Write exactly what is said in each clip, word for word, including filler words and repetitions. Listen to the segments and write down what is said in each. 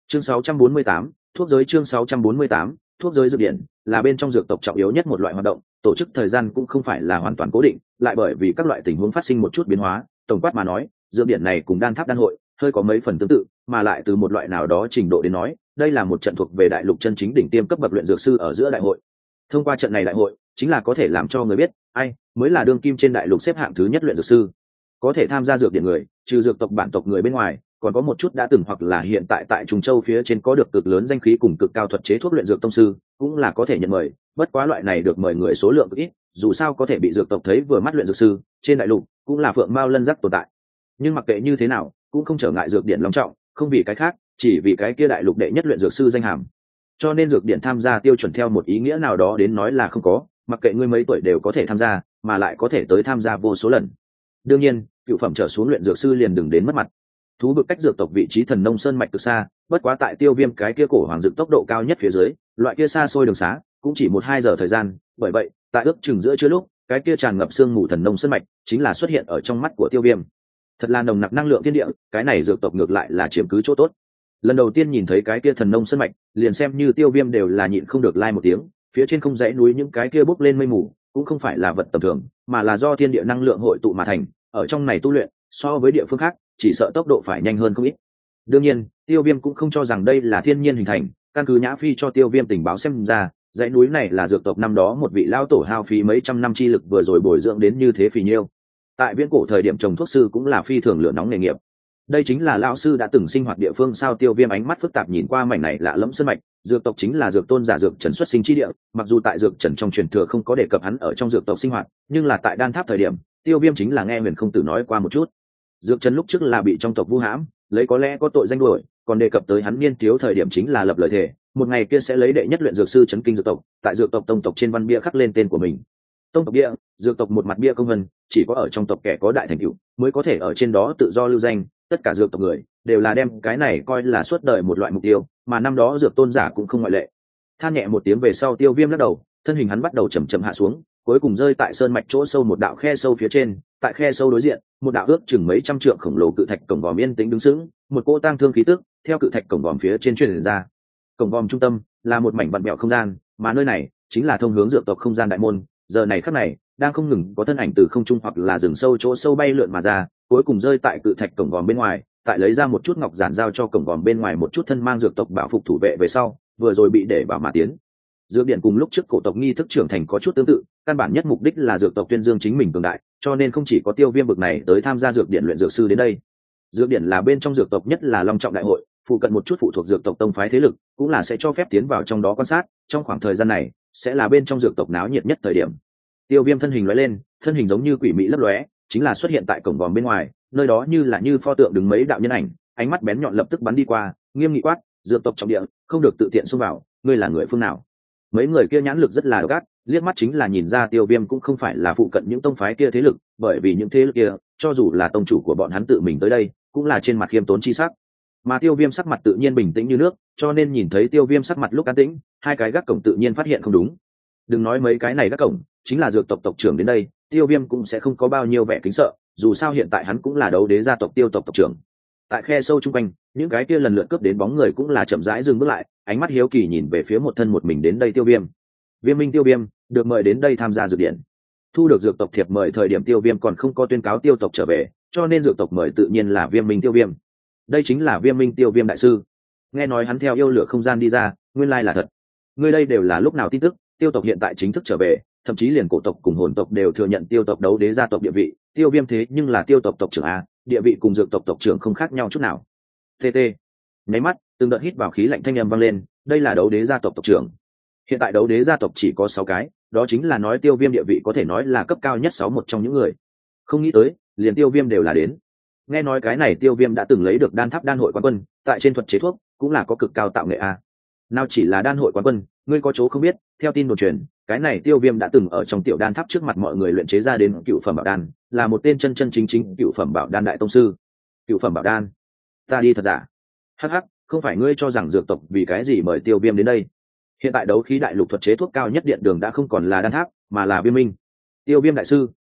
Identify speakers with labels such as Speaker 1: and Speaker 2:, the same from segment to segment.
Speaker 1: Chương sáu trăm bốn mươi tám, thuốc giới chương sáu trăm bốn mươi tám, thuốc giới dược điển là bên trong dược tộc trọng yếu nhất một loại hoạt động, tổ chức thời gian cũng không phải là hoàn toàn cố định, lại bởi vì các loại tình huống phát sinh một chút biến hóa, tổng quát mà nói, dược điển này cùng đan tháp đan hội hơi có mấy phần tương tự, mà lại từ một loại nào đó trình độ đến nói, đây là một trận thuộc về đại lục chân chính đỉnh tiêm cấp bậc luyện dược sư ở giữa đại hội. Thông qua trận này đại hội, chính là có thể làm cho người biết, ai mới là đương kim trên đại lục xếp hạng thứ nhất luyện dược sư. Có thể tham gia dược điển người, trừ dược tộc bản tộc người bên ngoài, còn có một chút đã từng hoặc là hiện tại tại Trùng Châu phía trên có được cực lớn danh khí cùng cực cao thuật chế thuốc luyện dược tông sư, cũng là có thể nhận mời, bất quá loại này được mời người số lượng ít, dù sao có thể bị dược tộc thấy vừa mắt luyện dược sư, trên đại lục cũng là phượng mao lân giác tồn tại. Nhưng mặc kệ như thế nào, cũng không trở ngại dược điển long trọng, không vì cái khác, chỉ vì cái kia đại lục đệ nhất luyện dược sư danh hàm. Cho nên dược điển tham gia tiêu chuẩn theo một ý nghĩa nào đó đến nói là không có, mặc kệ ngươi mấy tuổi đều có thể tham gia, mà lại có thể tới tham gia vô số lần. Đương nhiên, cựu phẩm trở xuống luyện dược sư liền đừng đến mất mặt. Thú vực cách dược tộc vị trí thần nông sơn mạch cực xa, bất quá tại Tiêu Viêm cái kia cổ hoàng dược tốc độ cao nhất phía dưới, loại kia xa xôi đường xá cũng chỉ một hai giờ thời gian, bởi vậy, tại ước chừng giữa trưa lúc, cái kia tràn ngập sương mù thần nông sơn mạch chính là xuất hiện ở trong mắt của Tiêu Viêm. Thật là nồng nặc năng lượng thiên địa, cái này dược tộc ngược lại là chiếm cứ chỗ tốt. Lần đầu tiên nhìn thấy cái kia thần nông sơn mạch, liền xem như Tiêu Viêm đều là nhịn không được lai like một tiếng, phía trên không dãy núi những cái kia bốc lên mây mù, cũng không phải là vật tầm thường, mà là do thiên địa năng lượng hội tụ mà thành, ở trong này tu luyện, so với địa phương khác, chỉ sợ tốc độ phải nhanh hơn không ít. Đương nhiên, Tiêu Viêm cũng không cho rằng đây là thiên nhiên hình thành, căn cứ Nhã Phi cho Tiêu Viêm tình báo xem ra, dãy núi này là dược tộc năm đó một vị lao tổ hao phí mấy trăm năm chi lực vừa rồi bồi dưỡng đến như thế phì nhiêu. Tại viễn cổ thời điểm trồng thuốc sư cũng là phi thường lửa nóng nghề nghiệp. Đây chính là lão sư đã từng sinh hoạt địa phương sao? Tiêu Viêm ánh mắt phức tạp nhìn qua mảnh này lạ lẫm sơn mạch, dược tộc chính là dược tôn giả dược trần xuất sinh chi địa, mặc dù tại dược trần trong truyền thừa không có đề cập hắn ở trong dược tộc sinh hoạt, nhưng là tại đan tháp thời điểm, Tiêu Viêm chính là nghe Huyền Không Tử nói qua một chút. Dược trần lúc trước là bị trong tộc vu hãm, lấy có lẽ có tội danh đuổi, còn đề cập tới hắn niên thiếu thời điểm chính là lập lời thề, một ngày kia sẽ lấy đệ nhất luyện dược sư chấn kinh dược tộc, tại dược tộc tông tộc trên văn bia khắc lên tên của mình. Tông tộc bia, dược tộc một mặt bia công vân, chỉ có ở trong tộc kẻ có đại thành tựu mới có thể ở trên đó tự do lưu danh, tất cả dược tộc người đều là đem cái này coi là suốt đời một loại mục tiêu, mà năm đó dược tôn giả cũng không ngoại lệ. Than nhẹ một tiếng về sau, Tiêu Viêm lắc đầu, thân hình hắn bắt đầu chậm chậm hạ xuống, cuối cùng rơi tại sơn mạch chỗ sâu một đạo khe sâu phía trên, tại khe sâu đối diện, một đạo ước chừng mấy trăm trượng khổng lồ cự thạch cổng vòm yên tĩnh đứng sững, một cỗ tang thương khí tức theo cự thạch cổng vòm phía trên truyền ra. Cổng vòm trung tâm là một mảnh vặn vẹo không gian, mà nơi này chính là thông hướng dược tộc không gian đại môn. Giờ này khắc này, đang không ngừng có thân ảnh từ không trung hoặc là rừng sâu chỗ sâu bay lượn mà ra, cuối cùng rơi tại cự thạch cổng vòm bên ngoài, tại lấy ra một chút ngọc giản giao cho cổng vòm bên ngoài một chút thân mang dược tộc bảo phục thủ vệ về sau, vừa rồi bị để bảo mà tiến. Dược điện cùng lúc trước cổ tộc nghi thức trưởng thành có chút tương tự, căn bản nhất mục đích là dược tộc tuyên dương chính mình cường đại, cho nên không chỉ có Tiêu Viêm bực này tới tham gia dược điện luyện dược sư đến đây. Dược điện là bên trong dược tộc nhất là long trọng đại hội, phụ cận một chút phụ thuộc dược tộc tông phái thế lực cũng là sẽ cho phép tiến vào trong đó quan sát, trong khoảng thời gian này sẽ là bên trong dược tộc náo nhiệt nhất thời điểm. Tiêu Viêm thân hình lóe lên, thân hình giống như quỷ mị lấp lóe, chính là xuất hiện tại cổng vòm bên ngoài, nơi đó như là như pho tượng đứng mấy đạo nhân ảnh, ánh mắt bén nhọn lập tức bắn đi qua, nghiêm nghị quát, dược tộc trọng địa, không được tự tiện xông vào, ngươi là người phương nào? Mấy người kia nhãn lực rất là độc ác, liếc mắt chính là nhìn ra Tiêu Viêm cũng không phải là phụ cận những tông phái kia thế lực, bởi vì những thế lực kia, cho dù là tông chủ của bọn hắn tự mình tới đây, cũng là trên mặt khiêm tốn chi sắc. Mà Tiêu Viêm sắc mặt tự nhiên bình tĩnh như nước, cho nên nhìn thấy Tiêu Viêm sắc mặt lúc an tĩnh, hai cái gác cổng tự nhiên phát hiện không đúng. Đừng nói mấy cái này gác cổng, chính là dược tộc tộc trưởng đến đây, Tiêu Viêm cũng sẽ không có bao nhiêu vẻ kính sợ, dù sao hiện tại hắn cũng là đấu đế gia tộc Tiêu tộc tộc trưởng. Tại khe sâu trung quanh, những cái kia lần lượt cướp đến bóng người cũng là chậm rãi dừng bước lại, ánh mắt hiếu kỳ nhìn về phía một thân một mình đến đây Tiêu Viêm. Viêm Minh Tiêu Viêm được mời đến đây tham gia dược điện. Thu được dược tộc thiệp mời thời điểm Tiêu Viêm còn không có tuyên cáo Tiêu tộc trở về, cho nên dược tộc mời tự nhiên là Viêm Minh Tiêu Viêm. Đây chính là Viêm Minh Tiêu Viêm đại sư. Nghe nói hắn theo yêu lửa không gian đi ra, nguyên lai là thật. Ngươi đây đều là lúc nào tin tức? Tiêu tộc hiện tại chính thức trở về, thậm chí liền cổ tộc cùng hồn tộc đều thừa nhận Tiêu tộc đấu đế gia tộc địa vị. Tiêu Viêm thế nhưng là Tiêu tộc tộc trưởng a, địa vị cùng dược tộc tộc trưởng không khác nhau chút nào. T T. Nháy mắt, từng đợt hít vào khí lạnh thanh âm vang lên, đây là đấu đế gia tộc tộc trưởng. Hiện tại đấu đế gia tộc chỉ có sáu cái, đó chính là nói Tiêu Viêm địa vị có thể nói là cấp cao nhất sáu một trong những người. Không nghĩ tới, liền Tiêu Viêm đều là đến. Nghe nói cái này Tiêu Viêm đã từng lấy được đan tháp đan hội quán quân, tại trên thuật chế thuốc cũng là có cực cao tạo nghệ a. Nào chỉ là đan hội quán quân, ngươi có chỗ không biết, theo tin đồn truyền, cái này Tiêu Viêm đã từng ở trong tiểu đan tháp trước mặt mọi người luyện chế ra đến cựu phẩm bảo đan, là một tên chân chân chính chính cựu phẩm bảo đan đại tông sư. Cựu phẩm bảo đan? Ta đi thật giả? Hắc hắc, không phải ngươi cho rằng dược tộc vì cái gì mời Tiêu Viêm đến đây? Hiện tại đấu khí đại lục thuật chế thuốc cao nhất điện đường đã không còn là đan tháp, mà là Viêm Minh. Tiêu Viêm đại sư, không,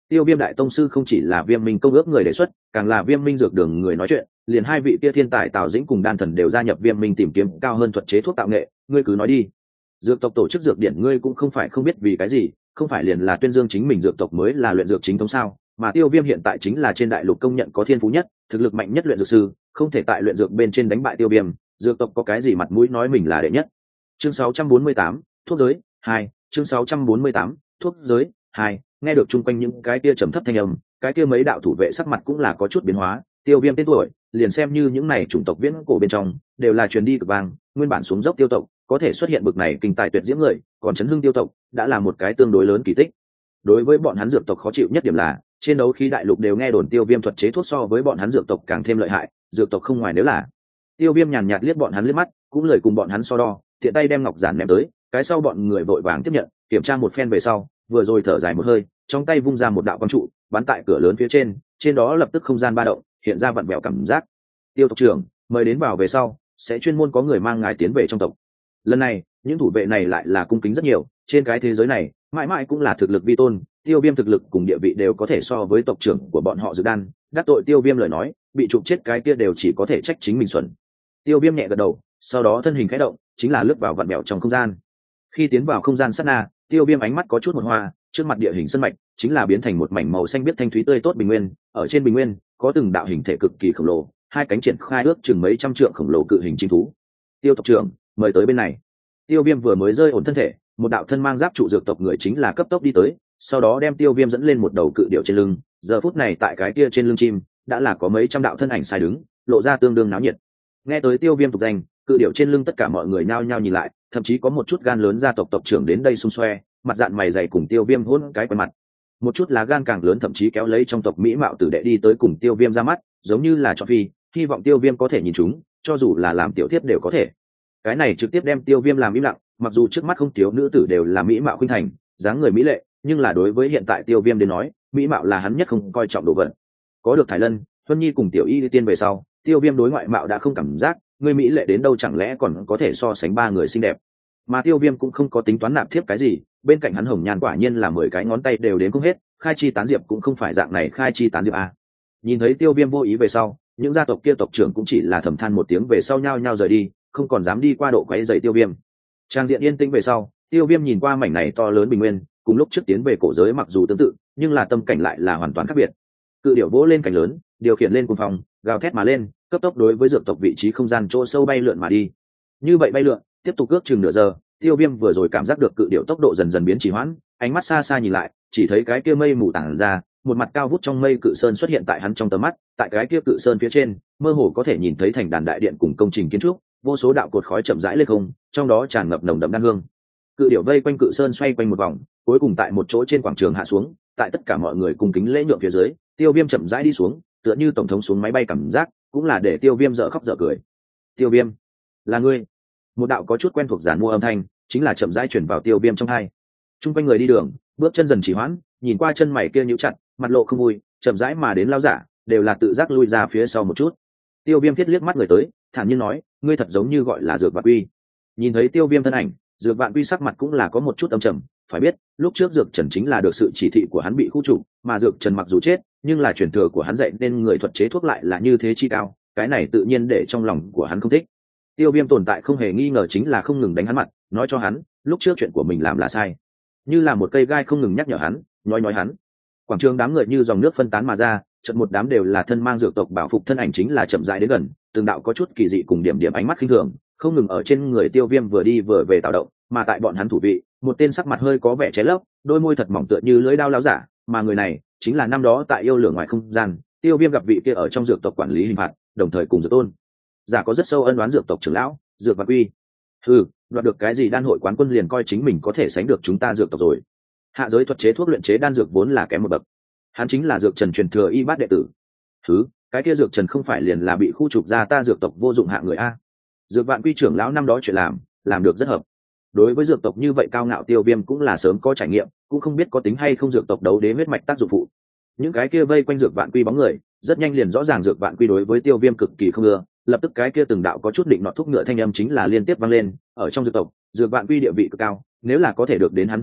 Speaker 1: Tiêu Viêm đại tông sư không chỉ là Viêm Minh công ước người đề xuất, càng là Viêm Minh dược đường người nói chuyện, liền hai vị kia thiên tài Tào Dĩnh cùng Đan Thần đều gia nhập Viêm Minh tìm kiếm cao hơn thuật chế thuốc tạo nghệ, ngươi cứ nói đi. Dược tộc tổ chức dược điển ngươi cũng không phải không biết vì cái gì, không phải liền là tuyên dương chính mình dược tộc mới là luyện dược chính thống sao? Mà Tiêu Viêm hiện tại chính là trên đại lục công nhận có thiên phú nhất, thực lực mạnh nhất luyện dược sư, không thể tại luyện dược bên trên đánh bại Tiêu Viêm, dược tộc có cái gì mặt mũi nói mình là đệ nhất. Chương sáu trăm bốn mươi tám, thuốc giới hai, chương sáu trăm bốn mươi tám, thuốc giới hai. Nghe được chung quanh những cái kia trầm thấp thanh âm, cái kia mấy đạo thủ vệ sắc mặt cũng là có chút biến hóa. Tiêu Viêm tên tuổi, liền xem như những này chủng tộc viễn cổ bên trong, đều là truyền đi cực vang, nguyên bản xuống dốc tiêu tộc, có thể xuất hiện bực này kinh tài tuyệt diễm người, còn chấn hưng tiêu tộc, đã là một cái tương đối lớn kỳ tích. Đối với bọn hắn dược tộc khó chịu nhất điểm là, trên đấu khí đại lục đều nghe đồn Tiêu Viêm thuật chế thuốc so với bọn hắn dược tộc càng thêm lợi hại, dược tộc không ngoài nếu là. Tiêu Viêm nhàn nhạt liếc bọn hắn liếc mắt, cũng lời cùng bọn hắn so đo, tiện tay đem ngọc giản ném tới, cái sau bọn người vội vàng tiếp nhận, kiểm tra một phen về sau, vừa rồi thở dài một hơi, trong tay vung ra một đạo quang trụ, bắn tại cửa lớn phía trên, trên đó lập tức không gian ba động, hiện ra vặn vẹo cảm giác. Tiêu tộc trưởng, mời đến vào về sau, sẽ chuyên môn có người mang ngài tiến về trong tộc. Lần này, những thủ vệ này lại là cung kính rất nhiều, trên cái thế giới này, mãi mãi cũng là thực lực vi tôn, Tiêu Viêm thực lực cùng địa vị đều có thể so với tộc trưởng của bọn họ Dược Đan, đắc tội Tiêu Viêm lời nói, bị trục chết cái kia đều chỉ có thể trách chính mình xuẩn. Tiêu Viêm nhẹ gật đầu, sau đó thân hình khẽ động, chính là lướt vào vặn vẹo trong không gian. Khi tiến vào không gian sát na, Tiêu Viêm ánh mắt có chút một hoa, trước mặt địa hình sân mạch chính là biến thành một mảnh màu xanh biếc thanh thúy tươi tốt bình nguyên, ở trên bình nguyên có từng đạo hình thể cực kỳ khổng lồ, hai cánh triển khai ước chừng mấy trăm trượng khổng lồ cự hình chim thú. Tiêu tộc trưởng, mời tới bên này. Tiêu Viêm vừa mới rơi ổn thân thể, một đạo thân mang giáp trụ dược tộc người chính là cấp tốc đi tới, sau đó đem Tiêu Viêm dẫn lên một đầu cự điểu trên lưng, giờ phút này tại cái kia trên lưng chim đã là có mấy trăm đạo thân ảnh sai đứng, lộ ra tương đương náo nhiệt. Nghe tới Tiêu Viêm tục danh, cự điểu trên lưng tất cả mọi người nhao nhao nhìn lại, thậm chí có một chút gan lớn gia tộc tộc trưởng đến đây xung xoe, mặt dạn mày dày cùng Tiêu Viêm hôn cái quen mặt. Một chút lá gan càng lớn thậm chí kéo lấy trong tộc mỹ mạo tử đệ đi tới cùng Tiêu Viêm ra mắt, giống như là cho phi, hy vọng Tiêu Viêm có thể nhìn chúng, cho dù là làm tiểu thiếp đều có thể. Cái này trực tiếp đem Tiêu Viêm làm im lặng, mặc dù trước mắt không thiếu nữ tử đều là mỹ mạo khuynh thành, dáng người mỹ lệ, nhưng là đối với hiện tại Tiêu Viêm đến nói, mỹ mạo là hắn nhất không coi trọng đồ vật. Có được Thái Lân, Huân Nhi cùng Tiểu Y đi tiên về sau, Tiêu Viêm đối ngoại mạo đã không cảm giác, người mỹ lệ đến đâu chẳng lẽ còn có thể so sánh ba người xinh đẹp. Mà Tiêu Viêm cũng không có tính toán nạp thiếp cái gì, bên cạnh hắn hồng nhan quả nhiên là mười cái ngón tay đều đến không hết, khai chi tán diệp cũng không phải dạng này khai chi tán diệp à. Nhìn thấy Tiêu Viêm vô ý về sau, những gia tộc kia tộc trưởng cũng chỉ là thầm than một tiếng về sau nhao nhao rời đi, không còn dám đi qua độ quấy rầy Tiêu Viêm. Trang diện yên tĩnh về sau, Tiêu Viêm nhìn qua mảnh này to lớn bình nguyên, cùng lúc trước tiến về cổ giới mặc dù tương tự, nhưng là tâm cảnh lại là hoàn toàn khác biệt. Cự điểu vỗ lên cánh lớn, điều khiển lên cuồng phong, gào thét mà lên, cấp tốc đối với dược tộc vị trí không gian chỗ sâu bay lượn mà đi. Như vậy bay lượn, tiếp tục ước chừng nửa giờ, Tiêu Viêm vừa rồi cảm giác được cự điểu tốc độ dần dần biến trì hoãn, ánh mắt xa xa nhìn lại, chỉ thấy cái kia mây mù tản ra, một mặt cao vút trong mây cự sơn xuất hiện tại hắn trong tầm mắt, tại cái kia cự sơn phía trên, mơ hồ có thể nhìn thấy thành đàn đại điện cùng công trình kiến trúc, vô số đạo cột khói chậm rãi lên không, trong đó tràn ngập nồng đậm đan hương. Cự điểu vây quanh cự sơn xoay quanh một vòng, cuối cùng tại một chỗ trên quảng trường hạ xuống, tại tất cả mọi người cùng kính lễ nhượng phía dưới, Tiêu Viêm chậm rãi đi xuống, tựa như tổng thống xuống máy bay cảm giác, cũng là để Tiêu Viêm dở khóc dở cười. Tiêu Viêm, là ngươi? Một đạo có chút quen thuộc giản mua âm thanh, chính là chậm rãi chuyển vào Tiêu Viêm trong tai. Trung quanh người đi đường, bước chân dần trì hoãn, nhìn qua chân mày kia nhíu chặt, mặt lộ không vui, chậm rãi mà đến lao giả, đều là tự giác lui ra phía sau một chút. Tiêu Viêm thiết liếc mắt người tới, thản nhiên nói, ngươi thật giống như gọi là Dược Vạn Uy. Nhìn thấy Tiêu Viêm thân ảnh, Dược Vạn Uy sắc mặt cũng là có một chút âm trầm, phải biết, lúc trước Dược Trần chính là được sự chỉ thị của hắn bị khu trục, mà Dược Trần mặc dù chết, nhưng là truyền thừa của hắn dạy nên người thuật chế thuốc lại là như thế chi cao, cái này tự nhiên để trong lòng của hắn không thích. Tiêu Viêm tồn tại không hề nghi ngờ chính là không ngừng đánh hắn mặt, nói cho hắn, lúc trước chuyện của mình làm là sai, như là một cây gai không ngừng nhắc nhở hắn, nói nói hắn. Quảng trường đám người như dòng nước phân tán mà ra, chợt một đám đều là thân mang dược tộc bảo phục thân ảnh chính là chậm rãi đến gần, từng đạo có chút kỳ dị cùng điểm điểm ánh mắt khinh thường, không ngừng ở trên người Tiêu Viêm vừa đi vừa về tạo động, mà tại bọn hắn thủ vị, một tên sắc mặt hơi có vẻ cháy lấp, đôi môi thật mỏng tựa như lưỡi dao láo giả, mà người này chính là năm đó tại yêu lửa ngoài không gian, Tiêu Viêm gặp vị kia ở trong dược tộc quản lý hình phạt, đồng thời cùng Dược Tôn giả có rất sâu ân oán dược tộc trưởng lão, Dược Vạn Uy. Ừ, đoạt được cái gì đan hội quán quân liền coi chính mình có thể sánh được chúng ta dược tộc rồi. Hạ giới thuật chế thuốc luyện chế đan dược vốn là kém một bậc, hắn chính là Dược Trần truyền thừa y bát đệ tử. Thứ, cái kia Dược Trần không phải liền là bị khu trục ra ta dược tộc vô dụng hạ người a? Dược Vạn Quy trưởng lão năm đó chuyện làm, làm được rất hợp. Đối với dược tộc như vậy cao ngạo Tiêu Viêm cũng là sớm có trải nghiệm, cũng không biết có tính hay không dược tộc đấu đế huyết mạch tác dụng phụ. Những cái kia vây quanh Dược Vạn Quy bóng người, rất nhanh liền rõ ràng Dược Vạn Quy đối với Tiêu Viêm cực kỳ không ưa, lập tức cái kia từng đạo có chút định nọ thúc ngựa thanh âm chính là liên tiếp vang lên, ở trong dược tộc, Dược Vạn Quy địa vị cực cao, nếu là có thể được đến hắn thưởng thức,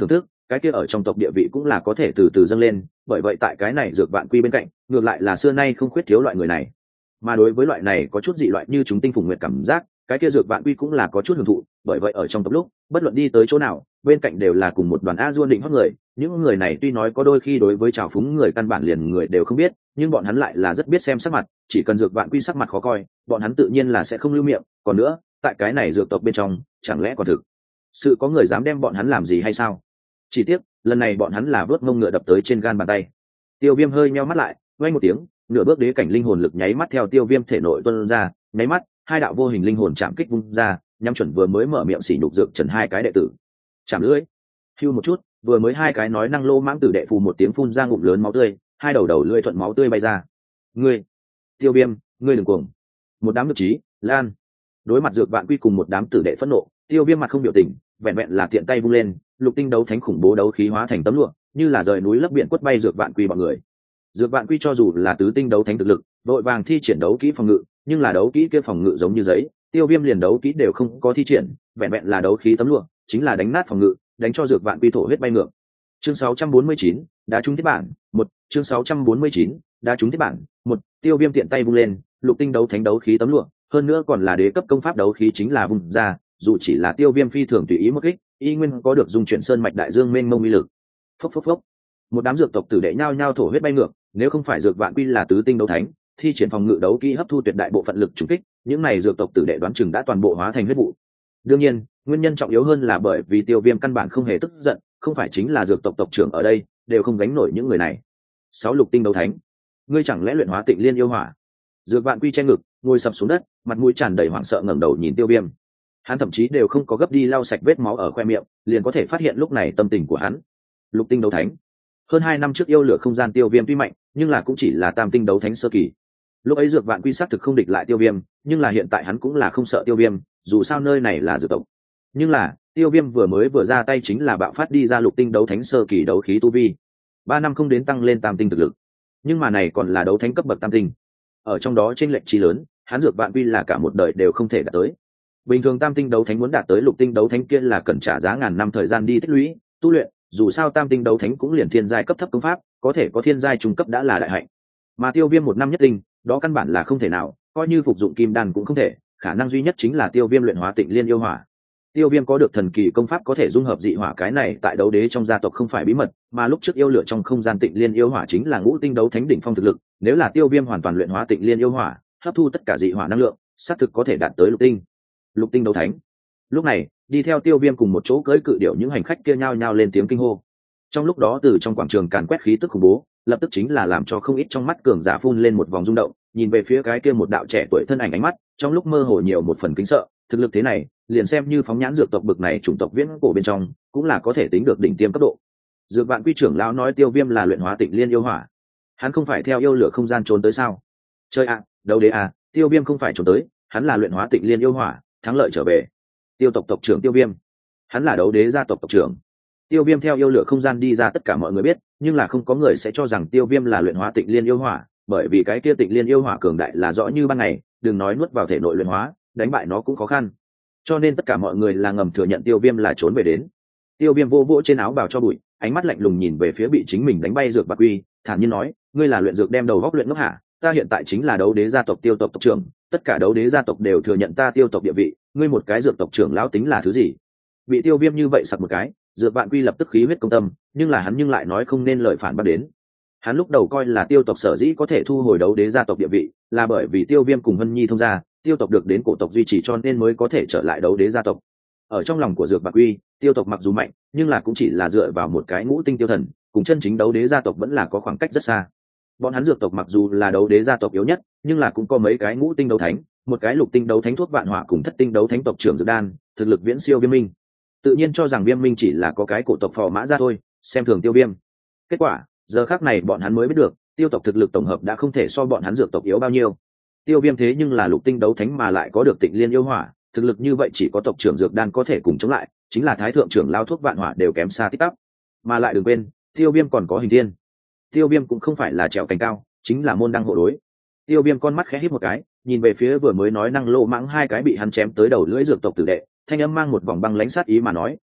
Speaker 1: cái kia ở trong tộc địa vị cũng là có thể từ từ dâng lên, bởi vậy tại cái này dược vạn quy bên cạnh ngược lại là xưa nay không khuyết thiếu loại người này. Mà đối với loại này có chút dị loại như chúng tinh phùng nguyệt cảm giác, cái kia dược vạn quy cũng là có chút hưởng thụ, bởi vậy ở trong tộc lúc bất luận đi tới chỗ nào bên cạnh đều là cùng một đoàn a duôn định hót người. Những người này tuy nói có đôi khi đối với trào phúng người căn bản liền người đều không biết, nhưng bọn hắn lại là rất biết xem sắc mặt, chỉ cần dược vạn quy sắc mặt khó coi bọn hắn tự nhiên là sẽ không lưu miệng. Còn nữa tại cái này dược tộc bên trong chẳng lẽ còn thực sự có người dám đem bọn hắn làm gì hay sao? Chỉ tiếc lần này bọn hắn là vớt mông ngựa đập tới trên gan bàn tay. Tiêu Viêm hơi meo mắt lại, vang một tiếng, nửa bước đế cảnh linh hồn lực nháy mắt theo Tiêu Viêm thể nội tuôn ra, nháy mắt hai đạo vô hình linh hồn chạm kích vung ra, nhắm chuẩn vừa mới mở miệng xỉ nhục dược trần hai cái đệ tử. Chạm lưỡi, hưu một chút, vừa mới hai cái nói năng lô mãng tử đệ phù một tiếng phun ra ngụm lớn máu tươi, hai đầu đầu lưỡi thuận máu tươi bay ra. Ngươi, Tiêu Viêm, ngươi đừng cuồng. Một đám nhục trí, lan. Đối mặt dược vạn quy cùng một đám tử đệ phẫn nộ, Tiêu Viêm mặt không biểu tình, vẹn vẹn là tiện tay vung lên, lục tinh đấu thánh khủng bố đấu khí hóa thành tấm lụa, như là rời núi lấp biển quất bay dược vạn quy bọn người. Dược vạn quy cho dù là tứ tinh đấu thánh thực lực, đội vàng thi triển đấu kỹ phòng ngự, nhưng là đấu kỹ kia phòng ngự giống như giấy, Tiêu Viêm liền đấu kỹ đều không có thi triển, vẹn vẹn là đấu khí tấm lụa, chính là đánh nát phòng ngự, đánh cho dược vạn quy thổ huyết bay ngược. Chương sáu trăm bốn mươi chín, đá trúng thiết bản, một, chương sáu trăm bốn mươi chín, đá trúng thiết bản, một, Tiêu Viêm tiện tay vung lên, lục tinh đấu thánh đấu khí tấm lụa, hơn nữa còn là đế cấp công pháp đấu khí chính là vung ra, dù chỉ là Tiêu Viêm phi thường tùy ý một kích, y nguyên có được dung chuyển sơn mạch đại dương mênh mông uy lực. Phốc phốc phốc. Một đám dược tộc tử đệ nhao nhao thổ huyết bay ngược, nếu không phải dược vạn quy là tứ tinh đấu thánh, thi triển phòng ngự đấu kỹ hấp thu tuyệt đại bộ phận lực trùng kích, những này dược tộc tử đệ đoán chừng đã toàn bộ hóa thành huyết vụ. Đương nhiên, nguyên nhân trọng yếu hơn là bởi vì Tiêu Viêm căn bản không hề tức giận, không phải chính là dược tộc tộc trưởng ở đây, đều không gánh nổi những người này. Sáu lục tinh đấu thánh, ngươi chẳng lẽ luyện hóa Tịnh Liên yêu hỏa? Dược vạn quy che ngực, ngồi sập xuống đất, mặt mũi tràn đầy hoảng sợ ngẩng đầu nhìn Tiêu Viêm. Hắn thậm chí đều không có gấp đi lau sạch vết máu ở khoe miệng, liền có thể phát hiện lúc này tâm tình của hắn. Lục tinh đấu thánh, hơn hai năm trước yêu lửa không gian Tiêu Viêm tuy mạnh, nhưng là cũng chỉ là tam tinh đấu thánh sơ kỳ. Lúc ấy dược vạn quy sát thực không địch lại Tiêu Viêm, nhưng là hiện tại hắn cũng là không sợ Tiêu Viêm, dù sao nơi này là dược tộc. Nhưng là Tiêu Viêm vừa mới vừa ra tay chính là bạo phát đi ra lục tinh đấu thánh sơ kỳ đấu khí tu vi, ba năm không đến tăng lên tam tinh thực lực, nhưng mà này còn là đấu thánh cấp bậc tam tinh, ở trong đó chênh lệch chi lớn, hắn dược vạn quy là cả một đời đều không thể đạt tới. Bình thường tam tinh đấu thánh muốn đạt tới lục tinh đấu thánh kia là cần trả giá ngàn năm thời gian đi tích lũy tu luyện, dù sao tam tinh đấu thánh cũng liền thiên giai cấp thấp công pháp, có thể có thiên giai trung cấp đã là đại hạnh, mà Tiêu Viêm một năm nhất tinh, đó căn bản là không thể nào, coi như phục dụng kim đan cũng không thể, khả năng duy nhất chính là Tiêu Viêm luyện hóa Tịnh Liên yêu hỏa. Tiêu Viêm có được thần kỳ công pháp có thể dung hợp dị hỏa, cái này tại đấu đế trong gia tộc không phải bí mật, mà lúc trước yêu lửa trong không gian Tịnh Liên yêu hỏa chính là ngũ tinh đấu thánh đỉnh phong thực lực, nếu là Tiêu Viêm hoàn toàn luyện hóa Tịnh Liên yêu hỏa, hấp thu tất cả dị hỏa năng lượng, xác thực có thể đạt tới lục tinh. Lục tinh đấu thánh. Lúc này, đi theo Tiêu Viêm cùng một chỗ cưỡi cự điểu những hành khách kia nhao nhao lên tiếng kinh hô. Trong lúc đó từ trong quảng trường càn quét khí tức khủng bố, lập tức chính là làm cho không ít trong mắt cường giả phun lên một vòng rung động, nhìn về phía cái kia một đạo trẻ tuổi thân ảnh, ánh mắt trong lúc mơ hồ nhiều một phần kính sợ. Thực lực thế này, liền xem như phóng nhãn dược tộc bực này chủng tộc viễn cổ bên trong, cũng là có thể tính được đỉnh tiêm cấp độ. Dược vạn quy trưởng lão nói Tiêu Viêm là luyện hóa Tịnh Liên yêu hỏa, hắn không phải theo yêu lửa không gian trốn tới sao? Chơi ạ, à, đấu đế à, Tiêu Viêm không phải trốn tới, hắn là luyện hóa Tịnh Liên yêu hỏa, thắng lợi trở về. Tiêu tộc tộc trưởng Tiêu Viêm, hắn là đấu đế gia tộc tộc trưởng. Tiêu Viêm theo yêu lửa không gian đi ra, tất cả mọi người biết, nhưng là không có người sẽ cho rằng Tiêu Viêm là luyện hóa Tịnh Liên yêu hỏa, bởi vì cái kia Tịnh Liên yêu hỏa cường đại là rõ như ban ngày, đừng nói nuốt vào thể nội luyện hóa, đánh bại nó cũng khó khăn. Cho nên tất cả mọi người là ngầm thừa nhận Tiêu Viêm là trốn về đến. Tiêu Viêm vô vỗ trên áo bào cho bụi, ánh mắt lạnh lùng nhìn về phía bị chính mình đánh bay dược bạc uy, thản nhiên nói, ngươi là luyện dược đem đầu góc luyện ngốc hả? Ta hiện tại chính là đấu đế gia tộc Tiêu tộc tộc trưởng, tất cả đấu đế gia tộc đều thừa nhận ta Tiêu tộc địa vị, ngươi một cái dược tộc trưởng lão tính là thứ gì? Bị Tiêu Viêm như vậy sặc một cái, dược vạn quy lập tức khí huyết công tâm, nhưng là hắn nhưng lại nói không nên lời phản bác đến. Hắn lúc đầu coi là Tiêu tộc sở dĩ có thể thu hồi đấu đế gia tộc địa vị, là bởi vì Tiêu Viêm cùng Hân Nhi thông gia, Tiêu tộc được đến cổ tộc duy trì cho nên mới có thể trở lại đấu đế gia tộc. Ở trong lòng của dược vạn quy, Tiêu tộc mặc dù mạnh, nhưng là cũng chỉ là dựa vào một cái ngũ tinh tiêu thần, cùng chân chính đấu đế gia tộc vẫn là có khoảng cách rất xa. Bọn hắn dược tộc mặc dù là đấu đế gia tộc yếu nhất, nhưng là cũng có mấy cái ngũ tinh đấu thánh, một cái lục tinh đấu thánh thuốc vạn hỏa cùng thất tinh đấu thánh tộc trưởng dược đan, thực lực viễn siêu Viêm Minh. Tự nhiên cho rằng Viêm Minh chỉ là có cái cổ tộc phò mã ra thôi, xem thường Tiêu Viêm. Kết quả, giờ khắc này bọn hắn mới biết được, Tiêu tộc thực lực tổng hợp đã không thể so bọn hắn dược tộc yếu bao nhiêu. Tiêu Viêm thế nhưng là lục tinh đấu thánh mà lại có được Tịnh Liên yêu hỏa, thực lực như vậy chỉ có tộc trưởng dược đan có thể cùng chống lại, chính là thái thượng trưởng lao thuốc vạn hỏa đều kém xa tít tắp. Mà lại đừng quên, Tiêu Viêm còn có hình thiên. Tiêu Viêm cũng không phải là trèo cành cao, chính là môn đăng hộ đối. Tiêu Viêm con mắt khẽ híp một cái, nhìn về phía vừa mới nói năng lô mãng hai cái bị hắn chém tới đầu lưỡi dược tộc tử đệ, thanh âm mang một vòng băng lãnh sát ý mà nói,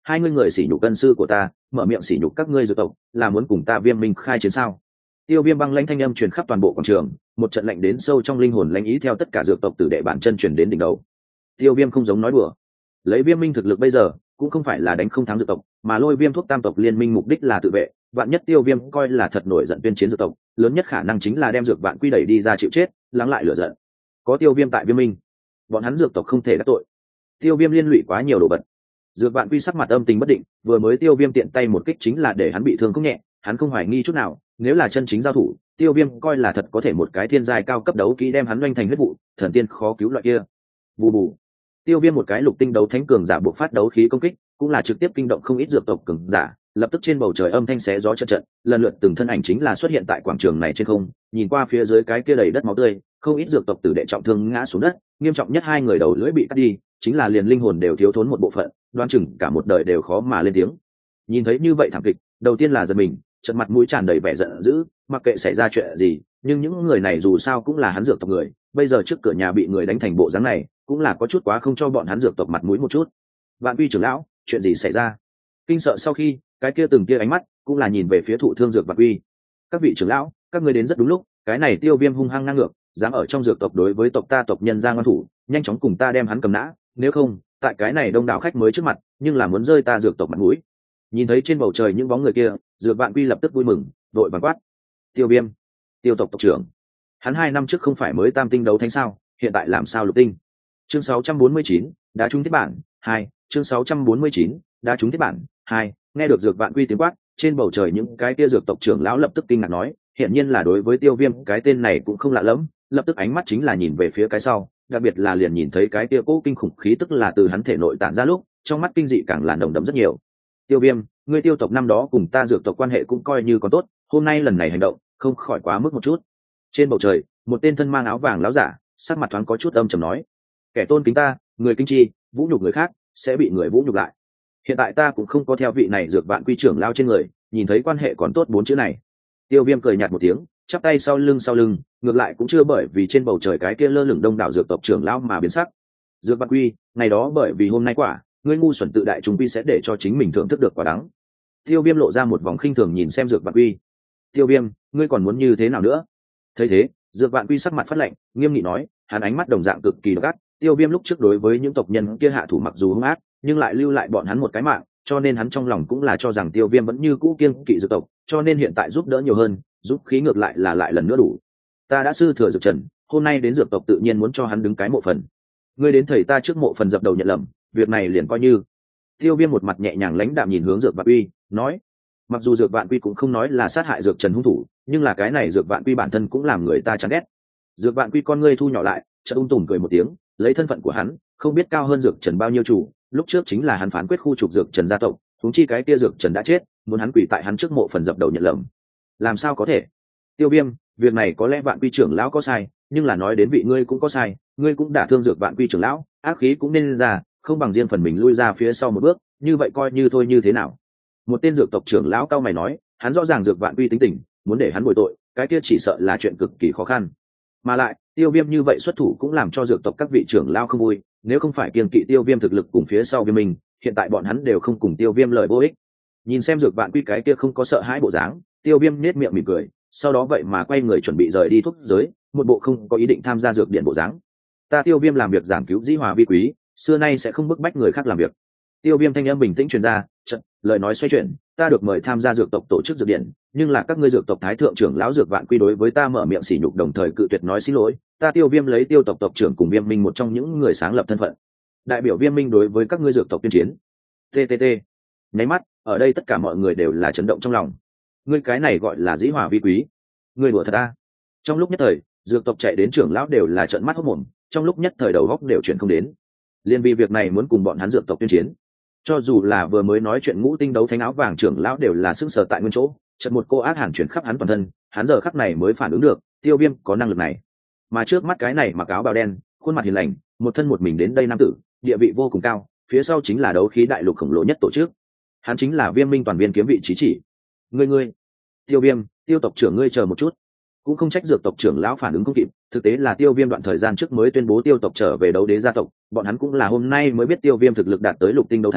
Speaker 1: hai ngươi người sỉ nhục cân sư của ta, mở miệng sỉ nhục các ngươi dược tộc, là muốn cùng ta Viêm Minh khai chiến sao? Tiêu Viêm băng lãnh thanh âm truyền khắp toàn bộ quảng trường, một trận lạnh đến sâu trong linh hồn lãnh ý theo tất cả dược tộc tử đệ bản chân truyền đến đỉnh đầu. Tiêu Viêm không giống nói đùa, lấy Viêm Minh thực lực bây giờ, cũng không phải là đánh không thắng dược tộc, mà Lôi Viêm thuốc tam tộc liên minh mục đích là tự vệ, vạn nhất Tiêu Viêm coi là thật nổi giận tuyên chiến dược tộc, lớn nhất khả năng chính là đem dược vạn quy đẩy đi ra chịu chết, lắng lại lửa giận. Có Tiêu Viêm tại Viêm Minh, bọn hắn dược tộc không thể đắc tội. Tiêu Viêm liên lụy quá nhiều đồ vật. Dược vạn quy sắc mặt âm tình bất định, vừa mới Tiêu Viêm tiện tay một kích chính là để hắn bị thương không nhẹ, hắn không hoài nghi chút nào, nếu là chân chính giao thủ, Tiêu Viêm coi là thật có thể một cái thiên giai cao cấp đấu kỹ đem hắn doanh thành huyết vụ, thần tiên khó cứu loại kia. Bù bù. Tiêu Viêm một cái lục tinh đấu thánh cường giả buộc phát đấu khí công kích, cũng là trực tiếp kinh động không ít dược tộc cường giả, lập tức trên bầu trời âm thanh xé gió trận trận, lần lượt từng thân ảnh chính là xuất hiện tại quảng trường này trên không, nhìn qua phía dưới cái kia đầy đất máu tươi, không ít dược tộc tử đệ trọng thương ngã xuống đất, nghiêm trọng nhất hai người đầu lưỡi bị cắt đi, chính là liền linh hồn đều thiếu thốn một bộ phận, đoán chừng cả một đời đều khó mà lên tiếng. Nhìn thấy như vậy thảm kịch, đầu tiên là giật mình, trận mặt mũi tràn đầy vẻ giận dữ, mặc kệ xảy ra chuyện gì, nhưng những người này dù sao cũng là hắn dược tộc người, bây giờ trước cửa nhà bị người đánh thành bộ dáng này, cũng là có chút quá không cho bọn hắn dược tộc mặt mũi một chút. Vạn Quy trưởng lão, chuyện gì xảy ra? Kinh sợ sau khi, cái kia từng kia ánh mắt cũng là nhìn về phía thụ thương dược Vạn Quy. Các vị trưởng lão, các ngươi đến rất đúng lúc, cái này Tiêu Viêm hung hăng ngang ngược, dám ở trong dược tộc đối với tộc ta tộc nhân ra ngoan thủ, nhanh chóng cùng ta đem hắn cầm nã, nếu không, tại cái này đông đảo khách mới trước mặt, nhưng là muốn rơi ta dược tộc mặt mũi. Nhìn thấy trên bầu trời những bóng người kia, dược Vạn Quy lập tức vui mừng, vội vàng quát: Tiêu Viêm, Tiêu tộc tộc trưởng. Hắn hai năm trước không phải mới tam tinh đấu thánh sao, hiện tại làm sao lục tinh? Chương sáu trăm bốn mươi chín, đã trúng thiết bản hai. Chương sáu trăm bốn mươi chín, đã trúng thiết bản hai. Nghe được dược Vạn Quy tiếng quát, trên bầu trời những cái kia dược tộc trưởng lão lập tức kinh ngạc nói, hiện nhiên là đối với Tiêu Viêm cái tên này cũng không lạ lẫm, lập tức ánh mắt chính là nhìn về phía cái sau, đặc biệt là liền nhìn thấy cái kia cố kinh khủng khí tức là từ hắn thể nội tản ra lúc, trong mắt kinh dị càng là nồng đậm rất nhiều. Tiêu Viêm, ngươi Tiêu tộc năm đó cùng ta dược tộc quan hệ cũng coi như còn tốt, hôm nay lần này hành động không khỏi quá mức một chút. Trên bầu trời, một tên thân mang áo vàng láo giả, sắc mặt thoáng có chút âm trầm nói: kẻ tôn kính ta, người kinh chi, vũ nhục người khác sẽ bị người vũ nhục lại. Hiện tại ta cũng không có theo vị này dược Vạn Quy trưởng lao trên người, nhìn thấy quan hệ còn tốt bốn chữ này. Tiêu Viêm cười nhạt một tiếng, chắp tay sau lưng sau lưng, ngược lại cũng chưa bởi vì trên bầu trời cái kia lơ lửng đông đảo dược tộc trưởng lão mà biến sắc. Dược Vạn Quy, ngày đó bởi vì hôm nay quả, ngươi ngu xuẩn tự đại chúng quy sẽ để cho chính mình thưởng thức được quả đắng. Tiêu Viêm lộ ra một vòng khinh thường nhìn xem dược Vạn Quy. Tiêu Viêm, ngươi còn muốn như thế nào nữa? Thấy thế, dược Vạn Quy sắc mặt phát lạnh, nghiêm nghị nói, hắn ánh mắt đồng dạng cực kỳ gắt. Tiêu Viêm lúc trước đối với những tộc nhân kia hạ thủ mặc dù hung ác, nhưng lại lưu lại bọn hắn một cái mạng, cho nên hắn trong lòng cũng là cho rằng Tiêu Viêm vẫn như cũ kiêng kỵ dược tộc, cho nên hiện tại giúp đỡ nhiều hơn, giúp khí ngược lại là lại lần nữa đủ. Ta đã sư thừa dược trần, hôm nay đến dược tộc tự nhiên muốn cho hắn đứng cái mộ phần. Ngươi đến thầy ta trước mộ phần dập đầu nhận lầm, việc này liền coi như. Tiêu Viêm một mặt nhẹ nhàng lãnh đạm nhìn hướng dược Vạn Quy, nói: mặc dù dược Vạn Quy cũng không nói là sát hại dược trần hung thủ, nhưng là cái này dược Vạn Quy bản thân cũng làm người ta chán ghét. Dược Vạn Quy con ngươi thu nhỏ lại, chợt ung tùm cười một tiếng, lấy thân phận của hắn, không biết cao hơn dược trần bao nhiêu chủ, lúc trước chính là hắn phán quyết khu trục dược trần gia tộc, huống chi cái kia dược trần đã chết, muốn hắn quỳ tại hắn trước mộ phần dập đầu nhận lầm. Làm sao có thể? Tiêu Viêm, việc này có lẽ Vạn Quy trưởng lão có sai, nhưng là nói đến vị ngươi cũng có sai, ngươi cũng đả thương dược Vạn Quy trưởng lão, ác khí cũng nên ra, không bằng riêng phần mình lui ra phía sau một bước, như vậy coi như thôi như thế nào? Một tên dược tộc trưởng lão cao mày nói, hắn rõ ràng dược Vạn Quy tính tình, muốn để hắn bồi tội, cái kia chỉ sợ là chuyện cực kỳ khó khăn. Mà lại, Tiêu Viêm như vậy xuất thủ cũng làm cho dược tộc các vị trưởng lão không vui, nếu không phải kiêng kỵ Tiêu Viêm thực lực cùng phía sau Viêm mình, hiện tại bọn hắn đều không cùng Tiêu Viêm lời vô ích. Nhìn xem dược Vạn Quy cái kia không có sợ hãi bộ dáng, Tiêu Viêm nhếch miệng mỉm cười, sau đó vậy mà quay người chuẩn bị rời đi thuốc giới, một bộ không có ý định tham gia dược điện bộ dáng. Ta Tiêu Viêm làm việc giảng cứu dĩ hòa vi quý, xưa nay sẽ không bức bách người khác làm việc. Tiêu Viêm thanh âm bình tĩnh truyền ra, chợt lời nói xoay chuyển, ta được mời tham gia dược tộc tổ chức dược điện, nhưng là các ngươi dược tộc thái thượng trưởng lão dược Vạn Quy đối với ta mở miệng sỉ nhục đồng thời cự tuyệt nói xin lỗi, ta Tiêu Viêm lấy Tiêu tộc tộc trưởng cùng Viêm Minh một trong những người sáng lập thân phận, đại biểu Viêm Minh đối với các ngươi dược tộc tuyên chiến. Ttt. Nháy mắt, ở đây tất cả mọi người đều là chấn động trong lòng. Ngươi cái này gọi là dĩ hòa vi quý? Ngươi đùa thật à? Trong lúc nhất thời, dược tộc chạy đến trưởng lão đều là trợn mắt hốt mồm, trong lúc nhất thời đầu góc đều chuyển không đến. Liên vì việc này muốn cùng bọn hắn dược tộc tuyên chiến. Cho dù là vừa mới nói chuyện ngũ tinh đấu thánh áo vàng trưởng lão đều là sững sờ tại nguyên chỗ, chợt một cô ác hàn chuyển khắp hắn toàn thân, hắn giờ khắc này mới phản ứng được, Tiêu Viêm có năng lực này. Mà trước mắt cái này mặc áo bào đen, khuôn mặt hiền lành, một thân một mình đến đây nam tử, địa vị vô cùng cao, phía sau chính là đấu khí đại lục khổng lồ nhất tổ chức. Hắn chính là Viêm Minh toàn viên kiếm vị chí chỉ. Ngươi ngươi, Tiêu Viêm, Tiêu tộc trưởng ngươi chờ một chút. Cũng không trách dược tộc trưởng lão phản ứng không kịp, thực tế là Tiêu Viêm đoạn thời gian trước mới tuyên bố Tiêu tộc trở về đấu đế gia tộc, bọn hắn cũng là hôm nay mới biết Tiêu Viêm thực lực đạt tới lục tinh đấu thánh,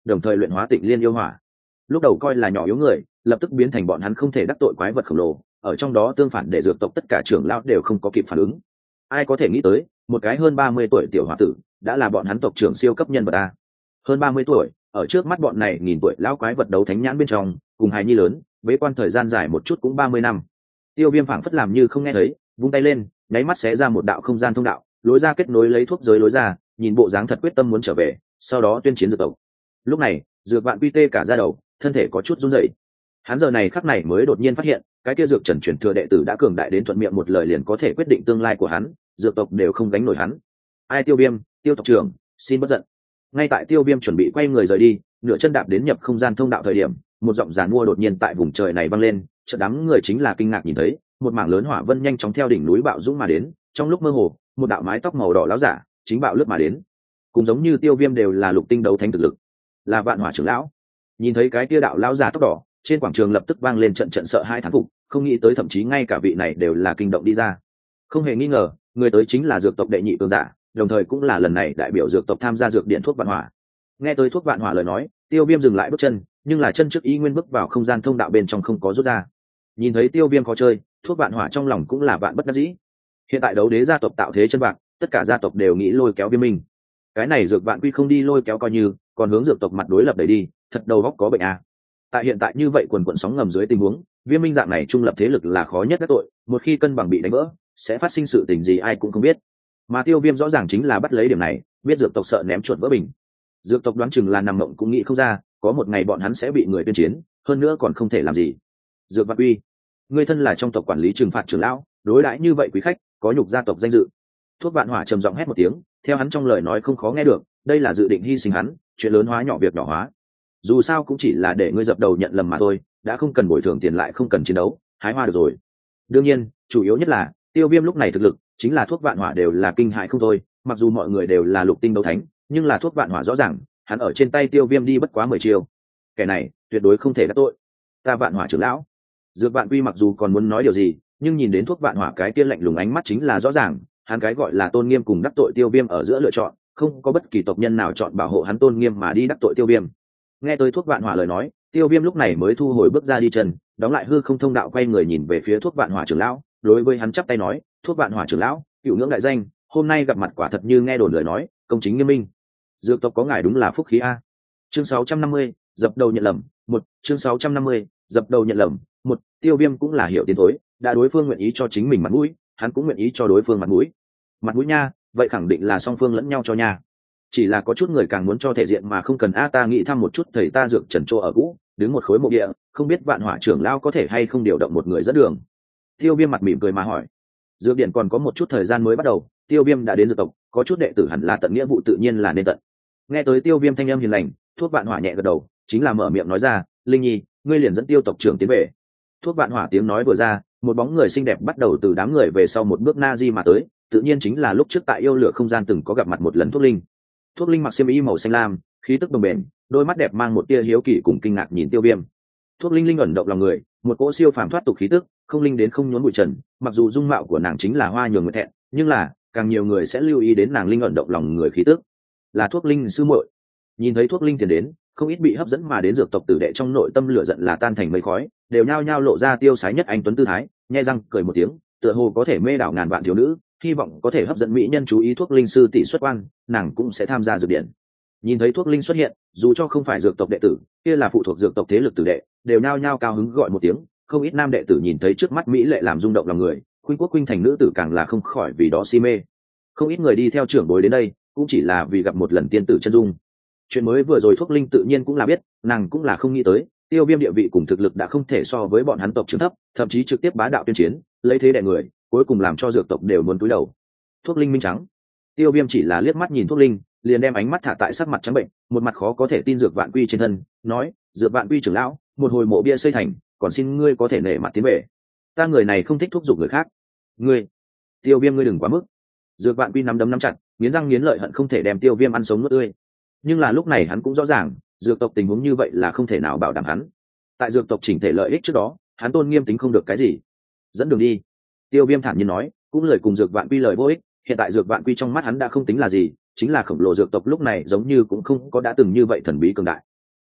Speaker 1: đồng thời luyện hóa tịnh liên yêu hỏa. Lúc đầu coi là nhỏ yếu người, lập tức biến thành bọn hắn không thể đắc tội quái vật khổng lồ, ở trong đó tương phản để dược tộc tất cả trưởng lão đều không có kịp phản ứng. Ai có thể nghĩ tới, một cái hơn ba mươi tuổi tiểu hòa tử đã là bọn hắn tộc trưởng siêu cấp nhân vật a. Hơn ba mươi tuổi, ở trước mắt bọn này nghìn tuổi lão quái vật đấu thánh nhãn bên trong, cùng hài nhi lớn, bế quan thời gian dài một chút cũng ba mươi năm. Tiêu Viêm phảng phất làm như không nghe thấy, vung tay lên, nháy mắt xé ra một đạo không gian thông đạo, lối ra kết nối lấy thuốc giới lối ra, nhìn bộ dáng thật quyết tâm muốn trở về, sau đó tuyên chiến dược tộc. Lúc này, Dược Vạn Quy tê cả da đầu, thân thể có chút run rẩy. Hắn giờ này khắc này mới đột nhiên phát hiện, cái kia Dược Trần truyền thừa đệ tử đã cường đại đến thuận miệng một lời liền có thể quyết định tương lai của hắn, dược tộc đều không gánh nổi hắn. Ai Tiêu Viêm, Tiêu tộc trưởng, xin bất giận. Ngay tại Tiêu Viêm chuẩn bị quay người rời đi, nửa chân đạp đến nhập không gian thông đạo thời điểm, một giọng giàn mua đột nhiên tại vùng trời này vang lên, chợt đám người chính là kinh ngạc nhìn thấy, một mảng lớn hỏa vân nhanh chóng theo đỉnh núi bạo dũng mà đến, trong lúc mơ hồ, một đạo mái tóc màu đỏ láo giả chính bạo lướt mà đến. Cũng giống như Tiêu Viêm đều là lục tinh đấu thánh thực lực, là Vạn Hỏa trưởng lão. Nhìn thấy cái kia đạo lão giả tóc đỏ, trên quảng trường lập tức vang lên trận trận sợ hai thán phục, không nghĩ tới thậm chí ngay cả vị này đều là kinh động đi ra. Không hề nghi ngờ, người tới chính là dược tộc đệ nhị cường giả, đồng thời cũng là lần này đại biểu dược tộc tham gia dược điện thuốc Vạn Hỏa. Nghe tới thuốc Vạn Hỏa lời nói, Tiêu Viêm dừng lại bước chân, nhưng là chân trước ý nguyên bước vào không gian thông đạo bên trong không có rút ra. Nhìn thấy Tiêu Viêm khó chơi, thuốc Vạn Hỏa trong lòng cũng là vạn bất đắc dĩ. Hiện tại đấu đế gia tộc tạo thế chân bạc, tất cả gia tộc đều nghĩ lôi kéo Viêm Minh. Cái này Dược Vạn Quy không đi lôi kéo coi như, còn hướng dược tộc mặt đối lập đẩy đi, thật đầu óc có bệnh à. Tại hiện tại như vậy quần quần sóng ngầm dưới tình huống, Viêm Minh dạng này trung lập thế lực là khó nhất đắc tội, một khi cân bằng bị đánh vỡ, sẽ phát sinh sự tình gì ai cũng không biết. Mà Tiêu Viêm rõ ràng chính là bắt lấy điểm này, biết dược tộc sợ ném chuột vỡ bình. Dược tộc đoán chừng là nằm mộng cũng nghĩ không ra, có một ngày bọn hắn sẽ bị người tuyên chiến, hơn nữa còn không thể làm gì. Dược Vạn Quy, ngươi thân là trong tộc quản lý trừng phạt trưởng lão, đối đãi như vậy quý khách, có nhục gia tộc danh dự. Thuốc Vạn Hỏa trầm giọng hét một tiếng, theo hắn trong lời nói không khó nghe được, đây là dự định hy sinh hắn, chuyện lớn hóa nhỏ việc nhỏ hóa. Dù sao cũng chỉ là để ngươi dập đầu nhận lầm mà thôi, đã không cần bồi thường tiền lại không cần chiến đấu, hái hoa được rồi. Đương nhiên, chủ yếu nhất là Tiêu Viêm lúc này thực lực chính là Thuốc Vạn Hỏa đều là kinh hại không thôi, mặc dù mọi người đều là lục tinh đấu thánh, nhưng là Thuốc Vạn Hỏa rõ ràng, hắn ở trên tay Tiêu Viêm đi bất quá mười chiêu. Kẻ này tuyệt đối không thể đắc tội. Ta Vạn Hỏa trưởng lão. Dược Vạn Quy mặc dù còn muốn nói điều gì, nhưng nhìn đến Thuốc Vạn Hỏa cái kia lạnh lùng ánh mắt chính là rõ ràng, hắn cái gọi là tôn nghiêm cùng đắc tội Tiêu Viêm ở giữa lựa chọn, không có bất kỳ tộc nhân nào chọn bảo hộ hắn tôn nghiêm mà đi đắc tội Tiêu Viêm. Nghe tới Thuốc Vạn Hỏa lời nói, Tiêu Viêm lúc này mới thu hồi bước ra đi chân, đóng lại hư không thông đạo, quay người nhìn về phía Thuốc Vạn Hỏa trưởng lão, đối với hắn chắp tay nói, Thuốc Vạn Hỏa trưởng lão, cựu ngưỡng đại danh, hôm nay gặp mặt quả thật như nghe đồn lời nói, công chính nghiêm minh. Dược tộc có ngài đúng là phúc khí a. Chương sáu trăm năm mươi, dập đầu nhận lầm, một, chương sáu trăm năm mươi, dập đầu nhận lầm, một, Tiêu Viêm cũng là hiểu tiến thối, đã đối phương nguyện ý cho chính mình mặt mũi, hắn cũng nguyện ý cho đối phương mặt mũi. Mặt mũi nha, vậy khẳng định là song phương lẫn nhau cho nha. Chỉ là có chút người càng muốn cho thể diện mà không cần a, ta nghĩ thăm một chút thầy ta Dược Trần Trô ở cũ, đứng một khối mộ địa, không biết Vạn Hỏa trưởng lão có thể hay không điều động một người dẫn đường. Tiêu Viêm mặt mỉm cười mà hỏi. Dược điện còn có một chút thời gian mới bắt đầu, Tiêu Viêm đã đến dược tộc, có chút đệ tử hẳn là tận nghĩa vụ tự nhiên là nên tận. Nghe tới Tiêu Viêm thanh âm hiền lành, Thuốc Vạn Hỏa nhẹ gật đầu, chính là mở miệng nói ra, Linh Nhi, ngươi liền dẫn Tiêu tộc trưởng tiến về. Thuốc Vạn Hỏa tiếng nói vừa ra, một bóng người xinh đẹp bắt đầu từ đám người về sau một bước na di mà tới, tự nhiên chính là lúc trước tại yêu lửa không gian từng có gặp mặt một lần Thuốc Linh. Thuốc Linh mặc xiêm y màu xanh lam, khí tức bồng bềnh, đôi mắt đẹp mang một tia hiếu kỳ cùng kinh ngạc nhìn Tiêu Viêm. Thuốc Linh linh ẩn động lòng người, một cỗ siêu phàm thoát tục khí tức, không linh đến không nhốn bụi trần, mặc dù dung mạo của nàng chính là hoa nhường người thẹn, nhưng là càng nhiều người sẽ lưu ý đến nàng linh ẩn động lòng người khí tức. Là Thuốc Linh sư muội. Nhìn thấy Thuốc Linh tiền đến, không ít bị hấp dẫn mà đến dược tộc tử đệ trong nội tâm lửa giận là tan thành mây khói, đều nhao nhao lộ ra tiêu sái nhất anh tuấn tư thái, nhếch răng cười một tiếng, tựa hồ có thể mê đảo ngàn vạn thiếu nữ, hy vọng có thể hấp dẫn mỹ nhân chú ý. Thuốc Linh sư tỷ xuất quan, nàng cũng sẽ tham gia dược điện. Nhìn thấy Thuốc Linh xuất hiện, dù cho không phải dược tộc đệ tử, kia là phụ thuộc dược tộc thế lực tử đệ, đều nhao nhao cao hứng gọi một tiếng. Không ít nam đệ tử nhìn thấy trước mắt mỹ lệ làm rung động lòng người, khuynh quốc khuynh thành nữ tử càng là không khỏi vì đó si mê. Không ít người đi theo trưởng bối đến đây, cũng chỉ là vì gặp một lần tiên tử chân dung. Chuyện mới vừa rồi Thuốc Linh tự nhiên cũng là biết, nàng cũng là không nghĩ tới, Tiêu Viêm địa vị cùng thực lực đã không thể so với bọn hắn tộc trưởng thấp, thậm chí trực tiếp bá đạo tuyên chiến, lấy thế đè người, cuối cùng làm cho dược tộc đều muốn cúi đầu. Thuốc Linh minh trắng. Tiêu Viêm chỉ là liếc mắt nhìn Thuốc Linh, liền đem ánh mắt thả tại sắc mặt trắng bệnh, một mặt khó có thể tin Dược Vạn Quy trên thân, nói, Dược Vạn Quy trưởng lão, một hồi mộ bia xây thành, còn xin ngươi có thể nể mặt tiến về. Ta người này không thích thúc giục người khác. Ngươi, Tiêu Viêm ngươi đừng quá mức. Dược Vạn Quy nắm đấm nắm chặt, nghiến răng nghiến lợi hận không thể đem Tiêu Viêm ăn sống nuốt tươi. Nhưng là lúc này hắn cũng rõ ràng, dược tộc tình huống như vậy là không thể nào bảo đảm hắn. Tại dược tộc chỉnh thể lợi ích trước đó, hắn tôn nghiêm tính không được cái gì. Dẫn đường đi. Tiêu Viêm thản nhiên nói, cũng lời cùng Dược Vạn Quy lời vô ích, hiện tại Dược Vạn Quy trong mắt hắn đã không tính là gì, chính là khổng lồ dược tộc lúc này giống như cũng không có đã từng như vậy thần bí cường đại.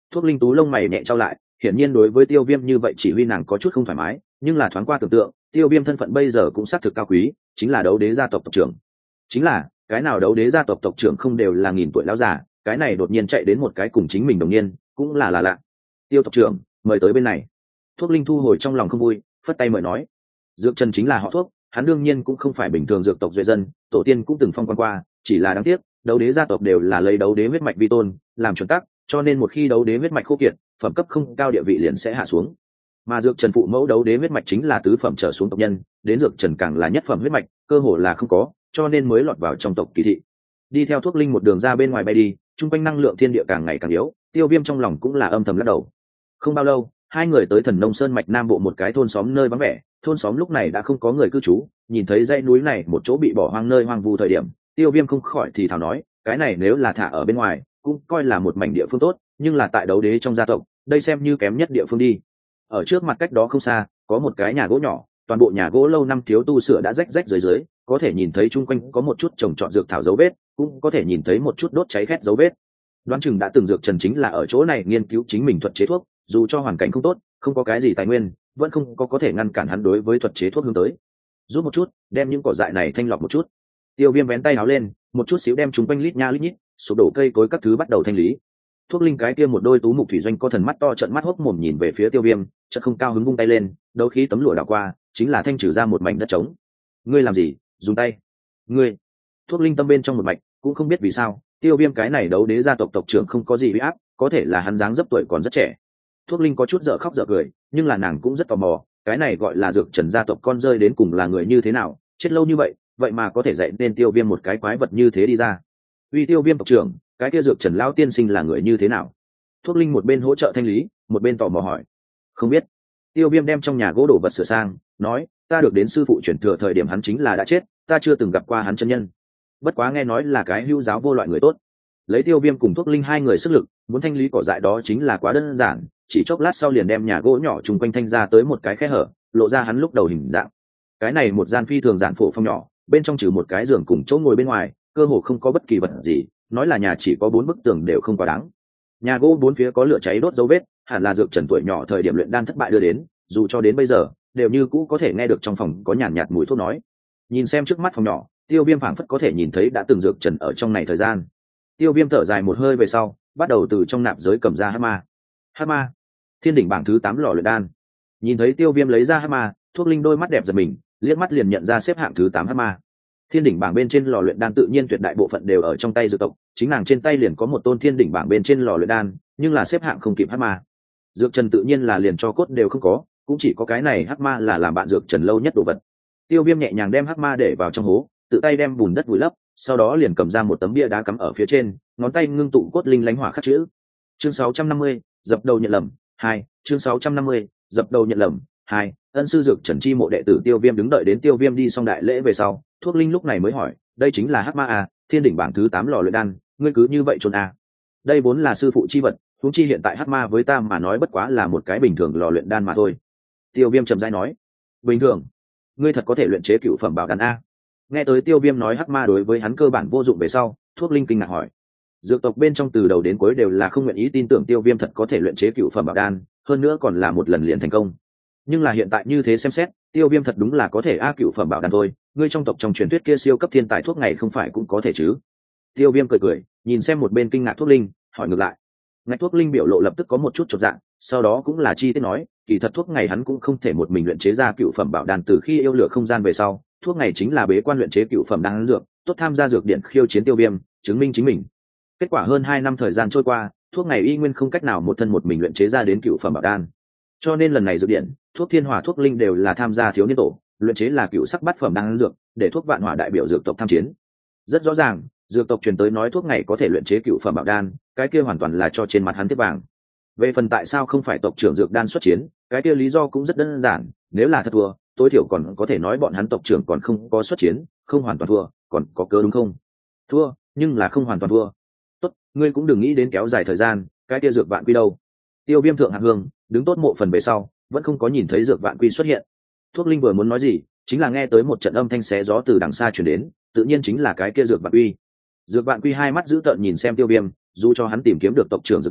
Speaker 1: Thuốc Linh Tú lông mày nhẹ trao lại, hiển nhiên đối với Tiêu Viêm như vậy chỉ huy nàng có chút không thoải mái, nhưng là thoáng qua tưởng tượng, Tiêu Viêm thân phận bây giờ cũng xác thực cao quý, chính là đấu đế gia tộc tộc trưởng. Chính là, cái nào đấu đế gia tộc tộc trưởng không đều là nghìn tuổi lão già, cái này đột nhiên chạy đến một cái cùng chính mình đồng niên, cũng là là lạ. Tiêu tộc trưởng, mời tới bên này. Thuốc Linh thu hồi trong lòng không vui, phất tay mời nói. Dược Trần chính là họ Thuốc, hắn đương nhiên cũng không phải bình thường dược tộc duệ dân, tổ tiên cũng từng phong quan qua, chỉ là đáng tiếc, đấu đế gia tộc đều là lấy đấu đế huyết mạch vi tôn, làm chuẩn tắc, cho nên một khi đấu đế huyết mạch khô kiệt, phẩm cấp không cao địa vị liền sẽ hạ xuống. Mà Dược Trần phụ mẫu đấu đế huyết mạch chính là tứ phẩm trở xuống tộc nhân, đến Dược Trần càng là nhất phẩm huyết mạch, cơ hồ là không có, cho nên mới lọt vào trong tộc kỳ thị. Đi theo Thuốc Linh một đường ra bên ngoài bay đi, trung quanh năng lượng thiên địa càng ngày càng yếu, Tiêu Viêm trong lòng cũng là âm thầm lắc đầu. Không bao lâu, hai người tới Thần Nông Sơn mạch nam bộ một cái thôn xóm nơi vắng vẻ, thôn xóm lúc này đã không có người cư trú, nhìn thấy dãy núi này một chỗ bị bỏ hoang nơi hoang vu thời điểm, Tiêu Viêm không khỏi thì thào nói, cái này nếu là thả ở bên ngoài, cũng coi là một mảnh địa phương tốt, nhưng là tại đấu đế trong gia tộc, đây xem như kém nhất địa phương đi. Ở trước mặt cách đó không xa, có một cái nhà gỗ nhỏ, toàn bộ nhà gỗ lâu năm thiếu tu sửa đã rách rách dưới dưới, có thể nhìn thấy chung quanh có một chút trồng trọt dược thảo dấu vết, cũng có thể nhìn thấy một chút đốt cháy khét dấu vết. Đoán chừng đã từng Dược Trần chính là ở chỗ này nghiên cứu chính mình thuật chế thuốc, dù cho hoàn cảnh không tốt, không có cái gì tài nguyên, vẫn không có có thể ngăn cản hắn đối với thuật chế thuốc hướng tới. Rút một chút, đem những cỏ dại này thanh lọc một chút. Tiêu Viêm vén tay áo lên, một chút xíu đem chúng quanh lít nha lít nhít, sụp đổ cây cối các thứ bắt đầu thanh lý. Thuốc Linh cái kia một đôi tú mục thủy doanh có thần mắt to trợn mắt hốc mồm nhìn về phía Tiêu Viêm, chợt không cao hứng vung tay lên, đấu khí tấm lụa đảo qua, chính là thanh trừ ra một mảnh đất trống. Ngươi làm gì? Dùng tay. Ngươi. Thuốc Linh tâm bên trong một mạch, cũng không biết vì sao, Tiêu Viêm cái này đấu đế gia tộc tộc trưởng không có gì uy áp, có thể là hắn dáng dấp tuổi còn rất trẻ. Thuốc Linh có chút dở khóc dở cười, nhưng là nàng cũng rất tò mò, cái này gọi là Dược Trần gia tộc con rơi đến cùng là người như thế nào, chết lâu như vậy, vậy mà có thể dạy nên Tiêu Viêm một cái quái vật như thế đi ra. Uy Tiêu Viêm tộc trưởng, cái kia Dược Trần lão tiên sinh là người như thế nào? Thuốc Linh một bên hỗ trợ thanh lý, một bên tò mò hỏi. Không biết. Tiêu Viêm đem trong nhà gỗ đổ vật sửa sang, nói, ta được đến sư phụ chuyển thừa thời điểm hắn chính là đã chết, ta chưa từng gặp qua hắn chân nhân. Bất quá nghe nói là cái hữu giáo vô loại người tốt. Lấy Tiêu Viêm cùng Thuốc Linh hai người sức lực, muốn thanh lý cỏ dại đó chính là quá đơn giản, chỉ chốc lát sau liền đem nhà gỗ nhỏ chung quanh thanh ra tới một cái khe hở, lộ ra hắn lúc đầu hình dạng. Cái này một gian phi thường giản phổ phong nhỏ, bên trong trừ một cái giường cùng chỗ ngồi bên ngoài, cơ hồ không có bất kỳ vật gì, nói là nhà chỉ có bốn bức tường đều không quá đáng. Nhà gỗ bốn phía có lửa cháy đốt dấu vết, hẳn là Dược Trần tuổi nhỏ thời điểm luyện đan thất bại đưa đến, dù cho đến bây giờ, đều như cũ có thể nghe được trong phòng có nhàn nhạt mùi thuốc nói. Nhìn xem trước mắt phòng nhỏ, Tiêu Viêm phảng phất có thể nhìn thấy đã từng Dược Trần ở trong này thời gian. Tiêu Viêm thở dài một hơi về sau, bắt đầu từ trong nạp giới cầm ra hắc ma. Hắc ma, thiên đỉnh bảng thứ tám lò luyện đan. Nhìn thấy Tiêu Viêm lấy ra hắc ma, Thuốc Linh đôi mắt đẹp giật mình, liếc mắt liền nhận ra xếp hạng thứ tám hắc ma. Thiên đỉnh bảng bên trên lò luyện đan tự nhiên tuyệt đại bộ phận đều ở trong tay dược tộc, chính nàng trên tay liền có một tôn thiên đỉnh bảng bên trên lò luyện đan, nhưng là xếp hạng không kịp hắc ma. Dược Trần tự nhiên là liền cho cốt đều không có, cũng chỉ có cái này hắc ma là làm bạn Dược Trần lâu nhất đồ vật. Tiêu Viêm nhẹ nhàng đem hắc ma để vào trong hố, tự tay đem bùn đất vùi lấp, sau đó liền cầm ra một tấm bia đá cắm ở phía trên, ngón tay ngưng tụ cốt linh lánh hỏa khắc chữ. Chương sáu trăm năm mươi, dập đầu nhận lầm, hai, chương sáu trăm năm mươi, dập đầu nhận lầm, hai. Ân sư Dược Trần chi mộ đệ tử Tiêu Viêm đứng đợi đến Tiêu Viêm đi xong đại lễ về sau, Thuốc Linh lúc này mới hỏi, đây chính là hắc ma à, thiên đỉnh bảng thứ tám lò luyện đan, ngươi cứ như vậy trốn à? Đây vốn là sư phụ chi vật, huống chi hiện tại hắc ma với ta mà nói bất quá là một cái bình thường lò luyện đan mà thôi. Tiêu Viêm trầm rãi nói, bình thường? Ngươi thật có thể luyện chế cựu phẩm bảo đan a? Nghe tới Tiêu Viêm nói hắc ma đối với hắn cơ bản vô dụng về sau, Thuốc Linh kinh ngạc hỏi. Dược tộc bên trong từ đầu đến cuối đều là không nguyện ý tin tưởng Tiêu Viêm thật có thể luyện chế cựu phẩm bảo đan, hơn nữa còn là một lần liền thành công. Nhưng là hiện tại như thế xem xét, Tiêu Viêm thật đúng là có thể a cựu phẩm bảo đan thôi, ngươi trong tộc trong truyền thuyết kia siêu cấp thiên tài thuốc ngày không phải cũng có thể chứ? Tiêu Viêm cười cười, nhìn xem một bên kinh ngạc Thuốc Linh, hỏi ngược lại. Ngạch Thuốc Linh biểu lộ lập tức có một chút chột dạ, sau đó cũng là chi tiết nói, kỳ thật thuốc ngày hắn cũng không thể một mình luyện chế ra cựu phẩm bảo đan, từ khi yêu lửa không gian về sau, thuốc ngày chính là bế quan luyện chế cựu phẩm đan dược, tốt tham gia dược điện khiêu chiến Tiêu Viêm, chứng minh chính mình. Kết quả hơn hai năm thời gian trôi qua, thuốc ngày y nguyên không cách nào một thân một mình luyện chế ra đến cựu phẩm bảo đan. Cho nên lần này dược điện, thuốc thiên hỏa thuốc linh đều là tham gia thiếu niên tổ, luyện chế là cựu sắc bát phẩm đan dược, để thuốc vạn hỏa đại biểu dược tộc tham chiến. Rất rõ ràng, dược tộc truyền tới nói thuốc ngày có thể luyện chế cựu phẩm bảo đan, cái kia hoàn toàn là cho trên mặt hắn tiếp vàng. Về phần tại sao không phải tộc trưởng dược đan xuất chiến, cái kia lý do cũng rất đơn giản, nếu là thật thua, tối thiểu còn có thể nói bọn hắn tộc trưởng còn không có xuất chiến, không hoàn toàn thua, còn có cớ đúng không? Thua, nhưng là không hoàn toàn thua. Tốt, ngươi cũng đừng nghĩ đến kéo dài thời gian, cái kia dược vạn quy đâu? Tiêu Viêm thượng hạng hương, đứng tốt mộ phần về sau, vẫn không có nhìn thấy dược vạn quy xuất hiện. Thuốc Linh vừa muốn nói gì, chính là nghe tới một trận âm thanh xé gió từ đằng xa truyền đến, tự nhiên chính là cái kia dược vạn quy. Dược vạn quy hai mắt dữ tợn nhìn xem Tiêu Viêm, dù cho hắn tìm kiếm được tộc trưởng dược đan,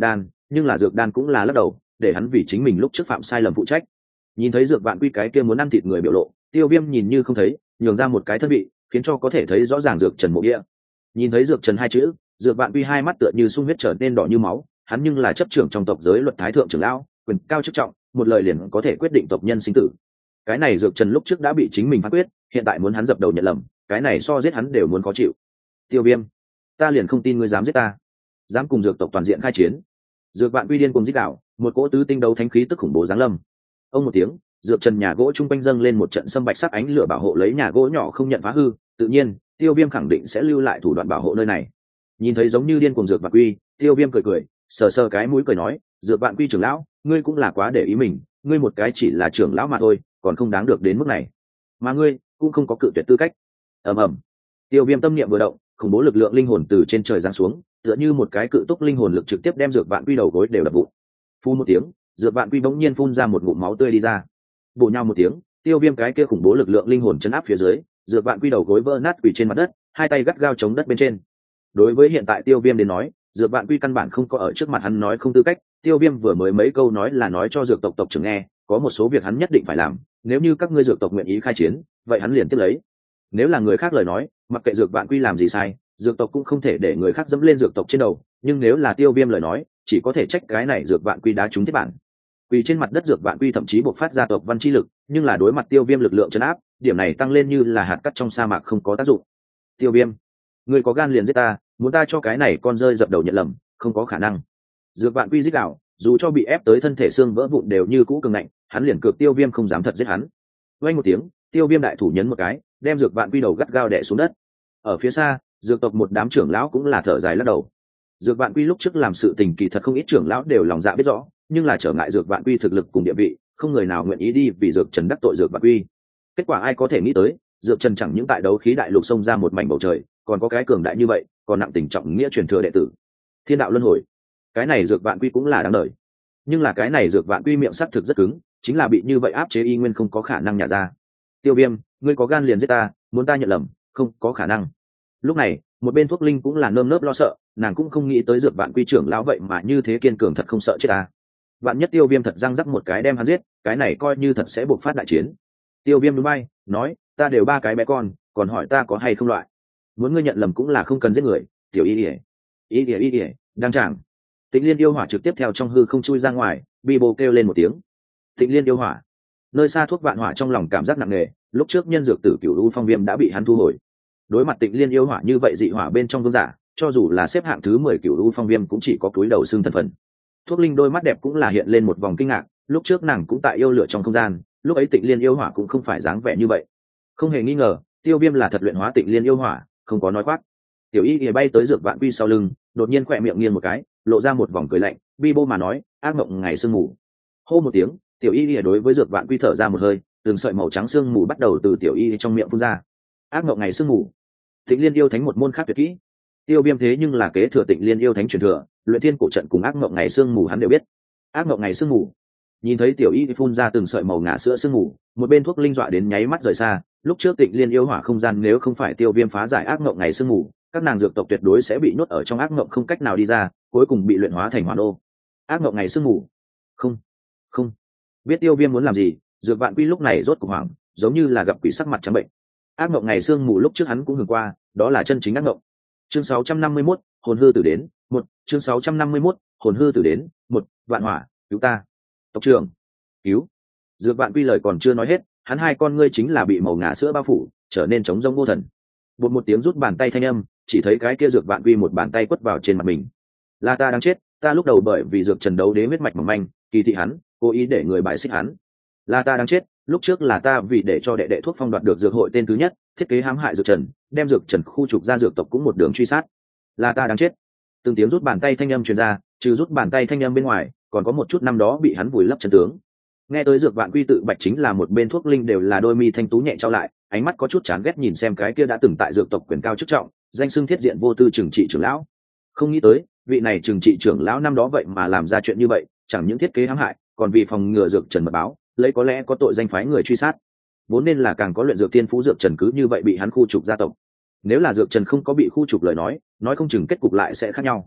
Speaker 1: nhưng là dược đan cũng là lắc đầu để hắn vì chính mình lúc trước phạm sai lầm phụ trách. Nhìn thấy dược vạn quy cái kia muốn ăn thịt người biểu lộ, Tiêu Viêm nhìn như không thấy, nhường ra một cái thân vị, khiến cho có thể thấy rõ ràng dược trần mộ địa. Nhìn thấy dược trần hai chữ, dược vạn quy hai mắt tựa như sung huyết trở nên đỏ như máu, hắn nhưng là chấp trưởng trong tộc giới luật thái thượng trưởng lão, quyền cao chức trọng, một lời liền có thể quyết định tộc nhân sinh tử. Cái này dược trần lúc trước đã bị chính mình phán quyết, hiện tại muốn hắn dập đầu nhận lầm, cái này so giết hắn đều muốn khó chịu. Tiêu Viêm, ta liền không tin ngươi dám giết ta, dám cùng dược tộc toàn diện khai chiến. Dược vạn quy điên cùng giết đạo, một cỗ tứ tinh đấu thánh khí tức khủng bố giáng lâm. Ông một tiếng, dược trần nhà gỗ trung quanh dâng lên một trận sâm bạch sắc ánh lửa bảo hộ lấy nhà gỗ nhỏ không nhận phá hư, tự nhiên Tiêu Viêm khẳng định sẽ lưu lại thủ đoạn bảo hộ nơi này. Nhìn thấy giống như điên cuồng dược vạn quy, Tiêu Viêm cười cười, sờ sờ cái mũi cười nói, dược vạn quy trưởng lão, ngươi cũng là quá để ý mình, ngươi một cái chỉ là trưởng lão mà thôi, còn không đáng được đến mức này, mà ngươi cũng không có cự tuyệt tư cách. Ầm ầm, Tiêu Viêm tâm niệm vừa động, khủng bố lực lượng linh hồn từ trên trời giáng xuống, tựa như một cái cự túc linh hồn lực trực tiếp đem dược vạn quy đầu gối đều đập vụn. Phu một tiếng, dược vạn quy bỗng nhiên phun ra một ngụm máu tươi đi ra. Bổ nhau một tiếng, Tiêu Viêm cái kia khủng bố lực lượng linh hồn chấn áp phía dưới, dược vạn quy đầu gối vỡ nát quỳ trên mặt đất, hai tay gắt gao chống đất bên trên. Đối với hiện tại Tiêu Viêm đến nói, dược vạn quy căn bản không có ở trước mặt hắn nói không tư cách. Tiêu Viêm vừa mới mấy câu nói là nói cho dược tộc tộc trưởng nghe, có một số việc hắn nhất định phải làm, nếu như các ngươi dược tộc nguyện ý khai chiến, vậy hắn liền tiếp lấy. Nếu là người khác lời nói, mặc kệ dược vạn quy làm gì sai, dược tộc cũng không thể để người khác dẫm lên dược tộc trên đầu, nhưng nếu là Tiêu Viêm lời nói, chỉ có thể trách cái này dược vạn quy đá trúng thiết bản. Quỳ trên mặt đất dược vạn quy thậm chí bộc phát ra tộc văn chi lực, nhưng là đối mặt Tiêu Viêm lực lượng trấn áp, điểm này tăng lên như là hạt cát trong sa mạc không có tác dụng. Tiêu Viêm, ngươi có gan liền giết ta, muốn ta cho cái này con rơi dập đầu nhận lầm, không có khả năng. Dược vạn quy rít gào, dù cho bị ép tới thân thể xương vỡ vụn đều như cũ cường ngạnh, hắn liền cược Tiêu Viêm không dám thật giết hắn. Vang một tiếng, Tiêu Viêm đại thủ nhấn một cái, đem dược vạn quy đầu gắt gao đè xuống đất. Ở phía xa, dược tộc một đám trưởng lão cũng là thở dài lắc đầu. Dược vạn quy lúc trước làm sự tình kỳ thật không ít trưởng lão đều lòng dạ biết rõ, nhưng là trở ngại dược vạn quy thực lực cùng địa vị, không người nào nguyện ý đi vì dược trần đắc tội dược vạn quy. Kết quả ai có thể nghĩ tới, dược trần chẳng những tại đấu khí đại lục xông ra một mảnh bầu trời, còn có cái cường đại như vậy, còn nặng tình trọng nghĩa truyền thừa đệ tử. Thiên đạo luân hồi, cái này dược vạn quy cũng là đáng đời. Nhưng là cái này dược vạn quy miệng sắc thực rất cứng, chính là bị như vậy áp chế y nguyên không có khả năng nhả ra. Tiêu Viêm, ngươi có gan liền giết ta, muốn ta nhận lầm, không có khả năng. Lúc này, một bên thuốc linh cũng là nơm nớp lo sợ, nàng cũng không nghĩ tới dược vạn quy trưởng lão vậy mà như thế kiên cường thật không sợ chết ta. Vạn nhất Tiêu Viêm thật răng rắc một cái đem hắn giết, cái này coi như thật sẽ buộc phát đại chiến. Tiêu Viêm núi bay, nói, ta đều ba cái bé con, còn hỏi ta có hay không loại. Muốn ngươi nhận lầm cũng là không cần giết người, tiểu y ỉa y ỉa y ỉa đang chẳng. Tịnh Liên yêu hỏa trực tiếp theo trong hư không chui ra ngoài, bi bô kêu lên một tiếng. Tịnh Liên yêu hỏa. Nơi xa thuốc vạn hỏa trong lòng cảm giác nặng nề, lúc trước nhân dược tử cửu u phong viêm đã bị hắn thu hồi. Đối mặt Tịnh Liên yêu hỏa như vậy dị hỏa bên trong vương giả, cho dù là xếp hạng thứ mười cửu u phong viêm cũng chỉ có cúi đầu xương thần phận. Thuốc linh đôi mắt đẹp cũng là hiện lên một vòng kinh ngạc, lúc trước nàng cũng tại yêu lửa trong không gian, lúc ấy Tịnh Liên yêu hỏa cũng không phải dáng vẻ như vậy. Không hề nghi ngờ, Tiêu Viêm là thật luyện hóa Tịnh Liên yêu hỏa, không có nói khoác. Tiểu Y thì bay tới dược vạn quy sau lưng, đột nhiên khỏe miệng nghiêng một cái, lộ ra một vòng cười lạnh, bi bô mà nói, ác mộng ngày sương mù. Hô một tiếng, Tiểu Y thì đối với dược vạn quy thở ra một hơi, từng sợi màu trắng sương mù bắt đầu từ Tiểu Y trong miệng phun ra. Ác mộng ngày sương mù. Tịnh Liên yêu thánh một môn khác tuyệt kỹ. Tiêu Viêm thế nhưng là kế thừa Tịnh Liên yêu thánh truyền thừa, luyện thiên cổ trận cùng ác mộng ngày sương mù hắn đều biết. Ác mộng ngày sương mù. Nhìn thấy Tiểu Y phun ra từng sợi màu ngả sữa sương mù, một bên thuốc linh dọa đến nháy mắt rời xa. Lúc trước Tịnh Liên yêu hỏa không gian nếu không phải Tiêu Viêm phá giải ác mộng ngày sương mù, các nàng dược tộc tuyệt đối sẽ bị nhốt ở trong ác mộng không cách nào đi ra, cuối cùng bị luyện hóa thành hỏa nô. Ác mộng ngày sương mù. Không, không. Biết Tiêu Viêm muốn làm gì, dược vạn quy lúc này rốt cuộc hoảng, giống như là gặp quỷ sắc mặt trắng bệnh. Ác mộng ngày sương mù lúc trước hắn cũng hưởng qua, đó là chân chính ác mộng. Chương sáu trăm năm mươi mốt, hồn hư tử đến, một, chương sáu trăm năm mươi mốt, hồn hư tử đến, một, vạn hỏa, cứu ta. Tộc trưởng, cứu. Dược vạn quy lời còn chưa nói hết, hắn hai con ngươi chính là bị màu ngà sữa bao phủ, trở nên trống rỗng vô thần. Bột một tiếng rút bàn tay thanh âm, chỉ thấy cái kia dược vạn quy một bàn tay quất vào trên mặt mình. Là ta đang chết, ta lúc đầu bởi vì dược trần đấu đế huyết mạch mỏng manh, kỳ thị hắn, cố ý để người bài xích hắn. Là ta đang chết, lúc trước là ta vì để cho đệ đệ thuốc phong đoạt được dược hội tên thứ nhất, thiết kế hãm hại dược trần, đem dược trần khu trục ra dược tộc cũng một đường truy sát. Là ta đang chết. Từng tiếng rút bàn tay thanh âm truyền ra, trừ rút bàn tay thanh âm bên ngoài, còn có một chút năm đó bị hắn vùi lấp chân tướng. Nghe tới dược vạn quy tự bạch chính là một bên thuốc linh đều là đôi mi thanh tú nhẹ trao lại, ánh mắt có chút chán ghét nhìn xem cái kia đã từng tại dược tộc quyền cao chức trọng, danh xưng thiết diện vô tư trừng trị trưởng lão. Không nghĩ tới, vị này trừng trị trưởng lão năm đó vậy mà làm ra chuyện như vậy, chẳng những thiết kế hãm hại, còn vì phòng ngừa dược trần mật báo, lấy có lẽ có tội danh phái người truy sát. Vốn nên là càng có luyện dược tiên phú dược trần cứ như vậy bị hắn khu trục gia tộc. Nếu là dược trần không có bị khu trục lời nói, nói không chừng kết cục lại sẽ khác nhau.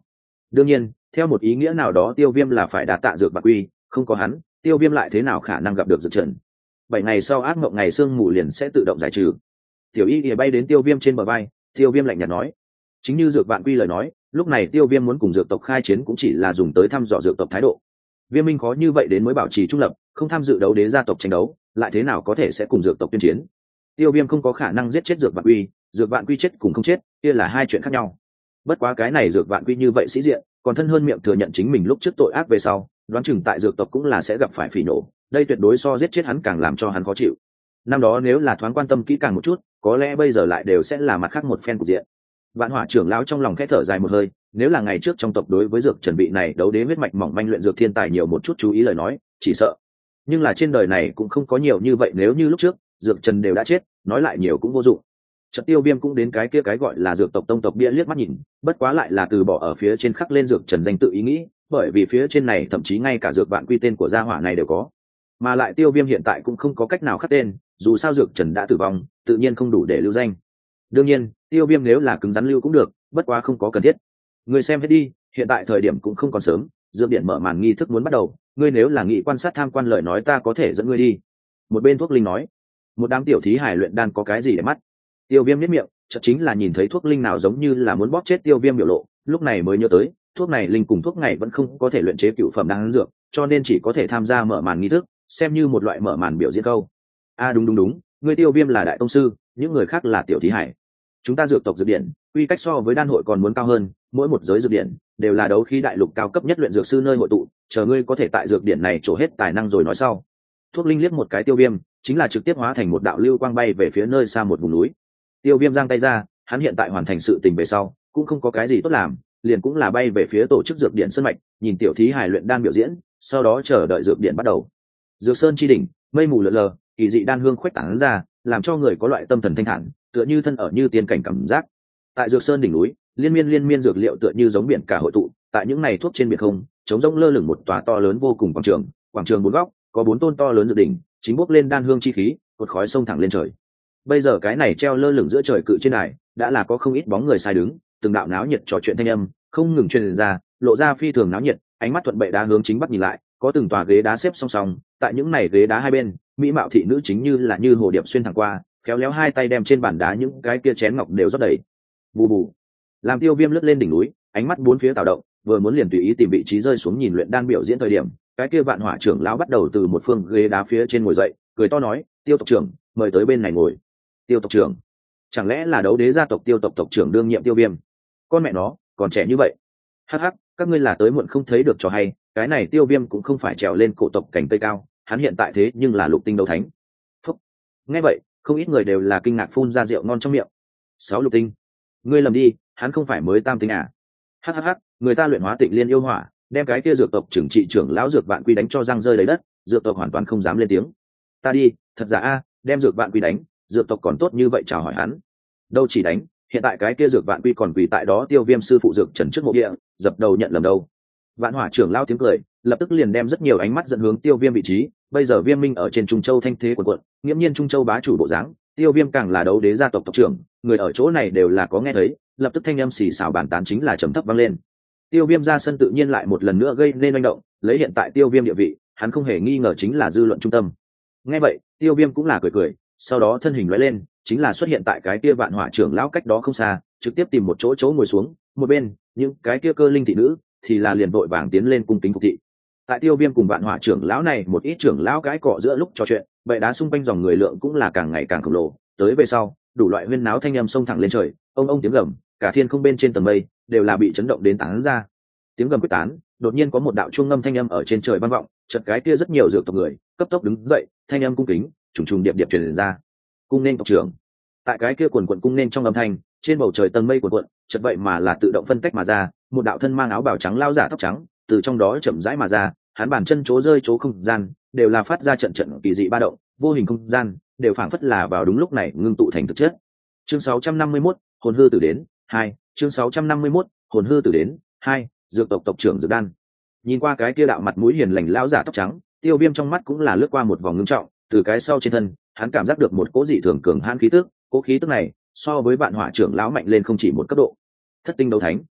Speaker 1: đương nhiên theo một ý nghĩa nào đó Tiêu Viêm là phải đạt tạ dược bạc quy, không có hắn Tiêu Viêm lại thế nào khả năng gặp được Dược Trần. Bảy ngày sau ác mộng ngày sương mù liền sẽ tự động giải trừ. Tiểu Y thì bay đến Tiêu Viêm trên bờ vai, Tiêu Viêm lạnh nhạt nói, chính như Dược Vạn Quy lời nói, lúc này Tiêu Viêm muốn cùng dược tộc khai chiến cũng chỉ là dùng tới thăm dò dược tộc thái độ. Viêm Minh khó như vậy đến mới bảo trì trung lập, không tham dự đấu đế gia tộc tranh đấu, lại thế nào có thể sẽ cùng dược tộc tuyên chiến. Tiêu Viêm không có khả năng giết chết Dược Vạn Quy, Dược Vạn Quy chết cùng không chết, kia là hai chuyện khác nhau. Bất quá cái này Dược Vạn Quy như vậy sĩ diện, còn thân hơn miệng thừa nhận chính mình lúc trước tội ác về sau, đoán chừng tại dược tộc cũng là sẽ gặp phải phỉ nổ, đây tuyệt đối so giết chết hắn càng làm cho hắn khó chịu. Năm đó nếu là thoáng quan tâm kỹ càng một chút, có lẽ bây giờ lại đều sẽ là mặt khác một phen cục diện. Vạn Hỏa trưởng lão trong lòng khẽ thở dài một hơi, nếu là ngày trước trong tộc đối với dược Trần bị này đấu đế huyết mạch mỏng manh luyện dược thiên tài nhiều một chút chú ý lời nói, chỉ sợ. Nhưng là trên đời này cũng không có nhiều như vậy, nếu như lúc trước dược Trần đều đã chết, nói lại nhiều cũng vô dụng. Trận Tiêu Viêm cũng đến cái kia cái gọi là dược tộc tông tộc bia liếc mắt nhìn, bất quá lại là từ bỏ ở phía trên khắc lên dược Trần danh tự ý nghĩ, bởi vì phía trên này thậm chí ngay cả dược Vạn Quy tên của gia hỏa này đều có. Mà lại Tiêu Viêm hiện tại cũng không có cách nào khắc tên, dù sao dược Trần đã tử vong, tự nhiên không đủ để lưu danh. Đương nhiên, Tiêu Viêm nếu là cứng rắn lưu cũng được, bất quá không có cần thiết. Ngươi xem hết đi, hiện tại thời điểm cũng không còn sớm, dược điện mở màn nghi thức muốn bắt đầu, ngươi nếu là nghị quan sát tham quan lời nói ta có thể dẫn ngươi đi. Một bên thuốc linh nói, một đám tiểu thí hải luyện đan có cái gì để mắt. Tiêu Viêm nhếch miệng, chợt chính là nhìn thấy thuốc linh nào giống như là muốn bóp chết Tiêu Viêm biểu lộ, lúc này mới nhớ tới, thuốc này linh cùng thuốc này vẫn không có thể luyện chế cựu phẩm đan dược, cho nên chỉ có thể tham gia mở màn nghi thức, xem như một loại mở màn biểu diễn câu. A à, đúng đúng đúng, ngươi Tiêu Viêm là đại tông sư, những người khác là tiểu thí hải. Chúng ta dược tộc dược điện, quy cách so với đan hội còn muốn cao hơn, mỗi một giới dược điện đều là đấu khí đại lục cao cấp nhất luyện dược sư nơi hội tụ, chờ ngươi có thể tại dược điện này trổ hết tài năng rồi nói sau. Thuốc linh liếc một cái Tiêu Viêm, chính là trực tiếp hóa thành một đạo lưu quang bay về phía nơi xa một vùng núi. Tiêu Viêm giang tay ra, hắn hiện tại hoàn thành sự tình về sau, cũng không có cái gì tốt làm, liền cũng là bay về phía tổ chức dược điện sơn mạch, nhìn tiểu thí hài luyện đan biểu diễn, sau đó chờ đợi dược điện bắt đầu. Dược sơn chi đỉnh, mây mù lượn lờ, kỳ dị đan hương khuếch tán ra, làm cho người có loại tâm thần thanh thản, tựa như thân ở như tiên cảnh cảm giác. Tại dược sơn đỉnh núi, liên miên liên miên dược liệu tựa như giống biển cả hội tụ, tại những này thuốc trên biển không, chống rỗng lơ lửng một tòa to lớn vô cùng quảng trường, quảng trường bốn góc, có bốn tôn to lớn dược đỉnh, chính bốc lên đan hương chi khí, cột khói sông thẳng lên trời. Bây giờ cái này treo lơ lửng giữa trời cự trên đài, đã là có không ít bóng người sai đứng, từng đạo náo nhiệt trò chuyện thanh âm không ngừng truyền ra, lộ ra phi thường náo nhiệt, ánh mắt thuận bệ đá hướng chính bắc nhìn lại, có từng tòa ghế đá xếp song song, tại những này ghế đá hai bên, mỹ mạo thị nữ chính như là như hồ điệp xuyên thẳng qua, khéo léo hai tay đem trên bàn đá những cái kia chén ngọc đều rót đầy. Bù bù. Làm Tiêu Viêm lướt lên đỉnh núi, ánh mắt bốn phía tạo động, vừa muốn liền tùy ý tìm vị trí rơi xuống nhìn luyện đan biểu diễn thời điểm, cái kia Vạn Hỏa trưởng lão bắt đầu từ một phương ghế đá phía trên ngồi dậy, cười to nói, "Tiêu tộc trưởng, mời tới bên này ngồi." Tiêu tộc trưởng? Chẳng lẽ là đấu đế gia tộc Tiêu tộc tộc trưởng đương nhiệm Tiêu Viêm? Con mẹ nó, còn trẻ như vậy. Hắc hắc, các ngươi là tới muộn không thấy được trò hay, cái này Tiêu Viêm cũng không phải trèo lên cổ tộc cảnh tây cao, hắn hiện tại thế nhưng là lục tinh đấu thánh. Phúc. Nghe vậy, không ít người đều là kinh ngạc phun ra rượu ngon trong miệng. Sáu lục tinh? Ngươi lầm đi, hắn không phải mới tam tinh à? Hắc hắc hắc, người ta luyện hóa Tịnh Liên yêu hỏa, đem cái kia dược tộc trưởng trị trưởng lão dược Vạn Quy đánh cho răng rơi đầy đất, dược tộc hoàn toàn không dám lên tiếng. Ta đi, thật giả a, đem dược Vạn Quy đánh, dược tộc còn tốt như vậy chào hỏi hắn. Đâu chỉ đánh, hiện tại cái kia dược Vạn Quy còn quỳ tại đó Tiêu Viêm sư phụ dược Trần trước mộ địa, dập đầu nhận lầm đâu. Vạn Hỏa trưởng lão tiếng cười, lập tức liền đem rất nhiều ánh mắt dẫn hướng Tiêu Viêm vị trí, bây giờ Viêm Minh ở trên Trung Châu thanh thế quần quận, nghiễm nhiên Trung Châu bá chủ bộ dáng, Tiêu Viêm càng là đấu đế gia tộc tộc trưởng, người ở chỗ này đều là có nghe thấy, lập tức thanh âm xì xào bàn tán chính là trầm thấp vang lên. Tiêu Viêm ra sân tự nhiên lại một lần nữa gây nên manh động, lấy hiện tại Tiêu Viêm địa vị, hắn không hề nghi ngờ chính là dư luận trung tâm. Nghe vậy, Tiêu Viêm cũng là cười cười, sau đó thân hình lóe lên, chính là xuất hiện tại cái kia Vạn Hỏa trưởng lão cách đó không xa, trực tiếp tìm một chỗ chỗ ngồi xuống, một bên, những cái kia cơ linh thị nữ thì là liền vội vàng tiến lên cung kính phục thị. Tại Tiêu Viêm cùng Vạn Hỏa trưởng lão này một ít trưởng lão cái cọ giữa lúc trò chuyện, bệ đá xung quanh dòng người lượng cũng là càng ngày càng khổng lồ, tới về sau, đủ loại huyên náo thanh âm xông thẳng lên trời, ông ông tiếng gầm, cả thiên không bên trên tầng mây đều là bị chấn động đến tán ra. Tiếng gầm quyết tán, đột nhiên có một đạo chuông ngâm thanh âm ở trên trời vang vọng, chợt cái kia rất nhiều dược tộc người cấp tốc đứng dậy, thanh âm cung kính trùng trùng điệp điệp truyền ra. Cung nên tộc trưởng. Tại cái kia quần quần cung nên trong âm thanh, trên bầu trời tầng mây cuộn cuộn, chợt vậy mà là tự động phân tách mà ra, một đạo thân mang áo bào trắng lao giả tóc trắng, từ trong đó chậm rãi mà ra, hắn bàn chân chỗ rơi chỗ không gian, đều là phát ra trận trận kỳ dị ba động, vô hình không gian, đều phảng phất là vào đúng lúc này ngưng tụ thành thực chất. Chương sáu trăm năm mươi mốt, hồn hư tử đến, hai, chương sáu trăm năm mươi mốt, hồn hư tử đến, hai, dược tộc tộc trưởng Dược Đan. Nhìn qua cái kia đạo mặt mũi hiền lành lão giả tóc trắng, Tiêu Viêm trong mắt cũng là lướt qua một vòng ngưng trọng, từ cái sau trên thân, hắn cảm giác được một cỗ dị thường cường hãn khí tức, cỗ khí tức này so với Vạn Hỏa trưởng lão mạnh lên không chỉ một cấp độ. Thất tinh đấu thánh.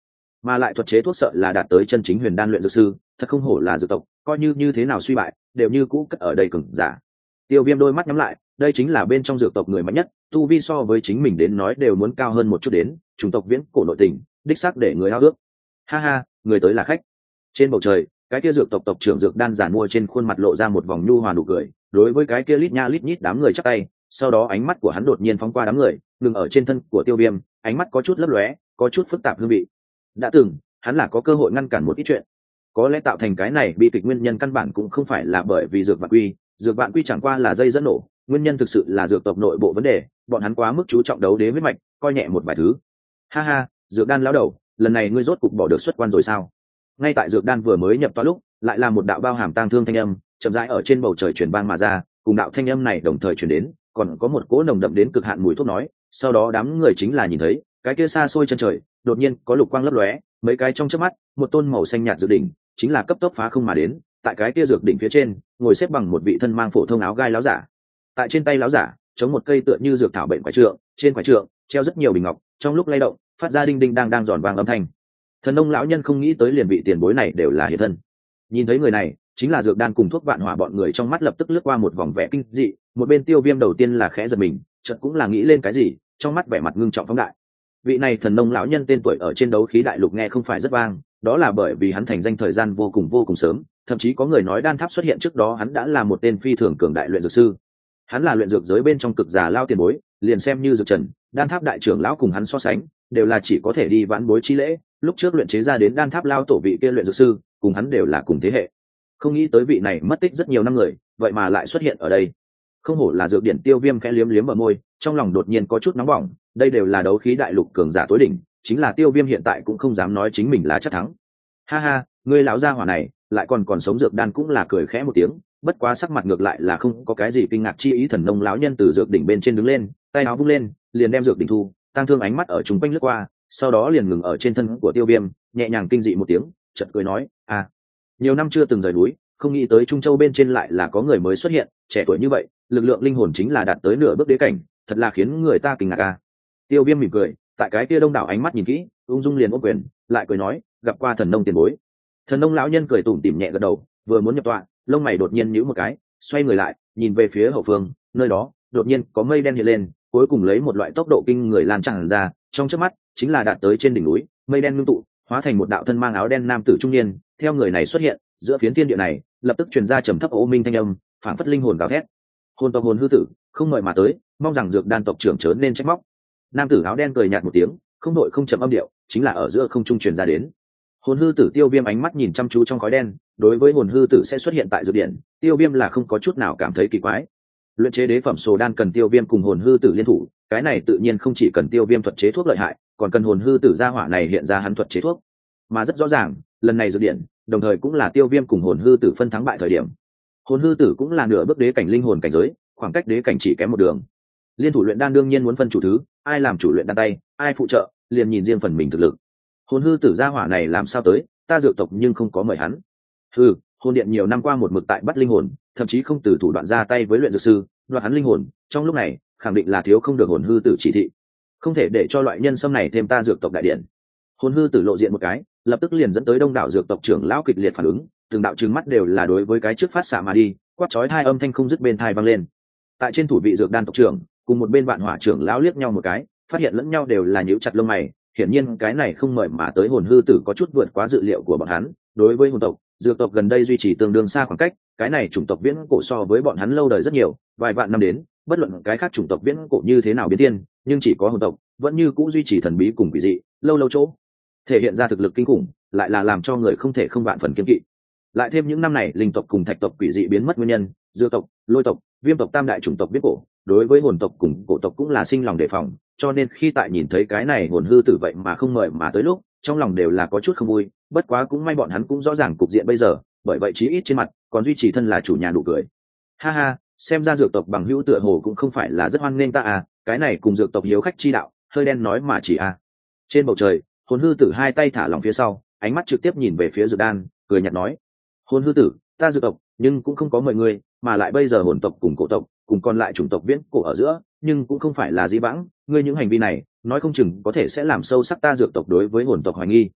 Speaker 1: mà lại thuật chế thuốc sợ là đạt tới chân chính huyền đan luyện dược sư, thật không hổ là dược tộc, coi như như thế nào suy bại đều như cũ cất ở đây cường giả. Tiêu Viêm đôi mắt nhắm lại, đây chính là bên trong dược tộc người mạnh nhất, tu vi so với chính mình đến nói đều muốn cao hơn một chút đến, chủng tộc viễn cổ nội tình, đích xác để người ao ước. Ha ha, người tới là khách. Trên bầu trời, cái kia dược tộc tộc trưởng dược đan giản mua trên khuôn mặt lộ ra một vòng nhu hòa nụ cười, đối với cái kia lít nha lít nhít đám người chắp tay, sau đó ánh mắt của hắn đột nhiên phóng qua đám người, ngừng ở trên thân của Tiêu Viêm, ánh mắt có chút lấp lóe, có chút phức tạp hương vị. Đã từng, hắn là có cơ hội ngăn cản một ít chuyện. Có lẽ tạo thành cái này bi kịch nguyên nhân căn bản cũng không phải là bởi vì dược vạn quy, dược vạn quy chẳng qua là dây dẫn nổ, nguyên nhân thực sự là dược tộc nội bộ vấn đề, bọn hắn quá mức chú trọng đấu đế huyết mạch, coi nhẹ một vài thứ. Ha ha, dược đan lão đầu, lần này ngươi rốt cục bỏ được xuất quan rồi sao? Ngay tại dược đan vừa mới nhập toa lúc, lại là một đạo bao hàm tang thương thanh âm chậm rãi ở trên bầu trời truyền vang mà ra, cùng đạo thanh âm này đồng thời truyền đến, còn có một cỗ nồng đậm đến cực hạn mùi thuốc nói. Sau đó đám người chính là nhìn thấy cái kia xa xôi chân trời đột nhiên có lục quang lấp lóe, mấy cái trong chớp mắt một tôn màu xanh nhạt dược đỉnh chính là cấp tốc phá không mà đến. Tại cái kia dược đỉnh phía trên ngồi xếp bằng một vị thân mang phổ thông áo gai láo giả, tại trên tay láo giả chống một cây tựa như dược thảo bệnh quái trượng, trên quái trượng treo rất nhiều bình ngọc, trong lúc lay động phát ra đinh đinh đang đang giòn vàng âm thanh. Thần nông lão nhân không nghĩ tới liền vị tiền bối này đều là hiện thân. Nhìn thấy người này chính là dược đan cùng thuốc vạn hỏa, bọn người trong mắt lập tức lướt qua một vòng vẻ kinh dị. Một bên Tiêu Viêm đầu tiên là khẽ giật mình, chợt cũng là nghĩ lên cái gì, trong mắt vẻ mặt ngưng trọng phóng đại. Vị này thần nông lão nhân tên tuổi ở trên đấu khí đại lục nghe không phải rất vang, đó là bởi vì hắn thành danh thời gian vô cùng vô cùng sớm, thậm chí có người nói đan tháp xuất hiện trước đó hắn đã là một tên phi thường cường đại luyện dược sư. Hắn là luyện dược giới bên trong cực già lao tiền bối, liền xem như dược trần, đan tháp đại trưởng lão cùng hắn so sánh đều là chỉ có thể đi vãn bối chi lễ. Lúc trước luyện chế ra đến đan tháp lao tổ vị kia luyện dược sư cùng hắn đều là cùng thế hệ. Không nghĩ tới vị này mất tích rất nhiều năm người vậy mà lại xuất hiện ở đây. Không hổ là dược điển. Tiêu Viêm khẽ liếm liếm ở môi, trong lòng đột nhiên có chút nóng bỏng. Đây đều là đấu khí đại lục cường giả tối đỉnh, chính là Tiêu Viêm hiện tại cũng không dám nói chính mình là chắc thắng. Ha ha, ngươi lão gia hỏa này lại còn còn sống. Dược đan cũng là cười khẽ một tiếng, bất quá sắc mặt ngược lại là không có cái gì kinh ngạc chi ý. Thần nông lão nhân từ dược đỉnh bên trên đứng lên, tay áo vung lên liền đem dược đỉnh thu, tăng thương ánh mắt ở chúng quanh lướt qua, sau đó liền ngừng ở trên thân của Tiêu Viêm, nhẹ nhàng kinh dị một tiếng, chợt cười nói: à, nhiều năm chưa từng rời núi, không nghĩ tới Trung Châu bên trên lại là có người mới xuất hiện, trẻ tuổi như vậy, lực lượng linh hồn chính là đạt tới nửa bước đế cảnh, thật là khiến người ta kinh ngạc à. Tiêu Viêm mỉm cười, tại cái kia đông đảo ánh mắt nhìn kỹ, ung dung liền ôm quyền, lại cười nói: gặp qua thần nông tiền bối. Thần nông lão nhân cười tủm tỉm nhẹ gật đầu, vừa muốn nhập tọa, lông mày đột nhiên nhíu một cái, xoay người lại, nhìn về phía hậu phương, nơi đó đột nhiên có mây đen hiện lên, cuối cùng lấy một loại tốc độ kinh người lan tràn ra, trong chớp mắt chính là đạt tới trên đỉnh núi, mây đen ngưng tụ, hóa thành một đạo thân mang áo đen nam tử trung niên. Theo người này xuất hiện, giữa phiến thiên địa này lập tức truyền ra trầm thấp ô minh thanh âm, phảng phất linh hồn gào thét. Hồn tộc hồn hư tử, không mời mà tới, mong rằng dược đan tộc trưởng chớ nên trách móc. Nam tử áo đen cười nhạt một tiếng, không đội không chậm âm điệu, chính là ở giữa không trung truyền ra đến. Hồn hư tử Tiêu Viêm ánh mắt nhìn chăm chú trong khói đen, đối với hồn hư tử sẽ xuất hiện tại dược điện, Tiêu Viêm là không có chút nào cảm thấy kỳ quái. Luyện chế đế phẩm sồ đan cần Tiêu Viêm cùng hồn hư tử liên thủ, cái này tự nhiên không chỉ cần Tiêu Viêm thuật chế thuốc lợi hại, còn cần hồn hư tử gia hỏa này hiện ra hắn thuật chế thuốc. Mà rất rõ ràng, lần này dược điện, đồng thời cũng là Tiêu Viêm cùng hồn hư tử phân thắng bại thời điểm. Hồn hư tử cũng là nửa bước đế cảnh linh hồn cảnh giới, khoảng cách đế cảnh chỉ kém một đường. Liên thủ luyện đan đương nhiên muốn phân chủ thứ, ai làm chủ luyện đan tay, ai phụ trợ, liền nhìn riêng phần mình thực lực. Hồn hư tử gia hỏa này làm sao tới, ta dược tộc nhưng không có mời hắn. Hừ, hồn điện nhiều năm qua một mực tại bắt linh hồn, thậm chí không từ thủ đoạn ra tay với luyện dược sư, đoạt hắn linh hồn, trong lúc này khẳng định là thiếu không được hồn hư tử chỉ thị, không thể để cho loại nhân xâm này thêm ta dược tộc đại điện. Hồn hư tử lộ diện một cái, lập tức liền dẫn tới đông đảo dược tộc trưởng lão kịch liệt phản ứng, từng đạo trừng mắt đều là đối với cái trước phát xạ mà đi, quát chói hai âm thanh không dứt bên tai vang lên. Tại trên thủ vị dược đan tộc trưởng cùng một bên vạn hỏa trưởng lão liếc nhau một cái, phát hiện lẫn nhau đều là nhíu chặt lông mày, hiển nhiên cái này không mời mà tới hồn hư tử có chút vượt quá dự liệu của bọn hắn. Đối với hồn tộc, dược tộc gần đây duy trì tương đương xa khoảng cách, cái này chủng tộc viễn cổ so với bọn hắn lâu đời rất nhiều, vài vạn năm đến, bất luận cái khác chủng tộc viễn cổ như thế nào biến thiên, nhưng chỉ có hồn tộc vẫn như cũ duy trì thần bí cùng quỷ dị, lâu lâu chỗ thể hiện ra thực lực kinh khủng, lại là làm cho người không thể không vạn phần kiêng kỵ. Lại thêm những năm này linh tộc cùng thạch tộc quỷ dị biến mất nguyên nhân, dược tộc, lôi tộc, viêm tộc tam đại chủng tộc viễn cổ, đối với hồn tộc cùng cổ tộc cũng là sinh lòng đề phòng, cho nên khi tại nhìn thấy cái này hồn hư tử vậy mà không mời mà tới lúc, trong lòng đều là có chút không vui. Bất quá cũng may bọn hắn cũng rõ ràng cục diện bây giờ, bởi vậy chí ít trên mặt còn duy trì thân là chủ nhà nụ cười. Ha ha, xem ra dược tộc bằng hữu tựa hồ cũng không phải là rất hoan nghênh ta à, cái này cùng dược tộc hiếu khách chi đạo, hơi đen nói mà chỉ à. Trên bầu trời, hồn hư tử hai tay thả lỏng phía sau, ánh mắt trực tiếp nhìn về phía dược đan, cười nhạt nói: hồn hư tử, ta dược tộc nhưng cũng không có mời ngươi, mà lại bây giờ hồn tộc cùng cổ tộc cùng còn lại chủng tộc viễn cổ ở giữa, nhưng cũng không phải là dĩ vãng, ngươi những hành vi này nói không chừng có thể sẽ làm sâu sắc ta dược tộc đối với hồn tộc hoài nghi.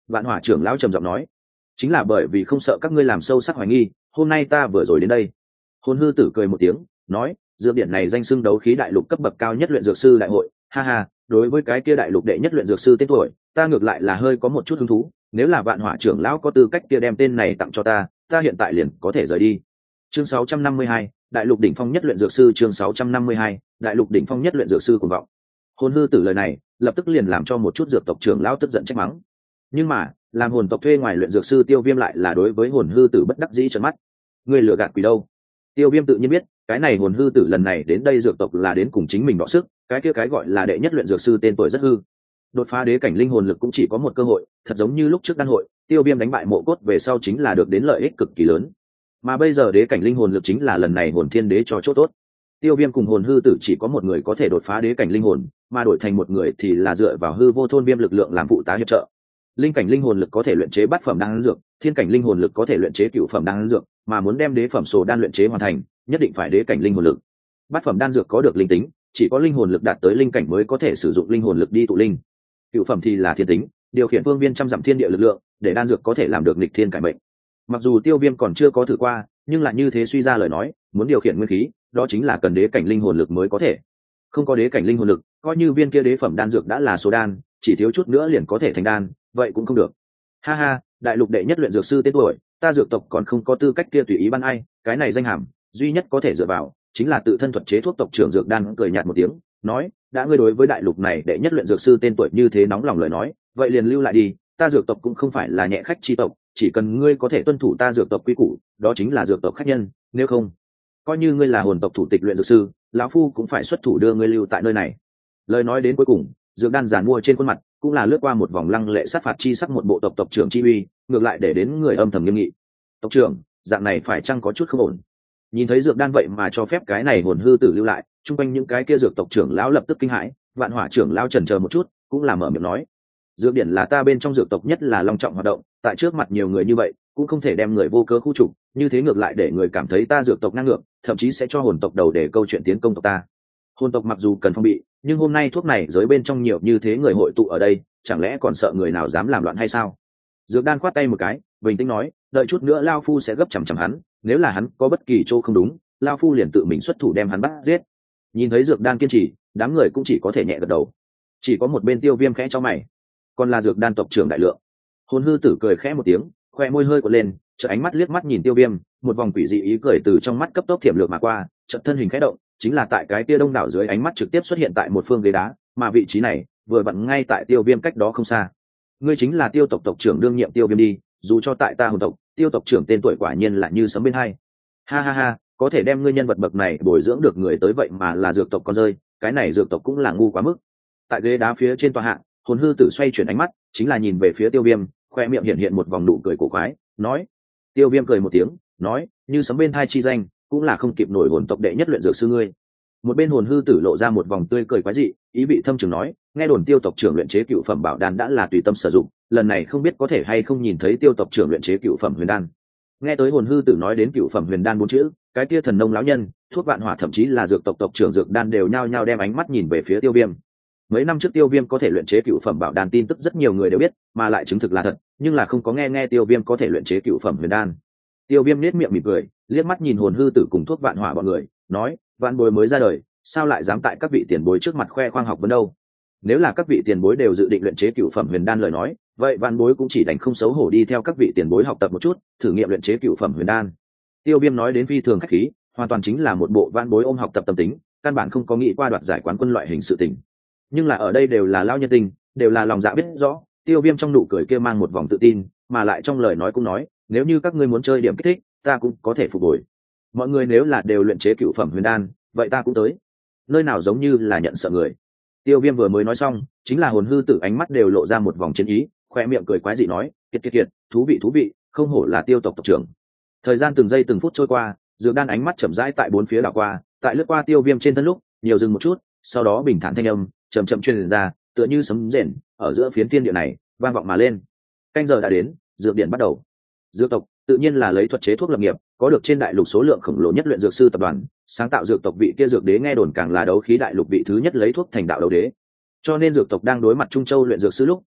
Speaker 1: Vạn Hỏa trưởng lão trầm giọng nói, chính là bởi vì không sợ các ngươi làm sâu sắc hoài nghi, hôm nay ta vừa rồi đến đây. Hồn hư tử cười một tiếng, nói, dược điện này danh xưng đấu khí đại lục cấp bậc cao nhất luyện dược sư đại hội, ha ha, đối với cái kia đại lục đệ nhất luyện dược sư tên tuổi, ta ngược lại là hơi có một chút hứng thú, nếu là Vạn Hỏa trưởng lão có tư cách kia đem tên này tặng cho ta, ta hiện tại liền có thể rời đi. Chương sáu trăm năm mươi hai, đại lục đỉnh phong nhất luyện dược sư, chương sáu trăm năm mươi hai, đại lục đỉnh phong nhất luyện dược sư cuồng vọng. Hồn hư tử lời này, lập tức liền làm cho một chút dược tộc trưởng lão tức giận trách mắng. Nhưng mà, làm hồn tộc thuê ngoài luyện dược sư Tiêu Viêm lại là đối với hồn hư tử bất đắc dĩ trợn mắt. Ngươi lừa gạt quỷ đâu? Tiêu Viêm tự nhiên biết, cái này hồn hư tử lần này đến đây dược tộc là đến cùng chính mình đọ sức, cái kia cái gọi là đệ nhất luyện dược sư tên tuổi rất hư. Đột phá đế cảnh linh hồn lực cũng chỉ có một cơ hội, thật giống như lúc trước đan hội, Tiêu Viêm đánh bại Mộ Cốt về sau chính là được đến lợi ích cực kỳ lớn. Mà bây giờ đế cảnh linh hồn lực chính là lần này hồn thiên đế cho chỗ tốt. Tiêu Viêm cùng hồn hư tử chỉ có một người có thể đột phá đế cảnh linh hồn, mà đổi thành một người thì là dựa vào hư vô thôn viêm lực lượng làm phụ tá hiệp trợ. Linh cảnh linh hồn lực có thể luyện chế bát phẩm đan dược, thiên cảnh linh hồn lực có thể luyện chế cửu phẩm đan dược, mà muốn đem đế phẩm sổ đan luyện chế hoàn thành, nhất định phải đế cảnh linh hồn lực. Bát phẩm đan dược có được linh tính, chỉ có linh hồn lực đạt tới linh cảnh mới có thể sử dụng linh hồn lực đi tụ linh. Cửu phẩm thì là thiên tính, điều khiển phương viên trăm dặm thiên địa lực lượng, để đan dược có thể làm được nghịch thiên cải mệnh. Mặc dù Tiêu Viêm còn chưa có thử qua, nhưng là như thế suy ra lời nói, muốn điều khiển nguyên khí, đó chính là cần đế cảnh linh hồn lực mới có thể. Không có đế cảnh linh hồn lực, coi như viên kia đế phẩm đan dược đã là số đan, chỉ thiếu chút nữa liền có thể thành đan, vậy cũng không được. Ha ha, đại lục đệ nhất luyện dược sư tên tuổi, ta dược tộc còn không có tư cách kia tùy ý ban ai, cái này danh hàm, duy nhất có thể dựa vào chính là tự thân thuật chế thuốc tộc trưởng dược đan cười nhạt một tiếng, nói, đã ngươi đối với đại lục này đệ nhất luyện dược sư tên tuổi như thế nóng lòng lời nói, vậy liền lưu lại đi, ta dược tộc cũng không phải là nhẹ khách chi tộc, chỉ cần ngươi có thể tuân thủ ta dược tộc quy củ, đó chính là dược tộc khách nhân, nếu không, coi như ngươi là hồn tộc thủ tịch luyện dược sư, lão phu cũng phải xuất thủ đưa ngươi lưu tại nơi này. Lời nói đến cuối cùng, dược đan giàn mua trên khuôn mặt cũng là lướt qua một vòng lăng lệ sát phạt chi sắc một bộ tộc tộc trưởng chi uy, ngược lại để đến người âm thầm nghiêm nghị. Tộc trưởng, dạng này phải chăng có chút không ổn? Nhìn thấy dược đan vậy mà cho phép cái này hồn hư tử lưu lại, chung quanh những cái kia dược tộc trưởng lão lập tức kinh hãi. Vạn Hỏa trưởng lão chần chờ một chút, cũng là mở miệng nói, dược điển là ta bên trong dược tộc nhất là long trọng hoạt động, tại trước mặt nhiều người như vậy cũng không thể đem người vô cớ khu trục, như thế ngược lại để người cảm thấy ta dược tộc ngang ngược, thậm chí sẽ cho hồn tộc đầu để câu chuyện tiến công tộc ta. Hồn tộc mặc dù cần phong bị, nhưng hôm nay thuốc này giới bên trong nhiều như thế người hội tụ ở đây, chẳng lẽ còn sợ người nào dám làm loạn hay sao? Dược đan khoát tay một cái, bình tĩnh nói, đợi chút nữa lao phu sẽ gấp chằm chằm hắn, nếu là hắn có bất kỳ chỗ không đúng, lao phu liền tự mình xuất thủ đem hắn bắt giết. Nhìn thấy dược đan kiên trì, đám người cũng chỉ có thể nhẹ gật đầu. Chỉ có một bên Tiêu Viêm khẽ cho mày, còn là dược đan tộc trưởng đại lượng. Hồn hư tử cười khẽ một tiếng, khoe môi hơi quật lên, chợt ánh mắt liếc mắt nhìn Tiêu Viêm, một vòng quỷ dị ý cười từ trong mắt cấp tốc thiểm lược mà qua, chợt thân hình khẽ động, chính là tại cái kia đông đảo dưới ánh mắt trực tiếp xuất hiện tại một phương ghế đá, mà vị trí này vừa vặn ngay tại Tiêu Viêm cách đó không xa. Ngươi chính là Tiêu tộc tộc trưởng đương nhiệm Tiêu Viêm đi, dù cho tại ta hồn tộc, Tiêu tộc trưởng tên tuổi quả nhiên là như sấm bên hai. Ha ha ha, có thể đem ngươi nhân vật bậc này bồi dưỡng được người tới vậy mà là dược tộc con rơi, cái này dược tộc cũng là ngu quá mức. Tại ghế đá phía trên tòa hạ, hồn hư tử xoay chuyển ánh mắt, chính là nhìn về phía Tiêu Viêm, khoe miệng hiện hiện một vòng nụ cười cổ quái, nói. Tiêu Viêm cười một tiếng, nói, như sấm bên thai chi danh, cũng là không kịp nổi hồn tộc đệ nhất luyện dược sư ngươi. Một bên hồn hư tử lộ ra một vòng tươi cười quái dị, ý vị thâm trường nói, nghe đồn Tiêu tộc trưởng luyện chế cựu phẩm bảo đan đã là tùy tâm sử dụng, lần này không biết có thể hay không nhìn thấy Tiêu tộc trưởng luyện chế cựu phẩm huyền đan. Nghe tới hồn hư tử nói đến cựu phẩm huyền đan bốn chữ, cái kia thần nông lão nhân, thuốc vạn hỏa thậm chí là dược tộc tộc trưởng dược đan đều nhao nhao đem ánh mắt nhìn về phía Tiêu Viêm. Mấy năm trước Tiêu Viêm có thể luyện chế cựu phẩm bảo đan tin tức rất nhiều người đều biết, mà lại chứng thực là thật, nhưng là không có nghe nghe Tiêu Viêm có thể luyện chế cựu phẩm huyền đan. Tiêu Viêm nhếch miệng mỉm cười, liếc mắt nhìn hồn hư tử cùng thuốc vạn hỏa bọn người, nói, vạn bối mới ra đời, sao lại dám tại các vị tiền bối trước mặt khoe khoang học vấn đâu? Nếu là các vị tiền bối đều dự định luyện chế cựu phẩm huyền đan lời nói, vậy vạn bối cũng chỉ đành không xấu hổ đi theo các vị tiền bối học tập một chút, thử nghiệm luyện chế cựu phẩm huyền đan. Tiêu Viêm nói đến phi thường khách khí, hoàn toàn chính là một bộ vạn bối ôm học tập tâm tính, căn bản không có nghĩ qua đoạt giải quán quân loại hình sự tình. Nhưng là ở đây đều là lao nhân tình, đều là lòng dạ biết rõ. Tiêu Viêm trong nụ cười kia mang một vòng tự tin, mà lại trong lời nói cũng nói, nếu như các ngươi muốn chơi điểm kích thích, ta cũng có thể phục hồi. Mọi người nếu là đều luyện chế cựu phẩm huyền đan, vậy ta cũng tới. Nơi nào giống như là nhận sợ người. Tiêu Viêm vừa mới nói xong, chính là hồn hư tử ánh mắt đều lộ ra một vòng chiến ý, khoe miệng cười quái dị nói, kiệt kiệt kiệt, thú vị thú vị, không hổ là Tiêu tộc tộc trưởng. Thời gian từng giây từng phút trôi qua, dược đan ánh mắt chậm rãi tại bốn phía đảo qua, tại lướt qua Tiêu Viêm trên thân lúc, nhiều dừng một chút, sau đó bình thản thanh âm chậm chậm truyền ra, tựa như sấm rền ở giữa phiến thiên địa này vang vọng mà lên. Canh giờ đã đến, dược điện bắt đầu. Dược tộc tự nhiên là lấy thuật chế thuốc lập nghiệp, có được trên đại lục số lượng khổng lồ nhất luyện dược sư tập đoàn, sáng tạo dược tộc vị kia dược đế nghe đồn càng là đấu khí đại lục vị thứ nhất lấy thuốc thành đạo đấu đế. Cho nên dược tộc đang đối mặt Trung Châu luyện dược sư lúc,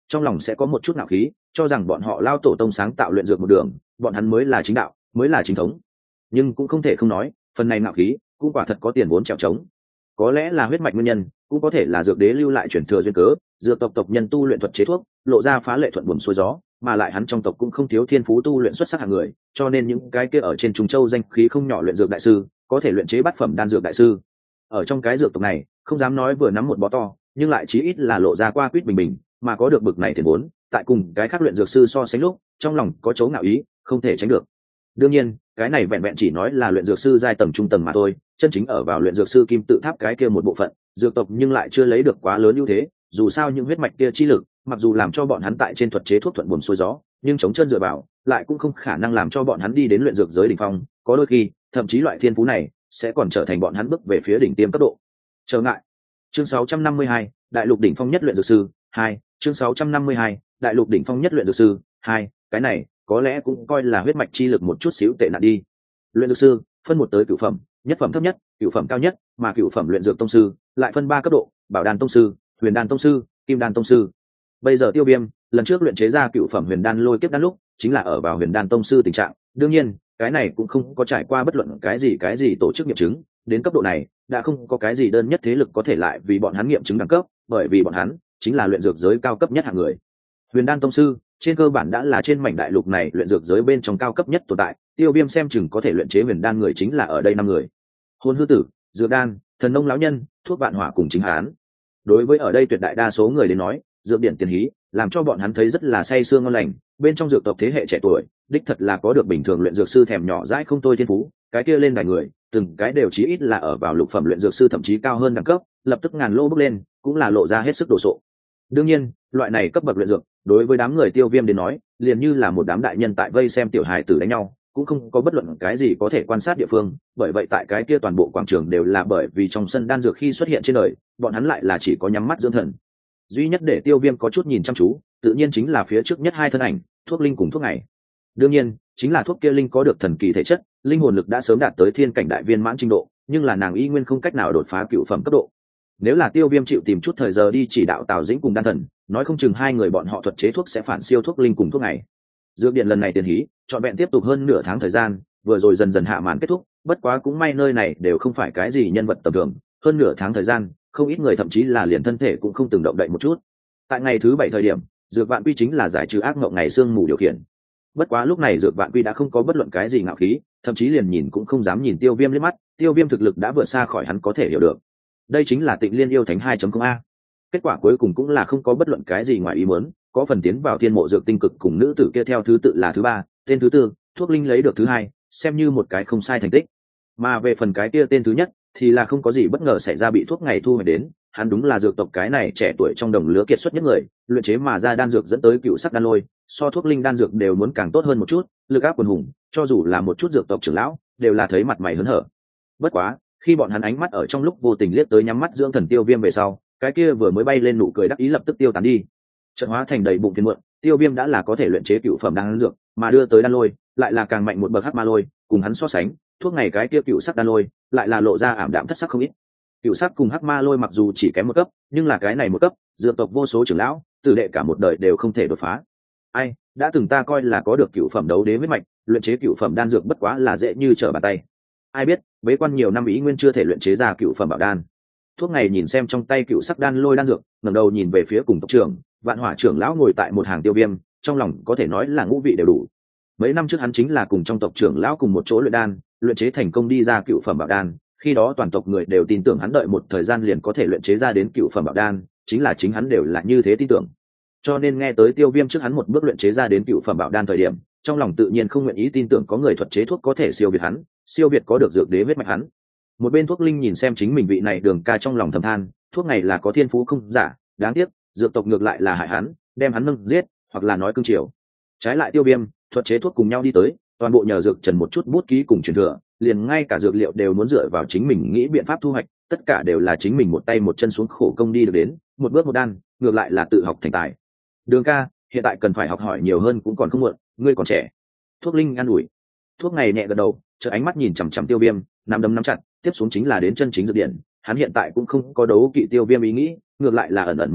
Speaker 1: trong lòng sẽ có một chút ngạo khí, cho rằng bọn họ lao tổ tông sáng tạo luyện dược một đường, bọn hắn mới là chính đạo, mới là chính thống. Nhưng cũng không thể không nói, phần này ngạo khí cũng quả thật có tiền vốn trèo trống. Có lẽ là huyết mạch nguyên nhân, cũng có thể là dược đế lưu lại truyền thừa duyên cớ, dược tộc tộc nhân tu luyện thuật chế thuốc, lộ ra phá lệ thuận buồm xuôi gió, mà lại hắn trong tộc cũng không thiếu thiên phú tu luyện xuất sắc hạng người, cho nên những cái kia ở trên Trung Châu danh khí không nhỏ luyện dược đại sư, có thể luyện chế bát phẩm đan dược đại sư. Ở trong cái dược tộc này, không dám nói vừa nắm một bó to, nhưng lại chí ít là lộ ra qua quýt bình bình, mà có được bực này tiền vốn, tại cùng cái khác luyện dược sư so sánh lúc, trong lòng có chấu ngạo ý, không thể tránh được. Đương nhiên, cái này vẹn vẹn chỉ nói là luyện dược sư giai tầng trung tầng mà thôi, chân chính ở vào luyện dược sư kim tự tháp cái kia một bộ phận, dược tộc nhưng lại chưa lấy được quá lớn ưu thế, dù sao những huyết mạch kia chi lực, mặc dù làm cho bọn hắn tại trên thuật chế thuốc thuận buồm xuôi gió, nhưng chống chân dựa vào, lại cũng không khả năng làm cho bọn hắn đi đến luyện dược giới đỉnh phong, có đôi khi, thậm chí loại thiên phú này sẽ còn trở thành bọn hắn bước về phía đỉnh tiêm cấp độ. Trở ngại. Chương sáu trăm năm mươi hai, Đại lục đỉnh phong nhất luyện dược sư, hai, chương sáu trăm năm mươi hai, Đại lục đỉnh phong nhất luyện dược sư, hai, cái này có lẽ cũng coi là huyết mạch chi lực một chút xíu tệ nạn đi. Luyện dược sư phân một tới cửu phẩm, nhất phẩm thấp nhất, cửu phẩm cao nhất, mà cửu phẩm luyện dược tông sư lại phân ba cấp độ: bảo đan tông sư, huyền đan tông sư, kim đan tông sư. Bây giờ Tiêu Viêm lần trước luyện chế ra cửu phẩm huyền đan lôi kiếp đan lúc, chính là ở vào huyền đan tông sư tình trạng. Đương nhiên, cái này cũng không có trải qua bất luận cái gì cái gì tổ chức nghiệm chứng, đến cấp độ này đã không có cái gì đơn nhất thế lực có thể lại vì bọn hắn nghiệm chứng đẳng cấp, bởi vì bọn hắn chính là luyện dược giới cao cấp nhất hạng người. Huyền đan tông sư trên cơ bản đã là trên mảnh đại lục này luyện dược giới bên trong cao cấp nhất tồn tại. Tiêu Viêm xem chừng có thể luyện chế huyền đan người chính là ở đây năm người: Hồn hư tử, dược đan, thần nông lão nhân, thuốc vạn hỏa cùng chính hán. Đối với ở đây tuyệt đại đa số người đến nói, dược điển tiền hí làm cho bọn hắn thấy rất là say sương ngon lành. Bên trong dược tộc thế hệ trẻ tuổi, đích thật là có được bình thường luyện dược sư thèm nhỏ dãi không thôi thiên phú, cái kia lên vài người, từng cái đều chí ít là ở vào lục phẩm luyện dược sư thậm chí cao hơn đẳng cấp, lập tức ngàn lô bước lên, cũng là lộ ra hết sức đồ sộ. Đương nhiên, loại này cấp bậc luyện dược, đối với đám người Tiêu Viêm đến nói, liền như là một đám đại nhân tại vây xem tiểu hài tử đánh nhau, cũng không có bất luận cái gì có thể quan sát địa phương. Bởi vậy tại cái kia toàn bộ quảng trường đều là bởi vì trong sân đan dược khi xuất hiện trên đời, bọn hắn lại là chỉ có nhắm mắt dưỡng thần. Duy nhất để Tiêu Viêm có chút nhìn chăm chú, tự nhiên chính là phía trước nhất hai thân ảnh, thuốc linh cùng thuốc ngày. Đương nhiên, chính là thuốc kia linh có được thần kỳ thể chất, linh hồn lực đã sớm đạt tới thiên cảnh đại viên mãn trình độ, nhưng là nàng y nguyên không cách nào đột phá cựu phẩm cấp độ. Nếu là Tiêu Viêm chịu tìm chút thời giờ đi chỉ đạo Tào Dĩnh cùng đan thần, nói không chừng hai người bọn họ thuật chế thuốc sẽ phản siêu thuốc linh cùng thuốc ngày. Dược điện lần này tiền hí trọn vẹn tiếp tục hơn nửa tháng thời gian, vừa rồi dần dần hạ màn kết thúc, bất quá cũng may nơi này đều không phải cái gì nhân vật tầm thường, hơn nửa tháng thời gian, không ít người thậm chí là liền thân thể cũng không từng động đậy một chút. Tại ngày thứ bảy thời điểm, Dược Vạn Quy chính là giải trừ ác mộng ngày sương mù điều khiển. Bất quá lúc này Dược Vạn Quy đã không có bất luận cái gì ngạo khí, thậm chí liền nhìn cũng không dám nhìn Tiêu Viêm liếc mắt, Tiêu Viêm thực lực đã vượt xa khỏi hắn có thể hiểu được. Đây chính là Tịnh Liên yêu thánh hai chấm không a. Kết quả cuối cùng cũng là không có bất luận cái gì ngoài ý muốn, có phần tiến vào thiên mộ dược tinh cực cùng nữ tử kia theo thứ tự là thứ ba, tên thứ tư, thuốc linh lấy được thứ hai, xem như một cái không sai thành tích. Mà về phần cái kia tên thứ nhất thì là không có gì bất ngờ xảy ra, bị thuốc ngày thu hồi đến, hắn đúng là dược tộc cái này trẻ tuổi trong đồng lứa kiệt xuất nhất người, luyện chế mà ra đan dược dẫn tới cựu sắc đan lôi, so thuốc linh đan dược đều muốn càng tốt hơn một chút, lực áp quần hùng, cho dù là một chút dược tộc trưởng lão đều là thấy mặt mày hớn hở. Bất quá, khi bọn hắn ánh mắt ở trong lúc vô tình liếc tới nhắm mắt dưỡng thần Tiêu Viêm về sau, cái kia vừa mới bay lên nụ cười đắc ý lập tức tiêu tán đi, trận hóa thành đầy bụng phiền muộn. Tiêu Viêm đã là có thể luyện chế cựu phẩm đan dược, mà đưa tới đan lôi lại là càng mạnh một bậc hắc ma lôi, cùng hắn so sánh, thuốc này cái kia cựu sắc đan lôi lại là lộ ra ảm đạm thất sắc không ít. Cựu sắc cùng hắc ma lôi mặc dù chỉ kém một cấp, nhưng là cái này một cấp, dược tộc vô số trưởng lão, tử đệ cả một đời đều không thể đột phá. Ai, đã từng ta coi là có được cựu phẩm đấu đế huyết mạch, luyện chế cựu phẩm đan dược bất quá là dễ như trở bàn tay. Ai biết, bế quan nhiều năm ý nguyên chưa thể luyện chế ra cựu phẩm bảo đan. Thuốc này nhìn xem trong tay cựu sắc đan lôi đan dược, ngẩng đầu nhìn về phía cùng tộc trưởng, Vạn Hỏa trưởng lão ngồi tại một hàng Tiêu Viêm, trong lòng có thể nói là ngũ vị đều đủ. Mấy năm trước hắn chính là cùng trong tộc trưởng lão cùng một chỗ luyện đan, luyện chế thành công đi ra cựu phẩm bảo đan, khi đó toàn tộc người đều tin tưởng hắn đợi một thời gian liền có thể luyện chế ra đến cựu phẩm bảo đan, chính là chính hắn đều là như thế tin tưởng. Cho nên nghe tới Tiêu Viêm trước hắn một bước luyện chế ra đến cựu phẩm bảo đan thời điểm, trong lòng tự nhiên không nguyện ý tin tưởng có người thuật chế thuốc có thể siêu việt hắn, siêu việt có được dược đế huyết mạch hắn. Một bên thuốc linh nhìn xem chính mình vị này Đường ca trong lòng thầm than, thuốc này là có thiên phú không giả, đáng tiếc dược tộc ngược lại là hại hắn, đem hắn nâng giết, hoặc là nói cương triều. Trái lại Tiêu Viêm, thuật chế thuốc cùng nhau đi tới, toàn bộ nhờ dược trần một chút bút ký cùng truyền thừa, liền ngay cả dược liệu đều muốn dựa vào chính mình nghĩ biện pháp thu hoạch, tất cả đều là chính mình một tay một chân xuống khổ công đi được đến, một bước một đan, ngược lại là tự học thành tài. Đường ca, hiện tại cần phải học hỏi nhiều hơn cũng còn không muộn, ngươi còn trẻ. Thuốc linh an ủi. Thuốc này nhẹ gật đầu, chợt ánh mắt nhìn chằm chằm Tiêu Viêm, nắm đấm nắm chặt, tiếp xuống chính là đến chân chính dược điện. Hắn hiện tại cũng không có đấu kỵ Tiêu Viêm ý nghĩ, ngược lại là ẩn ẩn mong đợi,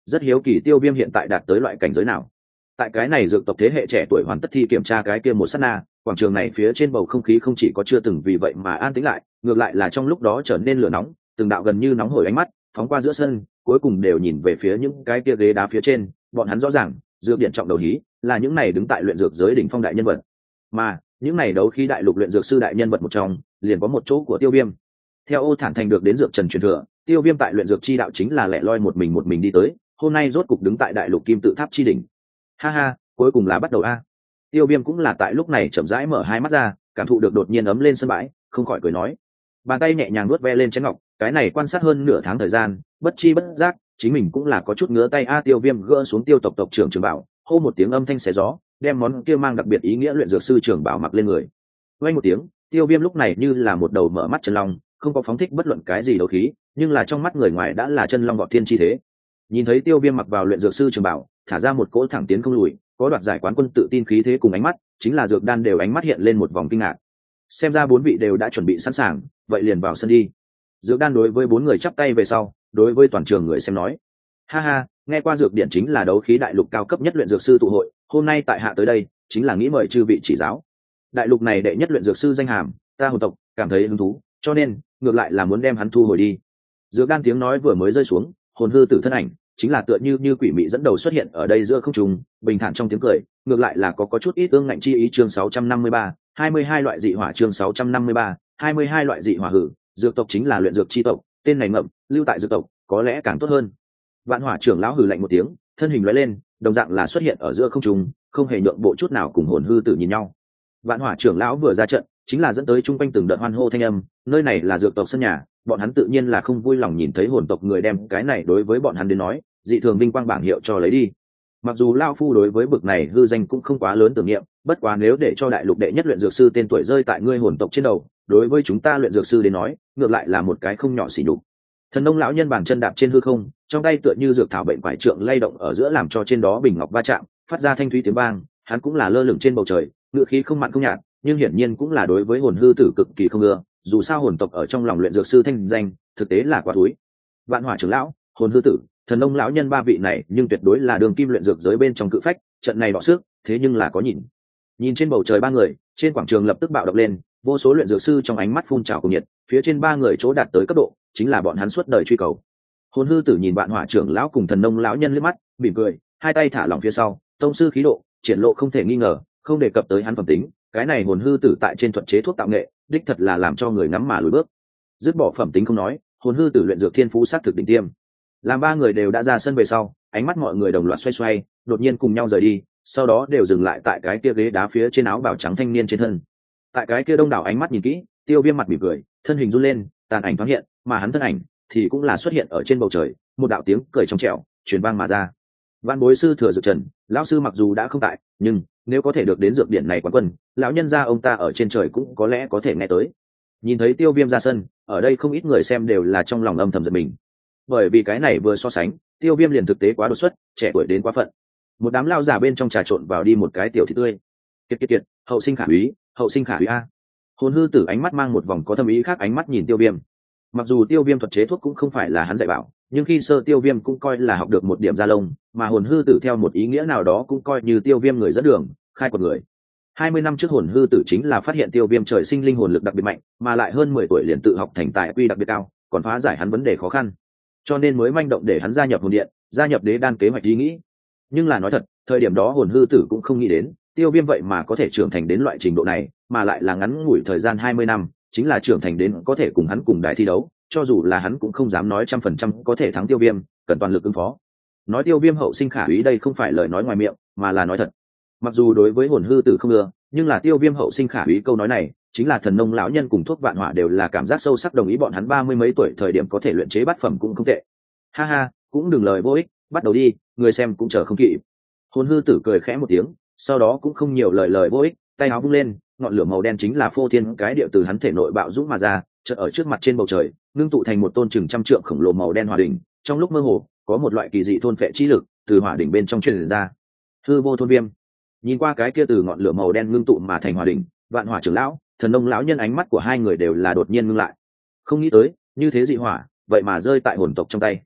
Speaker 1: rất hiếu kỳ Tiêu Viêm hiện tại đạt tới loại cảnh giới nào. Tại cái này dược tộc thế hệ trẻ tuổi hoàn tất thi kiểm tra cái kia một sát na, quảng trường này phía trên bầu không khí không chỉ có chưa từng vì vậy mà an tĩnh lại, ngược lại là trong lúc đó trở nên lửa nóng, từng đạo gần như nóng hổi ánh mắt phóng qua giữa sân, cuối cùng đều nhìn về phía những cái kia ghế đá phía trên. Bọn hắn rõ ràng dược điện trọng đầu hí là những này đứng tại luyện dược giới đỉnh phong đại nhân vật, mà những này đấu khí đại lục luyện dược sư đại nhân vật một trong liền có một chỗ của Tiêu Viêm. Theo Ô Thản Thành được đến dược trần truyền thừa, Tiêu Viêm tại luyện dược chi đạo chính là lẻ loi một mình một mình đi tới, hôm nay rốt cục đứng tại đại lục kim tự tháp chi đỉnh. Ha ha, cuối cùng là bắt đầu a. Tiêu Viêm cũng là tại lúc này chậm rãi mở hai mắt ra, cảm thụ được đột nhiên ấm lên sân bãi, không khỏi cười nói. Bàn tay nhẹ nhàng nuốt ve lên chén ngọc, cái này quan sát hơn nửa tháng thời gian, bất chi bất giác, chính mình cũng là có chút ngứa tay a. Tiêu Viêm gỡ xuống Tiêu tộc tộc trưởng Trường Bảo, hô một tiếng âm thanh xé gió, đem món kia mang đặc biệt ý nghĩa luyện dược sư Trường Bảo mặc lên người. Vang một tiếng, Tiêu Viêm lúc này như là một đầu mở mắt chân long, không có phóng thích bất luận cái gì đấu khí, nhưng là trong mắt người ngoài đã là chân long vọt thiên chi thế. Nhìn thấy Tiêu Viêm mặc vào luyện dược sư Trường Bảo, thả ra một cỗ thẳng tiến không lùi, có đoạt giải quán quân tự tin khí thế cùng ánh mắt, chính là Dược Đan đều ánh mắt hiện lên một vòng kinh ngạc. Xem ra bốn vị đều đã chuẩn bị sẵn sàng, vậy liền vào sân đi. Dược Đan đối với bốn người chắp tay về sau, đối với toàn trường người xem nói: ha ha, nghe qua dược điện chính là đấu khí đại lục cao cấp nhất luyện dược sư tụ hội, hôm nay tại hạ tới đây chính là nghĩ mời chư vị chỉ giáo. Đại lục này đệ nhất luyện dược sư danh hàm, ta hồn tộc cảm thấy hứng thú, cho nên ngược lại là muốn đem hắn thu hồi đi. Dược Đan tiếng nói vừa mới rơi xuống, hồn hư tử thân ảnh chính là tựa như như quỷ mị dẫn đầu xuất hiện ở đây giữa không trung, bình thản trong tiếng cười, ngược lại là có có chút ít ương ngạnh chi ý. Chương sáu trăm năm mươi ba, hai mươi hai loại dị hỏa. Chương sáu trăm năm mươi ba, hai mươi hai loại dị hỏa. Hử, dược tộc chính là luyện dược chi tộc, tên này ngậm, lưu tại dược tộc có lẽ càng tốt hơn. Vạn Hỏa trưởng lão hừ lạnh một tiếng, thân hình lóe lên, đồng dạng là xuất hiện ở giữa không trung, không hề nhượng bộ chút nào cùng hồn hư tử nhìn nhau. Vạn Hỏa trưởng lão vừa ra trận, chính là dẫn tới trung quanh từng đợt hoan hô thanh âm, nơi này là dược tộc sân nhà, bọn hắn tự nhiên là không vui lòng nhìn thấy hồn tộc người đem cái này đối với bọn hắn đến nói dị thường vinh quang bảng hiệu cho lấy đi. Mặc dù lao phu đối với bực này hư danh cũng không quá lớn tưởng niệm, bất quá nếu để cho đại lục đệ nhất luyện dược sư tên tuổi rơi tại ngươi hồn tộc trên đầu, đối với chúng ta luyện dược sư đến nói ngược lại là một cái không nhỏ xỉ nhục. Thần nông lão nhân bàn chân đạp trên hư không, trong tay tựa như dược thảo bệnh quải trượng lay động ở giữa, làm cho trên đó bình ngọc va chạm phát ra thanh thúy tiếng vang. Hắn cũng là lơ lửng trên bầu trời, ngựa khí không mặn không nhạt, nhưng hiển nhiên cũng là đối với hồn hư tử cực kỳ không ưa, dù sao hồn tộc ở trong lòng luyện dược sư thanh danh thực tế là quá túi. Vạn Hỏa trưởng lão, hồn hư tử, thần nông lão nhân ba vị này nhưng tuyệt đối là đường kim luyện dược giới bên trong cự phách, trận này đọ sức thế nhưng là có nhìn. Nhìn trên bầu trời ba người, trên quảng trường lập tức bạo động lên, vô số luyện dược sư trong ánh mắt phun trào cùng nhiệt, phía trên ba người chỗ đạt tới cấp độ chính là bọn hắn suốt đời truy cầu. Hồn hư tử nhìn Vạn Hỏa trưởng lão cùng thần nông lão nhân liếc mắt, mỉm cười, hai tay thả lỏng phía sau, tông sư khí độ triển lộ không thể nghi ngờ, không đề cập tới hắn phẩm tính, cái này hồn hư tử tại trên thuật chế thuốc tạo nghệ đích thật là làm cho người ngắm mà lùi bước. Dứt bỏ phẩm tính không nói, hồn hư tử luyện dược thiên phú sát thực đỉnh tiêm. Làm ba người đều đã ra sân về sau, ánh mắt mọi người đồng loạt xoay xoay, đột nhiên cùng nhau rời đi, sau đó đều dừng lại tại cái kia ghế đá phía trên áo bào trắng thanh niên trên thân. Tại cái kia đông đảo ánh mắt nhìn kỹ, Tiêu Viêm mặt mỉm cười, thân hình run lên, tàn ảnh thoáng hiện, mà hắn thân ảnh thì cũng là xuất hiện ở trên bầu trời, một đạo tiếng cười trong trẻo truyền vang mà ra. Vạn Bối sư thừa dược trần, lão sư mặc dù đã không tại, nhưng nếu có thể được đến dược điển này quán quân, lão nhân gia ông ta ở trên trời cũng có lẽ có thể nghe tới. Nhìn thấy Tiêu Viêm ra sân, ở đây không ít người xem đều là trong lòng âm thầm giật mình, bởi vì cái này vừa so sánh, Tiêu Viêm liền thực tế quá đột xuất, trẻ tuổi đến quá phận. Một đám lao giả bên trong trà trộn vào đi một cái tiểu thị tươi. Kiệt kiệt kiệt, hậu sinh khả úy, hậu sinh khả úy a. Hồn hư tử ánh mắt mang một vòng có thâm ý khác ánh mắt nhìn Tiêu Viêm. Mặc dù Tiêu Viêm thuật chế thuốc cũng không phải là hắn dạy bảo, nhưng khi sơ Tiêu Viêm cũng coi là học được một điểm gia lông, mà hồn hư tử theo một ý nghĩa nào đó cũng coi như Tiêu Viêm người dẫn đường, khai quật người. Hai mươi năm trước hồn hư tử chính là phát hiện Tiêu Viêm trời sinh linh hồn lực đặc biệt mạnh, mà lại hơn mười tuổi liền tự học thành tài quy đặc biệt cao, còn phá giải hắn vấn đề khó khăn, cho nên mới manh động để hắn gia nhập hồn điện, gia nhập đế đan kế hoạch ý nghĩ. Nhưng là nói thật, thời điểm đó hồn hư tử cũng không nghĩ đến Tiêu Viêm vậy mà có thể trưởng thành đến loại trình độ này, mà lại là ngắn ngủi thời gian hai mươi năm, chính là trưởng thành đến có thể cùng hắn cùng đại thi đấu, cho dù là hắn cũng không dám nói trăm phần trăm có thể thắng Tiêu Viêm, cần toàn lực ứng phó. Nói Tiêu Viêm hậu sinh khả úy đây không phải lời nói ngoài miệng, mà là nói thật. Mặc dù đối với hồn hư tử không ưa, nhưng là Tiêu Viêm hậu sinh khả úy câu nói này, chính là thần nông lão nhân cùng thuốc Vạn Hỏa đều là cảm giác sâu sắc đồng ý bọn hắn ba mươi mấy tuổi thời điểm có thể luyện chế bát phẩm cũng không tệ. Ha ha, cũng đừng lời vô ích, bắt đầu đi, người xem cũng chờ không kịp. Hồn hư tử cười khẽ một tiếng, sau đó cũng không nhiều lời lời vô ích, tay áo vung lên, ngọn lửa màu đen chính là phô thiên cái điệu từ hắn thể nội bạo dũng mà ra, chợt ở trước mặt trên bầu trời, ngưng tụ thành một tôn chừng trăm trượng khổng lồ màu đen hỏa đỉnh. Trong lúc mơ hồ, có một loại kỳ dị thôn phệ chi lực từ hỏa đỉnh bên trong truyền ra. Hư vô thôn viêm. Nhìn qua cái kia từ ngọn lửa màu đen ngưng tụ mà thành hỏa đỉnh, Vạn Hỏa trưởng lão, thần nông lão nhân ánh mắt của hai người đều là đột nhiên ngưng lại. Không nghĩ tới, như thế dị hỏa, vậy mà rơi tại hồn tộc trong tay.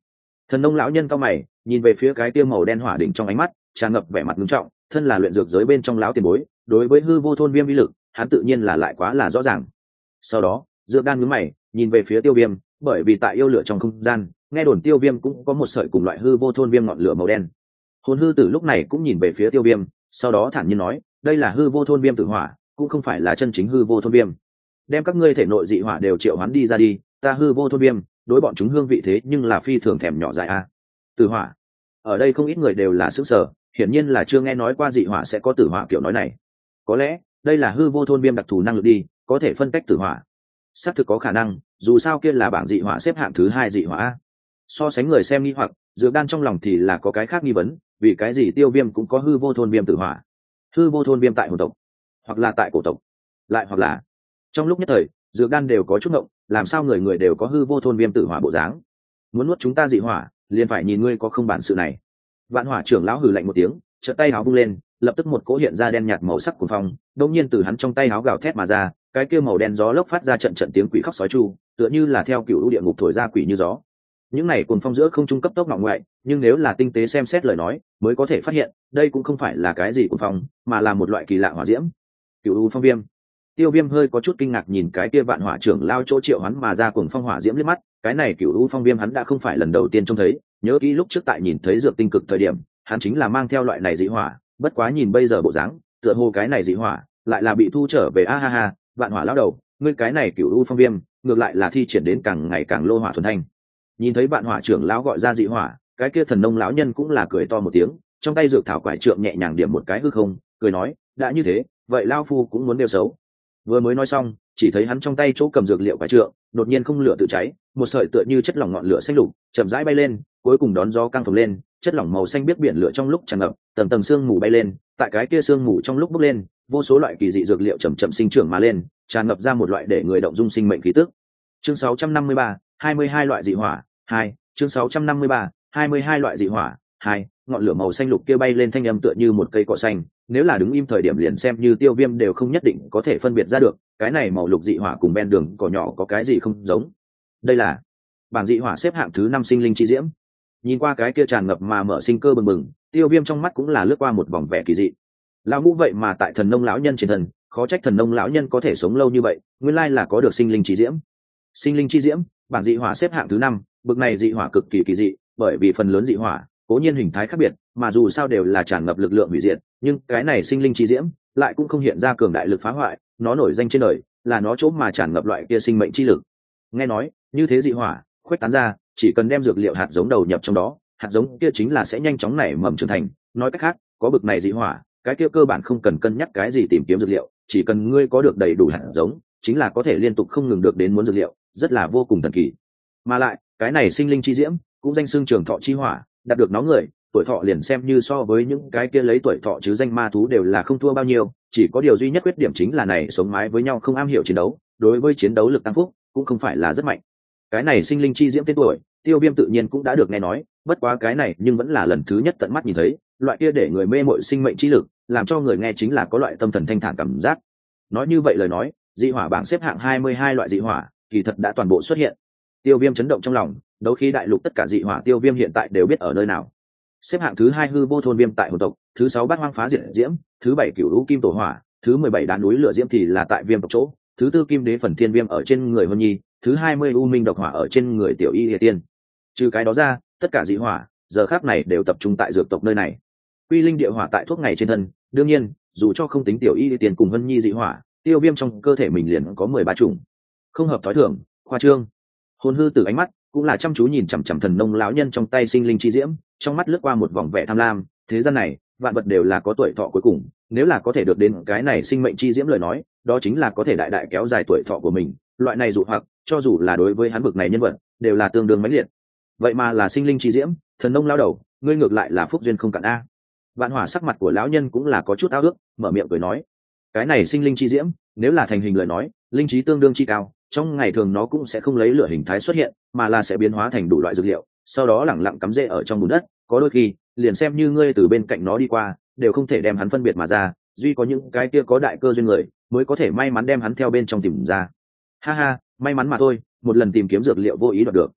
Speaker 1: Thần nông lão nhân cao mày nhìn về phía cái tiêu màu đen hỏa đỉnh, trong ánh mắt tràn ngập vẻ mặt nghiêm trọng. Thân là luyện dược giới bên trong lão tiền bối, đối với hư vô thôn viêm uy lực hắn tự nhiên là lại quá là rõ ràng. Sau đó dược đan nhướng mày nhìn về phía tiêu viêm, bởi vì tại yêu lửa trong không gian nghe đồn tiêu viêm cũng có một sợi cùng loại hư vô thôn viêm ngọn lửa màu đen. Hồn hư tử lúc này cũng nhìn về phía tiêu viêm, sau đó thản nhiên nói, đây là hư vô thôn viêm tử hỏa, cũng không phải là chân chính hư vô thôn viêm. Đem các ngươi thể nội dị hỏa đều triệu hoán đi ra đi, ta hư vô thôn viêm đối bọn chúng hương vị thế nhưng là phi thường thèm nhỏ dại a. Tử hỏa, ở đây không ít người đều là sức sở, hiển nhiên là chưa nghe nói qua dị hỏa sẽ có tử hỏa kiểu nói này. Có lẽ đây là hư vô thôn viêm đặc thù năng lực đi, có thể phân cách tử hỏa. Xác thực có khả năng, dù sao kia là bảng dị hỏa xếp hạng thứ hai dị hỏa. So sánh người xem nghi hoặc, dược đan trong lòng thì là có cái khác nghi vấn, vì cái gì tiêu viêm cũng có hư vô thôn viêm tử hỏa? Hư vô thôn viêm tại hồn tộc, hoặc là tại cổ tộc, lại hoặc là trong lúc nhất thời dược đan đều có chút ngộng, làm sao người người đều có hư vô thôn viêm tử hỏa bộ dáng? Muốn nuốt chúng ta dị hỏa liền phải nhìn ngươi có không bản sự này. Vạn hỏa trưởng lão hừ lạnh một tiếng, chợt tay áo vung lên, lập tức một cỗ hiện ra đen nhạt màu sắc của phong đột nhiên từ hắn trong tay áo gào thét mà ra, cái kia màu đen gió lốc phát ra trận trận tiếng quỷ khóc sói chu, tựa như là theo cựu địa ngục thổi ra quỷ như gió. Những này cuồng phong giữa không trung cấp tốc ngọ ngoại, nhưng nếu là tinh tế xem xét lời nói mới có thể phát hiện đây cũng không phải là cái gì cuồng phong, mà là một loại kỳ lạ hỏa diễm. Cựu u phong viêm. Tiêu viêm hơi có chút kinh ngạc nhìn cái kia vạn hỏa trưởng lao chỗ triệu hắn mà ra cuồng phong hỏa diễm liếc mắt, cái này cựu u phong viêm hắn đã không phải lần đầu tiên trông thấy, nhớ kỹ lúc trước tại nhìn thấy dược tinh cực thời điểm hắn chính là mang theo loại này dị hỏa, bất quá nhìn bây giờ bộ dáng tựa hồ cái này dị hỏa lại là bị thu trở về. A ha ha, vạn hỏa lão đầu, ngươi cái này cựu u phong viêm ngược lại là thi triển đến càng ngày càng lô hỏa thuần thanh. Nhìn thấy vạn hỏa trưởng lão gọi ra dị hỏa, cái kia thần nông lão nhân cũng là cười to một tiếng, trong tay dược thảo quải trượng nhẹ nhàng điểm một cái hư không, cười nói, đã như thế vậy lao phu cũng muốn đều xấu. Vừa mới nói xong, chỉ thấy hắn trong tay chỗ cầm dược liệu quải trượng đột nhiên không lửa tự cháy, một sợi tựa như chất lỏng ngọn lửa xanh lục chậm rãi bay lên, cuối cùng đón gió căng phồng lên, chất lỏng màu xanh biết biển lửa trong lúc tràn ngập, tầng tầng sương mù bay lên, tại cái kia sương mù trong lúc bốc lên, vô số loại kỳ dị dược liệu chậm chậm sinh trưởng mà lên, tràn ngập ra một loại để người động dung sinh mệnh khí tức. Chương sáu trăm năm mươi ba, hai mươi hai loại dị hỏa hai. Chương sáu trăm năm mươi ba, hai mươi hai loại dị hỏa hai. Ngọn lửa màu xanh lục kia bay lên thanh âm tựa như một cây cỏ xanh, nếu là đứng im thời điểm liền xem như tiêu viêm đều không nhất định có thể phân biệt ra được cái này màu lục dị hỏa cùng ven đường cỏ nhỏ có cái gì không giống. Đây là bảng dị hỏa xếp hạng thứ năm sinh linh chi diễm. Nhìn qua cái kia tràn ngập mà mở sinh cơ bừng bừng, tiêu viêm trong mắt cũng là lướt qua một vòng vẻ kỳ dị. Lão ngũ vậy mà tại thần nông lão nhân trên thân, khó trách thần nông lão nhân có thể sống lâu như vậy, nguyên lai là có được sinh linh chi diễm. Sinh linh chi diễm, bảng dị hỏa xếp hạng thứ năm, bực này dị hỏa cực kỳ kỳ dị, bởi vì phần lớn dị hỏa cố nhiên hình thái khác biệt, mà dù sao đều là tràn ngập lực lượng hủy diệt, nhưng cái này sinh linh chi diễm lại cũng không hiện ra cường đại lực phá hoại, nó nổi danh trên đời là nó chỗ mà tràn ngập loại kia sinh mệnh chi lực. Nghe nói như thế dị hỏa khuếch tán ra, chỉ cần đem dược liệu hạt giống đầu nhập trong đó, hạt giống kia chính là sẽ nhanh chóng nảy mầm trưởng thành. Nói cách khác, có bực này dị hỏa, cái kia cơ bản không cần cân nhắc cái gì tìm kiếm dược liệu, chỉ cần ngươi có được đầy đủ hạt giống, chính là có thể liên tục không ngừng được đến muốn dược liệu, rất là vô cùng thần kỳ. Mà lại cái này sinh linh chi diễm cũng danh xưng trường thọ chi hỏa, đạt được nó người tuổi thọ liền xem như so với những cái kia lấy tuổi thọ chứ danh ma thú đều là không thua bao nhiêu, chỉ có điều duy nhất khuyết điểm chính là này sống mái với nhau không am hiểu chiến đấu, đối với chiến đấu lực tăng phúc cũng không phải là rất mạnh. Cái này sinh linh chi diễm tên tuổi tiêu viêm tự nhiên cũng đã được nghe nói, bất quá cái này nhưng vẫn là lần thứ nhất tận mắt nhìn thấy, loại kia để người mê mội sinh mệnh chi lực, làm cho người nghe chính là có loại tâm thần thanh thản cảm giác. Nói như vậy lời nói, dị hỏa bảng xếp hạng hai mươi hai loại dị hỏa kỳ thật đã toàn bộ xuất hiện. Tiêu viêm chấn động trong lòng, đấu khí đại lục tất cả dị hỏa tiêu viêm hiện tại đều biết ở nơi nào. Xếp hạng thứ hai hư vô thôn viêm tại hồn tộc, thứ sáu bát hoang phá diệt diễm, thứ bảy cửu lũ kim tổ hỏa, thứ mười bảy đá núi lửa diễm thì là tại viêm tộc chỗ, thứ tư kim đế phần thiên viêm ở trên người hôn nhi, thứ hai mươi u minh độc hỏa ở trên người tiểu y địa tiên. Trừ cái đó ra, tất cả dị hỏa giờ khác này đều tập trung tại dược tộc nơi này. Quy linh địa hỏa tại thuốc ngày trên thân, đương nhiên dù cho không tính tiểu y địa tiên cùng hôn nhi dị hỏa, tiêu viêm trong cơ thể mình liền có mười ba chủng. Không hợp thói thường, khoa trương. Hồn hư từ ánh mắt cũng là chăm chú nhìn chằm chằm thần nông lão nhân trong tay sinh linh chi diễm, trong mắt lướt qua một vòng vẻ tham lam. Thế gian này vạn vật đều là có tuổi thọ cuối cùng, nếu là có thể được đến cái này sinh mệnh chi diễm lời nói, đó chính là có thể đại đại kéo dài tuổi thọ của mình. Loại này dụ hoặc cho dù là đối với hắn bực này nhân vật đều là tương đương mãnh liệt. Vậy mà là sinh linh chi diễm, thần nông lão đầu, ngươi ngược lại là phúc duyên không cạn a. Vạn hỏa sắc mặt của lão nhân cũng là có chút ao ước, mở miệng cười nói, cái này sinh linh chi diễm nếu là thành hình lời nói, linh trí tương đương chi cao, trong ngày thường nó cũng sẽ không lấy lửa hình thái xuất hiện, mà là sẽ biến hóa thành đủ loại dược liệu, sau đó lẳng lặng cắm rễ ở trong bùn đất, có đôi khi liền xem như ngươi từ bên cạnh nó đi qua đều không thể đem hắn phân biệt mà ra, duy có những cái kia có đại cơ duyên người mới có thể may mắn đem hắn theo bên trong tìm ra. Ha ha, may mắn mà thôi, một lần tìm kiếm dược liệu vô ý đoạt được.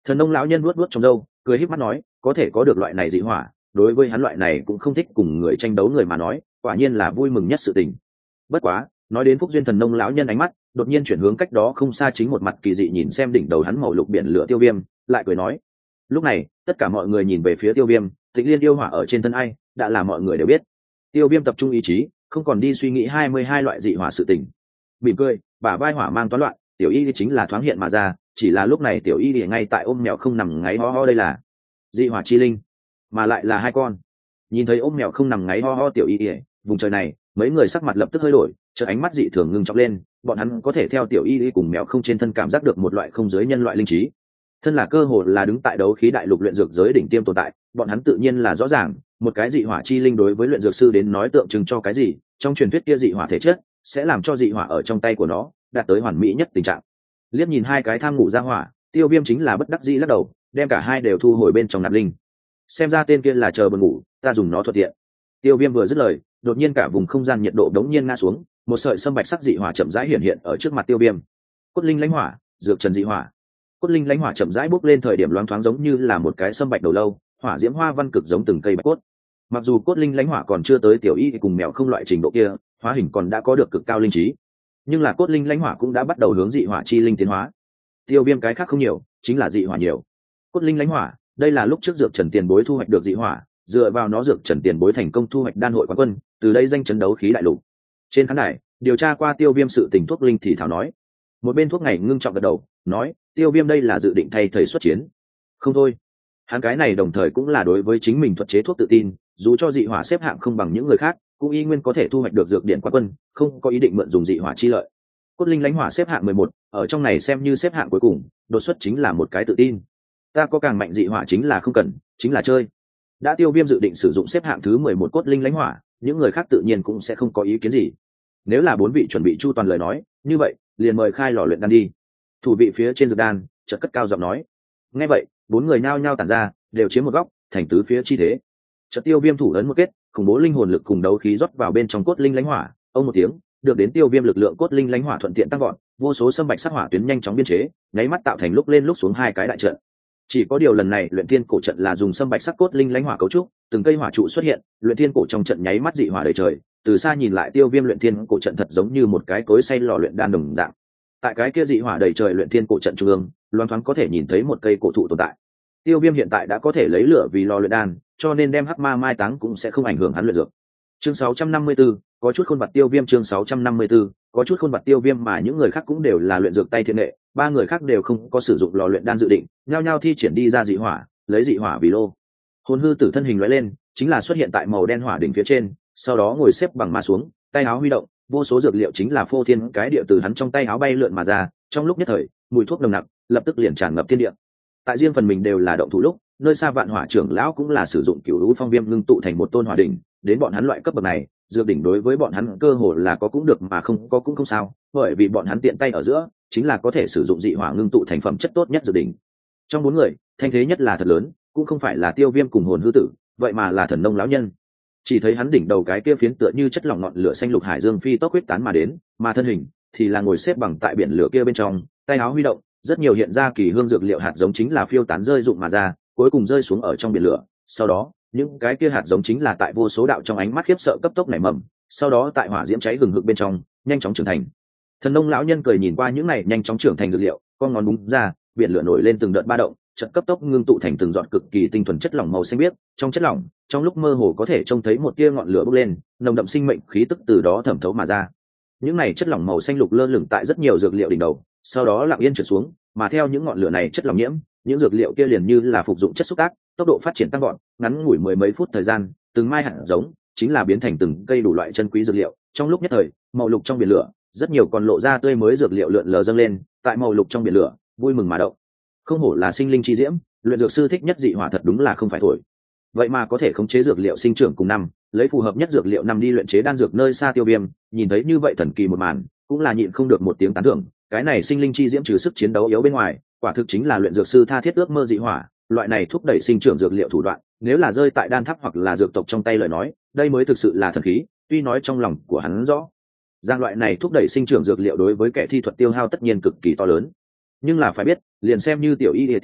Speaker 1: Thần nông lão nhân vuốt vuốt trong râu, cười híp mắt nói, có thể có được loại này dị hỏa, đối với hắn loại này cũng không thích cùng người tranh đấu người mà nói, quả nhiên là vui mừng nhất sự tình. Bất quá, nói đến phúc duyên, thần nông lão nhân ánh mắt đột nhiên chuyển hướng cách đó không xa, chính một mặt kỳ dị nhìn xem đỉnh đầu hắn màu lục biển lửa Tiêu Viêm, lại cười nói. Lúc này, tất cả mọi người nhìn về phía Tiêu Viêm, Tịnh Liên yêu hỏa ở trên thân ai, đã là mọi người đều biết. Tiêu Viêm tập trung ý chí, không còn đi suy nghĩ hai mươi hai loại dị hỏa sự tình. Mỉm cười, bả vai hỏa mang toán loạn, tiểu y chính là thoáng hiện mà ra, chỉ là lúc này tiểu y ngay tại ôm mèo không nằm ngáy ho ho, đây là dị hỏa chi linh, mà lại là hai con. Nhìn thấy ôm mèo không nằm ngáy ho ho tiểu y, vùng trời này, mấy người sắc mặt lập tức hơi đổi, chợt ánh mắt dị thường ngưng trọng lên, bọn hắn có thể theo tiểu y cùng mèo không trên thân cảm giác được một loại không giới nhân loại linh trí. Thân là cơ hội là đứng tại đấu khí đại lục luyện dược giới đỉnh tiêm tồn tại, bọn hắn tự nhiên là rõ ràng, một cái dị hỏa chi linh đối với luyện dược sư đến nói tượng trưng cho cái gì, trong truyền thuyết kia dị hỏa thể chất sẽ làm cho dị hỏa ở trong tay của nó đạt tới hoàn mỹ nhất tình trạng. Liếc nhìn hai cái tham ngủ ra hỏa, Tiêu Viêm chính là bất đắc dĩ lắc đầu, đem cả hai đều thu hồi bên trong nạp linh. Xem ra tên kia là chờ buồn ngủ, ta dùng nó thuận tiện. Tiêu Viêm vừa dứt lời, đột nhiên cả vùng không gian nhiệt độ đống nhiên ngã xuống, một sợi sâm bạch sắc dị hỏa chậm rãi hiện hiện ở trước mặt Tiêu Viêm. Cốt linh lãnh hỏa, dược trần dị hỏa. Cốt linh lãnh hỏa chậm rãi bốc lên, thời điểm loáng thoáng giống như là một cái sâm bạch đầu lâu, hỏa diễm hoa văn cực giống từng cây bạch cốt. Mặc dù cốt linh lãnh hỏa còn chưa tới tiểu y cùng mèo không loại trình độ kia, hóa hình còn đã có được cực cao linh trí, nhưng là cốt linh lãnh hỏa cũng đã bắt đầu hướng dị hỏa chi linh tiến hóa. Tiêu Viêm cái khác không nhiều, chính là dị hỏa nhiều. Cốt linh lãnh hỏa, đây là lúc trước dược trần tiền bối thu hoạch được dị hỏa, dựa vào nó dược trần tiền bối thành công thu hoạch đan hội quán quân, từ đây danh chấn đấu khí đại lục. Trên khán đài, điều tra qua Tiêu Viêm sự tình thuốc linh thì thảo nói. Một bên thuốc ngày ngưng trọng gật đầu, nói, Tiêu Viêm đây là dự định thay thầy xuất chiến. Không thôi, hắn cái này đồng thời cũng là đối với chính mình thuật chế thuốc tự tin, dù cho dị hỏa xếp hạng không bằng những người khác, cũng y nguyên có thể thu hoạch được dược điện quán quân, không có ý định mượn dùng dị hỏa chi lợi. Cốt linh lãnh hỏa xếp hạng mười một, ở trong này xem như xếp hạng cuối cùng, đột xuất chính là một cái tự tin. Ta có càng mạnh dị hỏa chính là không cần, chính là chơi. Đã Tiêu Viêm dự định sử dụng xếp hạng thứ mười một cốt linh lãnh hỏa, những người khác tự nhiên cũng sẽ không có ý kiến gì. Nếu là bốn vị chuẩn bị chu toàn lời nói, như vậy, liền mời khai lò luyện đan đi. Thủ vị phía trên dược đan, chợt cất cao giọng nói. Nghe vậy, bốn người nhao nhao tản ra, đều chiếm một góc, thành tứ phía chi thế. Chợt Tiêu Viêm thủ ấn một kết, khủng bố linh hồn lực cùng đấu khí rót vào bên trong cốt linh lãnh hỏa, ông một tiếng, được đến Tiêu Viêm lực lượng cốt linh lãnh hỏa thuận tiện tăng vọt, vô số sâm bạch sắc hỏa tuyến nhanh chóng biên chế, nháy mắt tạo thành lúc lên lúc xuống hai cái đại trận. Chỉ có điều lần này luyện thiên cổ trận là dùng sâm bạch sắc cốt linh lãnh hỏa cấu trúc, từng cây hỏa trụ xuất hiện, luyện thiên cổ trong trận nháy mắt dị hỏa đầy trời, từ xa nhìn lại Tiêu Viêm luyện thiên cổ trận thật giống như một cái cối xay lò luyện đan đồng dạng. Tại cái kia dị hỏa đầy trời luyện thiên cổ trận trung ương, loáng thoáng có thể nhìn thấy một cây cổ thụ tồn tại. Tiêu Viêm hiện tại đã có thể lấy lửa vì lò luyện đan, cho nên đem hắc ma mai táng cũng sẽ không ảnh hưởng hắn luyện dược. Chương sáu trăm năm mươi tư, có chút khôn vặt Tiêu Viêm. Chương sáu trăm năm mươi tư, có chút khôn vặt Tiêu Viêm, mà những người khác cũng đều là luyện dược tay thiên nghệ, ba người khác đều không có sử dụng lò luyện đan dự định, nhao nhao thi triển đi ra dị hỏa, lấy dị hỏa vì lô. Hồn hư tử thân hình lóe lên, chính là xuất hiện tại màu đen hỏa đỉnh phía trên, sau đó ngồi xếp bằng mà xuống, tay áo huy động, vô số dược liệu chính là phô thiên cái địa từ hắn trong tay áo bay lượn mà ra, trong lúc nhất thời, mùi thuốc nồng nặc lập tức liền tràn ngập thiên địa. Tại riêng phần mình đều là động thủ lúc, nơi xa Vạn Hỏa trưởng lão cũng là sử dụng cửu lũ phong viêm ngưng tụ thành một tôn hỏa đỉnh, đến bọn hắn loại cấp bậc này, dược đỉnh đối với bọn hắn cơ hồ là có cũng được mà không có cũng không sao, bởi vì bọn hắn tiện tay ở giữa, chính là có thể sử dụng dị hỏa ngưng tụ thành phẩm chất tốt nhất dược đỉnh. Trong bốn người, thanh thế nhất là thật lớn, cũng không phải là Tiêu Viêm cùng hồn hư tử, vậy mà là thần nông lão nhân. Chỉ thấy hắn đỉnh đầu cái kia phiến tựa như chất lỏng ngọn lửa xanh lục hải dương phi tốc huyết tán mà đến, mà thân hình thì là ngồi xếp bằng tại biển lửa kia bên trong, tay áo huy động, rất nhiều hiện ra kỳ hương dược liệu hạt giống chính là phiêu tán rơi rụng mà ra, cuối cùng rơi xuống ở trong biển lửa. Sau đó, những cái kia hạt giống chính là tại vô số đạo trong ánh mắt khiếp sợ cấp tốc nảy mầm, sau đó tại hỏa diễm cháy hừng hực bên trong, nhanh chóng trưởng thành. Thần nông lão nhân cười nhìn qua những này nhanh chóng trưởng thành dược liệu, con ngón búng ra, biển lửa nổi lên từng đợt ba động, chợt cấp tốc ngưng tụ thành từng giọt cực kỳ tinh thuần chất lỏng màu xanh biếc. Trong chất lỏng, trong lúc mơ hồ có thể trông thấy một tia ngọn lửa bốc lên, nồng đậm sinh mệnh khí tức từ đó thẩm thấu mà ra. Những này chất lỏng màu xanh lục lơ lửng tại rất nhiều dược liệu đỉnh đầu, sau đó lặng yên trượt xuống, mà theo những ngọn lửa này chất lỏng nhiễm, những dược liệu kia liền như là phục dụng chất xúc tác, tốc độ phát triển tăng gọn, ngắn ngủi mười mấy phút thời gian, từng mai hạt giống chính là biến thành từng cây đủ loại chân quý dược liệu. Trong lúc nhất thời, màu lục trong biển lửa, rất nhiều còn lộ ra tươi mới dược liệu lượn lờ dâng lên, tại màu lục trong biển lửa, vui mừng mà động. Không hổ là sinh linh chi diễm, luyện dược sư thích nhất dị hỏa thật đúng là không phải thổi. Vậy mà có thể khống chế dược liệu sinh trưởng cùng năm, lấy phù hợp nhất dược liệu năm đi luyện chế đan dược. Nơi xa Tiêu Viêm nhìn thấy như vậy thần kỳ một màn, cũng là nhịn không được một tiếng tán thưởng. Cái này sinh linh chi diễm trừ sức chiến đấu yếu bên ngoài, quả thực chính là luyện dược sư tha thiết ước mơ dị hỏa. Loại này thúc đẩy sinh trưởng dược liệu thủ đoạn, nếu là rơi tại đan tháp hoặc là dược tộc trong tay lời nói, đây mới thực sự là thần khí. Tuy nói trong lòng của hắn rõ, giang loại này thúc đẩy sinh trưởng dược liệu đối với kẻ thi thuật tiêu hao tất nhiên cực kỳ to lớn, nhưng là phải biết, liền xem như tiểu y địa tiên,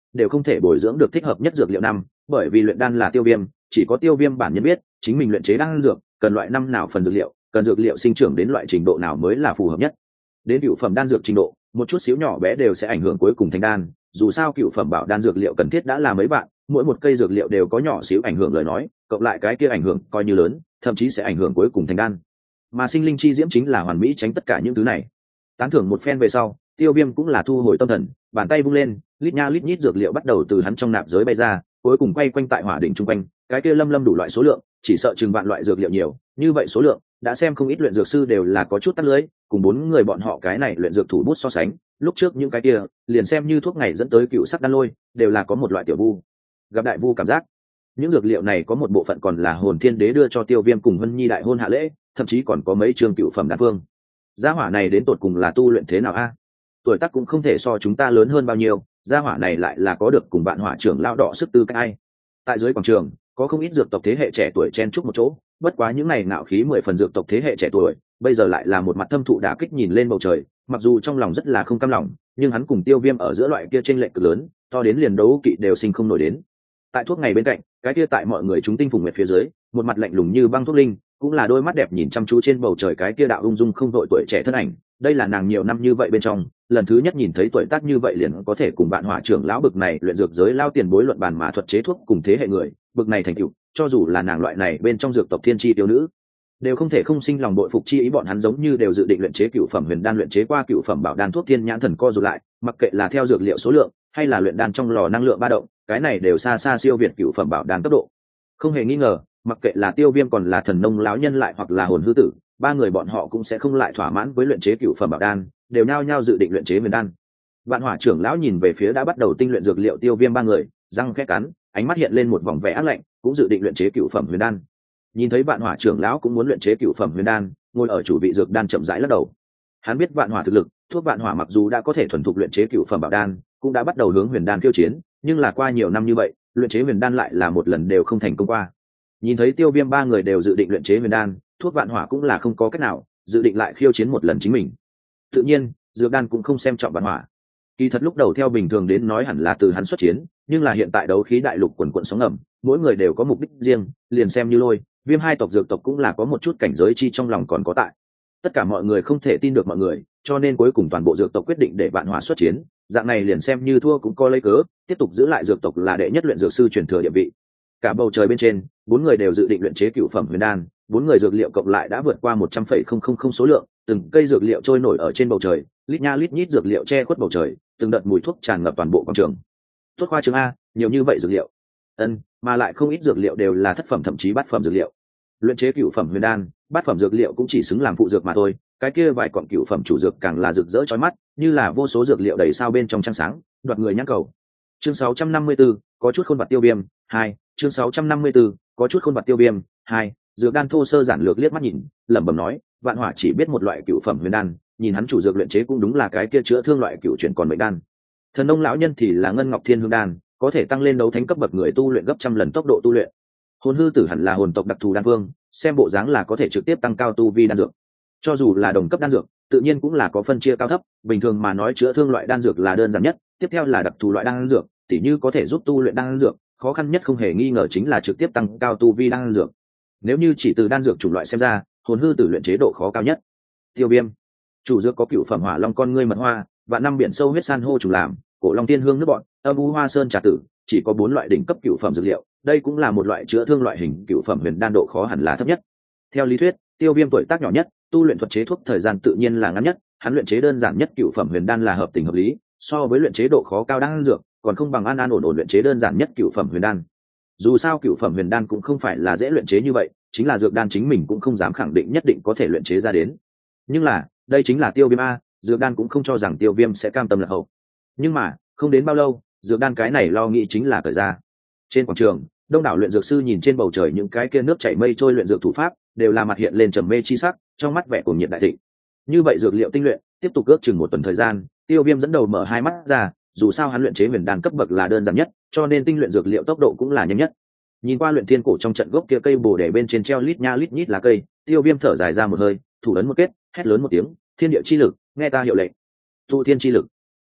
Speaker 1: đều không thể bồi dưỡng được thích hợp nhất dược liệu năm, bởi vì luyện đan là Tiêu Viêm, chỉ có Tiêu Viêm bản nhân biết chính mình luyện chế đan dược cần loại năm nào phần dược liệu, cần dược liệu sinh trưởng đến loại trình độ nào mới là phù hợp nhất. Đến cựu phẩm đan dược trình độ, một chút xíu nhỏ bé đều sẽ ảnh hưởng cuối cùng thành đan, dù sao cựu phẩm bảo đan dược liệu cần thiết đã là mấy vạn, mỗi một cây dược liệu đều có nhỏ xíu ảnh hưởng lời nói, cộng lại cái kia ảnh hưởng coi như lớn, thậm chí sẽ ảnh hưởng cuối cùng thành đan. Mà sinh linh chi diễm chính là hoàn mỹ tránh tất cả những thứ này. Tán thưởng một phen về sau, Tiêu Viêm cũng là thu hồi tâm thần, bàn tay vung lên, lít nha lít nhít dược liệu bắt đầu từ hắn trong nạp giới bay ra, cuối cùng quay quanh tại hỏa đỉnh trung quanh, cái kia lâm lâm đủ loại số lượng, chỉ sợ chừng vạn loại dược liệu nhiều, như vậy số lượng, đã xem không ít luyện dược sư đều là có chút tắt lưới, cùng bốn người bọn họ cái này luyện dược thủ bút so sánh, lúc trước những cái kia, liền xem như thuốc ngày dẫn tới cựu sắc đan lôi, đều là có một loại tiểu vu. Gặp đại vu cảm giác. Những dược liệu này có một bộ phận còn là Hồn Thiên Đế đưa cho Tiêu Viêm cùng Vân Nhi đại hôn hạ lễ, thậm chí còn có mấy chương cựu phẩm đan phương. Gia hỏa này đến tột cùng là tu luyện thế nào a? Tuổi tác cũng không thể so chúng ta lớn hơn bao nhiêu, gia hỏa này lại là có được cùng bạn hỏa trưởng lao đỏ sức tư cách ai. Tại dưới quảng trường, có không ít dược tộc thế hệ trẻ tuổi chen chúc một chỗ, bất quá những này ngạo khí mười phần dược tộc thế hệ trẻ tuổi, bây giờ lại là một mặt thâm thụ đả kích nhìn lên bầu trời, mặc dù trong lòng rất là không cam lòng, nhưng hắn cùng Tiêu Viêm ở giữa loại kia chênh lệch cực lớn, to đến liền đấu kỵ đều sinh không nổi đến. Tại thuốc ngày bên cạnh, cái kia tại mọi người chúng tinh phùng nguyệt phía dưới, một mặt lạnh lùng như băng thuốc linh, cũng là đôi mắt đẹp nhìn chăm chú trên bầu trời cái kia đạo ung dung không đội tuổi trẻ thân ảnh, đây là nàng nhiều năm như vậy bên trong, lần thứ nhất nhìn thấy tuổi tác như vậy liền có thể cùng bạn hỏa trưởng lão bực này luyện dược giới lao tiền bối luận bàn mà thuật chế thuốc cùng thế hệ người, bực này thành tựu, cho dù là nàng loại này bên trong dược tộc thiên chi tiêu nữ, đều không thể không sinh lòng bội phục chi ý. Bọn hắn giống như đều dự định luyện chế cựu phẩm huyền đan, luyện chế qua cựu phẩm bảo đan thuốc thiên nhãn thần co rụt lại, mặc kệ là theo dược liệu số lượng hay là luyện đan trong lò năng lượng ba động, cái này đều xa xa siêu việt cựu phẩm bảo đan cấp độ. Không hề nghi ngờ, mặc kệ là Tiêu Viêm còn là thần nông lão nhân lại hoặc là hồn hư tử, ba người bọn họ cũng sẽ không lại thỏa mãn với luyện chế cựu phẩm bảo đan, đều nhao nhao dự định luyện chế huyền đan. Vạn Hỏa trưởng lão nhìn về phía đã bắt đầu tinh luyện dược liệu Tiêu Viêm ba người, răng khẽ cắn, ánh mắt hiện lên một vòng vẻ ác lạnh, cũng dự định luyện chế cựu phẩm huyền đan. Nhìn thấy Vạn Hỏa trưởng lão cũng muốn luyện chế cựu phẩm huyền đan, ngồi ở chủ vị dược đan chậm rãi lắc đầu. Hắn biết Vạn Hỏa thực lực, thuốc Vạn Hỏa mặc dù đã có thể thuần thục luyện chế cựu phẩm bảo đan, cũng đã bắt đầu hướng huyền đan khiêu chiến, nhưng là qua nhiều năm như vậy, luyện chế huyền đan lại là một lần đều không thành công qua. Nhìn thấy Tiêu Viêm ba người đều dự định luyện chế huyền đan, thuốc Vạn Hỏa cũng là không có cách nào, dự định lại khiêu chiến một lần chính mình. Tự nhiên, dược đan cũng không xem trọng Vạn Hỏa. Kỳ thật lúc đầu theo bình thường đến nói hẳn là từ hắn xuất chiến, nhưng là hiện tại đấu khí đại lục quần quần sóng ngầm, mỗi người đều có mục đích riêng, liền xem như Lôi, Viêm hai tộc dược tộc cũng là có một chút cảnh giới chi trong lòng còn có tại. Tất cả mọi người không thể tin được mọi người, cho nên cuối cùng toàn bộ dược tộc quyết định để Vạn Hỏa xuất chiến, dạng này liền xem như thua cũng có lấy cớ, tiếp tục giữ lại dược tộc là đệ nhất luyện dược sư truyền thừa địa vị. Cả bầu trời bên trên, bốn người đều dự định luyện chế cựu phẩm huyền đan, bốn người dược liệu cộng lại đã vượt qua một trăm phẩy không không không số lượng, từng cây dược liệu trôi nổi ở trên bầu trời, lít nha lít nhít dược liệu che khuất bầu trời, từng đợt mùi thuốc tràn ngập toàn bộ quảng trường. Tốt khoa trương a, nhiều như vậy dược liệu. Ân, mà lại không ít dược liệu đều là thất phẩm thậm chí bát phẩm dược liệu. Luyện chế cựu phẩm huyền đan, bát phẩm dược liệu cũng chỉ xứng làm phụ dược mà thôi, cái kia vài cọng cựu phẩm chủ dược càng là rực rỡ chói mắt, như là vô số dược liệu đầy sao bên trong trăng sáng, đoạt người nhãn cầu. Chương sáu trăm năm mươi tư, có chút khôn vặt Tiêu Viêm, hai, chương sáu trăm năm mươi tư, có chút khôn vặt Tiêu Viêm, hai. Dược đan thô sơ giản lược liếc mắt nhìn, lẩm bẩm nói, Vạn Hỏa chỉ biết một loại cựu phẩm huyền đan, nhìn hắn chủ dược luyện chế cũng đúng là cái kia chữa thương loại cựu chuyển còn mệnh đan. Thần nông lão nhân thì là ngân ngọc thiên hương đan, có thể tăng lên đấu thánh cấp bậc người tu luyện gấp trăm lần tốc độ tu luyện. Hồn hư tử hẳn là hồn tộc đặc thù đan vương, xem bộ dáng là có thể trực tiếp tăng cao tu vi đan dược. Cho dù là đồng cấp đan dược, tự nhiên cũng là có phân chia cao thấp, bình thường mà nói chữa thương loại đan dược là đơn giản nhất, tiếp theo là đặc thù loại đan dược, tỉ như có thể giúp tu luyện đan dược, khó khăn nhất không hề nghi ngờ chính là trực tiếp tăng cao tu vi đan dược. Nếu như chỉ từ đan dược chủng loại xem ra, hồn hư tử luyện chế độ khó cao nhất. Tiêu Viêm, chủ dược có cựu phẩm hỏa long con ngươi mật hoa, và năm biển sâu huyết san hô trùng làm, cổ long tiên hương nước bọn, âm u hoa sơn trà tử, chỉ có bốn loại đỉnh cấp cựu phẩm dược liệu, đây cũng là một loại chữa thương loại hình cựu phẩm huyền đan độ khó hẳn là thấp nhất. Theo lý thuyết, Tiêu Viêm tuổi tác nhỏ nhất, tu luyện thuật chế thuốc thời gian tự nhiên là ngắn nhất, hắn luyện chế đơn giản nhất cựu phẩm huyền đan là hợp tình hợp lý, so với luyện chế độ khó cao đan dược, còn không bằng an an ổn ổn luyện chế đơn giản nhất cựu phẩm huyền đan. Dù sao cựu phẩm huyền đan cũng không phải là dễ luyện chế như vậy, chính là dược đan chính mình cũng không dám khẳng định nhất định có thể luyện chế ra đến. Nhưng là, đây chính là Tiêu Viêm a, dược đan cũng không cho rằng Tiêu Viêm sẽ cam tâm lạc hậu. Nhưng mà, không đến bao lâu, dược đan cái này lo nghĩ chính là cởi ra. Trên quảng trường, đông đảo luyện dược sư nhìn trên bầu trời những cái kia nước chảy mây trôi luyện dược thủ pháp, đều là mặt hiện lên trầm mê chi sắc, trong mắt vẻ cuồng nhiệt đại thịnh. Như vậy dược liệu tinh luyện, tiếp tục ước chừng một tuần thời gian, Tiêu Viêm dẫn đầu mở hai mắt ra, dù sao hắn luyện chế huyền đan cấp bậc là đơn giản nhất, cho nên tinh luyện dược liệu tốc độ cũng là nhanh nhất. Nhìn qua luyện thiên cổ trong trận gốc kia cây bồ đề bên trên treo lít nha lít nhít lá cây, Tiêu Viêm thở dài ra một hơi, thủ ấn một kết, hét lớn một tiếng, thiên địa chi lực, nghe ta hiệu lệnh. Tụ thiên chi lực.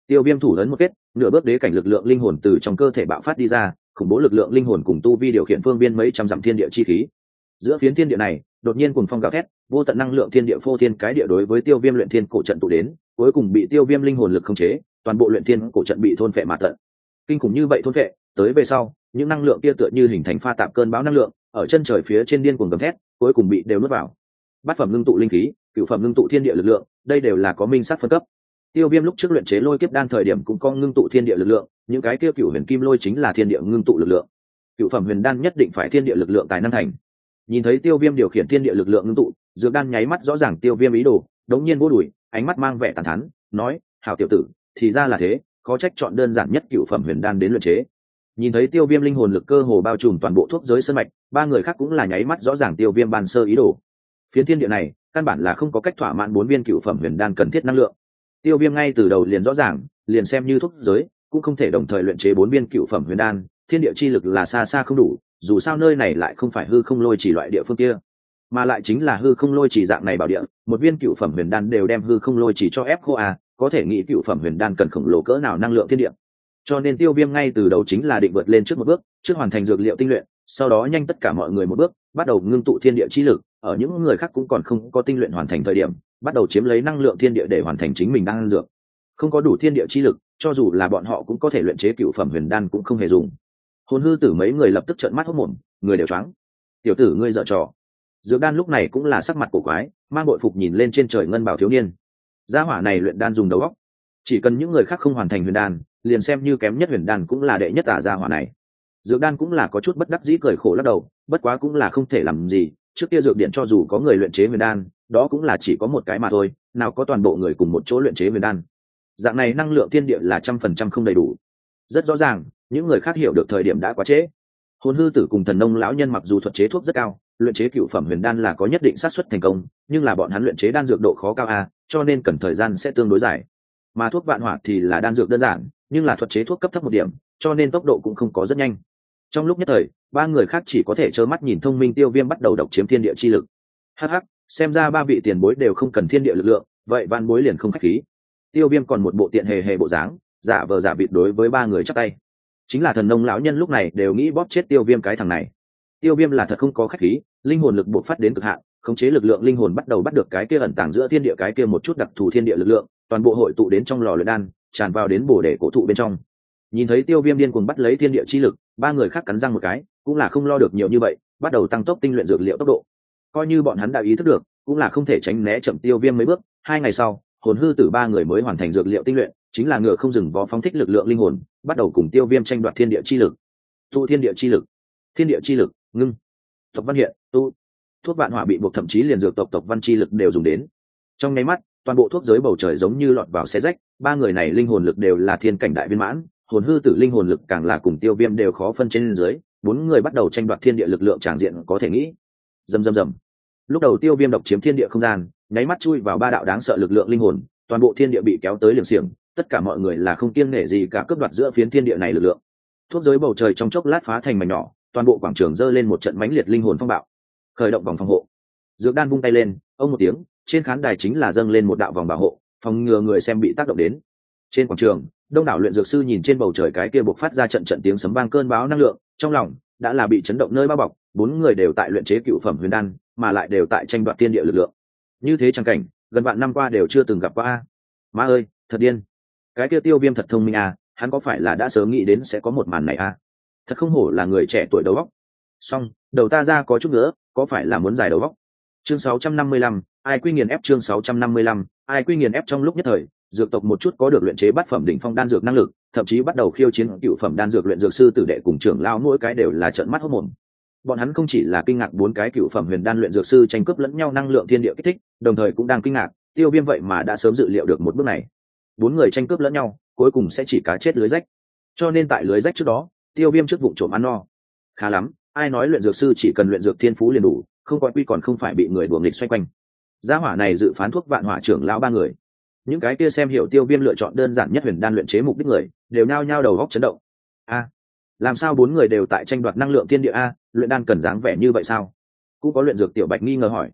Speaker 1: Tiêu Viêm thủ lớn một kết, nửa bước đế cảnh lực lượng linh hồn từ trong cơ thể bạo phát đi ra, khủng bố lực lượng linh hồn cùng tu vi điều khiển phương viên mấy trăm dặm thiên địa chi khí. Giữa phiến thiên địa này, đột nhiên cuồng phong gào thét, vô tận năng lượng thiên địa phô thiên cái địa đối với Tiêu Viêm luyện thiên cổ trận tụ đến, cuối cùng bị Tiêu Viêm linh hồn lực khống chế, toàn bộ luyện thiên cổ trận bị thôn phệ mà tận. Kinh khủng như vậy thôn phệ, tới về sau, những năng lượng kia tựa như hình thành pha tạp cơn bão năng lượng, ở chân trời phía trên điên cuồng gầm thét, cuối cùng bị đều nuốt vào. Bát phẩm ngưng tụ linh khí, cửu phẩm ngưng tụ thiên địa lực lượng, đây đều là có minh sát phân cấp. Tiêu Viêm lúc trước luyện chế lôi kiếp đan thời điểm cũng có ngưng tụ thiên địa lực lượng, những cái kia cửu huyền kim lôi chính là thiên địa ngưng tụ lực lượng. Cửu phẩm huyền đan nhất định phải thiên địa lực lượng tài năng thành. Nhìn thấy Tiêu Viêm điều khiển thiên địa lực lượng ngưng tụ, dược đan nháy mắt rõ ràng Tiêu Viêm ý đồ, đống nhiên vô đuổi, ánh mắt mang vẻ tàn thán, nói: "Hảo tiểu tử, thì ra là thế, khó trách chọn đơn giản nhất cửu phẩm huyền đan đến luyện chế." Nhìn thấy Tiêu Viêm linh hồn lực cơ hồ bao trùm toàn bộ thuốc giới sơn mạch, ba người khác cũng là nháy mắt rõ ràng Tiêu Viêm ban sơ ý đồ. Phiến thiên địa này, căn bản là không có cách thỏa mãn bốn viên cửu phẩm huyền đan cần thiết năng lượng. Tiêu Viêm ngay từ đầu liền rõ ràng, liền xem như thuốc giới, cũng không thể đồng thời luyện chế bốn viên cửu phẩm huyền đan, thiên địa chi lực là xa xa không đủ, dù sao nơi này lại không phải hư không lôi chỉ loại địa phương kia, mà lại chính là hư không lôi chỉ dạng này bảo địa, một viên cửu phẩm huyền đan đều đem hư không lôi chỉ cho ép khô à, có thể nghĩ cửu phẩm huyền đan cần khổng lồ cỡ nào năng lượng thiên địa. Cho nên Tiêu Viêm ngay từ đầu chính là định vượt lên trước một bước, trước hoàn thành dược liệu tinh luyện, sau đó nhanh tất cả mọi người một bước, bắt đầu ngưng tụ thiên địa chi lực, ở những người khác cũng còn không có tinh luyện hoàn thành thời điểm, bắt đầu chiếm lấy năng lượng thiên địa để hoàn thành chính mình đan dược. Không có đủ thiên địa chi lực, cho dù là bọn họ cũng có thể luyện chế cửu phẩm huyền đan cũng không hề dùng. Hồn hư tử mấy người lập tức trợn mắt hốt mồm, người đều choáng. "Tiểu tử ngươi giở trò." Dược đan lúc này cũng là sắc mặt cổ quái, mang bội phục nhìn lên trên trời ngân bảo thiếu niên. Gia hỏa này luyện đan dùng đầu óc, chỉ cần những người khác không hoàn thành huyền đan, liền xem như kém nhất huyền đan cũng là đệ nhất tả gia hỏa này. Dược đan cũng là có chút bất đắc dĩ cười khổ lắc đầu, bất quá cũng là không thể làm gì, trước kia dược điện cho dù có người luyện chế huyền đan, đó cũng là chỉ có một cái mà thôi, nào có toàn bộ người cùng một chỗ luyện chế huyền đan. Dạng này năng lượng thiên địa là trăm phần trăm không đầy đủ. Rất rõ ràng, những người khác hiểu được thời điểm đã quá trễ. Hồn hư tử cùng thần nông lão nhân mặc dù thuật chế thuốc rất cao, luyện chế cửu phẩm huyền đan là có nhất định xác suất thành công, nhưng là bọn hắn luyện chế đan dược độ khó cao a, cho nên cần thời gian sẽ tương đối dài. Mà thuốc vạn hỏa thì là đan dược đơn giản, nhưng là thuật chế thuốc cấp thấp một điểm, cho nên tốc độ cũng không có rất nhanh. Trong lúc nhất thời, ba người khác chỉ có thể trơ mắt nhìn thông minh Tiêu Viêm bắt đầu độc chiếm thiên địa chi lực. Hắc hắc, xem ra ba vị tiền bối đều không cần thiên địa lực lượng, vậy van bối liền không khách khí. Tiêu Viêm còn một bộ tiện hề hề bộ dáng, giả vờ giả vịt đối với ba người chắp tay. Chính là thần nông lão nhân lúc này đều nghĩ bóp chết Tiêu Viêm cái thằng này. Tiêu Viêm là thật không có khách khí, linh hồn lực bộc phát đến cực hạn, khống chế lực lượng linh hồn bắt đầu bắt được cái kia ẩn tàng giữa thiên địa cái kia một chút đặc thù thiên địa lực lượng, toàn bộ hội tụ đến trong lò luyện đan, tràn vào đến bổ để cổ thụ bên trong. Nhìn thấy Tiêu Viêm điên cuồng bắt lấy thiên địa chi lực, ba người khác cắn răng một cái, cũng là không lo được nhiều như vậy, bắt đầu tăng tốc tinh luyện dược liệu tốc độ. Coi như bọn hắn đã ý thức được, cũng là không thể tránh né chậm Tiêu Viêm mấy bước. Hai ngày sau, hồn hư tử ba người mới hoàn thành dược liệu tinh luyện, chính là ngựa không dừng vó phóng thích lực lượng linh hồn, bắt đầu cùng Tiêu Viêm tranh đoạt thiên địa chi lực. Tụ thiên địa chi lực, thiên địa chi lực, ngưng. Tộc văn hiện, tu. Thuốc vạn hỏa bị buộc, thậm chí liền dược tộc tộc văn chi lực đều dùng đến. Trong nháy mắt, toàn bộ thuốc giới bầu trời giống như lọt vào xé rách, ba người này linh hồn lực đều là thiên cảnh đại viên mãn, hồn hư tử linh hồn lực càng là cùng Tiêu Viêm đều khó phân trên dưới, bốn người bắt đầu tranh đoạt thiên địa lực lượng tràng diện có thể nghĩ. Rầm rầm rầm. Lúc đầu Tiêu Viêm độc chiếm thiên địa không gian, nháy mắt chui vào ba đạo đáng sợ lực lượng linh hồn, toàn bộ thiên địa bị kéo tới liều xiềng, tất cả mọi người là không kiêng nể gì cả cướp đoạt giữa phiến thiên địa này lực lượng. Thuốc giới bầu trời trong chốc lát phá thành mảnh nhỏ, toàn bộ quảng trường dơ lên một trận mãnh liệt linh hồn phong bạo. Khởi động vòng phòng hộ. Dược đan vung tay lên, ông một tiếng, trên khán đài chính là dâng lên một đạo vòng bảo hộ, phòng ngừa người xem bị tác động đến. Trên quảng trường, đông đảo luyện dược sư nhìn trên bầu trời cái kia bộc phát ra trận trận tiếng sấm vang cơn bão năng lượng, trong lòng đã là bị chấn động nơi bao bọc, bốn người đều tại luyện chế cựu phẩm huyền đan, mà lại đều tại tranh đoạt thiên địa lực lượng. Như thế chẳng cảnh, gần vạn năm qua đều chưa từng gặp qua a. Má ơi, thật điên. Cái kia Tiêu Viêm thật thông minh à, hắn có phải là đã sớm nghĩ đến sẽ có một màn này à? Thật không hổ là người trẻ tuổi đầu óc. Xong, đầu ta ra có chút nữa, có phải là muốn giải đầu óc? Chương sáu trăm năm mươi lăm, ai quy nghiền ép chương sáu trăm năm mươi lăm, ai quy nghiền ép trong lúc nhất thời, dược tộc một chút có được luyện chế bát phẩm đỉnh phong đan dược năng lực, thậm chí bắt đầu khiêu chiến cựu phẩm đan dược luyện dược sư tử đệ cùng trưởng lão mỗi cái đều là trợn mắt hốt mồm. Bọn hắn không chỉ là kinh ngạc bốn cái cựu phẩm huyền đan luyện dược sư tranh cướp lẫn nhau năng lượng thiên địa kích thích, đồng thời cũng đang kinh ngạc, Tiêu Viêm vậy mà đã sớm dự liệu được một bước này. Bốn người tranh cướp lẫn nhau, cuối cùng sẽ chỉ cá chết lưới rách. Cho nên tại lưới rách trước đó, Tiêu Viêm trước vụ trộm ăn no. Khá lắm, ai nói luyện dược sư chỉ cần luyện dược thiên phú liền đủ, không có quy còn không phải bị người đùa nghịch xoay quanh. Gia hỏa này dự phán thuốc vạn hỏa trưởng lão ba người. Những cái kia xem hiểu Tiêu Viêm lựa chọn đơn giản nhất huyền đan luyện chế mục đích người, đều nhao nhao đầu góc chấn động. A, làm sao bốn người đều tại tranh đoạt năng lượng thiên địa a, luyện đan cần dáng vẻ như vậy sao? Cũng có luyện dược tiểu Bạch nghi ngờ hỏi.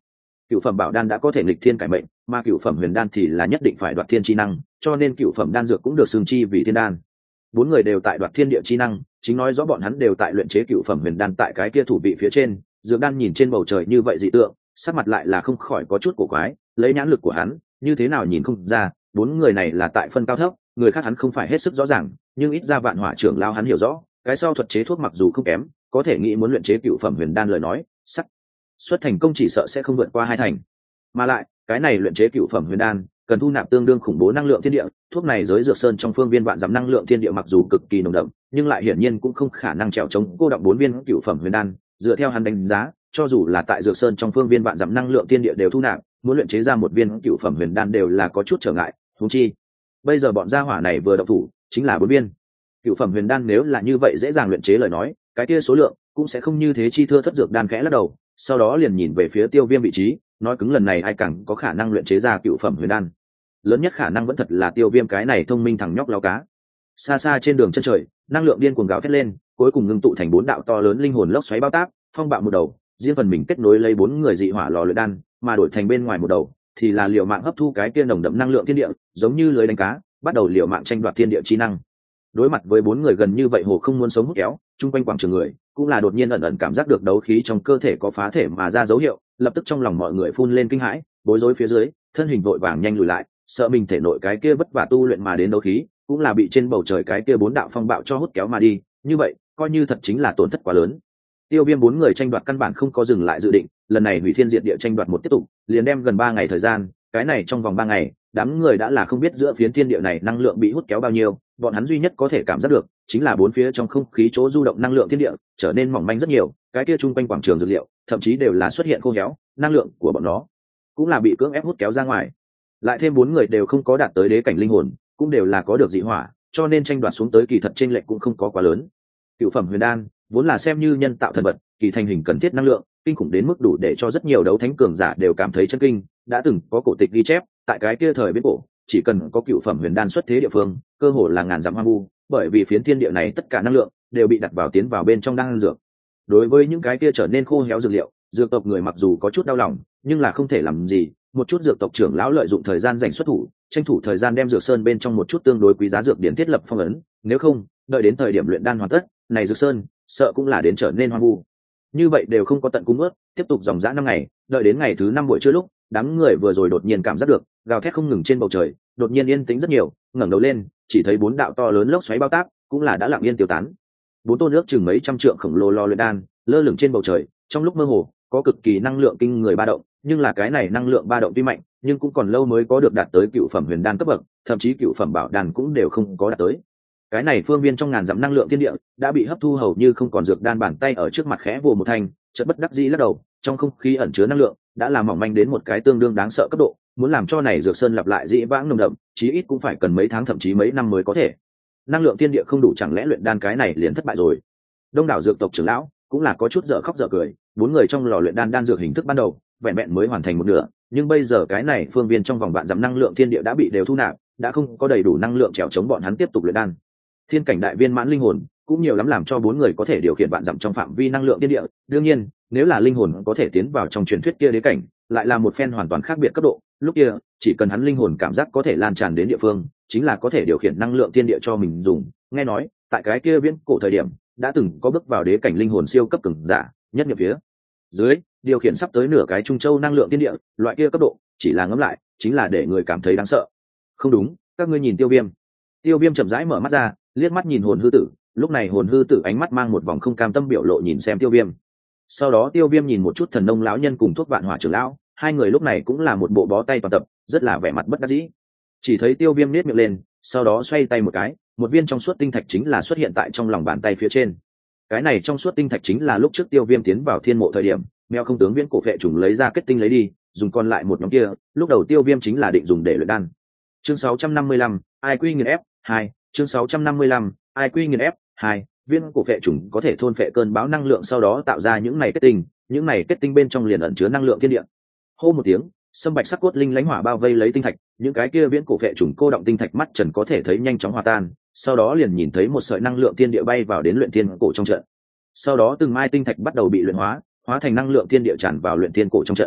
Speaker 1: cựu phẩm bảo đan đã có thể nghịch thiên cải mệnh, mà cựu phẩm huyền đan thì là nhất định phải đoạt thiên chi năng, cho nên cựu phẩm đan dược cũng được xưng chi vì thiên đan. Bốn người đều tại đoạt thiên địa chi năng, chính nói rõ bọn hắn đều tại luyện chế cựu phẩm huyền đan tại cái kia thủ vị phía trên. Dược đan nhìn trên bầu trời như vậy dị tượng, sắc mặt lại là không khỏi có chút cổ quái, lấy nhãn lực của hắn như thế nào nhìn không ra bốn người này là tại phân cao thấp, người khác hắn không phải hết sức rõ ràng, nhưng ít ra Vạn Hỏa trưởng lao hắn hiểu rõ, cái sau thuật chế thuốc mặc dù không kém, có thể nghĩ muốn luyện chế cựu phẩm huyền đan lời nói, sắc xuất thành công chỉ sợ sẽ không vượt qua hai thành. Mà lại cái này luyện chế cựu phẩm huyền đan cần thu nạp tương đương khủng bố năng lượng thiên địa, thuốc này giới dược sơn trong phương viên vạn dặm năng lượng thiên địa mặc dù cực kỳ nồng đậm, nhưng lại hiển nhiên cũng không khả năng trèo chống cô động bốn viên cựu phẩm huyền đan. Dựa theo hắn đánh giá, cho dù là tại dược sơn trong phương viên vạn dặm năng lượng thiên địa đều thu nạp, muốn luyện chế ra một viên cựu phẩm huyền đan đều là có chút trở ngại. Huống chi bây giờ bọn gia hỏa này vừa động thủ chính là bốn viên cựu phẩm huyền đan, nếu là như vậy dễ dàng luyện chế lời nói, cái kia số lượng cũng sẽ không như thế chi thưa thất. Dược đan khẽ lắc đầu, sau đó liền nhìn về phía Tiêu Viêm vị trí, nói cứng lần này ai càng có khả năng luyện chế ra cựu phẩm huyền đan. Lớn nhất khả năng vẫn thật là Tiêu Viêm cái này thông minh thằng nhóc lao cá. Xa xa trên đường chân trời, năng lượng điên cuồng gào thét lên, cuối cùng ngưng tụ thành bốn đạo to lớn linh hồn lốc xoáy bao táp, phong bạo một đầu, riêng phần mình kết nối lấy bốn người dị hỏa lò luyện đan, mà đổi thành bên ngoài một đầu thì là liều mạng hấp thu cái kia nồng đậm năng lượng thiên địa, giống như lưới đánh cá, bắt đầu liều mạng tranh đoạt thiên địa chi năng. Đối mặt với bốn người gần như vậy hồ không muốn sống hút kéo, chung quanh quảng trường người cũng là đột nhiên ẩn ẩn cảm giác được đấu khí trong cơ thể có phá thể mà ra dấu hiệu, lập tức trong lòng mọi người phun lên kinh hãi, bối rối phía dưới, thân hình vội vàng nhanh lùi lại, sợ mình thể nội cái kia vất vả tu luyện mà đến đấu khí cũng là bị trên bầu trời cái kia bốn đạo phong bạo cho hút kéo mà đi, như vậy coi như thật chính là tổn thất quá lớn. Tiêu Viêm bốn người tranh đoạt căn bản không có dừng lại dự định, lần này hủy thiên diệt địa tranh đoạt một tiếp tục, liền đem gần ba ngày thời gian, cái này trong vòng ba ngày, đám người đã là không biết giữa phiến thiên địa này năng lượng bị hút kéo bao nhiêu, bọn hắn duy nhất có thể cảm giác được chính là bốn phía trong không khí chỗ du động năng lượng thiên địa trở nên mỏng manh rất nhiều, cái kia chung quanh quảng trường dược liệu thậm chí đều là xuất hiện khô héo, năng lượng của bọn nó cũng là bị cưỡng ép hút kéo ra ngoài. Lại thêm bốn người đều không có đạt tới đế cảnh linh hồn, cũng đều là có được dị hỏa, cho nên tranh đoạt xuống tới kỳ thật chênh lệch cũng không có quá lớn. Cựu phẩm huyền đan vốn là xem như nhân tạo thần vật, kỳ thành hình cần thiết năng lượng kinh khủng đến mức đủ để cho rất nhiều đấu thánh cường giả đều cảm thấy chân kinh. Đã từng có cổ tịch ghi chép, tại cái kia thời viễn cổ, chỉ cần có cựu phẩm huyền đan xuất thế địa phương, cơ hồ là ngàn dặm hoang vu, bởi vì phiến thiên địa này tất cả năng lượng đều bị đặt vào tiến vào bên trong đan dược. Đối với những cái kia trở nên khô héo dược liệu, dược tộc người mặc dù có chút đau lòng, nhưng là không thể làm gì. Một chút dược tộc trưởng lão lợi dụng thời gian dành xuất thủ, tranh thủ thời gian đem dược sơn bên trong một chút tương đối quý giá dược điển thiết lập phong ấn, nếu không đợi đến thời điểm luyện đan hoàn tất, này dược sơn sợ cũng là đến trở nên hoang vu. Như vậy đều không có tận cung ướt, tiếp tục dòng dã năm ngày, đợi đến ngày thứ năm buổi trưa lúc, đám người vừa rồi đột nhiên cảm giác được gào thét không ngừng trên bầu trời, đột nhiên yên tĩnh rất nhiều, ngẩng đầu lên, chỉ thấy bốn đạo to lớn lốc xoáy bao tác, cũng là đã lặng yên tiêu tán. Bốn tô nước chừng mấy trăm trượng khổng lồ lò luyện đan, lơ lửng trên bầu trời, trong lúc mơ hồ có cực kỳ năng lượng kinh người ba động, nhưng là cái này năng lượng ba động tuy mạnh, nhưng cũng còn lâu mới có được đạt tới cựu phẩm huyền đan cấp bậc, thậm chí cựu phẩm bảo đan cũng đều không có đạt tới. Cái này phương viên trong ngàn dặm năng lượng thiên địa đã bị hấp thu hầu như không còn, dược đan bàn tay ở trước mặt khẽ vồ một thành, chợt bất đắc dĩ lắc đầu, trong không khí ẩn chứa năng lượng đã làm mỏng manh đến một cái tương đương đáng sợ cấp độ, muốn làm cho này dược sơn lặp lại dĩ vãng nồng đậm, chí ít cũng phải cần mấy tháng thậm chí mấy năm mới có thể. Năng lượng thiên địa không đủ, chẳng lẽ luyện đan cái này liền thất bại rồi? Đông đảo dược tộc trưởng lão cũng là có chút dở khóc dở cười, bốn người trong lò luyện đan đan dược hình thức ban đầu vẹn vẹn mới hoàn thành một nửa, nhưng bây giờ cái này phương viên trong vòng vạn dặm năng lượng thiên địa đã bị đều thu nạp, đã không có đầy đủ năng lượng trèo chống bọn hắn tiếp tục luyện đan. Thiên cảnh đại viên mãn linh hồn cũng nhiều lắm làm cho bốn người có thể điều khiển vạn dặm trong phạm vi năng lượng thiên địa, đương nhiên nếu là linh hồn có thể tiến vào trong truyền thuyết kia đế cảnh, lại là một phen hoàn toàn khác biệt cấp độ. Lúc kia chỉ cần hắn linh hồn cảm giác có thể lan tràn đến địa phương, chính là có thể điều khiển năng lượng thiên địa cho mình dùng. Nghe nói tại cái kia viễn cổ thời điểm đã từng có bước vào đế cảnh linh hồn siêu cấp cường giả, nhất nhập phía dưới điều khiển sắp tới nửa cái trung châu năng lượng thiên địa, loại kia cấp độ chỉ là ngẫm lại chính là để người cảm thấy đáng sợ. Không đúng, các ngươi nhìn Tiêu Viêm. Tiêu Viêm chậm rãi mở mắt ra, liếc mắt nhìn hồn hư tử, lúc này hồn hư tử ánh mắt mang một vòng không cam tâm biểu lộ nhìn xem Tiêu Viêm. Sau đó Tiêu Viêm nhìn một chút thần nông lão nhân cùng thuốc vạn hỏa trưởng lão, hai người lúc này cũng là một bộ bó tay toàn tập, rất là vẻ mặt bất đắc dĩ. Chỉ thấy Tiêu Viêm nét miệng lên, sau đó xoay tay một cái, một viên trong suốt tinh thạch chính là xuất hiện tại trong lòng bàn tay phía trên. Cái này trong suốt tinh thạch chính là lúc trước Tiêu Viêm tiến vào thiên mộ thời điểm, mèo không tướng viễn cổ phệ trùng lấy ra kết tinh lấy đi, dùng còn lại một nhóm kia, lúc đầu Tiêu Viêm chính là định dùng để luyện đan. Chương sáu trăm năm mươi lăm, ai quy nghiền ép hai, chương sáu trăm năm mươi lăm, ai quy nghiền ép hai, viên cổ phệ trùng có thể thôn phệ cơn bão năng lượng, sau đó tạo ra những này kết tinh, những này kết tinh bên trong liền ẩn chứa năng lượng thiên địa. Hô một tiếng, sâm bạch sắc cốt linh lãnh hỏa bao vây lấy tinh thạch, những cái kia viễn cổ phệ trùng cô động tinh thạch mắt trần có thể thấy nhanh chóng hòa tan, sau đó liền nhìn thấy một sợi năng lượng thiên địa bay vào đến luyện thiên cổ trong trận. Sau đó từng mai tinh thạch bắt đầu bị luyện hóa, hóa thành năng lượng thiên địa tràn vào luyện thiên cổ trong trận.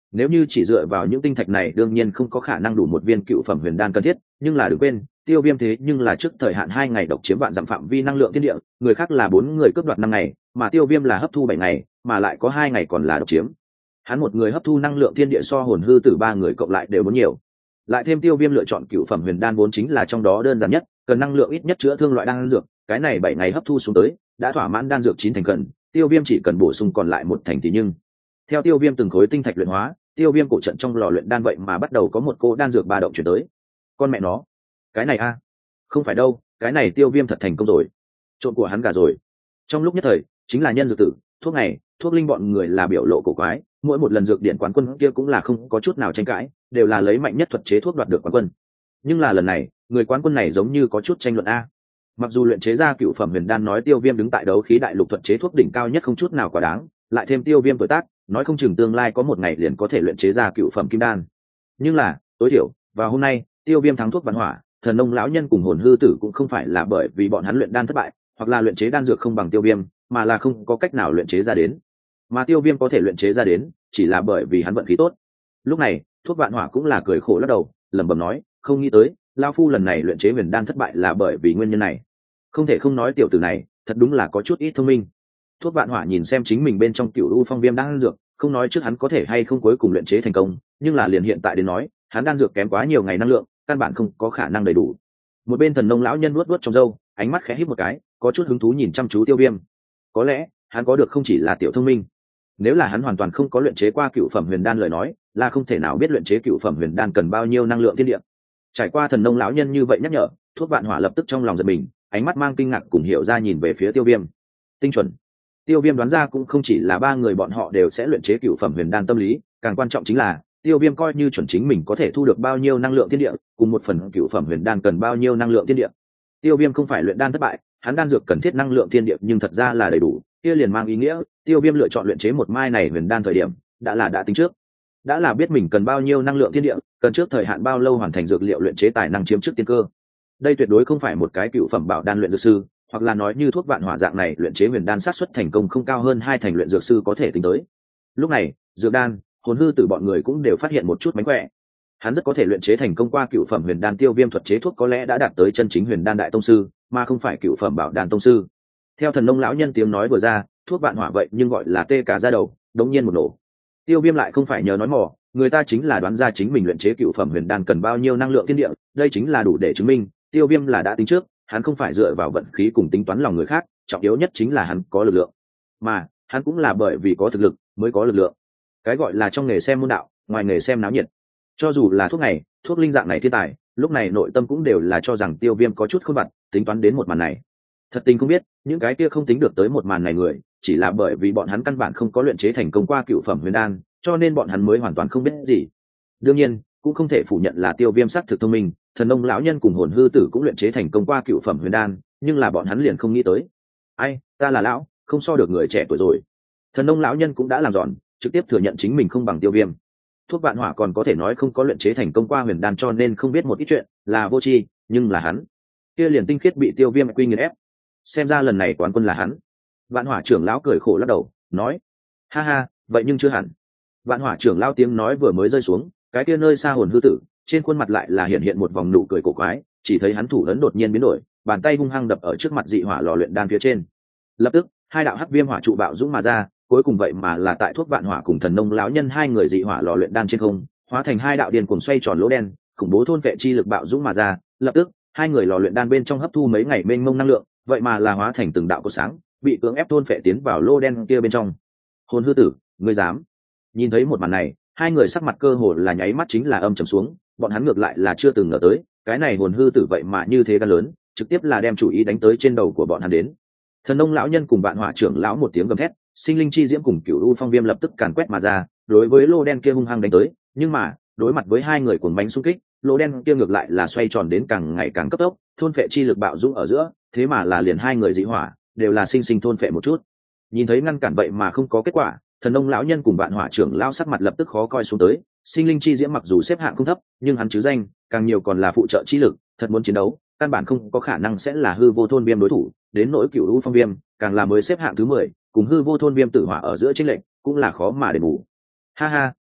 Speaker 1: Nếu như chỉ dựa vào những tinh thạch này đương nhiên không có khả năng đủ một viên cựu phẩm huyền đan cần thiết, nhưng là đừng quên Tiêu Viêm thế nhưng là trước thời hạn hai ngày độc chiếm vạn dặm phạm vi năng lượng thiên địa, người khác là bốn người cướp đoạt năm ngày, mà Tiêu Viêm là hấp thu bảy ngày, mà lại có hai ngày còn là độc chiếm. Hắn một người hấp thu năng lượng thiên địa so hồn hư tử ba người cộng lại đều muốn nhiều. Lại thêm Tiêu Viêm lựa chọn cựu phẩm huyền đan vốn chính là trong đó đơn giản nhất, cần năng lượng ít nhất chữa thương loại đan dược, cái này bảy ngày hấp thu xuống tới, đã thỏa mãn đan dược chín thành cần, Tiêu Viêm chỉ cần bổ sung còn lại một thành thì nhưng. Theo Tiêu Viêm từng khối tinh thạch luyện hóa, Tiêu Viêm cổ trận trong lò luyện đan vậy mà bắt đầu có một cô đan dược ba động chuyển tới. Con mẹ nó, cái này a, không phải đâu, cái này Tiêu Viêm thật thành công rồi, trộn của hắn gà rồi. Trong lúc nhất thời, chính là nhân dược tử, thuốc này, thuốc linh bọn người là biểu lộ cổ quái, mỗi một lần dược điện quán quân kia cũng là không có chút nào tranh cãi, đều là lấy mạnh nhất thuật chế thuốc đoạt được quán quân. Nhưng là lần này, người quán quân này giống như có chút tranh luận a. Mặc dù luyện chế ra cựu phẩm huyền đan nói Tiêu Viêm đứng tại đấu khí đại lục thuật chế thuốc đỉnh cao nhất không chút nào quá đáng, lại thêm Tiêu Viêm tuổi tác, nói không chừng tương lai có một ngày liền có thể luyện chế ra cựu phẩm kim đan. Nhưng là, tối thiểu, vào hôm nay, Tiêu Viêm thắng thuốc vạn hỏa, thần nông lão nhân cùng hồn hư tử cũng không phải là bởi vì bọn hắn luyện đan thất bại, hoặc là luyện chế đan dược không bằng Tiêu Viêm, mà là không có cách nào luyện chế ra đến. Mà Tiêu Viêm có thể luyện chế ra đến, chỉ là bởi vì hắn vận khí tốt. Lúc này, thuốc vạn hỏa cũng là cười khổ lắc đầu, lẩm bẩm nói, không nghĩ tới, lão phu lần này luyện chế huyền đan thất bại là bởi vì nguyên nhân này. Không thể không nói tiểu tử này, thật đúng là có chút ít thông minh. Thuốc vạn hỏa nhìn xem chính mình bên trong cựu u phong viêm đan dược, không nói trước hắn có thể hay không cuối cùng luyện chế thành công, nhưng là liền hiện tại đến nói, hắn đan dược kém quá nhiều ngày năng lượng, căn bản không có khả năng đầy đủ. Một bên thần nông lão nhân nuốt nuốt trong râu, ánh mắt khẽ híp một cái, có chút hứng thú nhìn chăm chú Tiêu Viêm. Có lẽ, hắn có được không chỉ là tiểu thông minh. Nếu là hắn hoàn toàn không có luyện chế qua cựu phẩm huyền đan lời nói, là không thể nào biết luyện chế cựu phẩm huyền đan cần bao nhiêu năng lượng thiên địa. Trải qua thần nông lão nhân như vậy nhắc nhở, thuốc vạn hỏa lập tức trong lòng giật mình, ánh mắt mang kinh ngạc cùng hiểu ra nhìn về phía Tiêu Viêm. Tinh chuẩn. Tiêu Viêm đoán ra cũng không chỉ là ba người bọn họ đều sẽ luyện chế cựu phẩm huyền đan tâm lý, càng quan trọng chính là Tiêu Viêm coi như chuẩn chính mình có thể thu được bao nhiêu năng lượng thiên địa, cùng một phần cựu phẩm huyền đan cần bao nhiêu năng lượng thiên địa. Tiêu Viêm không phải luyện đan thất bại, hắn đan dược cần thiết năng lượng thiên địa nhưng thật ra là đầy đủ, kia liền mang ý nghĩa Tiêu Viêm lựa chọn luyện chế một mai này huyền đan thời điểm, đã là đã tính trước, đã là biết mình cần bao nhiêu năng lượng thiên địa, cần trước thời hạn bao lâu hoàn thành dược liệu luyện chế tài năng chiếm trước tiên cơ. Đây tuyệt đối không phải một cái cựu phẩm bảo đan luyện dược sư, hoặc là nói như thuốc vạn hỏa dạng này luyện chế huyền đan sát suất thành công không cao hơn hai thành luyện dược sư có thể tính tới. Lúc này, dược đan, hồn hư tử bọn người cũng đều phát hiện một chút mánh khỏe. Hắn rất có thể luyện chế thành công qua cựu phẩm huyền đan. Tiêu Viêm thuật chế thuốc có lẽ đã đạt tới chân chính huyền đan đại tông sư, mà không phải cựu phẩm bảo đan tông sư. Theo thần nông lão nhân tiếng nói vừa ra, thuốc vạn hỏa vậy nhưng gọi là tê cả da đầu, đống nhiên một nổ. Tiêu Viêm lại không phải nhờ nói mỏ, người ta chính là đoán ra chính mình luyện chế cựu phẩm huyền đan cần bao nhiêu năng lượng thiên địa, đây chính là đủ để chứng minh Tiêu Viêm là đã tính trước, hắn không phải dựa vào vận khí cùng tính toán lòng người khác, trọng yếu nhất chính là hắn có lực lượng, mà hắn cũng là bởi vì có thực lực mới có lực lượng. Cái gọi là trong nghề xem môn đạo, ngoài nghề xem náo nhiệt. Cho dù là thuốc này, thuốc linh dạng này thiên tài, lúc này nội tâm cũng đều là cho rằng Tiêu Viêm có chút khôn vặt, tính toán đến một màn này. Thật tình không biết, những cái kia không tính được tới một màn này người, chỉ là bởi vì bọn hắn căn bản không có luyện chế thành công qua cựu phẩm huyền đan, cho nên bọn hắn mới hoàn toàn không biết gì. Đương nhiên, cũng không thể phủ nhận là Tiêu Viêm sắc thực thông minh, thần nông lão nhân cùng hồn hư tử cũng luyện chế thành công qua cựu phẩm huyền đan, nhưng là bọn hắn liền không nghĩ tới. Ai, ta là lão, không so được người trẻ tuổi rồi. Thần nông lão nhân cũng đã làm giòn, trực tiếp thừa nhận chính mình không bằng Tiêu Viêm. Thuốc vạn hỏa còn có thể nói không có luyện chế thành công qua huyền đan cho nên không biết một ít chuyện, là vô tri, nhưng là hắn, kia liền tinh khiết bị Tiêu Viêm quy nghiền ép. Xem ra lần này quán quân là hắn. Vạn hỏa trưởng lão cười khổ lắc đầu, nói: ha ha, vậy nhưng chưa hẳn. Vạn hỏa trưởng lão tiếng nói vừa mới rơi xuống, cái kia nơi xa hồn hư tử, trên khuôn mặt lại là hiện hiện một vòng nụ cười cổ quái, chỉ thấy hắn thủ ấn đột nhiên biến đổi, bàn tay hung hăng đập ở trước mặt dị hỏa lò luyện đan phía trên. Lập tức, hai đạo hắc viêm hỏa trụ bạo dũng mà ra, cuối cùng vậy mà là tại thuốc vạn hỏa cùng thần nông lão nhân hai người dị hỏa lò luyện đan trên không, hóa thành hai đạo điên cuồng xoay tròn lỗ đen, khủng bố thôn vệ chi lực bạo dũng mà ra. Lập tức, hai người lò luyện đan bên trong hấp thu mấy ngày mênh mông năng lượng, vậy mà là hóa thành từng đạo cột sáng, bị cưỡng ép thôn vệ tiến vào lô đen kia bên trong. Hồn hư tử, ngươi dám? Nhìn thấy một màn này, hai người sắc mặt cơ hồ là nháy mắt chính là âm trầm xuống, bọn hắn ngược lại là chưa từng ngờ tới, cái này hồn hư tử vậy mà như thế gan lớn, trực tiếp là đem chủ ý đánh tới trên đầu của bọn hắn đến. Thần nông lão nhân cùng Vạn hỏa trưởng lão một tiếng gầm thét, sinh linh chi diễm cùng cửu u phong viêm lập tức càn quét mà ra, đối với lô đen kia hung hăng đánh tới, nhưng mà đối mặt với hai người cuồng bánh xung kích, lô đen kia ngược lại là xoay tròn đến càng ngày càng cấp tốc, thôn phệ chi lực bạo dũng ở giữa, thế mà là liền hai người dị hỏa đều là sinh sinh thôn phệ một chút. Nhìn thấy ngăn cản vậy mà không có kết quả, thần nông lão nhân cùng Vạn hỏa trưởng lão sắc mặt lập tức khó coi xuống tới. Sinh linh chi diễm mặc dù xếp hạng không thấp, nhưng hắn chứ danh càng nhiều còn là phụ trợ chi lực, thật muốn chiến đấu căn bản không có khả năng sẽ là hư vô thôn viêm đối thủ. Đến nỗi cửu u phong viêm càng là mới xếp hạng thứ mười, cùng hư vô thôn viêm tử hỏa ở giữa chênh lệch cũng là khó mà đền bù. Ha ha,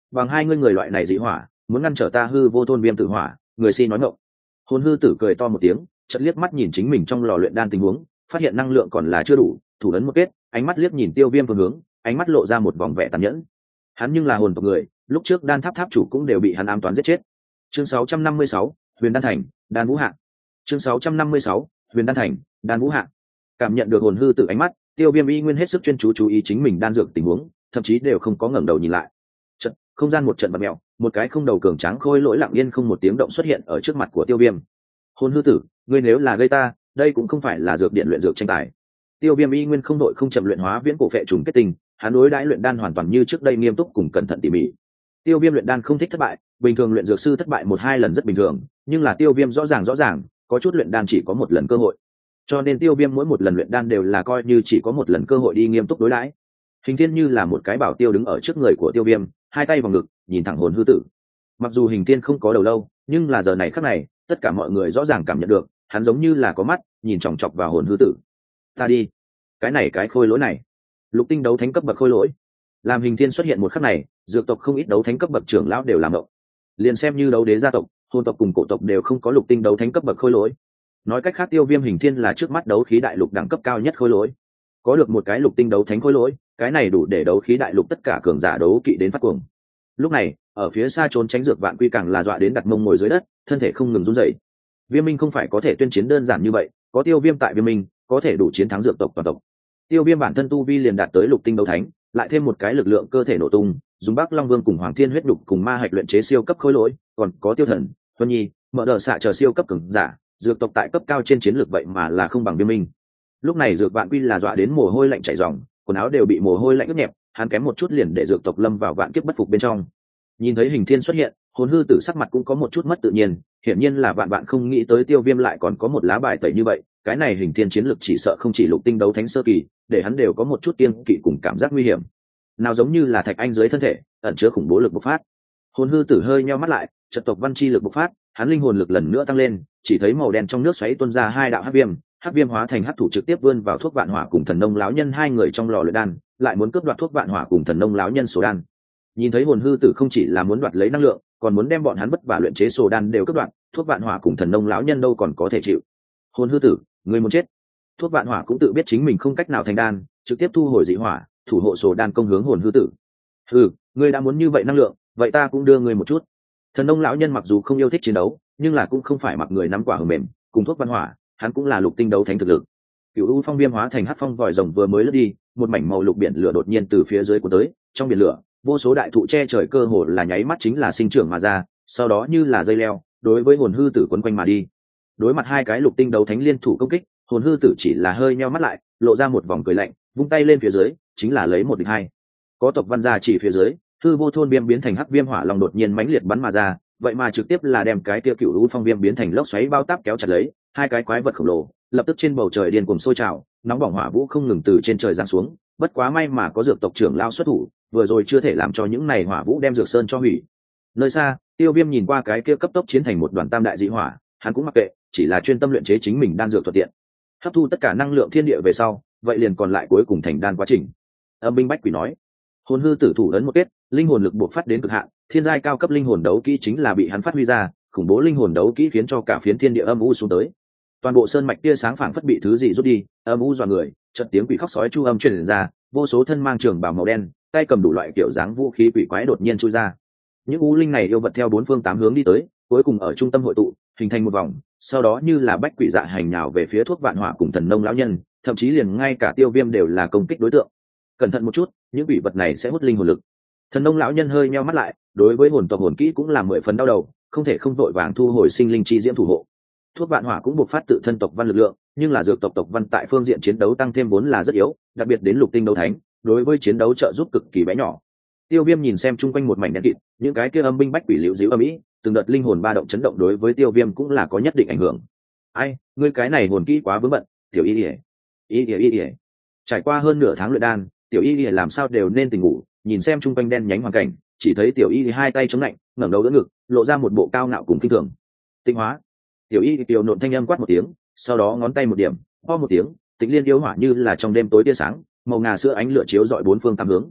Speaker 1: bằng hai ngươi người loại này dị hỏa muốn ngăn trở ta hư vô thôn viêm tử hỏa, người xin nói ngộng. Hồn hư tử cười to một tiếng, chợt liếc mắt nhìn chính mình trong lò luyện đan tình huống, phát hiện năng lượng còn là chưa đủ, thủ ấn một kết, ánh mắt liếc nhìn tiêu viêm phương hướng, ánh mắt lộ ra một vòng vẻ tàn nhẫn. Hắn nhưng là hồn tộc người, lúc trước đan tháp tháp chủ cũng đều bị hắn ám toán giết chết. Chương sáu trăm năm mươi sáu, huyền đan thành, đan vũ hạ. Chương sáu trăm năm mươi sáu, huyền đan thành, đan vũ hạ. Cảm nhận được hồn hư tử ánh mắt, tiêu viêm y nguyên hết sức chuyên chú chú ý chính mình đan dược tình huống, thậm chí đều không có ngẩng đầu nhìn lại. Trận, không gian một trận bật mèo, một cái không đầu cường tráng khôi lỗi lặng yên không một tiếng động xuất hiện ở trước mặt của tiêu viêm. Hồn hư tử, ngươi nếu là gây ta, đây cũng không phải là dược điện luyện dược tranh tài. Tiêu viêm y nguyên không đội không chậm luyện hóa viễn cổ phệ trùng kết tinh, hắn đối đãi luyện đan hoàn toàn như trước đây nghiêm túc cùng cẩn thận tỉ mỉ. Tiêu viêm luyện đan không thích thất bại, bình thường luyện dược sư thất bại một hai lần rất bình thường, nhưng là tiêu viêm rõ ràng rõ ràng có chút luyện đan chỉ có một lần cơ hội, cho nên tiêu viêm mỗi một lần luyện đan đều là coi như chỉ có một lần cơ hội đi nghiêm túc đối đãi. Hình thiên như là một cái bảo tiêu đứng ở trước người của tiêu viêm, hai tay vào ngực nhìn thẳng hồn hư tử. Mặc dù hình thiên không có đầu lâu, nhưng là giờ này khắc này tất cả mọi người rõ ràng cảm nhận được hắn giống như là có mắt nhìn chòng chọc vào hồn hư tử. Ta đi, cái này cái khôi lỗi này lục tinh đấu thánh cấp bậc khôi lỗi. Làm hình thiên xuất hiện một khắc này, dược tộc không ít đấu thánh cấp bậc trưởng lão đều làm động. Liền xem như đấu đế gia tộc, hồn tộc cùng cổ tộc đều không có lục tinh đấu thánh cấp bậc khôi lỗi. Nói cách khác, tiêu viêm hình thiên là trước mắt đấu khí đại lục đẳng cấp cao nhất khôi lỗi. Có được một cái lục tinh đấu thánh khôi lỗi, cái này đủ để đấu khí đại lục tất cả cường giả đấu kỵ đến phát cuồng. Lúc này ở phía xa trốn tránh dược vạn quy càng là dọa đến đặt mông ngồi dưới đất, thân thể không ngừng run rẩy. Viêm minh không phải có thể tuyên chiến đơn giản như vậy, có tiêu viêm tại viêm minh có thể đủ chiến thắng dược tộc toàn tộc. Tiêu viêm bản thân tu vi liền đạt tới lục tinh đấu thánh, lại thêm một cái lực lượng cơ thể nổ tung, dùng Bắc Long Vương cùng Hoàng Thiên huyết đục cùng ma hạch luyện chế siêu cấp khối lỗi, còn có Tiêu Thần, Vân Nhi, mở đờ xạ chờ siêu cấp cường giả, dược tộc tại cấp cao trên chiến lược vậy mà là không bằng Viêm Minh. Lúc này dược vạn quy là dọa đến mồ hôi lạnh chảy ròng, quần áo đều bị mồ hôi lạnh ướt nhẹp, hắn kém một chút liền để dược tộc lâm vào vạn kiếp bất phục bên trong. Nhìn thấy hình thiên xuất hiện, hồn hư tử sắc mặt cũng có một chút mất tự nhiên, hiển nhiên là vạn vạn không nghĩ tới Tiêu Viêm lại còn có một lá bài tẩy như vậy, cái này hình thiên chiến lược chỉ sợ không chỉ lục tinh đấu thánh sơ kỳ, để hắn đều có một chút kiêng kỵ cùng cảm giác nguy hiểm. Nào giống như là thạch anh dưới thân thể ẩn chứa khủng bố lực bộc phát. Hồn hư tử hơi nheo mắt lại, trận tộc văn chi lực bộc phát, hắn linh hồn lực lần nữa tăng lên, chỉ thấy màu đen trong nước xoáy tuôn ra hai đạo hắc viêm, hắc viêm hóa thành hắc thủ trực tiếp vươn vào thuốc vạn hỏa cùng thần nông lão nhân hai người trong lò luyện đan, lại muốn cướp đoạt thuốc vạn hỏa cùng thần nông lão nhân sổ đan. Nhìn thấy hồn hư tử không chỉ là muốn đoạt lấy năng lượng, còn muốn đem bọn hắn vất vả luyện chế sổ đan đều cướp đoạt, thuốc vạn hỏa cùng thần nông lão nhân đâu còn có thể chịu. Hồn hư tử, ngươi muốn chết. Thuốc vạn hỏa cũng tự biết chính mình không cách nào thành đan, trực tiếp thu hồi dị hỏa, thủ hộ sổ đan công hướng hồn hư tử. Hừ, ngươi đã muốn như vậy năng lượng, vậy ta cũng đưa ngươi một chút. Thần nông lão nhân mặc dù không yêu thích chiến đấu, nhưng là cũng không phải mặc người nắm quả hờ mềm, cùng thuốc văn hỏa, hắn cũng là lục tinh đấu thánh thực lực. Cửu u phong viêm hóa thành hắc phong vòi rồng vừa mới lướt đi, một mảnh màu lục biển lửa đột nhiên từ phía dưới cuốn tới, trong biển lửa, vô số đại thụ che trời cơ hồ là nháy mắt chính là sinh trưởng mà ra, sau đó như là dây leo, đối với hồn hư tử quấn quanh mà đi. Đối mặt hai cái lục tinh đấu thánh liên thủ công kích, hồn hư tử chỉ là hơi nheo mắt lại, lộ ra một vòng cười lạnh, vung tay lên phía dưới, chính là lấy một địch hai. Có tộc văn gia chỉ phía dưới, hư vô thôn viêm biến thành hắc viêm hỏa long đột nhiên mãnh liệt bắn mà ra, vậy mà trực tiếp là đem cái kia cựu u phong viêm biến thành lốc xoáy bao táp kéo chặt lấy, hai cái quái vật khổng lồ lập tức trên bầu trời điên cuồng sôi trào, nóng bỏng hỏa vũ không ngừng từ trên trời giáng xuống. Bất quá may mà có dược tộc trưởng lao xuất thủ, vừa rồi chưa thể làm cho những này hỏa vũ đem dược sơn cho hủy. Nơi xa, Tiêu Viêm nhìn qua cái kia cấp tốc chiến thành một đoàn tam đại dị hỏa, hắn cũng mặc kệ, chỉ là chuyên tâm luyện chế chính mình đan dược thuận tiện, hấp thu tất cả năng lượng thiên địa về sau, vậy liền còn lại cuối cùng thành đan quá trình. Âm binh bách quỷ nói, hồn hư tử thủ ấn một kết, linh hồn lực buộc phát đến cực hạn, thiên giai cao cấp linh hồn đấu kỹ chính là bị hắn phát huy ra, khủng bố linh hồn đấu kỹ khiến cho cả phiến thiên địa âm u xuống tới. Toàn bộ sơn mạch tia sáng phảng phất bị thứ gì rút đi, âm u dọa người, chợt tiếng quỷ khóc sói chu âm truyền ra, vô số thân mang trường bào màu đen, tay cầm đủ loại kiểu dáng vũ khí quỷ quái đột nhiên chui ra. Những u linh này yêu vật theo bốn phương tám hướng đi tới, cuối cùng ở trung tâm hội tụ, hình thành một vòng, sau đó như là bách quỷ dạ hành nhào về phía thuốc vạn hỏa cùng thần nông lão nhân, thậm chí liền ngay cả Tiêu Viêm đều là công kích đối tượng. Cẩn thận một chút, những quỷ vật này sẽ hút linh hồn lực. Thần nông lão nhân hơi nheo mắt lại, đối với hồn tộc hồn kỹ cũng là mười phần đau đầu, không thể không vội vàng thu hồi sinh linh chi diễm thủ hộ. Thuốc vạn hỏa cũng buộc phát tự thân tộc văn lực lượng, nhưng là dược tộc tộc văn tại phương diện chiến đấu tăng thêm vốn là rất yếu, đặc biệt đến lục tinh đấu thánh, đối với chiến đấu trợ giúp cực kỳ bé nhỏ. Tiêu Viêm nhìn xem chung quanh một mảnh đen kịt, những cái kia âm binh bách quỷ liễu díu âm ĩ, từng đợt linh hồn ba động chấn động đối với Tiêu Viêm cũng là có nhất định ảnh hưởng. Ai, ngươi cái này hồn kỹ quá vướng bận, tiểu y y. Y y y. Trải qua hơn nửa tháng luyện đan, tiểu y y làm sao đều nên tỉnh ngủ, nhìn xem chung quanh đen nhánh hoàn cảnh, chỉ thấy tiểu y hai tay chống lạnh, ngẩng đầu đỡ ngực, lộ ra một bộ cao ngạo cùng kinh thường. Tinh hóa. Tiểu y tiểu nộn thanh âm quát một tiếng, sau đó ngón tay một điểm, ho một tiếng, tĩnh liên yêu hỏa như là trong đêm tối tia sáng, màu ngà sữa ánh lửa chiếu rọi bốn phương tám hướng.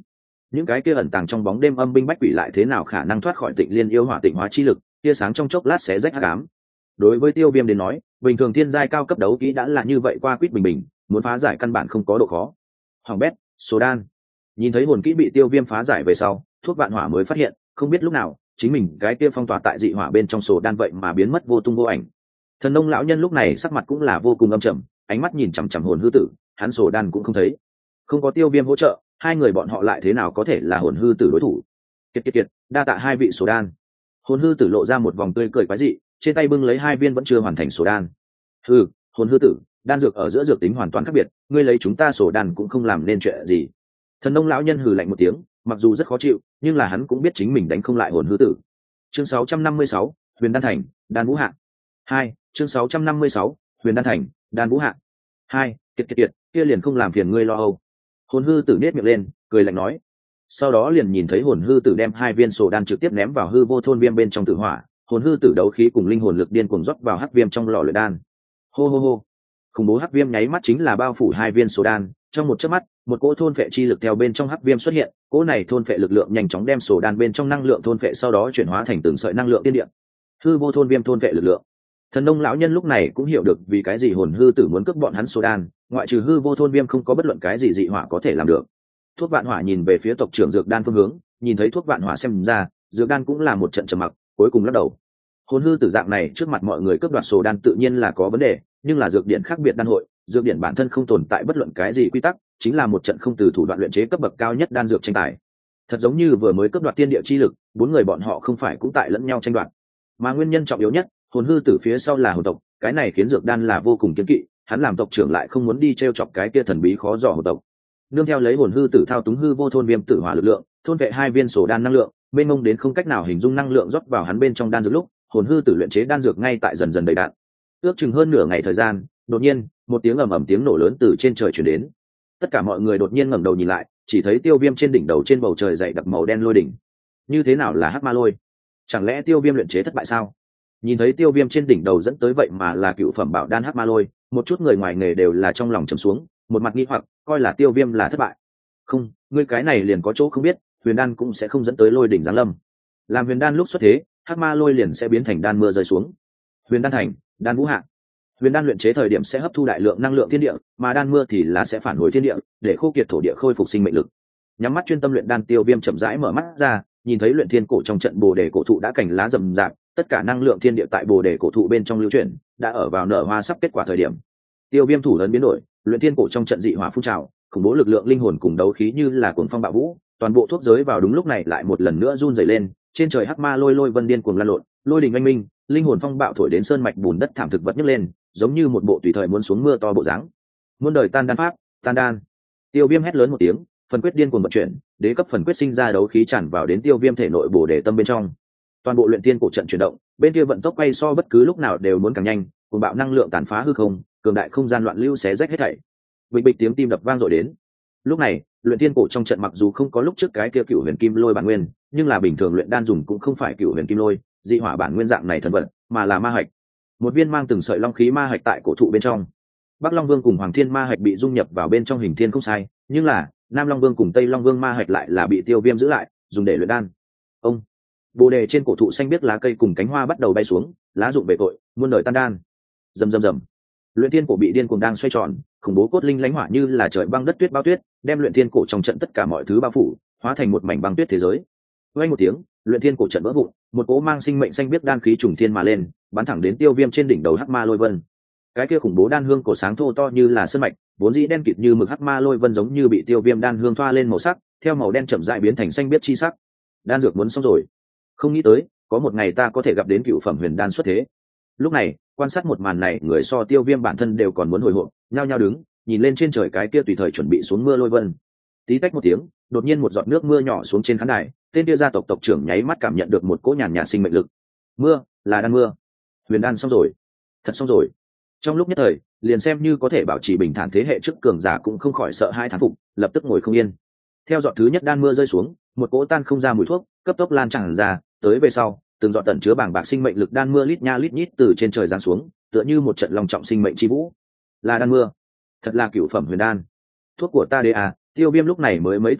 Speaker 1: những cái kia ẩn tàng trong bóng đêm âm binh bách quỷ lại thế nào khả năng thoát khỏi Tịnh Liên yêu hỏa tịnh hóa chi lực, tia sáng trong chốc lát sẽ rách hắc ám. Đối với Tiêu Viêm đến nói, bình thường thiên giai cao cấp đấu kỹ đã là như vậy qua quýt bình bình, muốn phá giải căn bản không có độ khó. Hoàng bét, số đan. Nhìn thấy hồn kỹ bị Tiêu Viêm phá giải về sau, Thuốc Vạn Hỏa mới phát hiện, không biết lúc nào, chính mình cái kia phong tỏa tại dị hỏa bên trong sổ đan vậy mà biến mất vô tung vô ảnh. Thần nông lão nhân lúc này sắc mặt cũng là vô cùng âm trầm, ánh mắt nhìn chằm chằm hồn hư tử, hắn sổ đan cũng không thấy. Không có Tiêu Viêm hỗ trợ, hai người bọn họ lại thế nào có thể là hồn hư tử đối thủ. Kiệt kiệt kiệt, đa tạ hai vị sổ đan. Hồn hư tử lộ ra một vòng tươi cười quái dị, trên tay bưng lấy hai viên vẫn chưa hoàn thành sổ đan. Hừ, hồn hư tử, đan dược ở giữa dược tính hoàn toàn khác biệt, ngươi lấy chúng ta sổ đan cũng không làm nên chuyện gì. Thần nông lão nhân hừ lạnh một tiếng, mặc dù rất khó chịu, nhưng là hắn cũng biết chính mình đánh không lại hồn hư tử. Chương sáu trăm năm mươi sáu, Huyền Đan Thành, Đan Vũ Hạng. Hai, chương sáu trăm năm mươi sáu, Huyền Đan Thành, Đan Vũ Hạng. Hai, kiệt kiệt kiệt, kia liền không làm phiền ngươi lo âu. Hồn hư tử nét miệng lên, cười lạnh nói. Sau đó liền nhìn thấy hồn hư tử đem hai viên sổ đan trực tiếp ném vào hư vô thôn viêm bên trong tử hỏa, hồn hư tử đấu khí cùng linh hồn lực điên cuồng rót vào hắc viêm trong lò luyện đan. Hô hô hô. Khủng bố hắc viêm nháy mắt chính là bao phủ hai viên sổ đan, trong một chớp mắt, một cỗ thôn phệ chi lực theo bên trong hắc viêm xuất hiện, cỗ này thôn phệ lực lượng nhanh chóng đem sổ đan bên trong năng lượng thôn phệ sau đó chuyển hóa thành từng sợi năng lượng tiên điện. Hư vô thôn viêm thôn phệ lực lượng. Thần nông lão nhân lúc này cũng hiểu được vì cái gì hồn hư tử muốn cướp bọn hắn sổ đan, ngoại trừ hư vô thôn viêm không có bất luận cái gì dị hỏa có thể làm được. Thuốc Vạn Hỏa nhìn về phía tộc trưởng dược đan phương hướng, nhìn thấy Thuốc Vạn Hỏa xem ra, dược đan cũng là một trận trầm mặc, cuối cùng lắc đầu. Hồn hư tử dạng này trước mặt mọi người cướp đoạt sổ đan tự nhiên là có vấn đề, nhưng là dược điện khác biệt đan hội, dược điện bản thân không tồn tại bất luận cái gì quy tắc, chính là một trận không từ thủ đoạn luyện chế cấp bậc cao nhất đan dược tranh tài. Thật giống như vừa mới cướp đoạt tiên địa chi lực, bốn người bọn họ không phải cũng tại lẫn nhau tranh đoạt. Mà nguyên nhân trọng yếu nhất, hồn hư tử phía sau là hồn tộc, cái này khiến dược đan là vô cùng kiêng kỵ, hắn làm tộc trưởng lại không muốn đi trêu chọc cái kia thần bí khó dò hồn tộc. Nương theo lấy hồn hư tử thao túng hư vô thôn viêm tử hỏa lực lượng, thôn vệ hai viên sổ đan năng lượng, mênh mông đến không cách nào hình dung năng lượng rót vào hắn bên trong đan dược lúc, hồn hư tử luyện chế đan dược ngay tại dần dần đầy đạn. Ước chừng hơn nửa ngày thời gian, đột nhiên, một tiếng ầm ầm tiếng nổ lớn từ trên trời truyền đến. Tất cả mọi người đột nhiên ngẩng đầu nhìn lại, chỉ thấy Tiêu Viêm trên đỉnh đầu trên bầu trời dày đặc màu đen lôi đỉnh. Như thế nào là hắc ma lôi? Chẳng lẽ Tiêu Viêm luyện chế thất bại sao? Nhìn thấy Tiêu Viêm trên đỉnh đầu dẫn tới vậy mà là cựu phẩm bảo đan hắc ma lôi, một chút người ngoài nghề đều là trong lòng trầm xuống, một mặt nghi hoặc, coi là Tiêu Viêm là thất bại. Không, ngươi cái này liền có chỗ không biết, huyền đan cũng sẽ không dẫn tới lôi đỉnh giáng lâm. Làm huyền đan lúc xuất thế, hắc ma lôi liền sẽ biến thành đan mưa rơi xuống. Huyền đan thành, đan vũ hạng. Huyền đan luyện chế thời điểm sẽ hấp thu đại lượng năng lượng thiên địa, mà đan mưa thì là sẽ phản hồi thiên địa, để khô kiệt thổ địa khôi phục sinh mệnh lực. Nhắm mắt chuyên tâm luyện đan, Tiêu Viêm chậm rãi mở mắt ra, nhìn thấy luyện thiên cổ trong trận bồ đề cổ thụ đã cành lá rậm rạp, tất cả năng lượng thiên địa tại bồ đề cổ thụ bên trong lưu chuyển, đã ở vào nở hoa sắp kết quả thời điểm. Tiêu Viêm thủ lớn biến đổi, luyện thiên cổ trong trận dị hỏa phun trào, khủng bố lực lượng linh hồn cùng đấu khí như là cuồng phong bạo vũ, toàn bộ thuốc giới vào đúng lúc này lại một lần nữa run rẩy lên, trên trời hắc ma lôi lôi vân điên cuồng lan lộn, lôi đình oanh minh, linh hồn phong bạo thổi đến sơn mạch bùn đất thảm thực vật nhấc lên, giống như một bộ tùy thời muốn xuống mưa to bộ dáng. Muôn đời tan đan pháp, tan đan. Tiêu Viêm hét lớn một tiếng, phần quyết điên cuồng vận chuyển, đế cấp phần quyết sinh ra đấu khí tràn vào đến Tiêu Viêm thể nội bổ đề tâm bên trong. Toàn bộ luyện tiên cổ trận chuyển động, bên kia vận tốc quay so bất cứ lúc nào đều muốn càng nhanh, cuồng bạo năng lượng tàn phá hư không, cường đại không gian loạn lưu xé rách hết thảy. Bịch bịch tiếng tim đập vang dội đến. Lúc này, luyện tiên cổ trong trận mặc dù không có lúc trước cái kia cựu huyền kim lôi bản nguyên, nhưng là bình thường luyện đan dùng cũng không phải cựu huyền kim lôi, dị hỏa bản nguyên dạng này thần vật, mà là ma hạch. Một viên mang từng sợi long khí ma hạch tại cổ thụ bên trong. Bắc Long Vương cùng Hoàng Thiên ma hạch bị dung nhập vào bên trong hình thiên không sai, nhưng là Nam Long Vương cùng Tây Long Vương ma hạch lại là bị Tiêu Viêm giữ lại, dùng để luyện đan. Ông bồ đề trên cổ thụ xanh biết lá cây cùng cánh hoa bắt đầu bay xuống, lá rụng về tội, muôn đời tan đan. Rầm rầm rầm. Luyện thiên cổ bị điên cuồng đang xoay tròn, khủng bố cốt linh lãnh hỏa như là trời băng đất tuyết bao tuyết, đem luyện thiên cổ trong trận tất cả mọi thứ bao phủ, hóa thành một mảnh băng tuyết thế giới. Vang một tiếng, luyện thiên cổ trận vỡ vụn, một cỗ mang sinh mệnh xanh biết đan khí trùng thiên mà lên, bắn thẳng đến Tiêu Viêm trên đỉnh đầu hắc ma lôi vân. Cái kia khủng bố đan hương cổ sáng thô to như là sơn mạch, vốn dĩ đen kịt như mực hắc ma lôi vân giống như bị Tiêu Viêm đan hương thoa lên màu sắc, theo màu đen chậm rãi biến thành xanh biết chi sắc. Đan dược muốn xong rồi. Không nghĩ tới, có một ngày ta có thể gặp đến cựu phẩm huyền đan xuất thế. Lúc này, quan sát một màn này, người so Tiêu Viêm bản thân đều còn muốn hồi hộp, nhao nhao đứng, nhìn lên trên trời cái kia tùy thời chuẩn bị xuống mưa lôi vân. Tí tách một tiếng, đột nhiên một giọt nước mưa nhỏ xuống trên khán đài, tên kia gia tộc tộc trưởng nháy mắt cảm nhận được một cỗ nhàn nhạt sinh mệnh lực. Mưa, là đan mưa. Huyền đan xong rồi. Thật xong rồi. Trong lúc nhất thời, liền xem như có thể bảo trì bình thản thế hệ trước cường giả cũng không khỏi sợ hai thán phục, lập tức ngồi không yên. Theo giọt thứ nhất đan mưa rơi xuống, một cỗ tan không ra mùi thuốc, cấp tốc lan tràn ra, tới về sau, từng giọt tẩn chứa bảng bạc sinh mệnh lực đan mưa lít nha lít nhít từ trên trời giáng xuống, tựa như một trận long trọng sinh mệnh chi vũ. Là đan mưa. Thật là cửu phẩm huyền đan. Thuốc của ta đây à, Tiêu Viêm lúc này mới mấy tuổi à,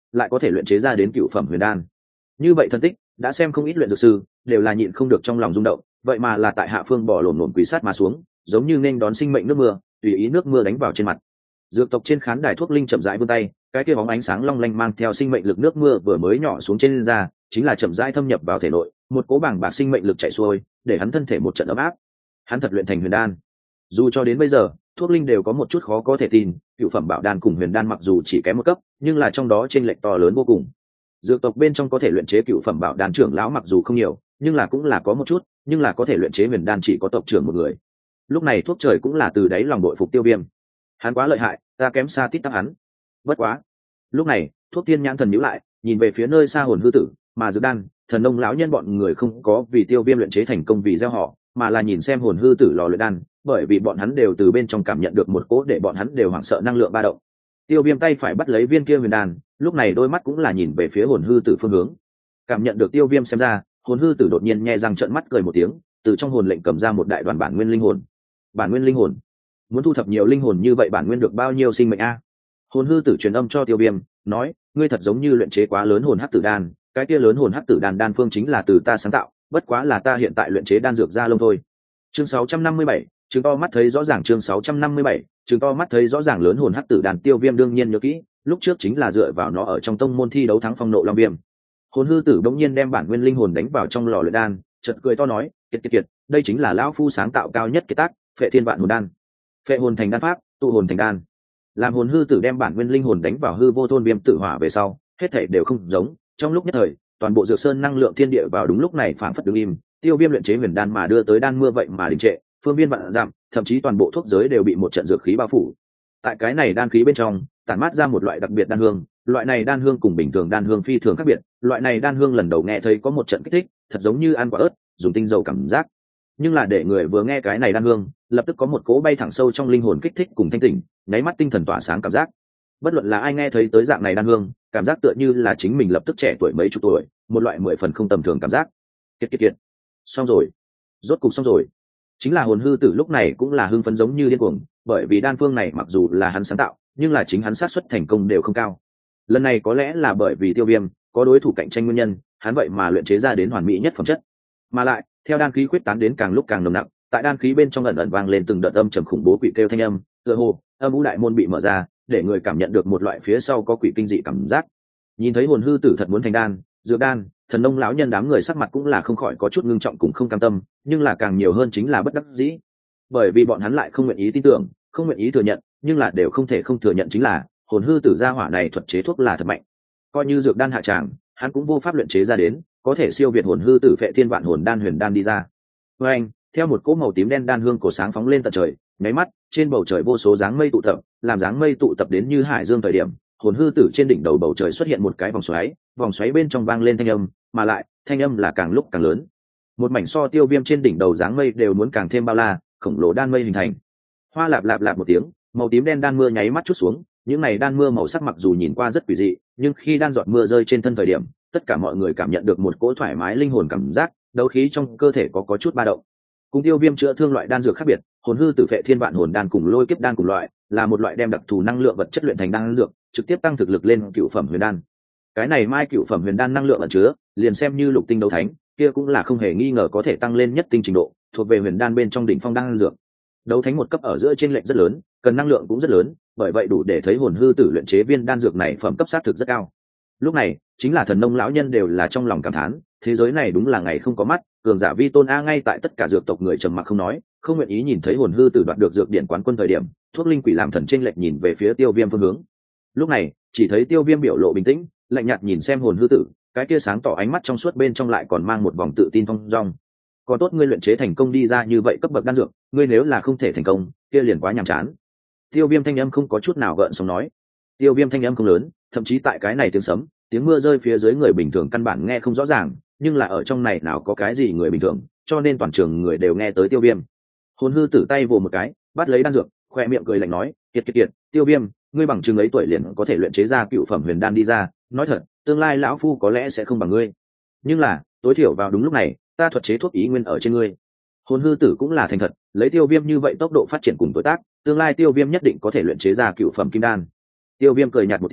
Speaker 1: lại có thể luyện chế ra đến cựu phẩm huyền đan. Như vậy thân tích đã xem không ít luyện dược sư đều là nhịn không được trong lòng rung động, vậy mà là tại hạ phương bỏ lổm lổm quỷ sát mà xuống, giống như nên đón sinh mệnh nước mưa, tùy ý nước mưa đánh vào trên mặt. Dược tộc trên khán đài thuốc linh chậm rãi vươn tay, cái kia bóng ánh sáng long lanh mang theo sinh mệnh lực nước mưa vừa mới nhỏ xuống trên da, chính là chậm rãi thâm nhập vào thể nội, một cỗ bảng bạc sinh mệnh lực chảy xuôi, để hắn thân thể một trận ấm áp. Hắn thật luyện thành huyền đan. Dù cho đến bây giờ, thuốc linh đều có một chút khó có thể tin, cựu phẩm bảo đan cùng huyền đan mặc dù chỉ kém một cấp, nhưng là trong đó chênh lệch to lớn vô cùng. Dược tộc bên trong có thể luyện chế cựu phẩm bảo đan trưởng lão mặc dù không nhiều, nhưng là cũng là có một chút, nhưng là có thể luyện chế huyền đan chỉ có tộc trưởng một người. Lúc này thuốc trời cũng là từ đáy lòng đội phục Tiêu Viêm. Hắn quá lợi hại, ta kém xa tít tắc hắn. Bất quá. Lúc này, thuốc tiên nhãn thần nhíu lại, nhìn về phía nơi xa hồn hư tử, mà dược đan, thần nông lão nhân bọn người không có vì Tiêu Viêm luyện chế thành công vì gieo họ, mà là nhìn xem hồn hư tử lò luyện đan, bởi vì bọn hắn đều từ bên trong cảm nhận được một cỗ để bọn hắn đều hoảng sợ năng lượng ba động. Tiêu Viêm tay phải bắt lấy viên kia huyền đan, lúc này đôi mắt cũng là nhìn về phía hồn hư tử phương hướng. Cảm nhận được Tiêu Viêm xem ra, hồn hư tử đột nhiên nhe răng trợn mắt cười một tiếng, từ trong hồn lệnh cầm ra một đại đoàn bản nguyên linh hồn. Bản nguyên linh hồn? Muốn thu thập nhiều linh hồn như vậy bản nguyên được bao nhiêu sinh mệnh a? Hồn hư tử truyền âm cho Tiêu Viêm, nói, ngươi thật giống như luyện chế quá lớn hồn hắc tử đan, cái kia lớn hồn hắc tử đan đan phương chính là từ ta sáng tạo, bất quá là ta hiện tại luyện chế đan dược ra lông thôi. Chương sáu trăm năm mươi bảy, chứng to mắt thấy rõ ràng. Chương sáu trăm năm mươi bảy, chứng to mắt thấy rõ ràng lớn hồn hắc tử đan. Tiêu Viêm đương nhiên nhớ kỹ, lúc trước chính là dựa vào nó ở trong tông môn thi đấu thắng Phong Nộ Long Viêm. Hồn hư tử đống nhiên đem bản nguyên linh hồn đánh vào trong lò luyện đan, chợt cười to nói, kiệt kiệt kiệt, đây chính là lão phu sáng tạo cao nhất kiệt tác, Phệ Thiên Vạn Hồn Đan. Phệ hồn thành đan pháp, tụ hồn thành đan. Làm hồn hư tử đem bản nguyên linh hồn đánh vào hư vô thôn viêm tử hỏa về sau, hết thảy đều không giống, trong lúc nhất thời, toàn bộ dược sơn năng lượng thiên địa vào đúng lúc này phảng phất đứng im. Tiêu Viêm luyện chế huyền đan mà đưa tới đan mưa vậy mà đình trệ, phương viên vạn dặm, thậm chí toàn bộ thuốc giới đều bị một trận dược khí bao phủ. Tại cái này đan khí bên trong, tản mát ra một loại đặc biệt đan hương, loại này đan hương cùng bình thường đan hương phi thường khác biệt, loại này đan hương lần đầu nghe thấy có một trận kích thích, thật giống như ăn quả ớt, dùng tinh dầu cảm giác. Nhưng là để người vừa nghe cái này đan hương, lập tức có một cỗ bay thẳng sâu trong linh hồn kích thích cùng thanh tỉnh, nháy mắt tinh thần tỏa sáng cảm giác. Bất luận là ai nghe thấy tới dạng này đan hương, cảm giác tựa như là chính mình lập tức trẻ tuổi mấy chục tuổi, một loại mười phần không tầm thường cảm giác. Kiệt kiệt kiệt. Xong rồi, rốt cục xong rồi. Chính là hồn hư tử lúc này cũng là hưng phấn giống như điên cuồng, bởi vì đan phương này mặc dù là hắn sáng tạo, nhưng là chính hắn xác suất thành công đều không cao. Lần này có lẽ là bởi vì Tiêu Viêm có đối thủ cạnh tranh nguyên nhân, hắn vậy mà luyện chế ra đến hoàn mỹ nhất phẩm chất. Mà lại, theo đan khí quyết tán đến càng lúc càng nồng nặc, tại đan khí bên trong ẩn ẩn vang lên từng đợt âm trầm khủng bố quỷ kêu thanh âm, tựa hồ âm u đại môn bị mở ra, để người cảm nhận được một loại phía sau có quỷ kinh dị cảm giác. Nhìn thấy hồn hư tử thật muốn thành đan, dược đan, thần nông lão nhân đám người sắc mặt cũng là không khỏi có chút ngưng trọng cùng không cam tâm, nhưng là càng nhiều hơn chính là bất đắc dĩ, bởi vì bọn hắn lại không nguyện ý tin tưởng, không nguyện ý thừa nhận, nhưng là đều không thể không thừa nhận chính là hồn hư tử gia hỏa này thuật chế thuốc là thật mạnh, coi như dược đan hạ tràng, hắn cũng vô pháp luyện chế ra đến, có thể siêu việt hồn hư tử Phệ Thiên Vạn Hồn Đan huyền đan đi ra. Với anh, theo một cỗ màu tím đen đan hương cổ sáng phóng lên tận trời, nháy mắt, trên bầu trời vô số dáng mây tụ tập, làm dáng mây tụ tập đến như hải dương thời điểm, hồn hư tử trên đỉnh đầu bầu trời xuất hiện một cái vòng xoáy, vòng xoáy bên trong vang lên thanh âm, mà lại, thanh âm là càng lúc càng lớn. Một mảnh so Tiêu Viêm trên đỉnh đầu dáng mây đều muốn càng thêm bao la, khổng lồ đan mây hình thành. Hoa lạp lạp lạp một tiếng, màu tím đen đan mưa nháy mắt chút xuống, những này đan mưa màu sắc mặc dù nhìn qua rất quỷ dị, nhưng khi đan giọt mưa rơi trên thân thời điểm, tất cả mọi người cảm nhận được một cỗ thoải mái linh hồn cảm giác, đấu khí trong cơ thể có có chút ba động. Cùng Tiêu Viêm chữa thương loại đan dược khác biệt, hồn hư tử Phệ Thiên Vạn Hồn Đan cùng Lôi Kiếp Đan cùng loại, là một loại đem đặc thù năng lượng vật chất luyện thành đan dược, trực tiếp tăng thực lực lên cựu phẩm huyền đan. Cái này mai cựu phẩm huyền đan năng lượng ẩn chứa, liền xem như lục tinh đấu thánh, kia cũng là không hề nghi ngờ có thể tăng lên nhất tinh trình độ, thuộc về huyền đan bên trong đỉnh phong đan dược. Đấu thánh một cấp ở giữa trên lệnh rất lớn, cần năng lượng cũng rất lớn, bởi vậy đủ để thấy hồn hư tử luyện chế viên đan dược này phẩm cấp sát thực rất cao. Lúc này, chính là thần nông lão nhân đều là trong lòng cảm thán, thế giới này đúng là ngày không có mắt, cường giả vi tôn a. Ngay tại tất cả dược tộc người trầm mặc không nói, không nguyện ý nhìn thấy hồn hư tử đoạt được dược điển quán quân thời điểm, thuốc linh quỷ làm thần trên lệnh nhìn về phía Tiêu Viêm phương hướng. Lúc này, chỉ thấy Tiêu Viêm biểu lộ bình tĩnh, lạnh nhạt nhìn xem hồn hư tử, cái kia sáng tỏ ánh mắt trong suốt bên trong lại còn mang một vòng tự tin thong dong. Còn tốt ngươi luyện chế thành công đi ra như vậy cấp bậc đan dược, ngươi nếu là không thể thành công, kia liền quá nhàm chán. Tiêu Viêm thanh âm không có chút nào gợn sóng nói. Tiêu Viêm thanh âm không lớn, thậm chí tại cái này tiếng sấm, tiếng mưa rơi phía dưới người bình thường căn bản nghe không rõ ràng, nhưng là ở trong này nào có cái gì người bình thường, cho nên toàn trường người đều nghe tới Tiêu Viêm. Hồn hư tử tay vồ một cái, bắt lấy đan dược, khoe miệng cười lạnh nói, kiệt kiệt kiệt, Tiêu Viêm, ngươi bằng chừng ấy tuổi liền có thể luyện chế ra cựu phẩm huyền đan đi ra, nói thật, tương lai lão phu có lẽ sẽ không bằng ngươi, nhưng là tối thiểu vào đúng lúc này, ta thuật chế thuốc ý nguyên ở trên ngươi. Hồn hư tử cũng là thành thật, lấy Tiêu Viêm như vậy tốc độ phát triển cùng tuổi tác, tương lai Tiêu Viêm nhất định có thể luyện chế ra cựu phẩm kim đan. Tiêu Viêm cười nhạt một tiếng,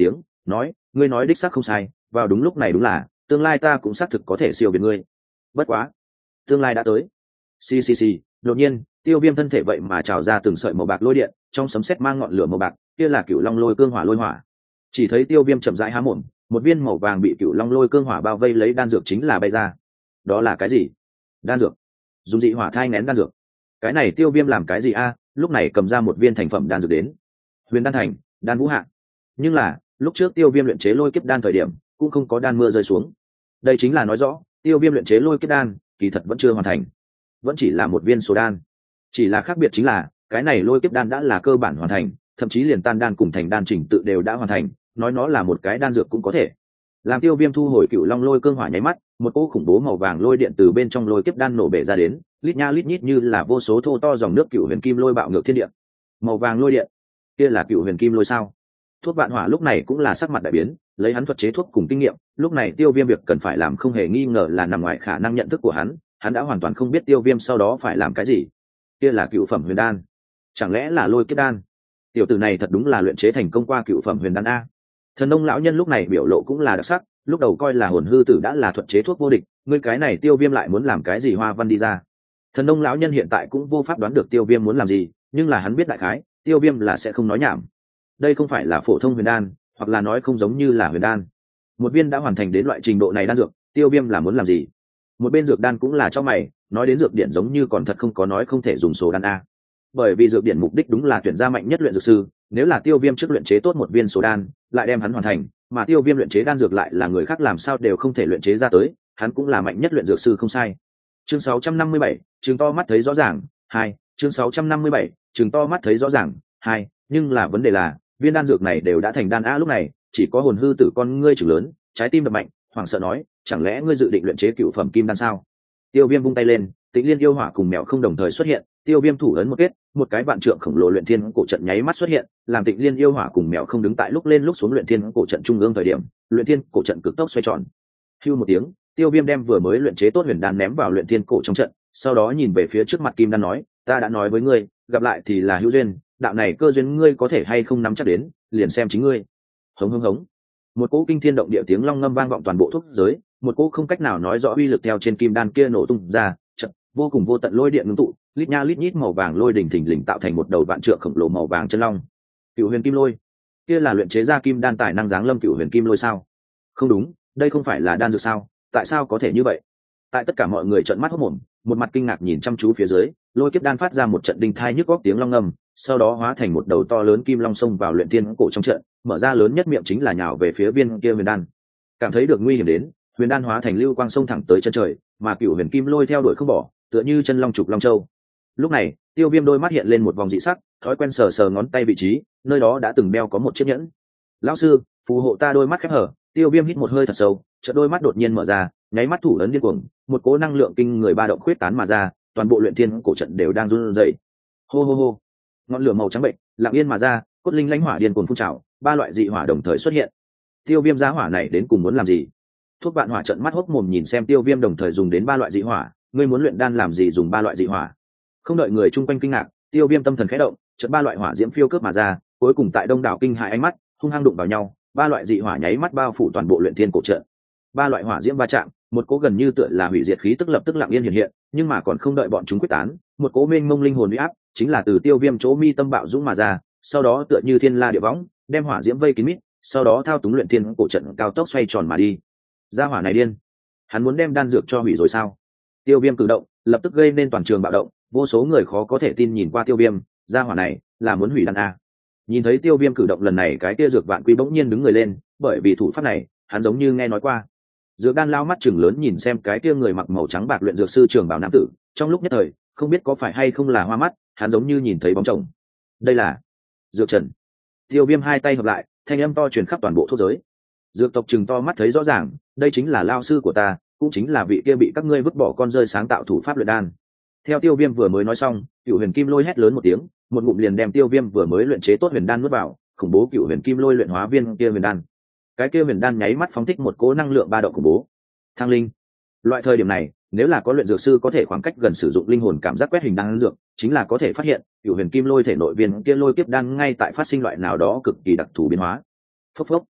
Speaker 1: nói ngươi nói đích xác không sai, vào đúng lúc này đúng là tương lai ta cũng xác thực có thể siêu việt ngươi. Bất quá tương lai đã tới. Xì xì xì, đột nhiên Tiêu Viêm thân thể vậy mà trào ra từng sợi màu bạc lôi điện, trong sấm sét mang ngọn lửa màu bạc, kia là cựu long lôi cương hỏa lôi hỏa. Chỉ thấy Tiêu Viêm chậm rãi há mồm, một viên màu vàng bị cựu long lôi cương hỏa bao vây lấy đan dược chính là bay ra. Đó là cái gì? Đan dược? Dùng dị hỏa thai nén đan dược? Cái này Tiêu Viêm làm cái gì a? Lúc này cầm ra một viên thành phẩm đan dược đến. Huyền đan thành, đan vũ hạ. Nhưng là lúc trước Tiêu Viêm luyện chế lôi kiếp đan thời điểm cũng không có đan mưa rơi xuống. Đây chính là nói rõ Tiêu Viêm luyện chế lôi kiếp đan kỳ thật vẫn chưa hoàn thành, vẫn chỉ là một viên số đan. Chỉ là khác biệt chính là cái này lôi kiếp đan đã là cơ bản hoàn thành, thậm chí liền tan đan cùng thành đan trình tự đều đã hoàn thành, nói nó là một cái đan dược cũng có thể. Làm Tiêu Viêm thu hồi cựu long lôi cương hỏa nháy mắt, một cỗ khủng bố màu vàng lôi điện từ bên trong lôi kiếp đan nổ bể ra đến, lít nha lít nhít như là vô số thô to dòng nước cựu huyền kim lôi bạo ngược thiên địa. Màu vàng lôi điện, kia là cựu huyền kim lôi sao? Thuốc vạn hỏa lúc này cũng là sắc mặt đại biến, lấy hắn thuật chế thuốc cùng kinh nghiệm, lúc này Tiêu Viêm việc cần phải làm không hề nghi ngờ là nằm ngoài khả năng nhận thức của hắn, hắn đã hoàn toàn không biết Tiêu Viêm sau đó phải làm cái gì. Kia là cựu phẩm huyền đan, chẳng lẽ là lôi kiếp đan? Tiểu tử này thật đúng là luyện chế thành công qua cựu phẩm huyền đan a. Thần nông lão nhân lúc này biểu lộ cũng là đặc sắc, lúc đầu coi là hồn hư tử đã là thuật chế thuốc vô địch, ngươi cái này Tiêu Viêm lại muốn làm cái gì hoa văn đi ra? Thần nông lão nhân hiện tại cũng vô pháp đoán được Tiêu Viêm muốn làm gì, nhưng là hắn biết đại khái Tiêu Viêm là sẽ không nói nhảm. Đây không phải là phổ thông huyền đan, hoặc là nói không giống như là huyền đan. Một viên đã hoàn thành đến loại trình độ này đan dược, Tiêu Viêm là muốn làm gì? Một bên dược đan cũng là cho mày, nói đến dược điển giống như còn thật không có nói không thể dùng số đan a. Bởi vì dược điển mục đích đúng là tuyển ra mạnh nhất luyện dược sư, nếu là Tiêu Viêm trước luyện chế tốt một viên số đan, lại đem hắn hoàn thành, mà Tiêu Viêm luyện chế đan dược lại là người khác làm sao đều không thể luyện chế ra tới, hắn cũng là mạnh nhất luyện dược sư không sai. Chương sáu trăm năm mươi bảy, trừng to mắt thấy rõ ràng, hai, chương sáu trăm năm mươi bảy, trừng to mắt thấy rõ ràng, hai, nhưng là vấn đề là, viên đan dược này đều đã thành đan a, lúc này, chỉ có hồn hư tử con ngươi trừng lớn, trái tim đập mạnh, hoảng sợ nói, chẳng lẽ ngươi dự định luyện chế cựu phẩm kim đan sao? Tiêu Viêm vung tay lên, Tịnh Liên yêu hỏa cùng mèo không đồng thời xuất hiện, Tiêu Viêm thủ ấn một kết, một cái vạn trượng khổng lồ luyện thiên cổ trận nháy mắt xuất hiện, làm Tịnh Liên yêu hỏa cùng mèo không đứng tại lúc lên lúc xuống luyện thiên cổ trận trung ương thời điểm, luyện thiên cổ trận cực tốc xoay tròn. Hưu một tiếng, Tiêu Viêm đem vừa mới luyện chế tốt huyền đan ném vào luyện thiên cổ trong trận, sau đó nhìn về phía trước mặt kim đan nói, ta đã nói với ngươi, gặp lại thì là hữu duyên, đạo này cơ duyên ngươi có thể hay không nắm chắc đến, liền xem chính ngươi. Hống hống hống. Một cỗ kinh thiên động địa tiếng long ngâm vang vọng toàn bộ thuốc giới, một cỗ không cách nào nói rõ uy lực theo trên kim đan kia nổ tung ra, trận vô cùng vô tận lôi điện ngưng tụ, lít nha lít nhít màu vàng lôi đỉnh thình lình tạo thành một đầu vạn trượng khổng lồ màu vàng chân long. Cựu huyền kim lôi, kia là luyện chế ra kim đan tài năng giáng lâm cựu huyền kim lôi sao? Không đúng, đây không phải là đan dược sao? Tại sao có thể như vậy? Tại tất cả mọi người trợn mắt hốt mồm, một mặt kinh ngạc nhìn chăm chú phía dưới, lôi kiếp đan phát ra một trận đinh thai nhức góc tiếng long ngâm, sau đó hóa thành một đầu to lớn kim long xông vào luyện thiên cổ trong trận, mở ra lớn nhất miệng chính là nhào về phía viên kia huyền đan. Cảm thấy được nguy hiểm đến, huyền đan hóa thành lưu quang xông thẳng tới chân trời, mà cựu huyền kim lôi theo đuổi không bỏ, tựa như chân long trục long châu. Lúc này, Tiêu Viêm đôi mắt hiện lên một vòng dị sắc, thói quen sờ sờ ngón tay vị trí, nơi đó đã từng đeo có một chiếc nhẫn. Lão sư, phù hộ ta. Đôi mắt khép hở, Tiêu Viêm hít một hơi thật sâu, chợt đôi mắt đột nhiên mở ra, nháy mắt thủ ấn điên cuồng, một cỗ năng lượng kinh người ba động khuyết tán mà ra, toàn bộ luyện thiên cổ trận đều đang run rẩy. Hô hô hô. Ngọn lửa màu trắng bệnh lặng yên mà ra, cốt linh lãnh hỏa điên cuồng phun trào, ba loại dị hỏa đồng thời xuất hiện. Tiêu Viêm giá hỏa này đến cùng muốn làm gì? Thuốc vạn hỏa trợn mắt hốc mồm nhìn xem Tiêu Viêm đồng thời dùng đến ba loại dị hỏa, ngươi muốn luyện đan làm gì dùng ba loại dị hỏa? Không đợi người chung quanh kinh ngạc, Tiêu Viêm tâm thần khẽ động, chợt ba loại hỏa diễm phiêu cướp mà ra, cuối cùng tại đông đảo kinh hãi ánh mắt, hung hăng đụng vào nhau, ba loại dị hỏa nháy mắt bao phủ toàn bộ luyện thiên cổ trận. Ba loại hỏa diễm va chạm, một cỗ gần như tựa là hủy diệt khí tức lập tức lặng yên hiện hiện, nhưng mà còn không đợi bọn chúng quyết tán, một cỗ mênh mông linh hồn uy áp, chính là từ Tiêu Viêm chỗ mi tâm bạo dũng mà ra, sau đó tựa như thiên la địa võng, đem hỏa diễm vây kín mít, sau đó thao túng luyện thiên cổ trận cao tốc xoay tròn mà đi. Gia hỏa này điên, hắn muốn đem đan dược cho hủy rồi sao? Tiêu Viêm cử động, lập tức gây nên toàn trường bạo động, vô số người khó có thể tin nhìn qua Tiêu Viêm, gia hỏa này là muốn hủy đan a. Nhìn thấy Tiêu Viêm cử động lần này, cái kia dược vạn quý bỗng nhiên đứng người lên, bởi vì thủ pháp này, hắn giống như nghe nói qua. Dược đan lao mắt chừng lớn nhìn xem cái kia người mặc màu trắng bạc luyện dược sư trường bảo nam tử, trong lúc nhất thời, không biết có phải hay không là hoa mắt, hắn giống như nhìn thấy bóng chồng. Đây là Dược Trần. Tiêu Viêm hai tay hợp lại, thanh âm to truyền khắp toàn bộ thuốc giới. Dược tộc chừng to mắt thấy rõ ràng, đây chính là lao sư của ta, cũng chính là vị kia bị các ngươi vứt bỏ con rơi sáng tạo thủ pháp luyện đan. Theo Tiêu Viêm vừa mới nói xong, Cựu Huyền Kim Lôi hét lớn một tiếng, một ngụm liền đem Tiêu Viêm vừa mới luyện chế tốt huyền đan nuốt vào, khủng bố Cựu Huyền Kim Lôi luyện hóa viên kia huyền đan. Cái kia huyền đan nháy mắt phóng thích một cỗ năng lượng ba động khủng bố. Thăng linh. Loại thời điểm này, nếu là có luyện dược sư có thể khoảng cách gần sử dụng linh hồn cảm giác quét hình đan dược, chính là có thể phát hiện, Cựu Huyền Kim Lôi thể nội viên kia lôi kiếp đan ngay tại phát sinh loại nào đó cực kỳ đặc thù biến hóa. Phốc phốc.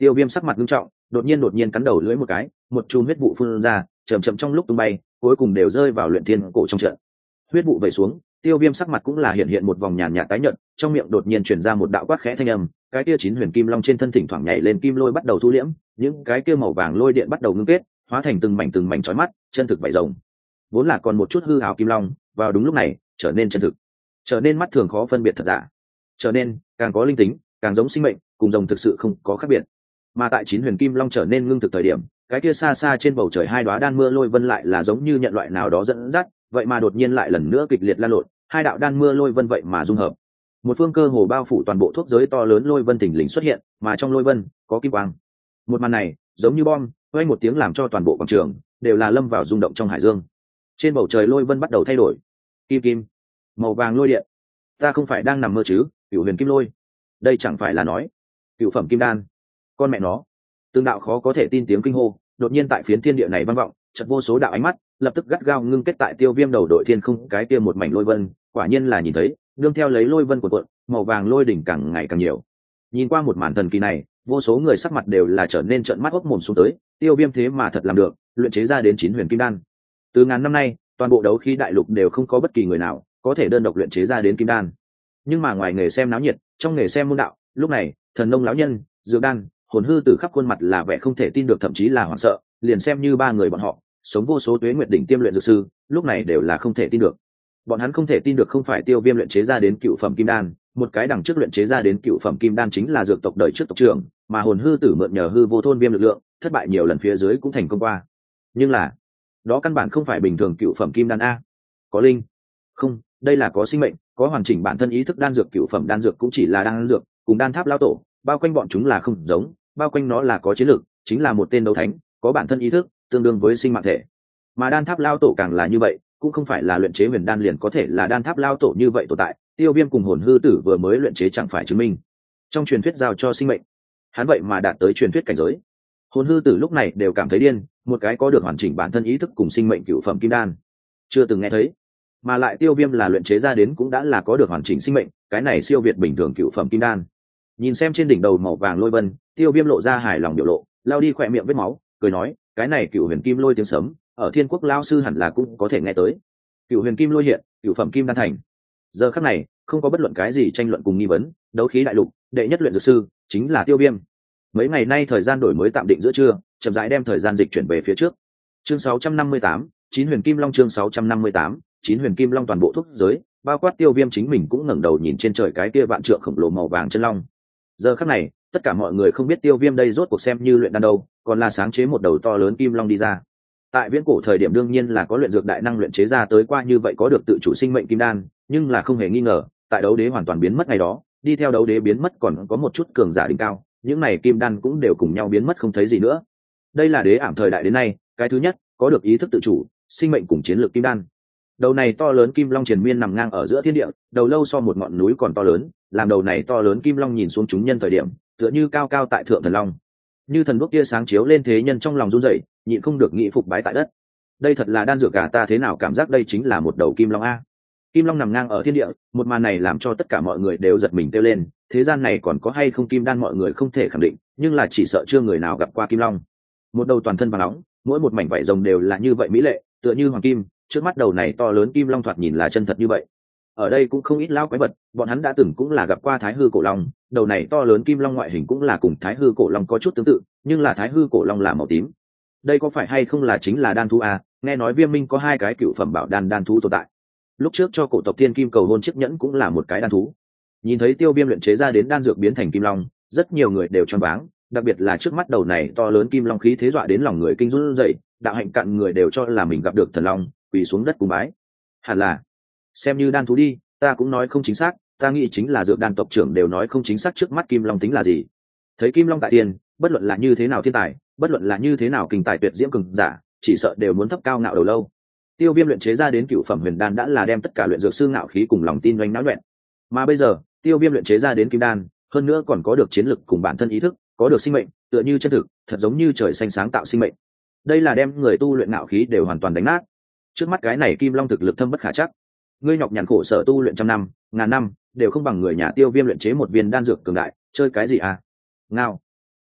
Speaker 1: Tiêu Viêm sắc mặt nghiêm trọng, đột nhiên đột nhiên cắn đầu lưỡi một cái, một chùm huyết vụ phun ra, chậm chậm trong lúc tung bay, cuối cùng đều rơi vào luyện thiên cổ trong trận. Huyết vụ vẩy xuống, Tiêu Viêm sắc mặt cũng là hiện hiện một vòng nhàn nhạt tái nhợt, trong miệng đột nhiên truyền ra một đạo quát khẽ thanh âm, cái kia chín huyền kim long trên thân thỉnh thoảng nhảy lên kim lôi bắt đầu thu liễm, những cái kia màu vàng lôi điện bắt đầu ngưng kết, hóa thành từng mảnh từng mảnh chói mắt, chân thực vảy rồng. Vốn là còn một chút hư ảo kim long, vào đúng lúc này, trở nên chân thực, trở nên mắt thường khó phân biệt thật giả, trở nên càng có linh tính, càng giống sinh mệnh, cùng rồng thực sự không có khác biệt. Mà tại chín huyền kim long trở nên ngưng thực thời điểm, cái kia xa xa trên bầu trời hai đóa đan mưa lôi vân lại là giống như nhận loại nào đó dẫn dắt, vậy mà đột nhiên lại lần nữa kịch liệt lan lộn, hai đạo đan mưa lôi vân vậy mà dung hợp, một phương cơ hồ bao phủ toàn bộ thuốc giới to lớn lôi vân thình lình xuất hiện, mà trong lôi vân có kim quang. Một màn này giống như bom, vang một tiếng làm cho toàn bộ quảng trường đều là lâm vào rung động trong hải dương. Trên bầu trời lôi vân bắt đầu thay đổi, kim kim, màu vàng lôi điện. Ta không phải đang nằm mơ chứ? Cửu huyền kim lôi, đây chẳng phải là nói cửu phẩm kim đan? Con mẹ nó! Tương đạo khó có thể tin tiếng kinh hô đột nhiên tại phiến thiên địa này vang vọng, chợt vô số đạo ánh mắt lập tức gắt gao ngưng kết tại Tiêu Viêm đầu đội thiên không cái kia một mảnh lôi vân, quả nhiên là nhìn thấy, đương theo lấy lôi vân của cuộn, màu vàng lôi đỉnh càng ngày càng nhiều. Nhìn qua một màn thần kỳ này, vô số người sắc mặt đều là trở nên trợn mắt hốc mồm xuống tới, Tiêu Viêm thế mà thật làm được, luyện chế ra đến chín huyền kim đan. Từ ngàn năm nay, toàn bộ đấu khí đại lục đều không có bất kỳ người nào có thể đơn độc luyện chế ra đến kim đan. Nhưng mà ngoài nghề xem náo nhiệt, trong nghề xem môn đạo, lúc này, thần nông lão nhân, dược đan, hồn hư tử khắp khuôn mặt là vẻ không thể tin được, thậm chí là hoảng sợ, liền xem như ba người bọn họ, sống vô số tuế nguyệt đỉnh tiêm luyện dược sư, lúc này đều là không thể tin được. Bọn hắn không thể tin được không phải Tiêu Viêm luyện chế ra đến cựu phẩm kim đan, một cái đằng trước luyện chế ra đến cựu phẩm kim đan chính là dược tộc đời trước tộc trưởng, mà hồn hư tử mượn nhờ hư vô thôn viêm lực lượng, thất bại nhiều lần phía dưới cũng thành công qua. Nhưng là, đó căn bản không phải bình thường cựu phẩm kim đan a. Có linh. Không, đây là có sinh mệnh, có hoàn chỉnh bản thân ý thức. Đan dược cựu phẩm đan dược cũng chỉ là đan dược, cùng đan tháp lao tổ, bao quanh bọn chúng là không giống, bao quanh nó là có chiến lược, chính là một tên đấu thánh, có bản thân ý thức, tương đương với sinh mạng thể. Mà đan tháp lao tổ càng là như vậy, cũng không phải là luyện chế huyền đan liền có thể là đan tháp lao tổ như vậy tồn tại. Tiêu Viêm cùng hồn hư tử vừa mới luyện chế chẳng phải chứng minh trong truyền thuyết giao cho sinh mệnh, hắn vậy mà đạt tới truyền thuyết cảnh giới. Hồn hư tử lúc này đều cảm thấy điên, một cái có được hoàn chỉnh bản thân ý thức cùng sinh mệnh cựu phẩm kim đan, chưa từng nghe thấy. Mà lại Tiêu Viêm là luyện chế ra đến cũng đã là có được hoàn chỉnh sinh mệnh, cái này siêu việt bình thường cựu phẩm kim đan. Nhìn xem trên đỉnh đầu màu vàng lôi vân, Tiêu Viêm lộ ra hài lòng biểu lộ, lao đi khỏe miệng vết máu, cười nói, cái này cựu huyền kim lôi tiếng sấm, ở Thiên Quốc lao sư hẳn là cũng có thể nghe tới. Cựu huyền kim lôi hiện, cựu phẩm kim đan thành. Giờ khắc này, không có bất luận cái gì tranh luận cùng nghi vấn, đấu khí đại lục đệ nhất luyện dược sư chính là Tiêu Viêm. Mấy ngày nay thời gian đổi mới tạm định giữa trưa, chậm rãi đem thời gian dịch chuyển về phía trước. Chương sáu trăm năm mươi tám, chín huyền kim long. Chương sáu trăm năm mươi tám, chín huyền kim long. Toàn bộ thuốc giới, bao quát Tiêu Viêm chính mình cũng ngẩng đầu nhìn trên trời cái kia vạn trượng khổng lồ màu vàng chân long. Giờ khắc này, tất cả mọi người không biết Tiêu Viêm đây rốt cuộc xem như luyện đan đâu, còn là sáng chế một đầu to lớn kim long đi ra. Tại viễn cổ thời điểm đương nhiên là có luyện dược đại năng luyện chế ra tới qua như vậy có được tự chủ sinh mệnh kim đan, nhưng là không hề nghi ngờ, tại đấu đế hoàn toàn biến mất ngày đó, đi theo đấu đế biến mất còn có một chút cường giả đỉnh cao, những này kim đan cũng đều cùng nhau biến mất không thấy gì nữa. Đây là đế ảm thời đại đến nay, cái thứ nhất có được ý thức tự chủ, sinh mệnh cùng chiến lược kim đan. Đầu này to lớn kim long triền miên nằm ngang ở giữa thiên địa, đầu lâu so một ngọn núi còn to lớn, làm đầu này to lớn kim long nhìn xuống chúng nhân thời điểm, tựa như cao cao tại thượng thần long, như thần đuốc kia sáng chiếu lên thế nhân trong lòng run rẩy, nhịn không được nghĩ phục bái tại đất. Đây thật là đan dược cả, ta thế nào cảm giác đây chính là một đầu kim long a. Kim long nằm ngang ở thiên địa, một màn này làm cho tất cả mọi người đều giật mình kêu lên, thế gian này còn có hay không kim đan mọi người không thể khẳng định, nhưng là chỉ sợ chưa người nào gặp qua kim long. Một đầu toàn thân vàng nóng, mỗi một mảnh vảy rồng đều là như vậy mỹ lệ, tựa như hoàng kim, trước mắt đầu này to lớn kim long thoạt nhìn là chân thật như vậy. Ở đây cũng không ít lao quái vật, bọn hắn đã từng cũng là gặp qua thái hư cổ long, đầu này to lớn kim long ngoại hình cũng là cùng thái hư cổ long có chút tương tự, nhưng là thái hư cổ long là màu tím. Đây có phải hay không là chính là đan thú à? Nghe nói Viêm Minh có hai cái cựu phẩm bảo đan đan thú tồn tại. Lúc trước cho cổ tộc Thiên Kim cầu hôn chiếc nhẫn cũng là một cái đan thú. Nhìn thấy Tiêu Viêm luyện chế ra đến đan dược biến thành kim long, rất nhiều người đều choáng váng, đặc biệt là trước mắt đầu này to lớn kim long khí thế dọa đến lòng người kinh run rẩy, đạo hạnh cạn người đều cho là mình gặp được thần long, quỳ xuống đất cúng bái. Hẳn là xem như đan thú đi, ta cũng nói không chính xác, ta nghĩ chính là dược đan tộc trưởng đều nói không chính xác trước mắt kim long tính là gì. Thấy kim long tại tiền, bất luận là như thế nào thiên tài, bất luận là như thế nào kinh tài tuyệt diễm cường giả, chỉ sợ đều muốn thấp cao ngạo đầu lâu. Tiêu Viêm luyện chế ra đến cựu phẩm huyền đan đã là đem tất cả luyện dược sư ngạo khí cùng lòng tin doanh náo loạn. Mà bây giờ, Tiêu Viêm luyện chế ra đến kim đan, hơn nữa còn có được chiến lực cùng bản thân ý thức, có được sinh mệnh, tựa như chân thực, thật giống như trời xanh sáng tạo sinh mệnh. Đây là đem người tu luyện ngạo khí đều hoàn toàn đánh nát. Trước mắt cái này kim long thực lực thâm bất khả chắc. Ngươi nhọc nhằn khổ sở tu luyện trăm năm, ngàn năm, đều không bằng người nhà Tiêu Viêm luyện chế một viên đan dược cường đại, chơi cái gì à? Ngao.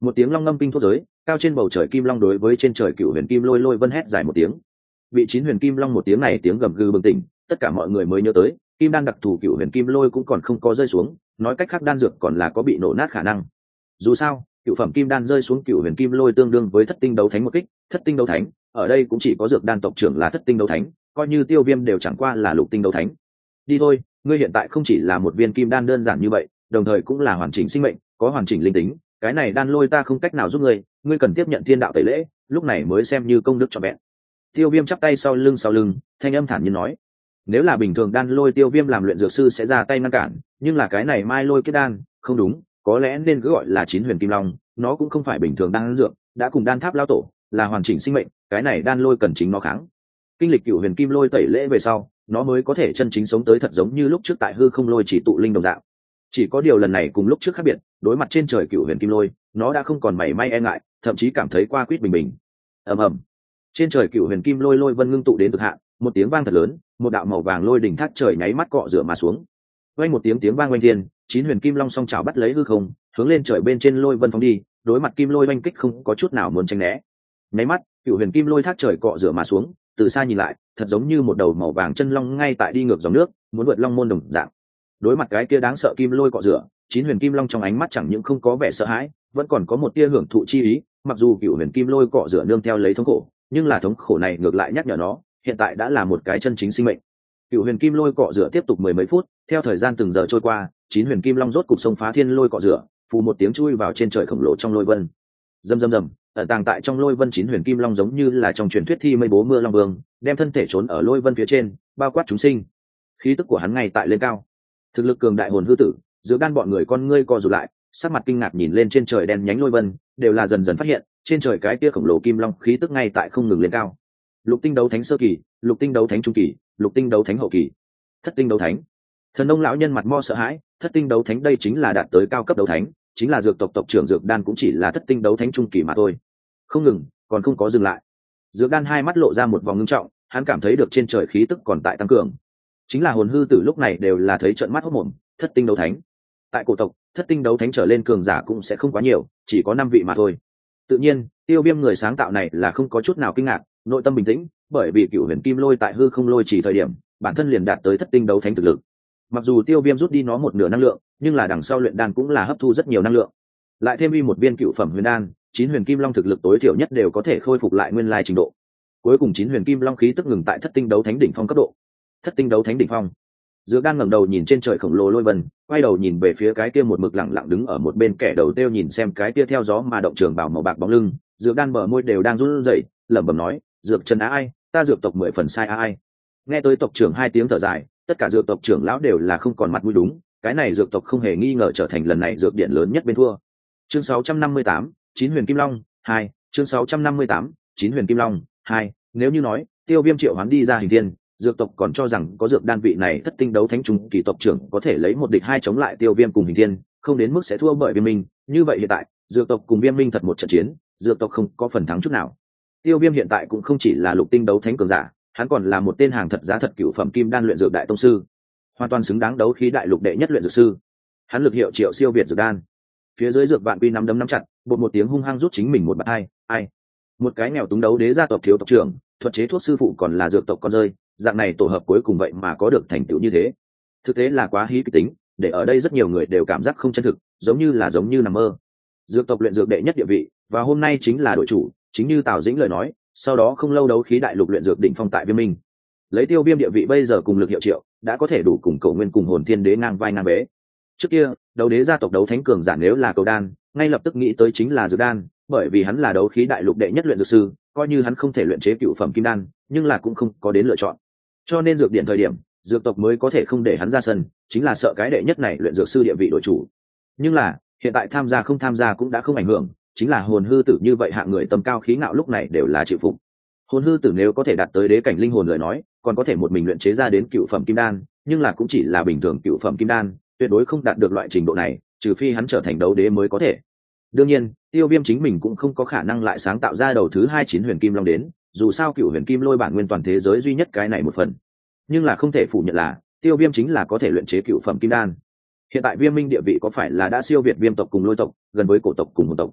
Speaker 1: Một tiếng long ngâm kinh thuốc giới, cao trên bầu trời kim long đối với trên trời cựu huyền kim lôi lôi vân hét dài một tiếng. Bị chín huyền kim long một tiếng này tiếng gầm gừ bừng tỉnh, tất cả mọi người mới nhớ tới kim đan đặc thù cựu huyền kim lôi cũng còn không có rơi xuống, nói cách khác đan dược còn là có bị nổ nát khả năng. Dù sao cựu phẩm kim đan rơi xuống cựu huyền kim lôi tương đương với thất tinh đấu thánh một kích, thất tinh đấu thánh ở đây cũng chỉ có dược đan tộc trưởng là thất tinh đấu thánh, coi như Tiêu Viêm đều chẳng qua là lục tinh đấu thánh. Đi thôi, ngươi hiện tại không chỉ là một viên kim đan đơn giản như vậy, đồng thời cũng là hoàn chỉnh sinh mệnh, có hoàn chỉnh linh tính, cái này đan lôi ta không cách nào giúp ngươi, ngươi cần tiếp nhận thiên đạo tẩy lễ, lúc này mới xem như công đức trọn vẹn. Tiêu Viêm chắp tay sau lưng sau lưng, thanh âm thản nhiên nói. Nếu là bình thường đan lôi Tiêu Viêm làm luyện dược sư sẽ ra tay ngăn cản, nhưng là cái này mai lôi kết đan, không đúng, có lẽ nên cứ gọi là chín huyền kim long, nó cũng không phải bình thường đan dược, đã cùng đan tháp lao tổ, là hoàn chỉnh sinh mệnh, cái này đan lôi cần chính nó kháng. Kinh lịch cửu huyền kim lôi tẩy lễ về sau, nó mới có thể chân chính sống tới thật giống như lúc trước tại hư không lôi chỉ tụ linh đồng dạng. Chỉ có điều lần này cùng lúc trước khác biệt, đối mặt trên trời cửu huyền kim lôi, nó đã không còn mảy may e ngại, thậm chí cảm thấy qua quýt bình bình. Ầm ầm. Trên trời cửu huyền kim lôi lôi vân ngưng tụ đến cực hạn, một tiếng vang thật lớn, một đạo màu vàng lôi đỉnh thác trời nháy mắt cọ rửa mà xuống. Vang một tiếng tiếng vang oanh thiên, chín huyền kim long song chảo bắt lấy hư không, hướng lên trời bên trên lôi vân phóng đi, đối mặt kim lôi oanh kích không có chút nào muốn tránh né. Nháy mắt, cửu huyền kim lôi thác trời cọ rửa mà xuống, từ xa nhìn lại, thật giống như một đầu màu vàng chân long ngay tại đi ngược dòng nước, muốn vượt long môn đồng dạng. Đối mặt cái kia đáng sợ kim lôi cọ rửa, chín huyền kim long trong ánh mắt chẳng những không có vẻ sợ hãi, vẫn còn có một tia hưởng thụ chi ý. Mặc dù cửu huyền kim lôi cọ rửa nương theo lấy thống khổ, nhưng là thống khổ này ngược lại nhắc nhở nó, hiện tại đã là một cái chân chính sinh mệnh. Cửu huyền kim lôi cọ rửa tiếp tục mười mấy phút, theo thời gian từng giờ trôi qua, chín huyền kim long rốt cục xông phá thiên lôi cọ rửa, phù một tiếng chui vào trên trời khổng lồ trong lôi vân. Rầm rầm rầm, ẩn tàng tại trong lôi vân chín huyền kim long giống như là trong truyền thuyết thi mây bố mưa long vương, đem thân thể trốn ở lôi vân phía trên, bao quát chúng sinh. Khí tức của hắn ngay tại lên cao, thực lực cường đại hồn hư tử, giữa đan bọn người con ngươi co rụt lại, sắc mặt kinh ngạc nhìn lên trên trời đen nhánh lôi vân, đều là dần dần phát hiện, trên trời cái kia khổng lồ kim long khí tức ngay tại không ngừng lên cao. Lục tinh đấu thánh sơ kỳ, lục tinh đấu thánh trung kỳ, lục tinh đấu thánh hậu kỳ, thất tinh đấu thánh. Thần Nông lão nhân mặt mo sợ hãi, thất tinh đấu thánh đây chính là đạt tới cao cấp đấu thánh, chính là dược tộc tộc trưởng dược đan cũng chỉ là thất tinh đấu thánh trung kỳ mà thôi. Không ngừng, còn không có dừng lại. Dược đan hai mắt lộ ra một vòng ngưng trọng, hắn cảm thấy được trên trời khí tức còn tại tăng cường. Chính là hồn hư tử lúc này đều là thấy trợn mắt hốt mồm, thất tinh đấu thánh. Tại cổ tộc, thất tinh đấu thánh trở lên cường giả cũng sẽ không quá nhiều, chỉ có năm vị mà thôi. Tự nhiên, Tiêu Viêm người sáng tạo này là không có chút nào kinh ngạc, nội tâm bình tĩnh, bởi vì cựu huyền kim lôi tại hư không lôi chỉ thời điểm, bản thân liền đạt tới thất tinh đấu thánh thực lực. Mặc dù Tiêu Viêm rút đi nó một nửa năng lượng, nhưng là đằng sau luyện đan cũng là hấp thu rất nhiều năng lượng. Lại thêm vi một viên cựu phẩm huyền đan, chín huyền kim long thực lực tối thiểu nhất đều có thể khôi phục lại nguyên lai trình độ. Cuối cùng chín huyền kim long khí tức ngừng tại thất tinh đấu thánh đỉnh phong cấp độ. Thất tinh đấu thánh đỉnh phong. Dược đan ngẩng đầu nhìn trên trời khổng lồ lôi vân, quay đầu nhìn về phía cái kia một mực lặng lặng đứng ở một bên kẻ đầu tiêu nhìn xem cái kia theo gió mà động trường bảo màu bạc bóng lưng. Dược đan bờ môi đều đang run rẩy, lẩm bẩm nói, dược trần á ai, ta dược tộc mười phần sai á ai. Nghe tới tộc trưởng hai tiếng thở dài, tất cả dược tộc trưởng lão đều là không còn mặt mũi đúng, cái này dược tộc không hề nghi ngờ trở thành lần này dược điện lớn nhất bên thua. Chương sáu trăm năm mươi tám, chín huyền kim long hai, chương sáu trăm năm mươi tám, chín huyền kim long hai. Nếu như nói Tiêu Viêm triệu hoán đi ra hình thiên, dược tộc còn cho rằng có dược đan vị này thất tinh đấu thánh trung kỳ tộc trưởng có thể lấy một địch hai chống lại Tiêu Viêm cùng hình thiên, không đến mức sẽ thua bởi Viêm Minh. Như vậy hiện tại dược tộc cùng Viêm Minh thật một trận chiến, dược tộc không có phần thắng chút nào. Tiêu Viêm hiện tại cũng không chỉ là lục tinh đấu thánh cường giả, hắn còn là một tên hàng thật giá thật cửu phẩm kim đan luyện dược đại tông sư, hoàn toàn xứng đáng đấu khí đại lục đệ nhất luyện dược sư. Hắn lực hiệu triệu siêu việt dược đan. Phía dưới dược vạn quy nắm đấm nắm chặt, bột một tiếng hung hăng rút chính mình một bạt hai, ai. Một cái nghèo túng đấu đế gia tộc thiếu tộc trưởng, thuật chế thuốc sư phụ còn là dược tộc con rơi, dạng này tổ hợp cuối cùng vậy mà có được thành tựu như thế. Thực tế là quá hí kịch tính, để ở đây rất nhiều người đều cảm giác không chân thực, giống như là giống như nằm mơ. Dược tộc luyện dược đệ nhất địa vị, và hôm nay chính là đội chủ, chính như Tào Dĩnh lời nói, sau đó không lâu đấu khí đại lục luyện dược đỉnh phong tại Viêm Minh. Lấy Tiêu Viêm địa vị bây giờ cùng lực hiệu triệu, đã có thể đủ cùng Cổ Nguyên cùng Hồn Thiên Đế ngang vai ngang bế. Trước kia, đấu đế gia tộc đấu thánh cường giả nếu là cầu đan, ngay lập tức nghĩ tới chính là dược đan, bởi vì hắn là đấu khí đại lục đệ nhất luyện dược sư, coi như hắn không thể luyện chế cựu phẩm kim đan, nhưng là cũng không có đến lựa chọn. Cho nên dược điện thời điểm, dược tộc mới có thể không để hắn ra sân, chính là sợ cái đệ nhất này luyện dược sư địa vị đội chủ. Nhưng là, hiện tại tham gia không tham gia cũng đã không ảnh hưởng, chính là hồn hư tử như vậy hạng người tầm cao khí ngạo lúc này đều là chịu phục. Hồn hư tử nếu có thể đạt tới đế cảnh linh hồn lời nói, còn có thể một mình luyện chế ra đến cựu phẩm kim đan, nhưng là cũng chỉ là bình thường cựu phẩm kim đan, tuyệt đối không đạt được loại trình độ này, trừ phi hắn trở thành đấu đế mới có thể. Đương nhiên, Tiêu Viêm chính mình cũng không có khả năng lại sáng tạo ra đầu thứ hai chín huyền kim long đến, dù sao cựu huyền kim lôi bản nguyên toàn thế giới duy nhất cái này một phần. Nhưng là không thể phủ nhận là, Tiêu Viêm chính là có thể luyện chế cựu phẩm kim đan. Hiện tại Viêm Minh địa vị có phải là đã siêu việt Viêm tộc cùng Lôi tộc, gần với cổ tộc cùng Hồn tộc.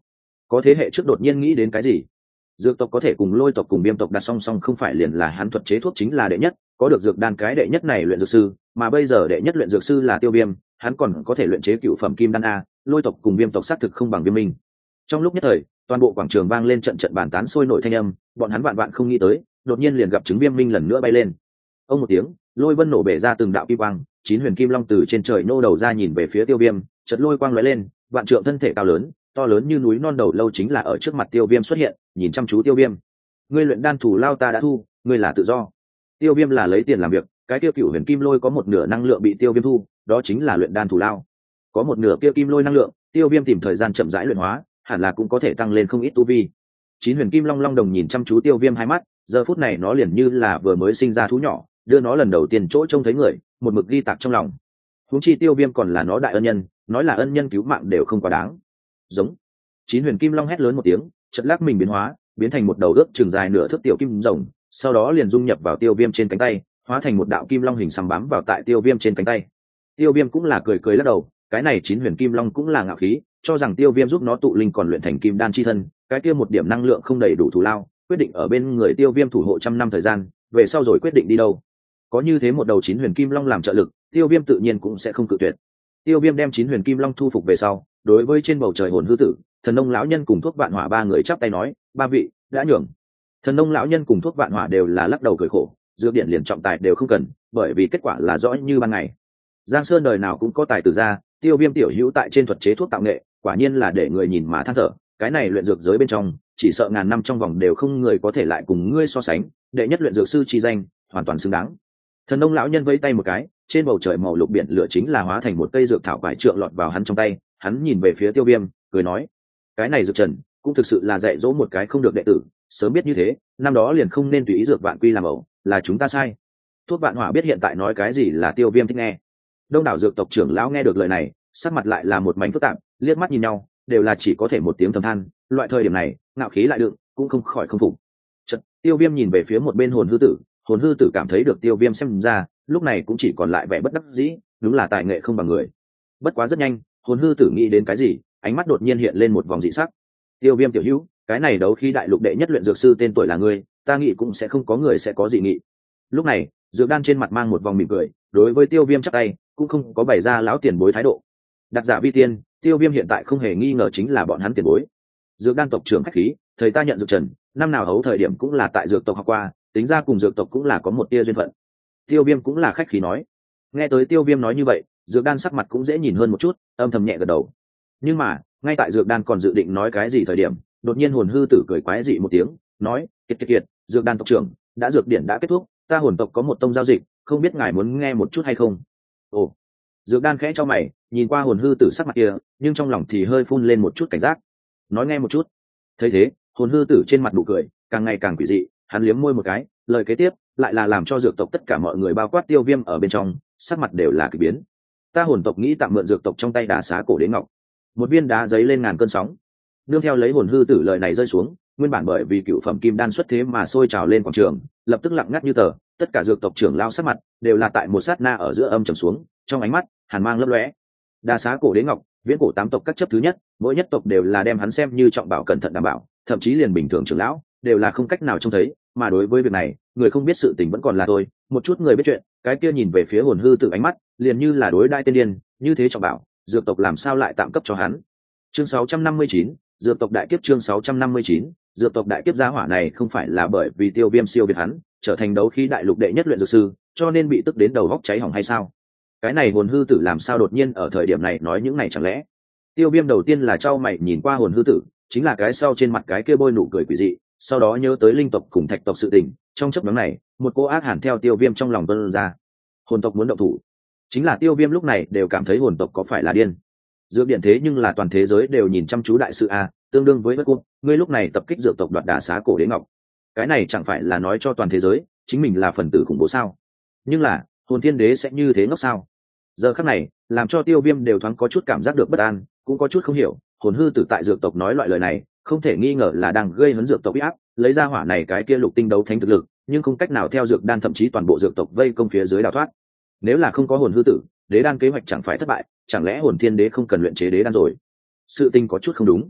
Speaker 1: có thế hệ trước đột nhiên nghĩ đến cái gì? Dược tộc có thể cùng lôi tộc cùng viêm tộc đặt song song, không phải liền là hắn thuật chế thuốc chính là đệ nhất, có được dược đan cái đệ nhất này luyện dược sư, mà bây giờ đệ nhất luyện dược sư là Tiêu Viêm, hắn còn có thể luyện chế cựu phẩm kim đan a. Lôi tộc cùng viêm tộc xác thực không bằng Viêm Minh. Trong lúc nhất thời, toàn bộ quảng trường vang lên trận trận bàn tán sôi nổi thanh âm, bọn hắn vạn vạn không nghĩ tới, đột nhiên liền gặp chứng Viêm Minh lần nữa bay lên. Ông một tiếng, lôi vân nổ bể ra từng đạo kim quang, chín huyền kim long từ trên trời nô đầu ra nhìn về phía Tiêu Viêm, chợt lôi quang lóe lên, vạn trượng thân thể cao lớn, to lớn như núi non đầu lâu chính là ở trước mặt Tiêu Viêm xuất hiện, nhìn chăm chú Tiêu Viêm. Ngươi luyện đan thủ lao ta đã thu, ngươi là tự do. Tiêu Viêm là lấy tiền làm việc, cái kia cựu huyền kim lôi có một nửa năng lượng bị Tiêu Viêm thu, đó chính là luyện đan thủ lao. Có một nửa kia kim lôi năng lượng, Tiêu Viêm tìm thời gian chậm rãi luyện hóa, hẳn là cũng có thể tăng lên không ít tu vi. Chín huyền kim long long đồng nhìn chăm chú Tiêu Viêm hai mắt, giờ phút này nó liền như là vừa mới sinh ra thú nhỏ, đưa nó lần đầu tiên chỗ trông thấy người, một mực ghi tạc trong lòng. Huống chi Tiêu Viêm còn là nó đại ân nhân, nói là ân nhân cứu mạng đều không quá đáng. Giống. Chín huyền kim long hét lớn một tiếng, chợt lắc mình biến hóa, biến thành một đầu ước chừng dài nửa thước tiểu kim rồng, sau đó liền dung nhập vào Tiêu Viêm trên cánh tay, hóa thành một đạo kim long hình xăm bám vào tại Tiêu Viêm trên cánh tay. Tiêu Viêm cũng là cười cười lắc đầu, cái này chín huyền kim long cũng là ngạo khí, cho rằng Tiêu Viêm giúp nó tụ linh còn luyện thành kim đan chi thân, cái kia một điểm năng lượng không đầy đủ thù lao, quyết định ở bên người Tiêu Viêm thủ hộ trăm năm thời gian, về sau rồi quyết định đi đâu. Có như thế một đầu chín huyền kim long làm trợ lực, Tiêu Viêm tự nhiên cũng sẽ không cự tuyệt. Tiêu Viêm đem chín huyền kim long thu phục về sau, đối với trên bầu trời hồn hư tử, thần nông lão nhân cùng thuốc vạn hỏa ba người chắp tay nói, ba vị đã nhường. Thần nông lão nhân cùng thuốc vạn hỏa đều là lắc đầu cười khổ, dược điện liền trọng tài đều không cần, bởi vì kết quả là rõ như ban ngày. Giang Sơn đời nào cũng có tài tử ra, Tiêu Viêm tiểu hữu tại trên thuật chế thuốc tạo nghệ, quả nhiên là để người nhìn mà than thở, cái này luyện dược giới bên trong, chỉ sợ ngàn năm trong vòng đều không người có thể lại cùng ngươi so sánh, đệ nhất luyện dược sư chi danh, hoàn toàn xứng đáng. Thần nông lão nhân vẫy tay một cái, trên bầu trời màu lục biển lửa chính là hóa thành một cây dược thảo vải trượng lọt vào hắn trong tay, hắn nhìn về phía Tiêu Viêm, cười nói: "Cái này dược trần, cũng thực sự là dạy dỗ một cái không được đệ tử, sớm biết như thế, năm đó liền không nên tùy ý dược vạn quy làm ẩu, là chúng ta sai." Thuốc vạn hỏa biết hiện tại nói cái gì là Tiêu Viêm thích nghe. Đông đảo dược tộc trưởng lão nghe được lời này, sắc mặt lại là một mảnh phức tạp, liếc mắt nhìn nhau, đều là chỉ có thể một tiếng thầm than, loại thời điểm này, ngạo khí lại đựng, cũng không khỏi không phục. Chợt, Tiêu Viêm nhìn về phía một bên hồn hư tử, hồn hư tử cảm thấy được Tiêu Viêm xem ra, lúc này cũng chỉ còn lại vẻ bất đắc dĩ, đúng là tài nghệ không bằng người. Bất quá rất nhanh, hồn hư tử nghĩ đến cái gì, ánh mắt đột nhiên hiện lên một vòng dị sắc. Tiêu Viêm tiểu hữu, cái này đấu khi đại lục đệ nhất luyện dược sư tên tuổi là ngươi, ta nghĩ cũng sẽ không có người sẽ có dị nghị. Lúc này, dược đan trên mặt mang một vòng mỉm cười, đối với Tiêu Viêm chắp tay, cũng không có bày ra lão tiền bối thái độ. Đặc giả vi tiên, Tiêu Viêm hiện tại không hề nghi ngờ chính là bọn hắn tiền bối. Dược đan tộc trưởng khách khí, thời ta nhận dược trần, năm nào hấu thời điểm cũng là tại dược tộc học qua, tính ra cùng dược tộc cũng là có một tia duyên phận. Tiêu Viêm cũng là khách khí nói. Nghe tới Tiêu Viêm nói như vậy, dược đan sắc mặt cũng dễ nhìn hơn một chút, âm thầm nhẹ gật đầu. Nhưng mà, ngay tại dược đan còn dự định nói cái gì thời điểm, đột nhiên hồn hư tử cười quái dị một tiếng, nói: "Kiệt kiệt kiệt, dược đan tộc trưởng, đã dược điển đã kết thúc, ta hồn tộc có một tông giao dịch, không biết ngài muốn nghe một chút hay không?" Ồ. Dược đan khẽ cho mày, nhìn qua hồn hư tử sắc mặt kia, nhưng trong lòng thì hơi phun lên một chút cảnh giác. Nói nghe một chút. Thấy thế, hồn hư tử trên mặt nụ cười càng ngày càng quỷ dị, hắn liếm môi một cái, lời kế tiếp lại là làm cho dược tộc tất cả mọi người bao quát Tiêu Viêm ở bên trong, sắc mặt đều là kỳ biến. Ta hồn tộc nghĩ tạm mượn dược tộc trong tay đá xá cổ đế ngọc. Một viên đá giấy lên ngàn cơn sóng. Nương theo lấy hồn hư tử lời này rơi xuống, nguyên bản bởi vì cựu phẩm kim đan xuất thế mà sôi trào lên quảng trường, lập tức lặng ngắt như tờ, tất cả dược tộc trưởng lao sắc mặt đều là tại một sát na ở giữa âm trầm xuống, trong ánh mắt hàn mang lấp lóe. Đa xá cổ đế ngọc, viễn cổ tám tộc các chấp thứ nhất, mỗi nhất tộc đều là đem hắn xem như trọng bảo cẩn thận đảm bảo, thậm chí liền bình thường trưởng lão đều là không cách nào trông thấy, mà đối với việc này, người không biết sự tình vẫn còn là tôi, một chút người biết chuyện, cái kia nhìn về phía hồn hư tử ánh mắt, liền như là đối đai tên điên, như thế trọng bảo, dược tộc làm sao lại tạm cấp cho hắn. Chương sáu trăm năm mươi chín, dược tộc đại kiếp. Chương sáu trăm năm mươi chín, dược tộc đại kiếp. Gia hỏa này không phải là bởi vì Tiêu Viêm siêu việt hắn, trở thành đấu khí đại lục đệ nhất luyện dược sư, cho nên bị tức đến đầu góc cháy hỏng hay sao? Cái này hồn hư tử làm sao đột nhiên ở thời điểm này nói những này chẳng lẽ? Tiêu Viêm đầu tiên là trao mày nhìn qua hồn hư tử, chính là cái sau trên mặt cái kia bôi nụ cười quỷ dị, sau đó nhớ tới linh tộc cùng thạch tộc sự tình, trong chốc ngắn này, một cô ác hàn theo Tiêu Viêm trong lòng tuôn ra. Hồn tộc muốn động thủ, chính là Tiêu Viêm lúc này đều cảm thấy hồn tộc có phải là điên. Dược điện thế nhưng là toàn thế giới đều nhìn chăm chú đại sự a, tương đương với bất cung, ngươi lúc này tập kích dược tộc đoạt đả xá cổ đế ngọc, cái này chẳng phải là nói cho toàn thế giới chính mình là phần tử khủng bố sao? Nhưng là hồn thiên đế sẽ như thế ngốc sao? Giờ khắc này làm cho Tiêu Viêm đều thoáng có chút cảm giác được bất an, cũng có chút không hiểu, hồn hư tử tại dược tộc nói loại lời này, không thể nghi ngờ là đang gây hấn dược tộc uy áp, lấy ra hỏa này cái kia lục tinh đấu thánh thực lực, nhưng không cách nào theo dược đan thậm chí toàn bộ dược tộc vây công phía dưới đào thoát. Nếu là không có hồn hư tử, đế đan kế hoạch chẳng phải thất bại, chẳng lẽ hồn thiên đế không cần luyện chế đế đan rồi? Sự tình có chút không đúng.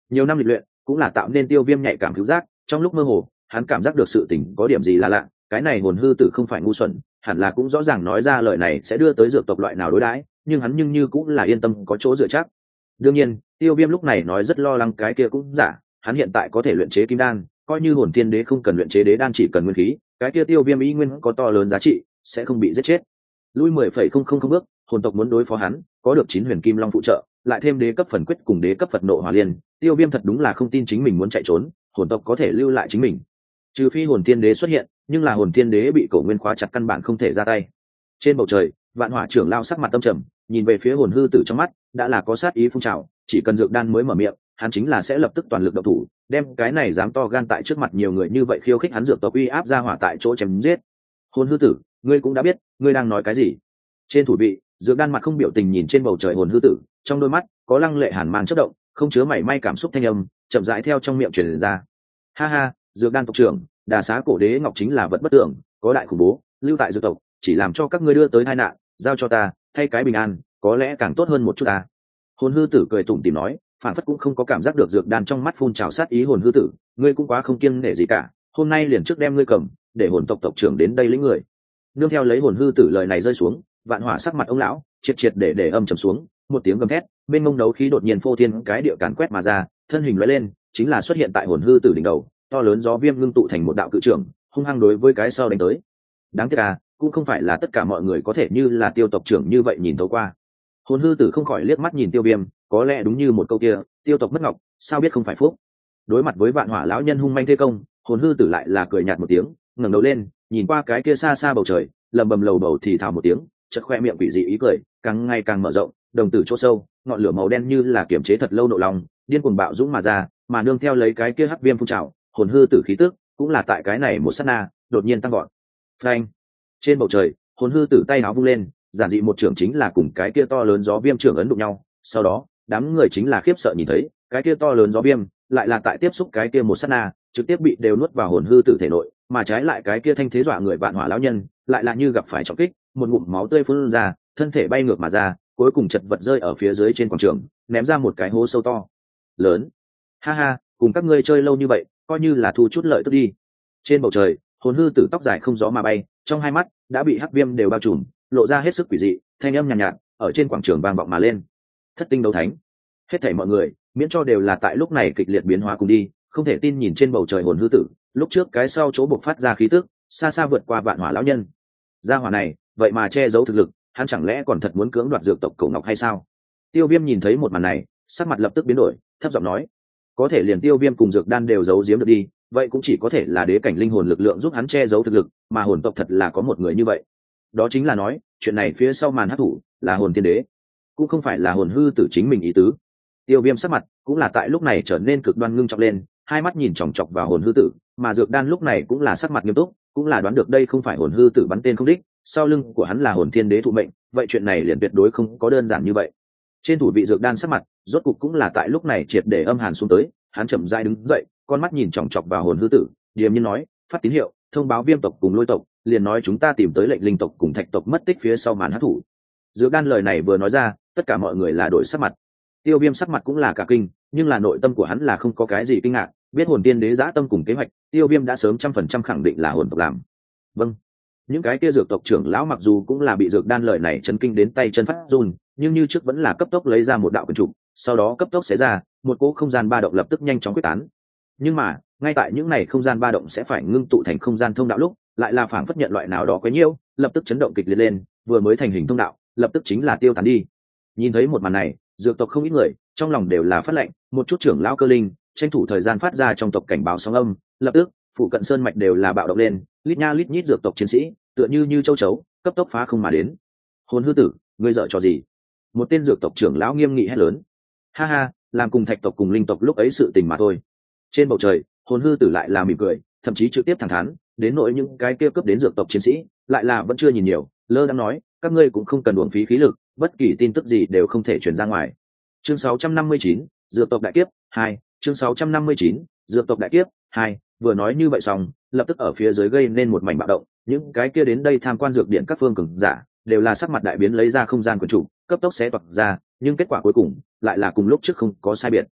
Speaker 1: nhiều năm lịch luyện cũng là tạo nên Tiêu Viêm nhạy cảm cứu giác. Trong lúc mơ hồ hắn cảm giác được sự tình có điểm gì là lạ, cái này hồn hư tử không phải ngu xuẩn, hẳn là cũng rõ ràng nói ra lời này sẽ đưa tới dược tộc loại nào đối đãi, nhưng hắn nhưng như cũng là yên tâm có chỗ dựa chắc. Đương nhiên Tiêu Viêm lúc này nói rất lo lắng cái kia cũng giả, hắn hiện tại có thể luyện chế kim đan, coi như hồn thiên đế không cần luyện chế đế đan chỉ cần nguyên khí, cái kia Tiêu Viêm ý nguyên có to lớn giá trị, sẽ không bị giết chết. Lui mười phẩy không không không bước, hồn tộc muốn đối phó hắn, có được chín huyền kim long phụ trợ, lại thêm đế cấp phần quyết cùng đế cấp Phật nộ hỏa liên, Tiêu Viêm thật đúng là không tin chính mình muốn chạy trốn, hồn tộc có thể lưu lại chính mình. Trừ phi hồn thiên đế xuất hiện, nhưng là hồn thiên đế bị cổ nguyên khóa chặt căn bản không thể ra tay. Trên bầu trời, Vạn Hỏa trưởng lao sắc mặt tâm trầm, nhìn về phía hồn hư tử trong mắt đã là có sát ý phun trào, chỉ cần dược đan mới mở miệng, hắn chính là sẽ lập tức toàn lực động thủ, đem cái này dám to gan tại trước mặt nhiều người như vậy khiêu khích hắn dược tộc uy áp ra hỏa tại chỗ chém giết. Hồn hư tử, ngươi cũng đã biết, ngươi đang nói cái gì? Trên thủ vị, dược đan mặt không biểu tình nhìn trên bầu trời hồn hư tử, trong đôi mắt có lăng lệ hàn mang chớp động, không chứa mảy may cảm xúc thanh âm, chậm rãi theo trong miệng truyền ra. Ha ha, dược đan tộc trưởng, đà xá cổ đế ngọc chính là vật bất tưởng, có đại khủng bố, lưu tại dược tộc, chỉ làm cho các ngươi đưa tới tai nạn, giao cho ta, thay cái bình an, có lẽ càng tốt hơn một chút ta. Hồn hư tử cười tủm tỉm nói, phản phất cũng không có cảm giác được dược đan trong mắt phun trào sát ý. Hồn hư tử, ngươi cũng quá không kiêng nể gì cả, hôm nay liền trước đem ngươi cầm, để hồn tộc tộc trưởng đến đây lĩnh người. Nương theo lấy hồn hư tử lời này rơi xuống, Vạn Hỏa sắc mặt ông lão triệt triệt để để âm trầm xuống, một tiếng gầm thét, bên mông đấu khí đột nhiên phô thiên cái địa càn quét mà ra, thân hình lóe lên, chính là xuất hiện tại hồn hư tử đỉnh đầu, to lớn gió viêm ngưng tụ thành một đạo cự trưởng, hung hăng đối với cái sau đánh tới. Đáng tiếc à, cũng không phải là tất cả mọi người có thể như là Tiêu tộc trưởng như vậy nhìn thấu qua. Hồn hư tử không khỏi liếc mắt nhìn Tiêu Viêm, có lẽ đúng như một câu kia, Tiêu tộc mất ngọc, sao biết không phải phúc. Đối mặt với Vạn Hỏa lão nhân hung manh thế công, hồn hư tử lại là cười nhạt một tiếng, ngẩng đầu lên, nhìn qua cái kia xa xa bầu trời, lầm bầm lầu bầu thì thào một tiếng, chợt khoe miệng quỷ dị ý cười càng ngày càng mở rộng, đồng tử chỗ sâu, ngọn lửa màu đen như là kiềm chế thật lâu nộ lòng, điên cuồng bạo dũng mà ra, mà nương theo lấy cái kia hắc viêm phun trào, hồn hư tử khí tức cũng là tại cái này một sát na đột nhiên tăng gọn. Phanh! Trên bầu trời, hồn hư tử tay áo vung lên, giản dị một trưởng chính là cùng cái kia to lớn gió viêm trưởng ấn đụng nhau, sau đó đám người chính là khiếp sợ nhìn thấy cái kia to lớn gió viêm lại là tại tiếp xúc cái kia một sát na trực tiếp bị đều nuốt vào hồn hư tử thể nội, mà trái lại cái kia thanh thế dọa người Vạn Hỏa lão nhân lại là như gặp phải trọng kích, một ngụm máu tươi phun ra, thân thể bay ngược mà ra, cuối cùng chật vật rơi ở phía dưới trên quảng trường, ném ra một cái hố sâu to lớn. Ha ha, cùng các ngươi chơi lâu như vậy, coi như là thu chút lợi tức đi. Trên bầu trời, hồn hư tử tóc dài không gió mà bay, trong hai mắt đã bị hắc viêm đều bao trùm, lộ ra hết sức quỷ dị, thanh âm nhàn nhạt, nhạt ở trên quảng trường vang vọng mà lên. Thất tinh đấu thánh. Hết thảy mọi người, miễn cho đều là tại lúc này kịch liệt biến hóa cùng đi, không thể tin nhìn trên bầu trời hồn hư tử, lúc trước cái sau chỗ bộc phát ra khí tức, xa xa vượt qua Vạn Hỏa lão nhân. Gia hỏa này, vậy mà che giấu thực lực, hắn chẳng lẽ còn thật muốn cưỡng đoạt dược tộc Cổ Ngọc hay sao? Tiêu Viêm nhìn thấy một màn này, sắc mặt lập tức biến đổi, thấp giọng nói: có thể liền Tiêu Viêm cùng dược đan đều giấu giếm được đi, vậy cũng chỉ có thể là đế cảnh linh hồn lực lượng giúp hắn che giấu thực lực, mà hồn tộc thật là có một người như vậy. Đó chính là nói, chuyện này phía sau màn hắc thủ là hồn tiên đế, cũng không phải là hồn hư tử chính mình ý tứ. Tiêu Viêm sắc mặt cũng là tại lúc này trở nên cực đoan ngưng trọng lên, hai mắt nhìn chòng chọc vào hồn hư tử, mà dược đan lúc này cũng là sắc mặt nghiêm túc, cũng là đoán được đây không phải hồn hư tử bắn tên không đích, sau lưng của hắn là hồn thiên đế thụ mệnh, vậy chuyện này liền tuyệt đối không có đơn giản như vậy. Trên thủ vị dược đan sắc mặt rốt cục cũng là tại lúc này triệt để âm hàn xuống tới, hắn chậm rãi đứng dậy, con mắt nhìn chòng chọc vào hồn hư tử, điềm nhiên nói: phát tín hiệu, thông báo Viêm tộc cùng Lôi tộc, liền nói chúng ta tìm tới lệnh linh tộc cùng thạch tộc mất tích phía sau màn hắc thủ. Dược đan lời này vừa nói ra, tất cả mọi người là đổi sắc mặt. Tiêu Viêm sắc mặt cũng là cả kinh, nhưng là nội tâm của hắn là không có cái gì kinh ngạc, biết hồn tiên đế dã tâm cùng kế hoạch, Tiêu Viêm đã sớm trăm phần trăm khẳng định là hồn tộc làm. Vâng. Những cái kia dược tộc trưởng lão mặc dù cũng là bị dược đan lời này chấn kinh đến tay chân phát run, nhưng như trước vẫn là cấp tốc lấy ra một đạo quyền trục, sau đó cấp tốc xé ra, một cỗ không gian ba động lập tức nhanh chóng quyết tán. Nhưng mà, ngay tại những này không gian ba động sẽ phải ngưng tụ thành không gian thông đạo lúc, lại là phảng phất nhận loại nào đó quấy nhiễu, lập tức chấn động kịch liệt lên, vừa mới thành hình thông đạo, lập tức chính là tiêu tán đi. Nhìn thấy một màn này, dược tộc không ít người, trong lòng đều là phát lệnh, một chút trưởng lão cơ linh, tranh thủ thời gian phát ra trong tộc cảnh báo sóng âm, lập tức, phụ cận sơn mạch đều là bạo động lên, lít nha lít nhít dược tộc chiến sĩ, tựa như như châu chấu, cấp tốc phá không mà đến. Hồn hư tử, ngươi dở trò gì? Một tên dược tộc trưởng lão nghiêm nghị hét lớn. Ha ha, làm cùng thạch tộc cùng linh tộc lúc ấy sự tình mà thôi. Trên bầu trời, hồn hư tử lại là mỉm cười, thậm chí trực tiếp thẳng thắn, đến nỗi những cái kia cấp đến dược tộc chiến sĩ, lại là vẫn chưa nhìn nhiều, lơ đang nói, các ngươi cũng không cần uổng phí khí lực, bất kỳ tin tức gì đều không thể truyền ra ngoài. Chương sáu trăm năm mươi chín, dược tộc đại kiếp hai, chương sáu trăm năm mươi chín, dược tộc đại kiếp hai, vừa nói như vậy xong, lập tức ở phía dưới gây nên một mảnh bạo động, những cái kia đến đây tham quan dược điện các phương cường giả, đều là sắc mặt đại biến lấy ra không gian quyền chủ, cấp tốc xé toạc ra, nhưng kết quả cuối cùng lại là cùng lúc trước không có sai biệt.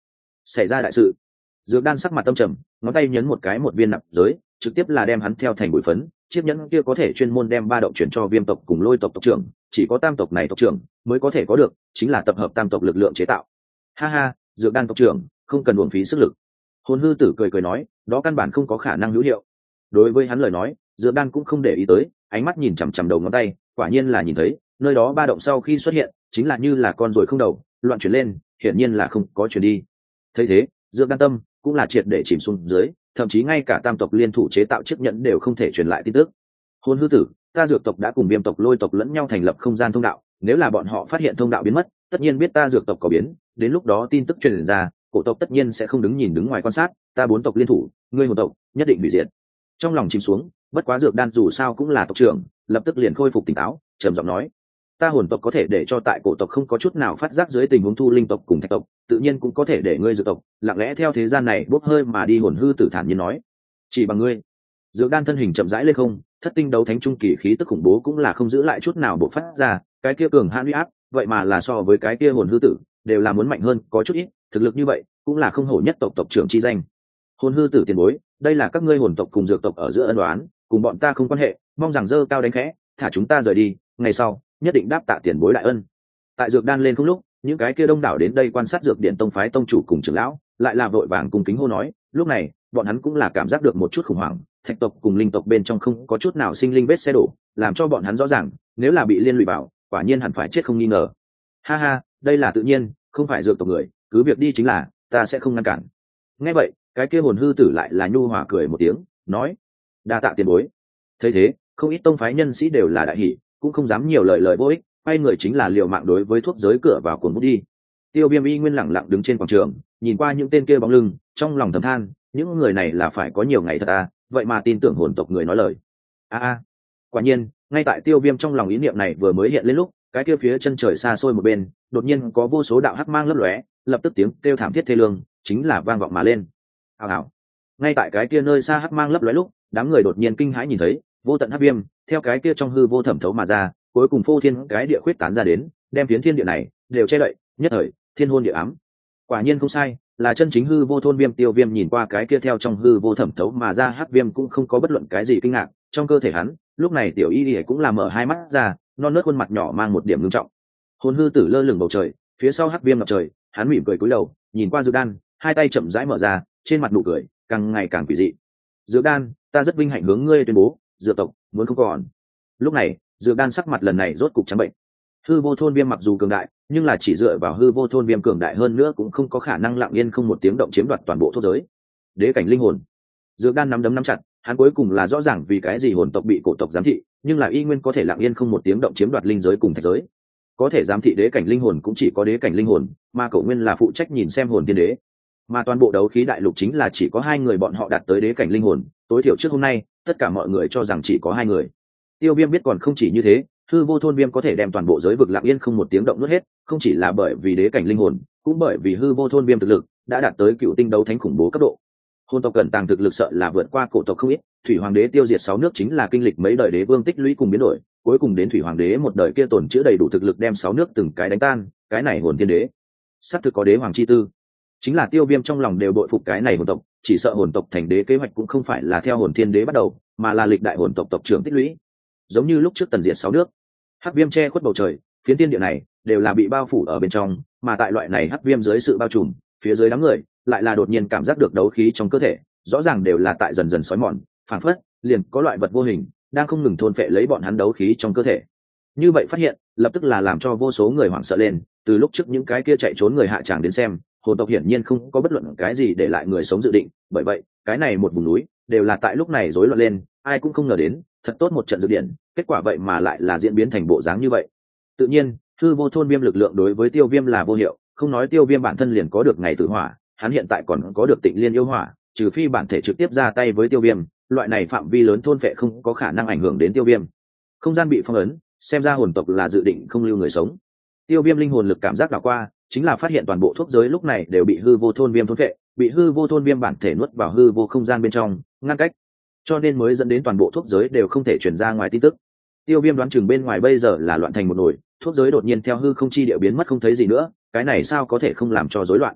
Speaker 1: xảy ra đại sự. Dược đan sắc mặt tâm trầm, ngón tay nhấn một cái một viên nạp giới, trực tiếp là đem hắn theo thành bụi phấn. Chiếc nhẫn kia có thể chuyên môn đem ba động chuyển cho viêm tộc cùng lôi tộc tộc trưởng, chỉ có tam tộc này tộc trưởng mới có thể có được, chính là tập hợp tam tộc lực lượng chế tạo. Ha ha, dược đan tộc trưởng không cần uổng phí sức lực. Hồn hư tử cười cười nói, đó căn bản không có khả năng hữu hiệu. Đối với hắn lời nói, dược đan cũng không để ý tới, ánh mắt nhìn chằm chằm đầu ngón tay, quả nhiên là nhìn thấy nơi đó ba động sau khi xuất hiện chính là như là con ruồi không đầu, loạn chuyển lên, hiển nhiên là không có chuyển đi. Thấy thế, dược đan tâm cũng là triệt để chìm xuống dưới, thậm chí ngay cả tam tộc liên thủ chế tạo chiếc nhẫn đều không thể truyền lại tin tức. Hồn hư tử, ta dược tộc đã cùng viêm tộc lôi tộc lẫn nhau thành lập không gian thông đạo, nếu là bọn họ phát hiện thông đạo biến mất, tất nhiên biết ta dược tộc có biến, đến lúc đó tin tức truyền ra, cổ tộc tất nhiên sẽ không đứng nhìn đứng ngoài quan sát, ta bốn tộc liên thủ, ngươi hồn tộc nhất định bị diệt. Trong lòng chìm xuống, bất quá dược đan dù sao cũng là tộc trưởng, lập tức liền khôi phục tỉnh táo, trầm giọng nói, ta hồn tộc có thể để cho tại cổ tộc không có chút nào phát giác dưới tình huống thu linh tộc cùng thạch tộc, tự nhiên cũng có thể để ngươi dược tộc lặng lẽ theo thế gian này bốc hơi mà đi. Hồn hư tử thản nhiên nói, chỉ bằng ngươi. Dược đan thân hình chậm rãi lên không, thất tinh đấu thánh trung kỳ khí tức khủng bố cũng là không giữ lại chút nào bộc phát ra, cái kia cường hãn uy áp, vậy mà là so với cái kia hồn hư tử đều là muốn mạnh hơn có chút ít, thực lực như vậy cũng là không hổ nhất tộc tộc trưởng chi danh. Hồn hư tử tiền bối, đây là các ngươi hồn tộc cùng dược tộc ở giữa ân oán, cùng bọn ta không quan hệ, mong rằng dơ cao đánh khẽ, thả chúng ta rời đi, ngày sau nhất định đáp tạ tiền bối đại ân. Tại dược đan lên không lúc, những cái kia đông đảo đến đây quan sát dược điện tông phái tông chủ cùng trưởng lão lại là vội vàng cùng kính hô nói, lúc này bọn hắn cũng là cảm giác được một chút khủng hoảng, thạch tộc cùng linh tộc bên trong không có chút nào sinh linh vết xe đổ, làm cho bọn hắn rõ ràng nếu là bị liên lụy vào, quả nhiên hẳn phải chết không nghi ngờ. Ha ha, đây là tự nhiên, không phải dược tộc người, cứ việc đi chính là, ta sẽ không ngăn cản. Nghe vậy, cái kia hồn hư tử lại là nhu hòa cười một tiếng, nói, đa tạ tiền bối. Thấy thế, không ít tông phái nhân sĩ đều là đại hỉ, cũng không dám nhiều lời lời vô ích, quay người chính là liều mạng đối với thuốc giới cửa vào cuồng hút đi. Tiêu Viêm y nguyên lẳng lặng đứng trên quảng trường, nhìn qua những tên kia bóng lưng, trong lòng thầm than, những người này là phải có nhiều ngày thật à, vậy mà tin tưởng hồn tộc người nói lời. A a, quả nhiên, ngay tại Tiêu Viêm trong lòng ý niệm này vừa mới hiện lên lúc, cái kia phía chân trời xa xôi một bên, đột nhiên có vô số đạo hắc mang lấp lóe, lập tức tiếng kêu thảm thiết thê lương chính là vang vọng mà lên. Hào hào. Ngay tại cái kia nơi xa hắc mang lấp lóe lúc, đám người đột nhiên kinh hãi nhìn thấy, vô tận hắc viêm theo cái kia trong hư vô thẩm thấu mà ra, cuối cùng phô thiên cái địa khuyết tán ra đến, đem phiến thiên địa này đều che đậy, nhất thời thiên hôn địa ám. Quả nhiên không sai, là chân chính hư vô thôn viêm. Tiêu Viêm nhìn qua cái kia theo trong hư vô thẩm thấu mà ra hắc viêm cũng không có bất luận cái gì kinh ngạc, trong cơ thể hắn lúc này tiểu y y cũng là mở hai mắt ra, non nớt khuôn mặt nhỏ mang một điểm ngưng trọng. Hồn hư tử lơ lửng bầu trời, phía sau hắc viêm ngập trời, hắn mỉm cười cúi đầu nhìn qua Dược Đan, hai tay chậm rãi mở ra, trên mặt nụ cười càng ngày càng quỷ dị. Dược Đan, ta rất vinh hạnh hướng ngươi tuyên bố, dược tộc muốn không còn. Lúc này Dược Đan sắc mặt lần này rốt cục trắng bệnh. Hư vô thôn viêm mặc dù cường đại, nhưng là chỉ dựa vào hư vô thôn viêm cường đại hơn nữa cũng không có khả năng lặng yên không một tiếng động chiếm đoạt toàn bộ thốt giới. Đế cảnh linh hồn. Dược Đan nắm đấm nắm chặt, hắn cuối cùng là rõ ràng vì cái gì hồn tộc bị cổ tộc giám thị, nhưng là y nguyên có thể lặng yên không một tiếng động chiếm đoạt linh giới cùng thạch giới. Có thể giám thị đế cảnh linh hồn cũng chỉ có đế cảnh linh hồn, mà Cổ Nguyên là phụ trách nhìn xem hồn tiên đế. Mà toàn bộ đấu khí đại lục chính là chỉ có hai người bọn họ đạt tới đế cảnh linh hồn, tối thiểu trước hôm nay, tất cả mọi người cho rằng chỉ có hai người. Tiêu Viêm biết còn không chỉ như thế, hư vô thôn viêm có thể đem toàn bộ giới vực lặng yên không một tiếng động nuốt hết, không chỉ là bởi vì đế cảnh linh hồn, cũng bởi vì hư vô thôn viêm thực lực đã đạt tới cựu tinh đấu thánh khủng bố cấp độ. Hồn tộc cẩn tàng thực lực sợ là vượt qua cổ tộc không ít, thủy hoàng đế tiêu diệt sáu nước chính là kinh lịch mấy đời đế vương tích lũy cùng biến đổi, cuối cùng đến thủy hoàng đế một đời kia tổn chữa đầy đủ thực lực đem sáu nước từng cái đánh tan, cái này hồn thiên đế sắp thực có đế hoàng chi tư. Chính là Tiêu Viêm trong lòng đều bội phục cái này hồn tộc, chỉ sợ hồn tộc thành đế kế hoạch cũng không phải là theo hồn thiên đế bắt đầu, mà là lịch đại hồn tộc tộc trưởng tích lũy. Giống như lúc trước tần diệt sáu nước, hắc viêm che khuất bầu trời, phiến tiên địa này đều là bị bao phủ ở bên trong, mà tại loại này hắc viêm dưới sự bao trùm, phía dưới đám người lại là đột nhiên cảm giác được đấu khí trong cơ thể, rõ ràng đều là tại dần dần sói mòn, phảng phất liền có loại vật vô hình đang không ngừng thôn phệ lấy bọn hắn đấu khí trong cơ thể. Như vậy phát hiện lập tức là làm cho vô số người hoảng sợ lên, từ lúc trước những cái kia chạy trốn người hạ tràng đến xem, hồn tộc hiển nhiên không có bất luận cái gì để lại người sống dự định, bởi vậy cái này một vùng núi đều là tại lúc này rối loạn lên, ai cũng không ngờ đến thật tốt một trận dược điển, kết quả vậy mà lại là diễn biến thành bộ dáng như vậy. Tự nhiên hư vô thôn viêm lực lượng đối với Tiêu Viêm là vô hiệu, không nói Tiêu Viêm bản thân liền có được ngày tử hỏa, hắn hiện tại còn có được Tịnh Liên yêu hỏa, trừ phi bản thể trực tiếp ra tay với Tiêu Viêm, loại này phạm vi lớn thôn phệ không có khả năng ảnh hưởng đến Tiêu Viêm. Không gian bị phong ấn, xem ra hồn tộc là dự định không lưu người sống. Tiêu Viêm linh hồn lực cảm giác đảo qua, chính là phát hiện toàn bộ thuốc giới lúc này đều bị hư vô thôn viêm thôn phệ, bị hư vô thôn viêm bản thể nuốt vào hư vô không gian bên trong, ngăn cách, cho nên mới dẫn đến toàn bộ thuốc giới đều không thể truyền ra ngoài tin tức. Tiêu Viêm đoán chừng bên ngoài bây giờ là loạn thành một nồi, thuốc giới đột nhiên theo hư không chi địa biến mất không thấy gì nữa, cái này sao có thể không làm cho rối loạn.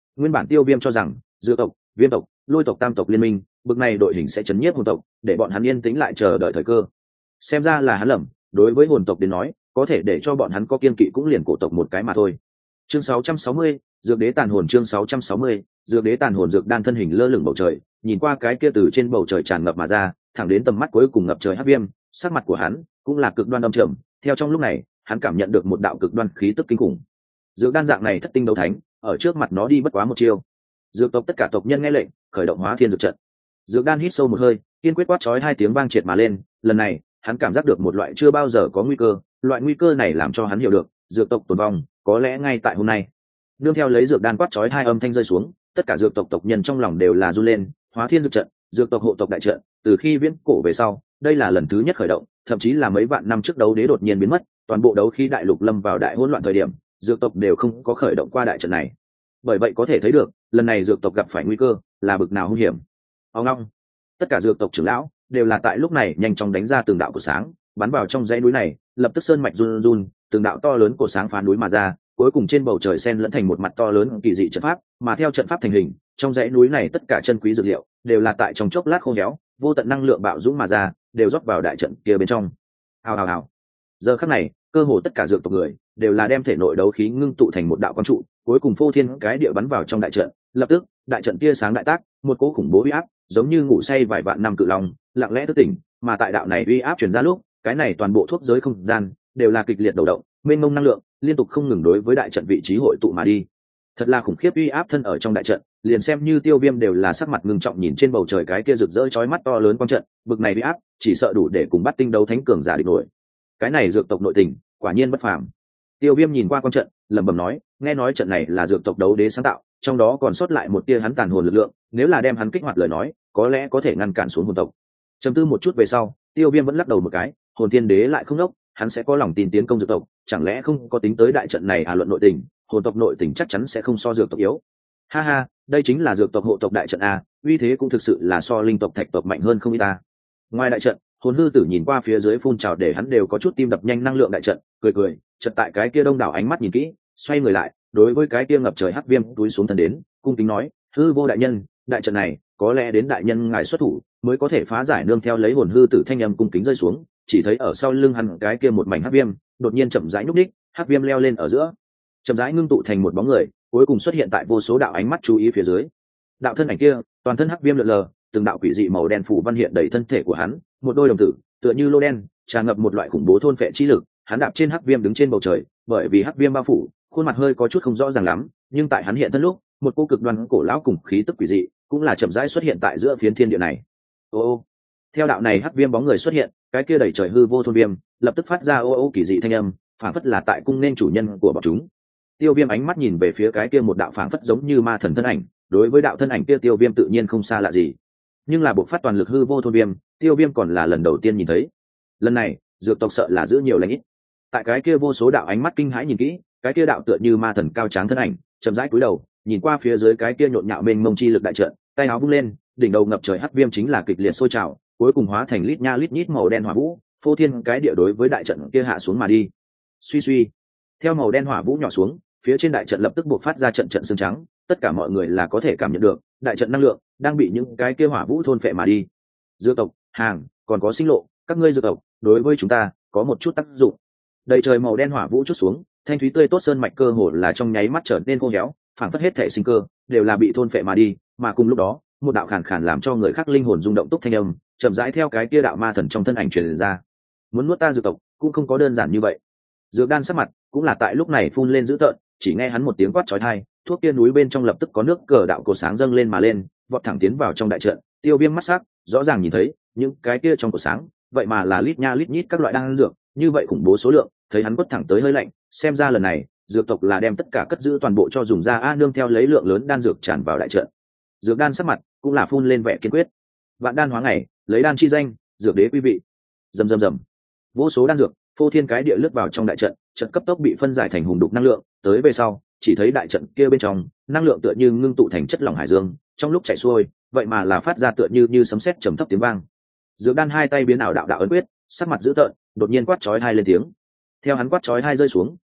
Speaker 1: Nguyên bản Tiêu Viêm cho rằng dược tộc, viêm tộc, lôi tộc tam tộc liên minh bực này đội hình sẽ chấn nhiếp hồn tộc, để bọn hắn yên tĩnh lại chờ đợi thời cơ. Xem ra là hắn lầm, đối với hồn tộc đến nói có thể để cho bọn hắn có kiên kỵ cũng liền cổ tộc một cái mà thôi. Chương sáu trăm sáu mươi, dược đế tàn hồn. Chương sáu trăm sáu mươi, dược đế tàn hồn. Dược đan thân hình lơ lửng bầu trời, nhìn qua cái kia từ trên bầu trời tràn ngập mà ra, thẳng đến tầm mắt cuối cùng ngập trời hắc viêm, sắc mặt của hắn cũng là cực đoan âm trầm. Theo trong lúc này, hắn cảm nhận được một đạo cực đoan khí tức kinh khủng. Dược đan dạng này thất tinh đấu thánh, ở trước mặt nó đi bất quá một chiêu. Dược tộc tất cả tộc nhân nghe lệnh, khởi động hóa thiên dược trận. Dược đan hít sâu một hơi, kiên quyết quát chói hai tiếng vang triệt mà lên. Lần này, hắn cảm giác được một loại chưa bao giờ có nguy cơ, loại nguy cơ này làm cho hắn hiểu được, dược tộc tồn vong có lẽ ngay tại hôm nay. Nương theo lấy dược đan quát chói hai âm thanh rơi xuống, tất cả dược tộc tộc nhân trong lòng đều là run lên. Hóa thiên dược trận, dược tộc hộ tộc đại trận, từ khi viễn cổ về sau, đây là lần thứ nhất khởi động, thậm chí là mấy vạn năm trước đấu đế đột nhiên biến mất, toàn bộ đấu khí đại lục lâm vào đại hỗn loạn thời điểm, dược tộc đều không có khởi động qua đại trận này. Bởi vậy có thể thấy được, lần này dược tộc gặp phải nguy cơ là bực nào hung hiểm. Ông long, tất cả dược tộc trưởng lão đều là tại lúc này nhanh chóng đánh ra từng đạo của sáng, bắn vào trong dãy núi này, lập tức sơn mạch run run, từng đạo to lớn của sáng phá núi mà ra, cuối cùng trên bầu trời xen lẫn thành một mặt to lớn kỳ dị trận pháp, mà theo trận pháp thành hình, trong dãy núi này tất cả chân quý dược liệu đều là tại trong chốc lát khô héo, vô tận năng lượng bạo dũng mà ra, đều rót vào đại trận kia bên trong. Hào hào hào. Giờ khắc này, cơ hồ tất cả dược tộc người đều là đem thể nội đấu khí ngưng tụ thành một đạo quang trụ, cuối cùng phô thiên cái địa bắn vào trong đại trận, lập tức, đại trận tia sáng đại tác, một cỗ khủng bố uy áp, giống như ngủ say vài vạn năm cự long, lặng lẽ thức tỉnh, mà tại đạo này uy áp truyền ra lúc, cái này toàn bộ thuốc giới không gian đều là kịch liệt đầu động, mênh mông năng lượng liên tục không ngừng đối với đại trận vị trí hội tụ mà đi. Thật là khủng khiếp uy áp thân ở trong đại trận, liền xem như Tiêu Viêm đều là sắc mặt ngưng trọng nhìn trên bầu trời cái kia rực rỡ chói mắt to lớn quang trận, bực này uy áp, chỉ sợ đủ để cùng bắt tinh đấu thánh cường giả địch nổi. Cái này dược tộc nội tình, quả nhiên bất phàm. Tiêu Viêm nhìn qua quang trận, lẩm bẩm nói, nghe nói trận này là dược tộc đấu đế sáng tạo, trong đó còn sót lại một tia hắn tàn hồn lực lượng, nếu là đem hắn kích hoạt lời nói, có lẽ có thể ngăn cản xuống hồn tộc. Trầm tư một chút về sau, Tiêu Viêm vẫn lắc đầu một cái, hồn thiên đế lại không đốc, hắn sẽ có lòng tin tiến công dược tộc, chẳng lẽ không có tính tới đại trận này à? Luận nội tình, hồn tộc nội tình chắc chắn sẽ không so dược tộc yếu. Ha ha, đây chính là dược tộc hộ tộc đại trận a, uy thế cũng thực sự là so linh tộc thạch tộc mạnh hơn không ít ta. Ngoài đại trận, hồn hư tử nhìn qua phía dưới phun trào để hắn đều có chút tim đập nhanh năng lượng đại trận, cười cười, chợt tại cái kia đông đảo ánh mắt nhìn kỹ, xoay người lại, đối với cái kia ngập trời hắc viêm túi xuống thân đến, cung kính nói, hư vô đại nhân, đại trận này có lẽ đến đại nhân ngài xuất thủ mới có thể phá giải. Nương theo lấy hồn hư tử thanh âm cung kính rơi xuống, chỉ thấy ở sau lưng hắn cái kia một mảnh hắc viêm đột nhiên chậm rãi nhúc đích, hắc viêm leo lên ở giữa, chậm rãi ngưng tụ thành một bóng người, cuối cùng xuất hiện tại vô số đạo ánh mắt chú ý phía dưới. Đạo thân ảnh kia, toàn thân hắc viêm lượn lờ, từng đạo quỷ dị màu đen phủ văn hiện đầy thân thể của hắn, một đôi đồng tử tựa như lô đen, tràn ngập một loại khủng bố thôn phệ chi lực. Hắn đạp trên hắc viêm đứng trên bầu trời, bởi vì hắc viêm bao phủ, khuôn mặt hơi có chút không rõ ràng lắm, nhưng tại hắn hiện thân lúc, một cô cực đoan cổ lão cùng khí tức quỷ dị cũng là chậm rãi xuất hiện tại giữa phiến thiên địa này. Ô ô, theo đạo này hắc viêm bóng người xuất hiện, cái kia đẩy trời hư vô thôn viêm lập tức phát ra ô ô kỳ dị thanh âm, phảng phất là tại cung nên chủ nhân của bọn chúng. Tiêu Viêm ánh mắt nhìn về phía cái kia một đạo phảng phất giống như ma thần thân ảnh, đối với đạo thân ảnh kia Tiêu Viêm tự nhiên không xa lạ gì, nhưng là buộc phát toàn lực hư vô thôn viêm, Tiêu Viêm còn là lần đầu tiên nhìn thấy. Lần này, dược tộc sợ là giữ nhiều lành ít. Tại cái kia vô số đạo ánh mắt kinh hãi nhìn kỹ, cái kia đạo tựa như ma thần cao tráng thân ảnh, chậm rãi cúi đầu, nhìn qua phía dưới cái kia nhộn nhạo mênh mông chi lực đại trận, tay áo vung lên, đỉnh đầu ngập trời hắc viêm chính là kịch liệt sôi trào, cuối cùng hóa thành lít nha lít nhít màu đen hỏa vũ, phô thiên cái địa đối với đại trận kia hạ xuống mà đi. Suy suy, theo màu đen hỏa vũ nhỏ xuống, phía trên đại trận lập tức bộc phát ra trận trận sương trắng, tất cả mọi người là có thể cảm nhận được, đại trận năng lượng đang bị những cái kia hỏa vũ thôn phệ mà đi. Dược tộc, hàng, còn có sinh lộ, các ngươi dược tộc, đối với chúng ta có một chút tác dụng. Đầy trời màu đen hỏa vũ chút xuống, thanh thúy tươi tốt sơn mạch cơ hồ là trong nháy mắt trở nên khô héo, phảng phất hết thể sinh cơ đều là bị thôn phệ mà đi, mà cùng lúc đó, một đạo khàn khàn làm cho người khác linh hồn rung động túc thanh âm, chậm rãi theo cái kia đạo ma thần trong thân ảnh truyền ra. Muốn nuốt ta dược tộc, cũng không có đơn giản như vậy. Dược đan sắc mặt cũng là tại lúc này phun lên dữ tợn, chỉ nghe hắn một tiếng quát chói tai, thuốc kia núi bên trong lập tức có nước cờ đạo cổ sáng dâng lên mà lên, vọt thẳng tiến vào trong đại trận. Tiêu Viêm mắt sắc, rõ ràng nhìn thấy, những cái kia trong cổ sáng, vậy mà là lít nha lít nhít các loại đan dược, như vậy khủng bố số lượng, thấy hắn quất thẳng tới hơi lạnh, xem ra lần này, dược tộc là đem tất cả cất giữ toàn bộ cho dùng ra a. Nương theo lấy lượng lớn đan dược tràn vào đại trận, dược đan sắc mặt cũng là phun lên vẻ kiên quyết. Vạn đan hóa ngày, lấy đan chi danh, dược đế quý vị. Rầm rầm rầm, vô số đan dược phô thiên cái địa lướt vào trong đại trận, trận cấp tốc bị phân giải thành hùng đục năng lượng, tới về sau, chỉ thấy đại trận kia bên trong, năng lượng tựa như ngưng tụ thành chất lỏng hải dương, trong lúc chảy xuôi, vậy mà là phát ra tựa như như sấm sét trầm thấp tiếng vang. Dược đan hai tay biến ảo đạo đạo ấn quyết, sắc mặt dữ tợn, đột nhiên quát chói hai lên tiếng. Theo hắn quát chói hai rơi xuống,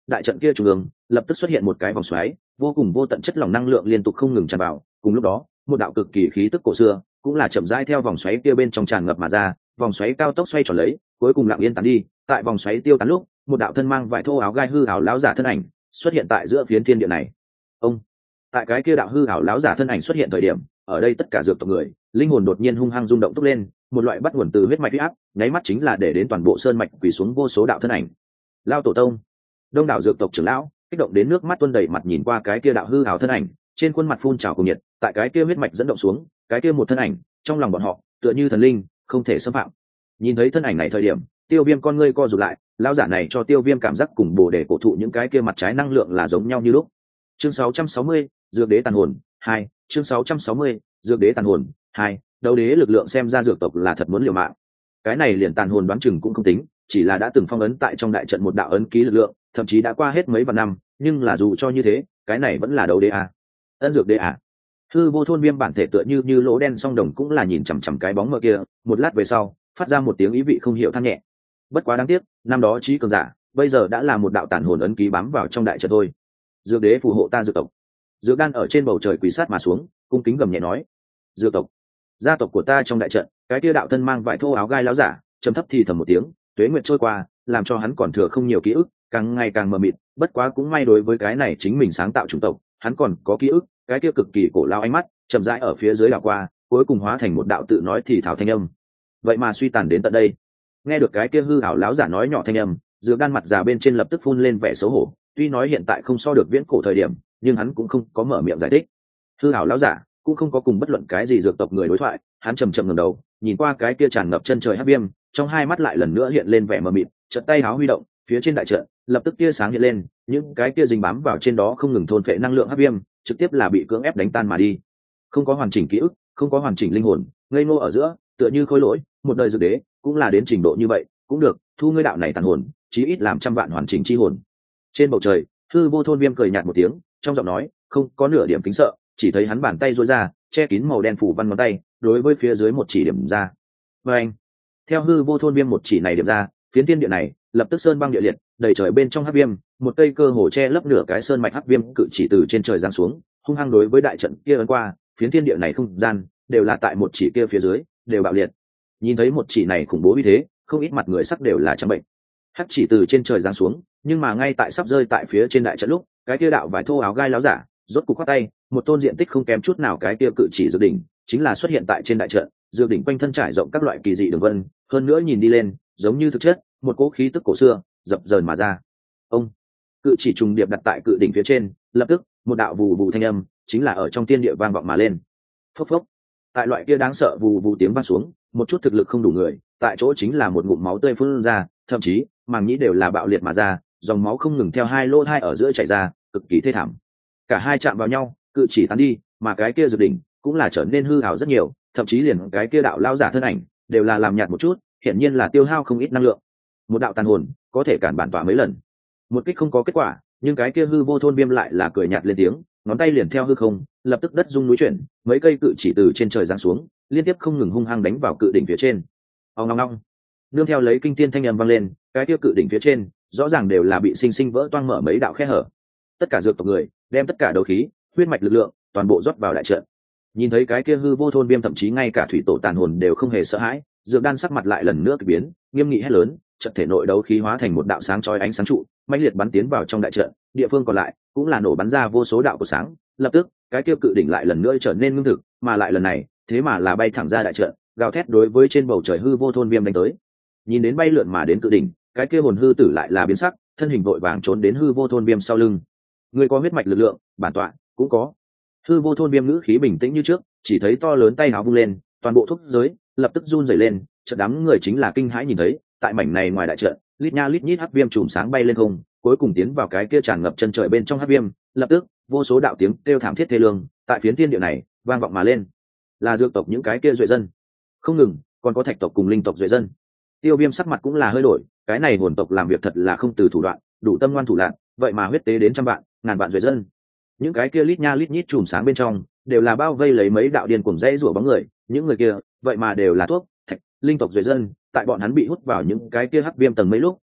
Speaker 1: đại trận kia trung ương lập tức xuất hiện một cái vòng xoáy, vô cùng vô tận chất lỏng năng lượng liên tục không ngừng tràn vào. Cùng lúc đó một đạo cực kỳ khí tức cổ xưa cũng là chậm rãi theo vòng xoáy kia bên trong tràn ngập mà ra, vòng xoáy cao tốc xoay tròn lấy, cuối cùng lặng yên tán đi. Tại vòng xoáy tiêu tán lúc, một đạo thân mang vải thô áo gai hư ảo lão giả thân ảnh xuất hiện tại giữa phiến thiên địa này. Ông tại cái kia đạo hư ảo lão giả thân ảnh xuất hiện thời điểm, ở đây tất cả dược tộc người linh hồn đột nhiên hung hăng rung động tốc lên, một loại bắt nguồn từ huyết mạch huyết áp nháy mắt chính là để đến toàn bộ sơn mạch quỳ xuống vô số đạo thân ảnh. Lao tổ tông, đông đảo dược tộc trưởng lão kích động đến nước mắt tuôn đầy mặt, nhìn qua cái kia đạo hư ảo thân ảnh, trên khuôn mặt phun trào cùng nhiệt. Tại cái kia huyết mạch dẫn động xuống, cái kia một thân ảnh trong lòng bọn họ tựa như thần linh không thể xâm phạm. Nhìn thấy thân ảnh này thời điểm, Tiêu Viêm con ngươi co rụt lại, lão giả này cho Tiêu Viêm cảm giác cùng Bồ Đề cổ thụ những cái kia mặt trái năng lượng là giống nhau như lúc. Chương sáu trăm sáu mươi, dược đế tàn hồn hai. Chương sáu trăm sáu mươi, dược đế tàn hồn hai. Đấu đế lực lượng xem ra dược tộc là thật muốn liều mạng. Cái này liền tàn hồn đoán chừng cũng không tính, chỉ là đã từng phong ấn tại trong đại trận một đạo ấn ký lực lượng, thậm chí đã qua hết mấy vạn năm, nhưng là dù cho như thế, cái này vẫn là đấu đế à? Ân dược đế à? Hư Vô Thôn Viêm bản thể tựa như như lỗ đen song đồng cũng là nhìn chằm chằm cái bóng mờ kia, một lát về sau, phát ra một tiếng ý vị không hiểu than nhẹ. Bất quá đáng tiếc, năm đó trí cường giả, bây giờ đã là một đạo tàn hồn ấn ký bám vào trong đại trận thôi. Dược đế phù hộ ta dược tộc. Dược đan ở trên bầu trời quỳ sát mà xuống, cung kính gầm nhẹ nói: dược tộc, gia tộc của ta trong đại trận, cái kia đạo thân mang vải thô áo gai láo giả trầm thấp thì thầm một tiếng. Tuế nguyệt trôi qua, làm cho hắn còn thừa không nhiều ký ức, càng ngày càng mờ mịt. Bất quá cũng may đối với cái này chính mình sáng tạo chủng tộc, hắn còn có ký ức. Cái kia cực kỳ cổ lao ánh mắt chậm rãi ở phía dưới đảo qua, cuối cùng hóa thành một đạo tự nói thì thảo thanh âm. Vậy mà suy tàn đến tận đây. Nghe được cái kia hư ảo láo giả nói nhỏ thanh âm, dược đan mặt già bên trên lập tức phun lên vẻ xấu hổ. Tuy nói hiện tại không so được viễn cổ thời điểm, nhưng hắn cũng không có mở miệng giải thích. Hư ảo láo giả cũng không có cùng bất luận cái gì dược tộc người đối thoại, hắn trầm trầm ngẩng đầu, nhìn qua cái kia tràn ngập chân trời hắc viêm, trong hai mắt lại lần nữa hiện lên vẻ mờ mịt, chợt tay háo huy động, phía trên đại trận lập tức tia sáng hiện lên, những cái kia dính bám vào trên đó không ngừng thôn phệ năng lượng hắc viêm, trực tiếp là bị cưỡng ép đánh tan mà đi. Không có hoàn chỉnh ký ức, không có hoàn chỉnh linh hồn, ngây ngô ở giữa, tựa như khối lỗi, một đời dược đế cũng là đến trình độ như vậy, cũng được, thu ngươi đạo này tàn hồn, chí ít làm trăm vạn hoàn chỉnh chi hồn. Trên bầu trời, Hư Vô Thôn Viêm cười nhạt một tiếng, trong giọng nói không có nửa điểm kính sợ, chỉ thấy hắn bàn tay duỗi ra, che kín màu đen phủ văn ngón tay, đối với phía dưới một chỉ điểm ra. Và anh, theo Hư Vô Thôn Viêm một chỉ này điểm ra, phiến thiên địa này lập tức sơn băng địa liệt, đầy trời bên trong hắc viêm, một cây cơ hồ che lấp nửa cái sơn mạch hắc viêm cự chỉ từ trên trời giáng xuống, hung hăng đối với đại trận kia ấn qua, phiến thiên địa này không gian đều là tại một chỉ kia phía dưới đều bạo liệt. Nhìn thấy một chỉ này khủng bố như thế, không ít mặt người sắc đều là trắng bệnh. Hắc chỉ từ trên trời giáng xuống, nhưng mà ngay tại sắp rơi tại phía trên đại trận lúc, cái kia đạo vải thô áo gai láo giả rốt cục khoát tay, một tôn diện tích không kém chút nào cái kia cự chỉ dược đỉnh chính là xuất hiện tại trên đại trận. Dược đỉnh quanh thân trải rộng các loại kỳ dị đường vân, hơn nữa nhìn đi lên giống như thực chất một cỗ khí tức cổ xưa dập dờn mà ra. Ông cự chỉ trùng điệp đặt tại cự đỉnh phía trên, lập tức một đạo vù vù thanh âm chính là ở trong tiên địa vang vọng mà lên. Phốc phốc, tại loại kia đáng sợ vù vù tiếng vang xuống, một chút thực lực không đủ người tại chỗ chính là một ngụm máu tươi phun ra, thậm chí màng nhĩ đều là bạo liệt mà ra, dòng máu không ngừng theo hai lỗ hai ở giữa chảy ra, cực kỳ thê thảm. Cả hai chạm vào nhau, cự chỉ tan đi, mà cái kia dược đỉnh cũng là trở nên hư ảo rất nhiều, thậm chí liền cái kia đạo lao giả thân ảnh đều là làm nhạt một chút, hiển nhiên là tiêu hao không ít năng lượng. Một đạo tàn hồn có thể cản bản tỏa mấy lần, một kích không có kết quả, nhưng cái kia Hư Vô Thôn Viêm lại là cười nhạt lên tiếng, ngón tay liền theo hư không, lập tức đất rung núi chuyển, mấy cây cự chỉ từ trên trời giáng xuống, liên tiếp không ngừng hung hăng đánh vào cự đỉnh phía trên. Ong ong ong, nương theo lấy kinh thiên thanh âm vang lên, cái kia cự đỉnh phía trên rõ ràng đều là bị sinh sinh vỡ toang mở mấy đạo khe hở. Tất cả dược tộc người đem tất cả đấu khí, huyết mạch lực lượng toàn bộ rót vào đại trận. Nhìn thấy cái kia Hư Vô Thôn Viêm, thậm chí ngay cả thủy tổ tàn hồn đều không hề sợ hãi, dược đan sắc mặt lại lần nữa kỳ biến, nghiêm nghị hét lớn, trận thể nội đấu khí hóa thành một đạo sáng chói ánh sáng trụ, mãnh liệt bắn tiến vào trong đại trận. Địa phương còn lại cũng là nổ bắn ra vô số đạo của sáng, lập tức cái kia cự đỉnh lại lần nữa trở nên ngưng thực, mà lại lần này thế mà là bay thẳng ra đại trận, gào thét đối với trên bầu trời Hư Vô Thôn Viêm đánh tới. Nhìn đến bay lượn mà đến cự đỉnh, cái kia hồn hư tử lại là biến sắc, thân hình vội vàng trốn đến Hư Vô Thôn Viêm sau lưng. Người có huyết mạch lực lượng, bản tọa cũng có. Hư Vô Thôn Viêm ngữ khí bình tĩnh như trước, chỉ thấy to lớn tay áo vung lên, toàn bộ thúc giới lập tức run rẩy lên, chợt đám người chính là kinh hãi nhìn thấy, tại mảnh này ngoài đại trận, lít nha lít nhít hắc viêm chùm sáng bay lên không, cuối cùng tiến vào cái kia tràn ngập chân trời bên trong hắc viêm, lập tức vô số đạo tiếng kêu thảm thiết thê lương tại phiến thiên địa này vang vọng mà lên. Là dược tộc những cái kia duệ dân, không ngừng còn có thạch tộc cùng linh tộc duệ dân. Tiêu Viêm sắc mặt cũng là hơi đổi, cái này hồn tộc làm việc thật là không từ thủ đoạn, đủ tâm ngoan thủ lạn, vậy mà huyết tế đến trăm vạn ngàn vạn duệ dân. Những cái kia lít nha lít nhít chùm sáng bên trong đều là bao vây lấy mấy đạo điên cuồng dãy rủa bóng người, những người kia vậy mà đều là thuốc thạch linh tộc duệ dân. Tại bọn hắn bị hút vào những cái kia hắc viêm tầng mấy lúc,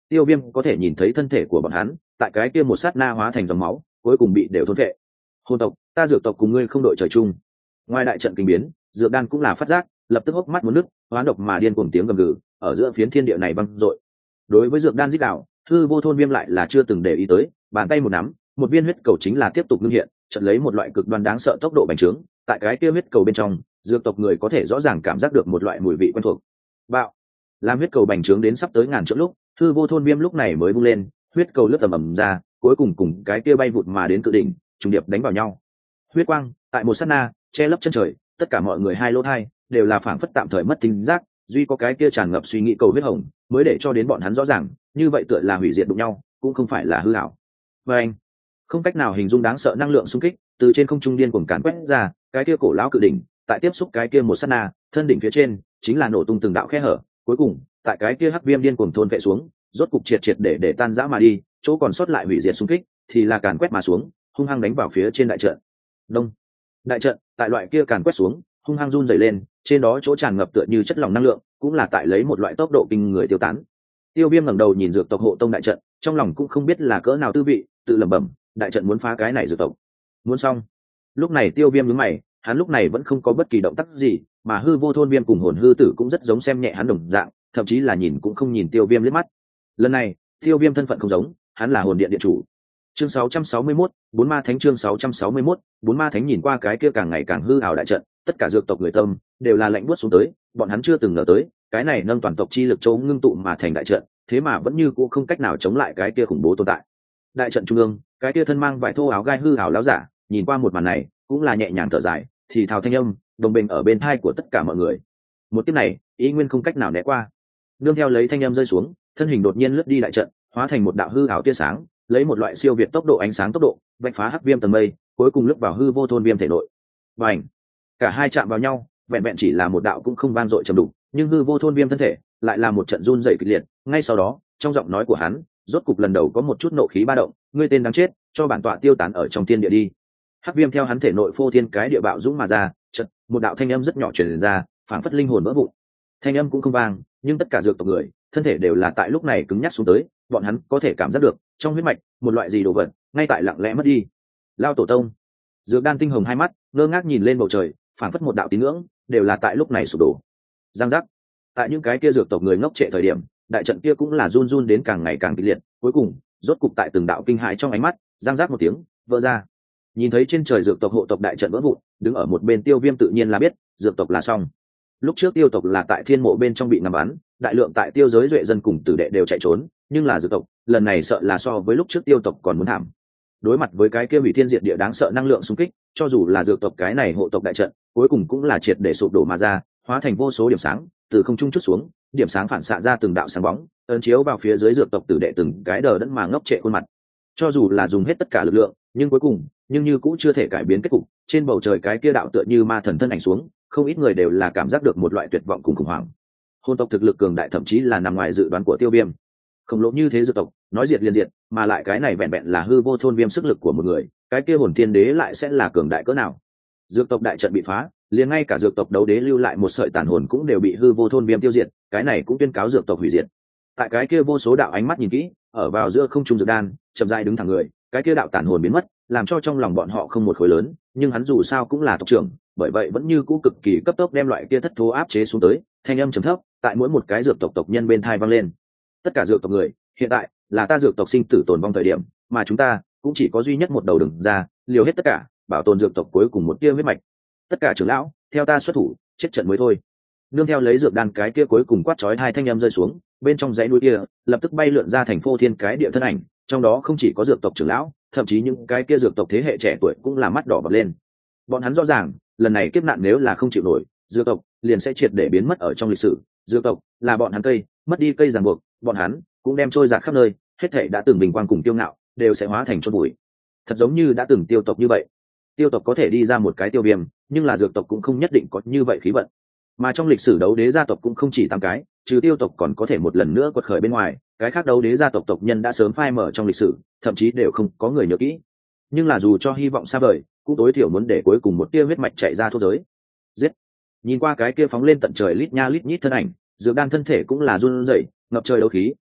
Speaker 1: Tiêu Viêm có thể nhìn thấy thân thể của bọn hắn tại cái kia một sát na hóa thành dòng máu, cuối cùng bị đều thôn vệ. Hồn tộc, ta dược tộc cùng ngươi không đội trời chung. Ngoài đại trận kinh biến, dược đan cũng là phát giác, lập tức hốc mắt muốn nước, hoán độc mà điên cuồng tiếng gầm gừ ở giữa phiến thiên địa này vang dội. Đối với dược đan dích đạo, hư vô thôn viêm lại là chưa từng để ý tới, bàn tay một nắm, một viên huyết cầu chính là tiếp tục ngưng hiện, trận lấy một loại cực đoan đáng sợ tốc độ bành trướng, tại cái kia huyết cầu bên trong, dược tộc người có thể rõ ràng cảm giác được một loại mùi vị quen thuộc. Bạo, làm huyết cầu bành trướng đến sắp tới ngàn trượng lúc, hư vô thôn viêm lúc này mới vung lên, huyết cầu lướt tầm ầm ra, cuối cùng cùng cái kia bay vụt mà đến cự đỉnh, trùng điệp đánh vào nhau. Huyết quang, tại một sát na, che lấp chân trời, tất cả mọi người hai lỗ hai đều là phảng phất tạm thời mất tính giác, duy có cái kia tràn ngập suy nghĩ cầu huyết hồng, mới để cho đến bọn hắn rõ ràng, như vậy tựa là hủy diệt đụng nhau, cũng không phải là hư ảo. Và anh, không cách nào hình dung đáng sợ năng lượng xung kích, từ trên không trung điên cuồng càn quét ra, cái kia cổ lão cự đỉnh, tại tiếp xúc cái kia một sát na, thân đỉnh phía trên chính là nổ tung từng đạo khe hở, cuối cùng, tại cái kia hắc viêm điên cuồng thôn vệ xuống, rốt cục triệt triệt để để tan rã mà đi, chỗ còn sót lại hủy diệt xung kích, thì là càn quét mà xuống, hung hăng đánh vào phía trên đại trận. Đông. Đại trận, tại loại kia càn quét xuống, hung hăng run rẩy lên, trên đó chỗ tràn ngập tựa như chất lỏng năng lượng, cũng là tại lấy một loại tốc độ kinh người tiêu tán. Tiêu Viêm ngẩng đầu nhìn dược tộc hộ tông đại trận, trong lòng cũng không biết là cỡ nào tư vị, tự lẩm bẩm, đại trận muốn phá cái này dược tộc. Muốn xong. Lúc này Tiêu Viêm nhướng mày, hắn lúc này vẫn không có bất kỳ động tác gì, mà hư vô thôn viêm cùng hồn hư tử cũng rất giống xem nhẹ hắn đồng dạng, thậm chí là nhìn cũng không nhìn Tiêu Viêm liếc mắt. Lần này, Tiêu Viêm thân phận không giống, hắn là hồn điện điện chủ. Chương sáu trăm sáu mươi mốt, bốn ma thánh chương sáu trăm sáu mươi mốt, bốn ma thánh nhìn qua cái kia càng ngày càng hư ảo đại trận, tất cả dược tộc người tâm đều là lạnh buốt xuống tới, bọn hắn chưa từng ngờ tới, cái này nâng toàn tộc chi lực châu ngưng tụ mà thành đại trận, thế mà vẫn như cũ không cách nào chống lại cái kia khủng bố tồn tại. Đại trận trung ương, cái kia thân mang vải thô áo gai hư ảo láo giả, nhìn qua một màn này, cũng là nhẹ nhàng thở dài, thì thào thanh âm, đồng bình ở bên tai của tất cả mọi người. Một tiếp này, ý nguyên không cách nào né qua. Nương theo lấy thanh âm rơi xuống, thân hình đột nhiên lướt đi đại trận, hóa thành một đạo hư ảo tia sáng, lấy một loại siêu việt tốc độ ánh sáng tốc độ, vạch phá hắc viêm tầng mây, cuối cùng lướt vào hư vô thôn viêm thể nội. Bành! Cả hai chạm vào nhau, vẹn vẹn chỉ là một đạo cũng không vang dội trầm đục, nhưng hư vô thôn viêm thân thể lại là một trận run rẩy kịch liệt. Ngay sau đó, trong giọng nói của hắn, rốt cục lần đầu có một chút nộ khí ba động, ngươi tên đáng chết, cho bản tọa tiêu tán ở trong thiên địa đi. Hắc viêm theo hắn thể nội phô thiên cái địa bạo dũng mà ra, chợt một đạo thanh âm rất nhỏ truyền ra, phảng phất linh hồn vỡ vụn. Thanh âm cũng không vang, nhưng tất cả dược tộc người, thân thể đều là tại lúc này cứng nhắc xuống tới, bọn hắn có thể cảm giác được, trong huyết mạch, một loại gì đồ vật, ngay tại lặng lẽ mất đi. Lao tổ tông. Dược đan tinh hồng hai mắt, ngơ ngác nhìn lên bầu trời, phảng phất một đạo tín ngưỡng, đều là tại lúc này sụp đổ. Giang giác. Tại những cái kia dược tộc người ngốc trệ thời điểm, đại trận kia cũng là run run đến càng ngày càng kịch liệt, cuối cùng, rốt cục tại từng đạo kinh hãi trong ánh mắt, giang giác một tiếng, vỡ ra. Nhìn thấy trên trời dược tộc hộ tộc đại trận vỡ vụn, đứng ở một bên Tiêu Viêm tự nhiên là biết, dược tộc là xong. Lúc trước tiêu tộc là tại thiên mộ bên trong bị ngắm bắn, đại lượng tại tiêu giới duệ dân cùng tử đệ đều chạy trốn, nhưng là dược tộc, lần này sợ là so với lúc trước tiêu tộc còn muốn thảm. Đối mặt với cái kia hủy thiên diệt địa đáng sợ năng lượng xung kích, cho dù là dược tộc cái này hộ tộc đại trận, cuối cùng cũng là triệt để sụp đổ mà ra, hóa thành vô số điểm sáng, từ không trung chút xuống, điểm sáng phản xạ ra từng đạo sáng bóng, ấn chiếu vào phía dưới dược tộc tử đệ từng cái đờ đẫn mà ngốc trệ khuôn mặt. Cho dù là dùng hết tất cả lực lượng, nhưng cuối cùng, nhưng như cũng chưa thể cải biến kết cục. Trên bầu trời cái kia đạo tựa như ma thần thân ảnh xuống, không ít người đều là cảm giác được một loại tuyệt vọng cùng khủng hoảng. Hồn tộc thực lực cường đại thậm chí là nằm ngoài dự đoán của Tiêu Viêm. Khổng lồ như thế dược tộc, nói diệt liền diệt, mà lại cái này vẹn vẹn là hư vô thôn viêm sức lực của một người, cái kia hồn tiên đế lại sẽ là cường đại cỡ nào? Dược tộc đại trận bị phá, liền ngay cả dược tộc đấu đế lưu lại một sợi tàn hồn cũng đều bị hư vô thôn viêm tiêu diệt, cái này cũng tuyên cáo dược tộc hủy diệt. Tại cái kia vô số đạo ánh mắt nhìn kỹ, ở vào giữa không trung dược đan, chậm rãi đứng thẳng người, cái kia đạo tàn hồn biến mất, làm cho trong lòng bọn họ không một khối lớn, nhưng hắn dù sao cũng là tộc trưởng, bởi vậy vẫn như cũ cực kỳ cấp tốc đem loại kia thất thố áp chế xuống tới, thanh âm trầm thấp, tại mỗi một cái dược tộc tộc nhân bên thai vang lên. Tất cả dược tộc người, hiện tại là ta dược tộc sinh tử tồn vong thời điểm, mà chúng ta cũng chỉ có duy nhất một đầu đường ra, liều hết tất cả, bảo tồn dược tộc cuối cùng một tia huyết mạch. Tất cả trưởng lão, theo ta xuất thủ, chết trận mới thôi. Nương theo lấy dược đan cái kia cuối cùng quát chói hai thanh âm rơi xuống, bên trong dãy núi kia lập tức bay lượn ra thành phô thiên cái địa thân ảnh, trong đó không chỉ có dược tộc trưởng lão, thậm chí những cái kia dược tộc thế hệ trẻ tuổi cũng là mắt đỏ bật lên. Bọn hắn rõ ràng, lần này kiếp nạn nếu là không chịu nổi, dược tộc liền sẽ triệt để biến mất ở trong lịch sử. Dược tộc là bọn hắn cây, mất đi cây ràng buộc, bọn hắn cũng đem trôi dạt khắp nơi, hết thảy đã từng bình quang cùng tiêu ngạo, đều sẽ hóa thành chôn bụi. Thật giống như đã từng tiêu tộc như vậy. Tiêu tộc có thể đi ra một cái Tiêu Viêm, nhưng là dược tộc cũng không nhất định có như vậy khí vận. Mà trong lịch sử đấu đế gia tộc cũng không chỉ tám cái, trừ tiêu tộc còn có thể một lần nữa quật khởi bên ngoài, cái khác đấu đế gia tộc tộc nhân đã sớm phai mở trong lịch sử, thậm chí đều không có người nhớ kỹ. Nhưng là dù cho hy vọng xa vời, cũng tối thiểu muốn để cuối cùng một tia huyết mạch chạy ra thốt giới. Giết! Nhìn qua cái kia phóng lên tận trời lít nha lít nhít thân ảnh, dược đan thân thể cũng là run rẩy, ngập trời đấu khí,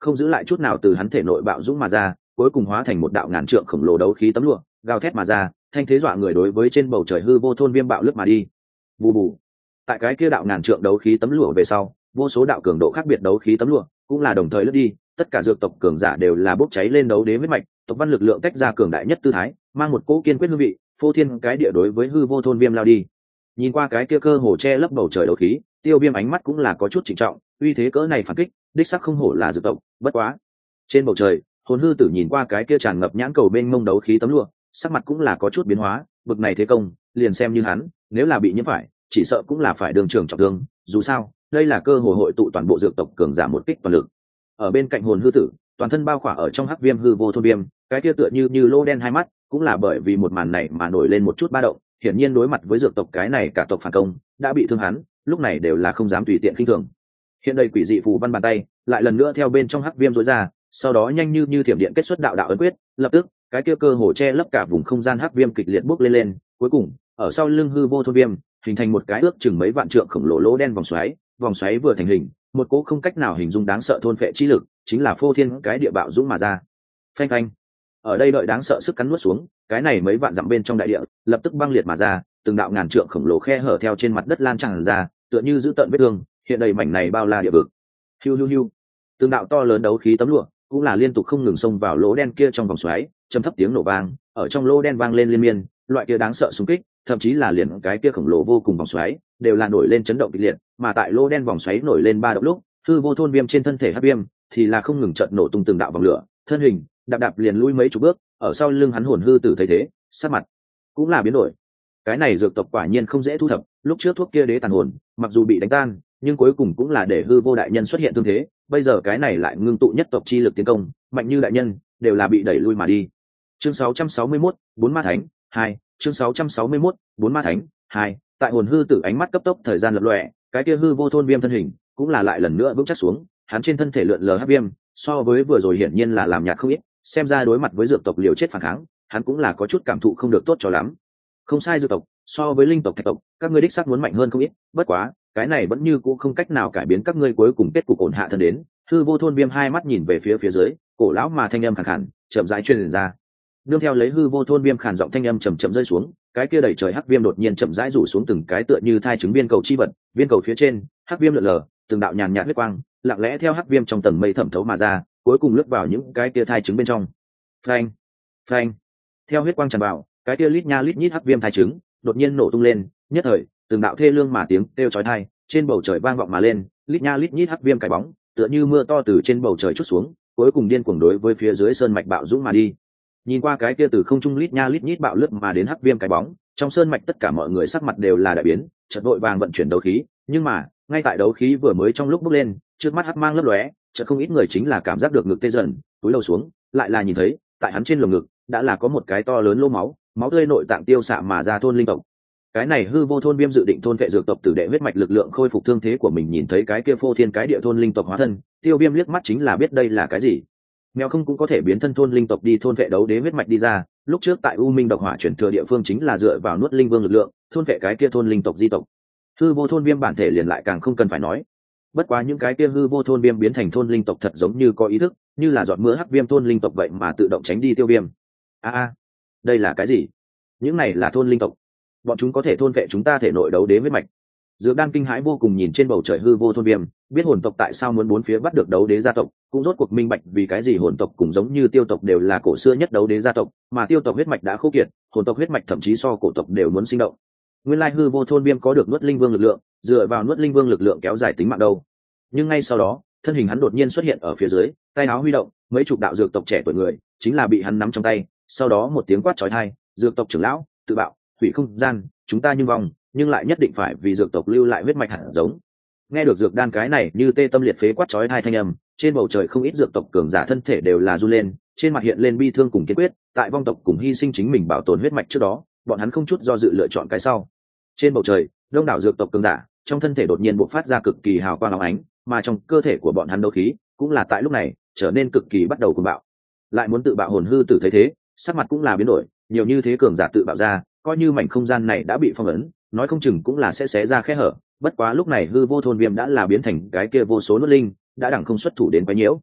Speaker 1: không giữ lại chút nào từ hắn thể nội bạo dũng mà ra, cuối cùng hóa thành một đạo ngàn trượng khổng lồ đấu khí tấm lụa, gào thét mà ra, thanh thế dọa người đối với trên bầu trời hư vô thôn viêm bạo lướt mà đi. Bù bù. Tại cái kia đạo ngàn trượng đấu khí tấm lụa về sau, vô số đạo cường độ khác biệt đấu khí tấm lụa cũng là đồng thời lướt đi, tất cả dược tộc cường giả đều là bốc cháy lên đấu đế huyết mạch, tộc văn lực lượng tách ra cường đại nhất tư thái, mang một cỗ kiên quyết hương vị, phô thiên cái địa đối với hư vô thôn viêm lao đi. Nhìn qua cái kia cơ hồ che lấp bầu trời đấu khí, Tiêu Viêm ánh mắt cũng là có chút trịnh trọng, uy thế cỡ này phản kích, đích sắc không hổ là dược tộc, bất quá. Trên bầu trời, hồn hư tử nhìn qua cái kia tràn ngập nhãn cầu bên mông đấu khí tấm lụa, sắc mặt cũng là có chút biến hóa, bực này thế công, liền xem như hắn, nếu là bị nhiễm phải, chỉ sợ cũng là phải đường trường trọng thương, dù sao, đây là cơ hội hội tụ toàn bộ dược tộc cường giả một kích toàn lực. Ở bên cạnh hồn hư tử, toàn thân bao khỏa ở trong hắc viêm hư vô thôn viêm, cái kia tựa như như lô đen hai mắt, cũng là bởi vì một màn này mà nổi lên một chút ba động, hiển nhiên đối mặt với dược tộc cái này cả tộc phản công, đã bị thương hắn, lúc này đều là không dám tùy tiện khinh thường. Hiện đây quỷ dị phù văn bàn tay, lại lần nữa theo bên trong hắc viêm rối ra, sau đó nhanh như như thiểm điện kết xuất đạo đạo ấn quyết, lập tức, cái kia cơ hồ che lấp cả vùng không gian hắc viêm kịch liệt bốc lên lên, cuối cùng, ở sau lưng hư vô thôn viêm, hình thành một cái ước chừng mấy vạn trượng khổng lồ lỗ đen vòng xoáy, vòng xoáy vừa thành hình, một cỗ không cách nào hình dung đáng sợ thôn phệ chi lực, chính là phô thiên cái địa bạo dũng mà ra. Phanh phanh. Ở đây đợi đáng sợ sức cắn nuốt xuống, cái này mấy vạn dặm bên trong đại địa, lập tức băng liệt mà ra, từng đạo ngàn trượng khổng lồ khe hở theo trên mặt đất lan tràn ra, tựa như giữ tận vết thương, hiện đầy mảnh này bao la địa vực. Hiu hiu hiu. Từng đạo to lớn đấu khí tấm lụa, cũng là liên tục không ngừng xông vào lỗ đen kia trong vòng xoáy, trầm thấp tiếng nổ vang, ở trong lỗ đen vang lên liên miên, loại kia đáng sợ xung kích, thậm chí là liền cái kia khổng lồ vô cùng vòng xoáy, đều là nổi lên chấn động kịch liệt, mà tại lỗ đen vòng xoáy nổi lên ba động lúc, hư vô thôn viêm trên thân thể hắc viêm thì là không ngừng chợt nổ tung từng đạo vòng lửa, thân hình đạp đạp liền lui mấy chục bước, ở sau lưng hắn hồn hư tử thấy thế, sắc mặt cũng là biến đổi. Cái này dược tộc quả nhiên không dễ thu thập, lúc trước thuốc kia đế tàn hồn, mặc dù bị đánh tan, nhưng cuối cùng cũng là để hư vô đại nhân xuất hiện tương thế, bây giờ cái này lại ngưng tụ nhất tộc chi lực tiến công, mạnh như đại nhân, đều là bị đẩy lui mà đi. Chương sáu trăm sáu mươi mốt, bốn ma thánh, hai, chương sáu trăm sáu mươi mốt, bốn ma thánh, hai, tại hồn hư tử ánh mắt cấp tốc thời gian lập lòe, cái kia hư vô thôn viêm thân hình, cũng là lại lần nữa vững chắc xuống, hắn trên thân thể lượn lờ hắc viêm, so với vừa rồi hiển nhiên là làm nhạt không ít, xem ra đối mặt với dược tộc liều chết phản kháng, hắn cũng là có chút cảm thụ không được tốt cho lắm. Không sai, dược tộc so với linh tộc thạch tộc, các ngươi đích xác muốn mạnh hơn không ít, bất quá cái này vẫn như cũ không cách nào cải biến các ngươi cuối cùng kết cục ổn hạ thân đến. Hư vô thôn viêm hai mắt nhìn về phía phía dưới, cổ lão mà thanh âm khàn khàn chậm rãi truyền ra. Nương theo lấy hư vô thôn viêm khàn giọng thanh âm chậm chậm rơi xuống, cái kia đầy trời hắc viêm đột nhiên chậm rãi rủ xuống từng cái tựa như thai trứng viên cầu chi vật, viên cầu phía trên hắc viêm lượn lờ, từng đạo nhàn nhạt huyết quang lặng lẽ theo hắc viêm trong tầng mây thẩm thấu mà ra, cuối cùng lướt vào những cái kia thai trứng bên trong. Phanh, phanh. Theo huyết quang tràn vào, cái kia lít nha lít nhít hắc viêm thai trứng đột nhiên nổ tung lên, nhất thời từng đạo thê lương mà tiếng kêu chói tai trên bầu trời vang vọng mà lên, lít nha lít nhít hắc viêm cái bóng tựa như mưa to từ trên bầu trời chút xuống, cuối cùng điên cuồng đối với phía dưới sơn mạch bạo dũng mà đi. Nhìn qua cái kia từ không trung lít nha lít nhít bạo lướt mà đến hắc viêm cái bóng, trong sơn mạch tất cả mọi người sắc mặt đều là đại biến, chợt vội vàng vận chuyển đấu khí, nhưng mà ngay tại đấu khí vừa mới trong lúc bốc lên, trước mắt hắc mang lấp lóe, chợt không ít người chính là cảm giác được ngực tê dần, túi đầu xuống, lại là nhìn thấy tại hắn trên lồng ngực đã là có một cái to lớn lỗ máu, máu tươi nội tạng tiêu xạ mà ra thôn linh tộc. Cái này hư vô thôn viêm dự định thôn vệ dược tộc tử đệ huyết mạch lực lượng khôi phục thương thế của mình, nhìn thấy cái kia phô thiên cái địa thôn linh tộc hóa thân, Tiêu Viêm liếc mắt chính là biết đây là cái gì. Mèo không cũng có thể biến thân thôn linh tộc đi thôn vệ đấu đế huyết mạch đi ra, lúc trước tại U Minh độc hỏa chuyển thừa địa phương chính là dựa vào nuốt linh vương lực lượng thôn vệ cái kia thôn linh tộc di tộc. Hư vô thôn viêm bản thể liền lại càng không cần phải nói. Bất quá những cái kia hư vô thôn viêm biến thành thôn linh tộc thật giống như có ý thức, như là giọt mưa hắc viêm thôn linh tộc vậy mà tự động tránh đi Tiêu Viêm. A a, đây là cái gì? Những này là thôn linh tộc, bọn chúng có thể thôn vệ chúng ta thể nội đấu đế huyết mạch. Dược Đan kinh hãi vô cùng nhìn trên bầu trời hư vô thôn viêm, biết hồn tộc tại sao muốn bốn phía bắt được đấu đế gia tộc, cũng rốt cuộc minh bạch vì cái gì hồn tộc cũng giống như tiêu tộc đều là cổ xưa nhất đấu đế gia tộc, mà tiêu tộc huyết mạch đã khô kiệt, hồn tộc huyết mạch thậm chí so cổ tộc đều muốn sinh động. Nguyên lai hư vô thôn viêm có được nuốt linh vương lực lượng, dựa vào nuốt linh vương lực lượng kéo dài tính mạng đâu. Nhưng ngay sau đó, thân hình hắn đột nhiên xuất hiện ở phía dưới, tay áo huy động, mấy chục đạo dược tộc trẻ tuổi người chính là bị hắn nắm trong tay, sau đó một tiếng quát chói tai, dược tộc trưởng lão, tự bạo, hủy không gian, chúng ta như vong, nhưng lại nhất định phải vì dược tộc lưu lại huyết mạch hạt giống. Nghe được Dược Đan cái này như tê tâm liệt phế quát chói hai thanh âm, trên bầu trời không ít dược tộc cường giả thân thể đều là run lên, trên mặt hiện lên bi thương cùng kiên quyết, tại vong tộc cùng hy sinh chính mình bảo tồn huyết mạch trước đó, bọn hắn không chút do dự lựa chọn cái sau. Trên bầu trời, đông đảo dược tộc cường giả, trong thân thể đột nhiên bộc phát ra cực kỳ hào quang óng ánh, mà trong cơ thể của bọn hắn đấu khí cũng là tại lúc này trở nên cực kỳ bắt đầu cuồng bạo. Lại muốn tự bạo hồn hư tử thấy thế, sắc mặt cũng là biến đổi, nhiều như thế cường giả tự bạo ra, coi như mảnh không gian này đã bị phong ấn, nói không chừng cũng là sẽ xé ra khe hở. Bất quá lúc này hư vô thôn viêm đã là biến thành cái kia vô số nuốt linh, đã đẳng không xuất thủ đến quấy nhiễu.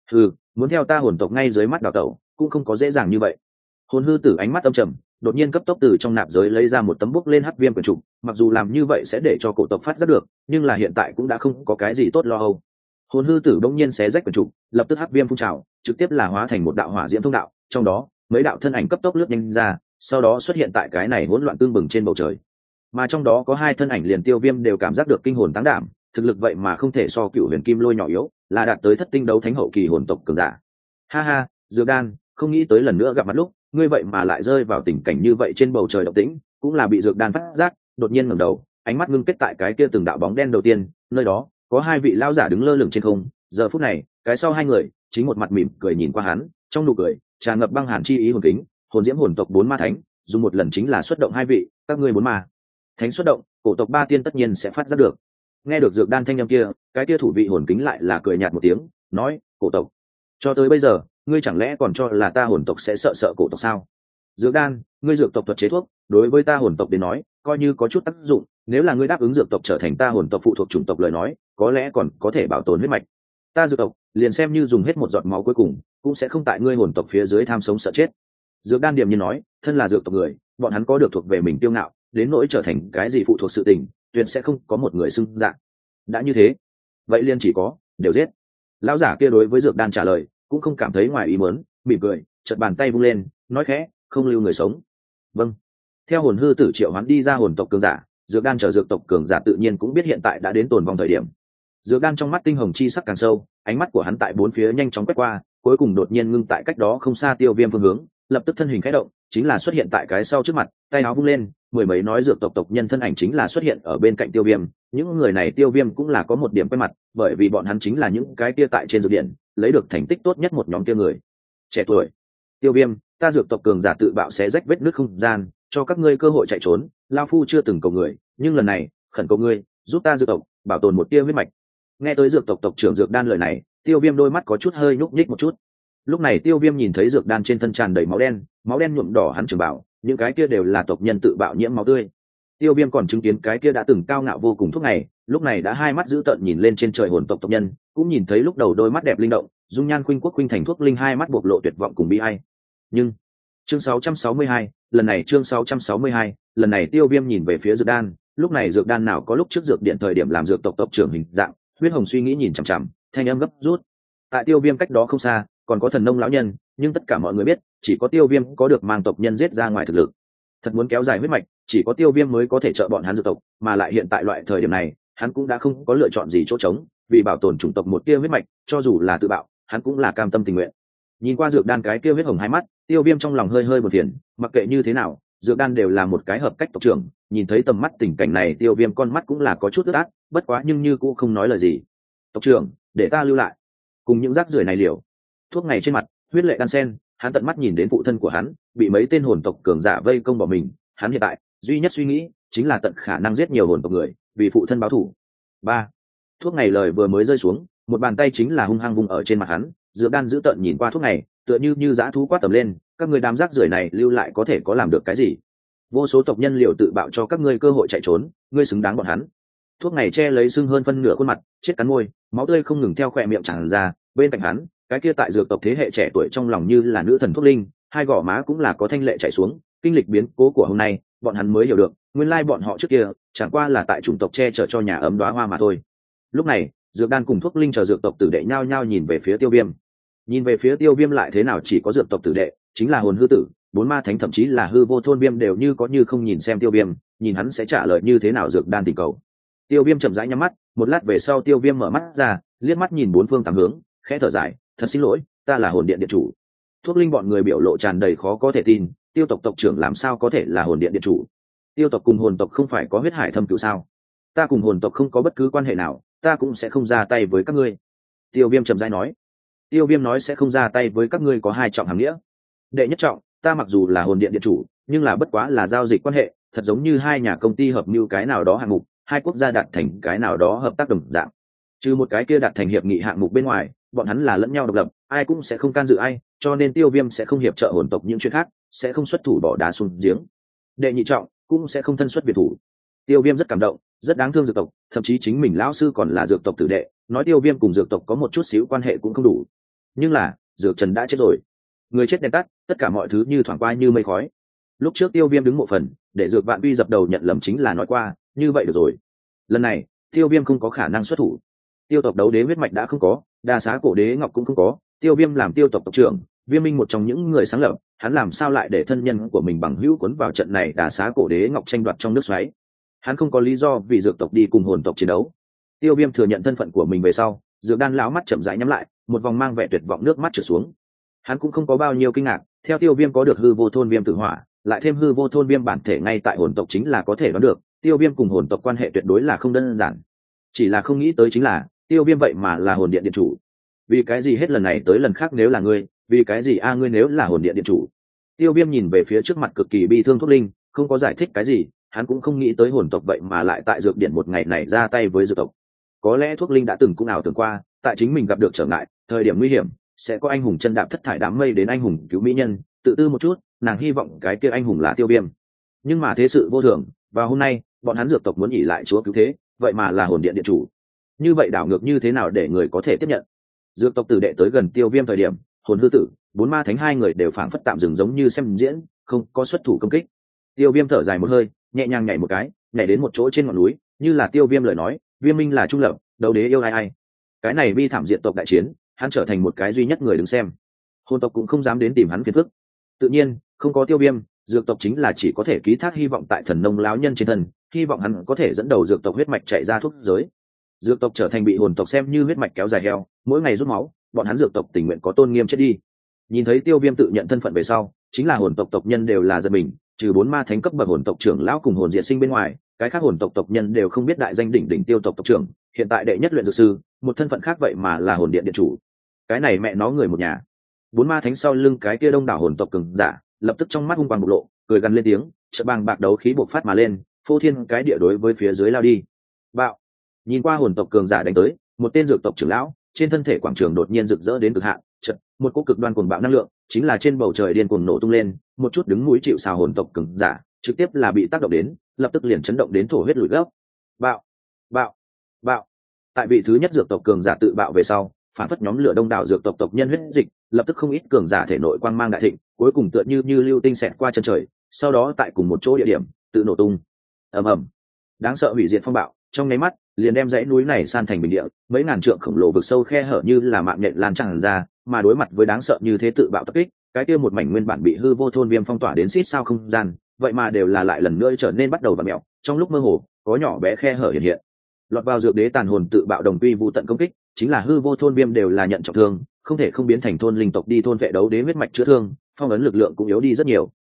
Speaker 1: Ừ, muốn theo ta hồn tộc ngay dưới mắt đào tẩu cũng không có dễ dàng như vậy. Hồn hư tử ánh mắt âm trầm, đột nhiên cấp tốc từ trong nạp giới lấy ra một tấm bút lên hắc viêm quyển trục, mặc dù làm như vậy sẽ để cho cổ tộc phát giác được, nhưng là hiện tại cũng đã không có cái gì tốt lo âu. Hồn hư tử bỗng nhiên xé rách quyển trục, lập tức hắc viêm phun trào, trực tiếp là hóa thành một đạo hỏa diễm thông đạo, trong đó mấy đạo thân ảnh cấp tốc lướt nhanh ra, sau đó xuất hiện tại cái này hỗn loạn tương bừng trên bầu trời. Mà trong đó có hai thân ảnh liền Tiêu Viêm đều cảm giác được kinh hồn táng đảm, thực lực vậy mà không thể so Cựu Huyền Kim Lôi nhỏ yếu, là đạt tới thất tinh đấu thánh hậu kỳ hồn tộc cường giả. Ha ha, Dược Đan, không nghĩ tới lần nữa gặp mặt lúc, ngươi vậy mà lại rơi vào tình cảnh như vậy trên bầu trời động tĩnh, cũng là bị Dược Đan phát giác, đột nhiên ngẩng đầu, ánh mắt ngưng kết tại cái kia từng đạo bóng đen đầu tiên, nơi đó có hai vị lão giả đứng lơ lửng trên không, giờ phút này, cái sau hai người, chính một mặt mỉm cười nhìn qua hắn, trong nụ cười tràn ngập băng hàn chi ý hồn kính, hồn diễm hồn tộc bốn ma thánh, dùng một lần chính là xuất động hai vị, các ngươi bốn ma thánh xuất động, cổ tộc ba tiên tất nhiên sẽ phát giác được. Nghe được Dược Đan thanh âm kia, cái kia thủ vị hồn kính lại là cười nhạt một tiếng, nói, cổ tộc, cho tới bây giờ ngươi chẳng lẽ còn cho là ta hồn tộc sẽ sợ sợ cổ tộc sao? Dược Đan, ngươi dược tộc thuật chế thuốc đối với ta hồn tộc đến nói coi như có chút tác dụng, nếu là ngươi đáp ứng dược tộc trở thành ta hồn tộc phụ thuộc chủng tộc lời nói, có lẽ còn có thể bảo tồn huyết mạch. Ta dược tộc liền xem như dùng hết một giọt máu cuối cùng cũng sẽ không tại ngươi hồn tộc phía dưới tham sống sợ chết. Dược Đan điềm nhiên nói, thân là dược tộc người, bọn hắn có được thuộc về mình tiêu ngạo, đến nỗi trở thành cái gì phụ thuộc sự tình, tuyệt sẽ không có một người xưng dạng. Đã như thế, vậy liền chỉ có đều giết. Lão giả kia đối với Dược Đan trả lời cũng không cảm thấy ngoài ý muốn, mỉm cười, chợt bàn tay vung lên, nói khẽ, không lưu người sống. Vâng. Theo hồn hư tử triệu hoán đi ra hồn tộc cường giả, Dược Đan chờ dược tộc cường giả tự nhiên cũng biết hiện tại đã đến tồn vong thời điểm. Dược Đan trong mắt tinh hồng chi sắc càng sâu, ánh mắt của hắn tại bốn phía nhanh chóng quét qua, cuối cùng đột nhiên ngưng tại cách đó không xa Tiêu Viêm phương hướng, lập tức thân hình khẽ động, chính là xuất hiện tại cái sau trước mặt, tay áo vung lên, mười mấy nói dược tộc tộc nhân thân ảnh chính là xuất hiện ở bên cạnh Tiêu Viêm. Những người này Tiêu Viêm cũng là có một điểm quen mặt, bởi vì bọn hắn chính là những cái kia tại trên dược điện lấy được thành tích tốt nhất một nhóm kia người trẻ tuổi. Tiêu Viêm, ta dược tộc cường giả tự bạo xé rách vết nứt không gian, cho các ngươi cơ hội chạy trốn, lão phu chưa từng cầu người, nhưng lần này khẩn cầu ngươi giúp ta dược tộc bảo tồn một tia huyết mạch. Nghe tới dược tộc tộc trưởng Dược Đan lời này, Tiêu Viêm đôi mắt có chút hơi nhúc nhích một chút. Lúc này Tiêu Viêm nhìn thấy Dược Đan trên thân tràn đầy máu đen, máu đen nhuộm đỏ hắn trường bảo, những cái kia đều là tộc nhân tự bạo nhiễm máu tươi. Tiêu Viêm còn chứng kiến cái kia đã từng cao ngạo vô cùng thuốc này, lúc này đã hai mắt dữ tợn nhìn lên trên trời hồn tộc tộc nhân, cũng nhìn thấy lúc đầu đôi mắt đẹp linh động, dung nhan khuynh quốc khuynh thành thuốc linh hai mắt bộc lộ tuyệt vọng cùng bi ai. Nhưng chương sáu trăm sáu mươi hai, lần này chương sáu trăm sáu mươi hai, lần này Tiêu Viêm nhìn về phía Dược Đan, lúc này Dược Đan nào có lúc trước dược điện thời điểm làm dược tộc tộc trưởng hình dạng, huyết hồng suy nghĩ nhìn chằm chằm, thanh âm gấp rút. Tại Tiêu Viêm cách đó không xa, còn có thần nông lão nhân, nhưng tất cả mọi người biết, chỉ có Tiêu Viêm có được mang tộc nhân giết ra ngoài thực lực. Thật muốn kéo dài huyết mạch, chỉ có Tiêu Viêm mới có thể trợ bọn hắn dược tộc, mà lại hiện tại loại thời điểm này, hắn cũng đã không có lựa chọn gì chỗ trống, vì bảo tồn chủng tộc một tia huyết mạch, cho dù là tự bạo, hắn cũng là cam tâm tình nguyện. Nhìn qua Dược Đan cái kia huyết hồng hai mắt, Tiêu Viêm trong lòng hơi hơi một phiền, mặc kệ như thế nào, Dược Đan đều là một cái hợp cách tộc trưởng, nhìn thấy tầm mắt tình cảnh này, Tiêu Viêm con mắt cũng là có chút ướt át, bất quá nhưng như cũng không nói lời gì. Tộc trưởng, để ta lưu lại, cùng những rác rưởi này liều. Thuốc ngày trên mặt, huyết lệ đan sen, hắn tận mắt nhìn đến phụ thân của hắn bị mấy tên hồn tộc cường giả vây công bỏ mình, hắn hiện tại duy nhất suy nghĩ chính là tận khả năng giết nhiều hồn tộc người, vì phụ thân báo thù. Ba. Thuốc ngày lời vừa mới rơi xuống, một bàn tay chính là hung hăng vung ở trên mặt hắn, Dược Đan giữ tợn nhìn qua thuốc ngày, tựa như như dã thú quát tầm lên, các người đám rác rưởi này lưu lại có thể có làm được cái gì? Vô số tộc nhân liều tự bạo cho các ngươi cơ hội chạy trốn, ngươi xứng đáng bọn hắn. Thuốc ngày che lấy sưng hơn phân nửa khuôn mặt, chết cắn môi, máu tươi không ngừng theo khóe miệng tràn ra, bên cạnh hắn, cái kia tại dược tộc thế hệ trẻ tuổi trong lòng như là nữ thần thuốc linh, hai gò má cũng là có thanh lệ chảy xuống, kinh lịch biến cố của hôm nay, bọn hắn mới hiểu được, nguyên lai bọn họ trước kia chẳng qua là tại chủng tộc che chở cho nhà ấm đóa hoa mà thôi. Lúc này, Dược Đan cùng thuốc linh chờ dược tộc tử đệ nhao nhao nhìn về phía Tiêu Viêm. Nhìn về phía Tiêu Viêm lại thế nào chỉ có dược tộc tử đệ, chính là hồn hư tử, bốn ma thánh thậm chí là hư vô thôn Viêm đều như có như không nhìn xem Tiêu Viêm, nhìn hắn sẽ trả lời như thế nào Dược Đan tình cầu. Tiêu Viêm chậm rãi nhắm mắt, một lát về sau Tiêu Viêm mở mắt ra, liếc mắt nhìn bốn phương tám hướng, khẽ thở dài, thật xin lỗi, ta là hồn điện điện chủ. Thuốc linh bọn người biểu lộ tràn đầy khó có thể tin, Tiêu tộc tộc trưởng làm sao có thể là hồn điện điện chủ? Tiêu tộc cùng hồn tộc không phải có huyết hải thâm cửu sao? Ta cùng hồn tộc không có bất cứ quan hệ nào, ta cũng sẽ không ra tay với các ngươi. Tiêu Viêm trầm rãi nói. Tiêu Viêm nói sẽ không ra tay với các ngươi có hai trọng hàm nghĩa. Đệ nhất trọng, ta mặc dù là hồn điện điện chủ, nhưng là bất quá là giao dịch quan hệ, thật giống như hai nhà công ty hợp mưu cái nào đó hạng mục, hai quốc gia đạt thành cái nào đó hợp tác đồng dạng. Trừ một cái kia đạt thành hiệp nghị hạng mục bên ngoài, bọn hắn là lẫn nhau độc lập, ai cũng sẽ không can dự ai, cho nên Tiêu Viêm sẽ không hiệp trợ hồn tộc những chuyện khác, sẽ không xuất thủ bỏ đá xuống giếng. Đệ nhị trọng, cũng sẽ không thân xuất biệt thủ. Tiêu Viêm rất cảm động, rất đáng thương dược tộc, thậm chí chính mình lão sư còn là dược tộc tử đệ, nói Tiêu Viêm cùng dược tộc có một chút xíu quan hệ cũng không đủ. Nhưng là dược trần đã chết rồi, người chết đèn tắt, tất cả mọi thứ như thoảng qua như mây khói. Lúc trước Tiêu Viêm đứng mộ phần để dược vạn uy dập đầu nhận lầm chính là nói qua như vậy được rồi. Lần này Tiêu Viêm không có khả năng xuất thủ. Tiêu tộc đấu đế huyết mạch đã không có, đa xá cổ đế ngọc cũng không có, Tiêu Viêm làm tiêu tộc tộc trưởng, Viêm Minh một trong những người sáng lập, hắn làm sao lại để thân nhân của mình bằng hữu cuốn vào trận này đa xá cổ đế ngọc tranh đoạt trong nước xoáy. Hắn không có lý do vì dược tộc đi cùng hồn tộc chiến đấu. Tiêu Viêm thừa nhận thân phận của mình về sau, dược đan lão mắt chậm rãi nhắm lại, một vòng mang vẻ tuyệt vọng nước mắt trượt xuống. Hắn cũng không có bao nhiêu kinh ngạc, theo Tiêu Viêm có được hư vô thôn viêm tử hỏa, lại thêm hư vô thôn viêm bản thể ngay tại hồn tộc chính là có thể đoán được Tiêu Viêm cùng hồn tộc quan hệ tuyệt đối là không đơn giản. Chỉ là không nghĩ tới chính là Tiêu Viêm vậy mà là hồn điện điện chủ. Vì cái gì hết lần này tới lần khác nếu là ngươi, vì cái gì a ngươi nếu là hồn điện điện chủ? Tiêu Viêm nhìn về phía trước mặt cực kỳ bi thương Thuốc Linh, không có giải thích cái gì, hắn cũng không nghĩ tới hồn tộc vậy mà lại tại dược điện một ngày này ra tay với dược tộc. Có lẽ Thuốc Linh đã từng cũng ảo tưởng qua, tại chính mình gặp được trở ngại, thời điểm nguy hiểm, sẽ có anh hùng chân đạp thất thải đám mây đến anh hùng cứu mỹ nhân, tự tư một chút, nàng hy vọng cái kia anh hùng là Tiêu Viêm. Nhưng mà thế sự vô thường, và hôm nay, bọn hắn dược tộc muốn nghỉ lại chúa cứu thế, vậy mà là hồn điện điện chủ. Như vậy đảo ngược như thế nào để người có thể tiếp nhận? Dược tộc tử đệ tới gần Tiêu Viêm thời điểm, hồn hư tử, bốn ma thánh hai người đều phảng phất tạm dừng giống như xem diễn, không có xuất thủ công kích. Tiêu Viêm thở dài một hơi, nhẹ nhàng nhảy một cái, nhảy đến một chỗ trên ngọn núi, như là Tiêu Viêm lời nói, Viêm Minh là trung lập, đấu đế yêu ai ai. Cái này bi thảm diện tộc đại chiến, hắn trở thành một cái duy nhất người đứng xem. Hồn tộc cũng không dám đến tìm hắn phiền phức. Tự nhiên, không có Tiêu Viêm, dược tộc chính là chỉ có thể ký thác hy vọng tại thần nông lão nhân trên thân, hy vọng hắn có thể dẫn đầu dược tộc huyết mạch chạy ra thuốc giới. Dược tộc trở thành bị hồn tộc xem như huyết mạch kéo dài heo, mỗi ngày rút máu, bọn hắn dược tộc tình nguyện có tôn nghiêm chết đi. Nhìn thấy Tiêu Viêm tự nhận thân phận về sau, chính là hồn tộc tộc nhân đều là giật mình, trừ bốn ma thánh cấp bậc hồn tộc trưởng lão cùng hồn diệt sinh bên ngoài, cái khác hồn tộc tộc nhân đều không biết đại danh đỉnh đỉnh Tiêu tộc tộc trưởng, hiện tại đệ nhất luyện dược sư, một thân phận khác vậy mà là hồn điện điện chủ. Cái này mẹ nó người một nhà. Bốn ma thánh sau lưng cái kia đông đảo hồn tộc cường giả, lập tức trong mắt hung quang bộc lộ, cười gằn lên tiếng, chợt bàng bạc đấu khí bộc phát mà lên, phô thiên cái địa đối với phía dưới lao đi. Bạo. Nhìn qua hồn tộc cường giả đánh tới, một tên dược tộc trưởng lão, trên thân thể quảng trường đột nhiên rực rỡ đến cực hạn, chợt, một cỗ cực đoan cuồng bạo năng lượng, chính là trên bầu trời điên cuồng nổ tung lên, một chút đứng mũi chịu sào hồn tộc cường giả, trực tiếp là bị tác động đến, lập tức liền chấn động đến thổ huyết lùi gấp. Bạo, bạo, bạo. Tại vị thứ nhất dược tộc cường giả tự bạo về sau, phản phất nhóm lửa đông đảo dược tộc tộc nhân huyết dịch, lập tức không ít cường giả thể nội quang mang đại thịnh, cuối cùng tựa như như lưu tinh xẹt qua chân trời, sau đó tại cùng một chỗ địa điểm, tự nổ tung. Ầm ầm. Đáng sợ hủy diệt phong bạo, trong nháy mắt, liền đem dãy núi này san thành bình địa, mấy ngàn trượng khổng lồ vực sâu khe hở như là mạng nhện lan tràn ra, mà đối mặt với đáng sợ như thế tự bạo tập kích, cái kia một mảnh nguyên bản bị hư vô thôn viêm phong tỏa đến xít sao không gian, vậy mà đều là lại lần nữa trở nên bắt đầu vặn mèo, trong lúc mơ hồ, có nhỏ bé khe hở hiện hiện. Lọt vào dược đế tàn hồn tự bạo đồng quy vu tận công kích, chính là hư vô thôn viêm đều là nhận trọng thương, không thể không biến thành thôn linh tộc đi thôn vệ đấu đế huyết mạch chữa thương, phong ấn lực lượng cũng yếu đi rất nhiều.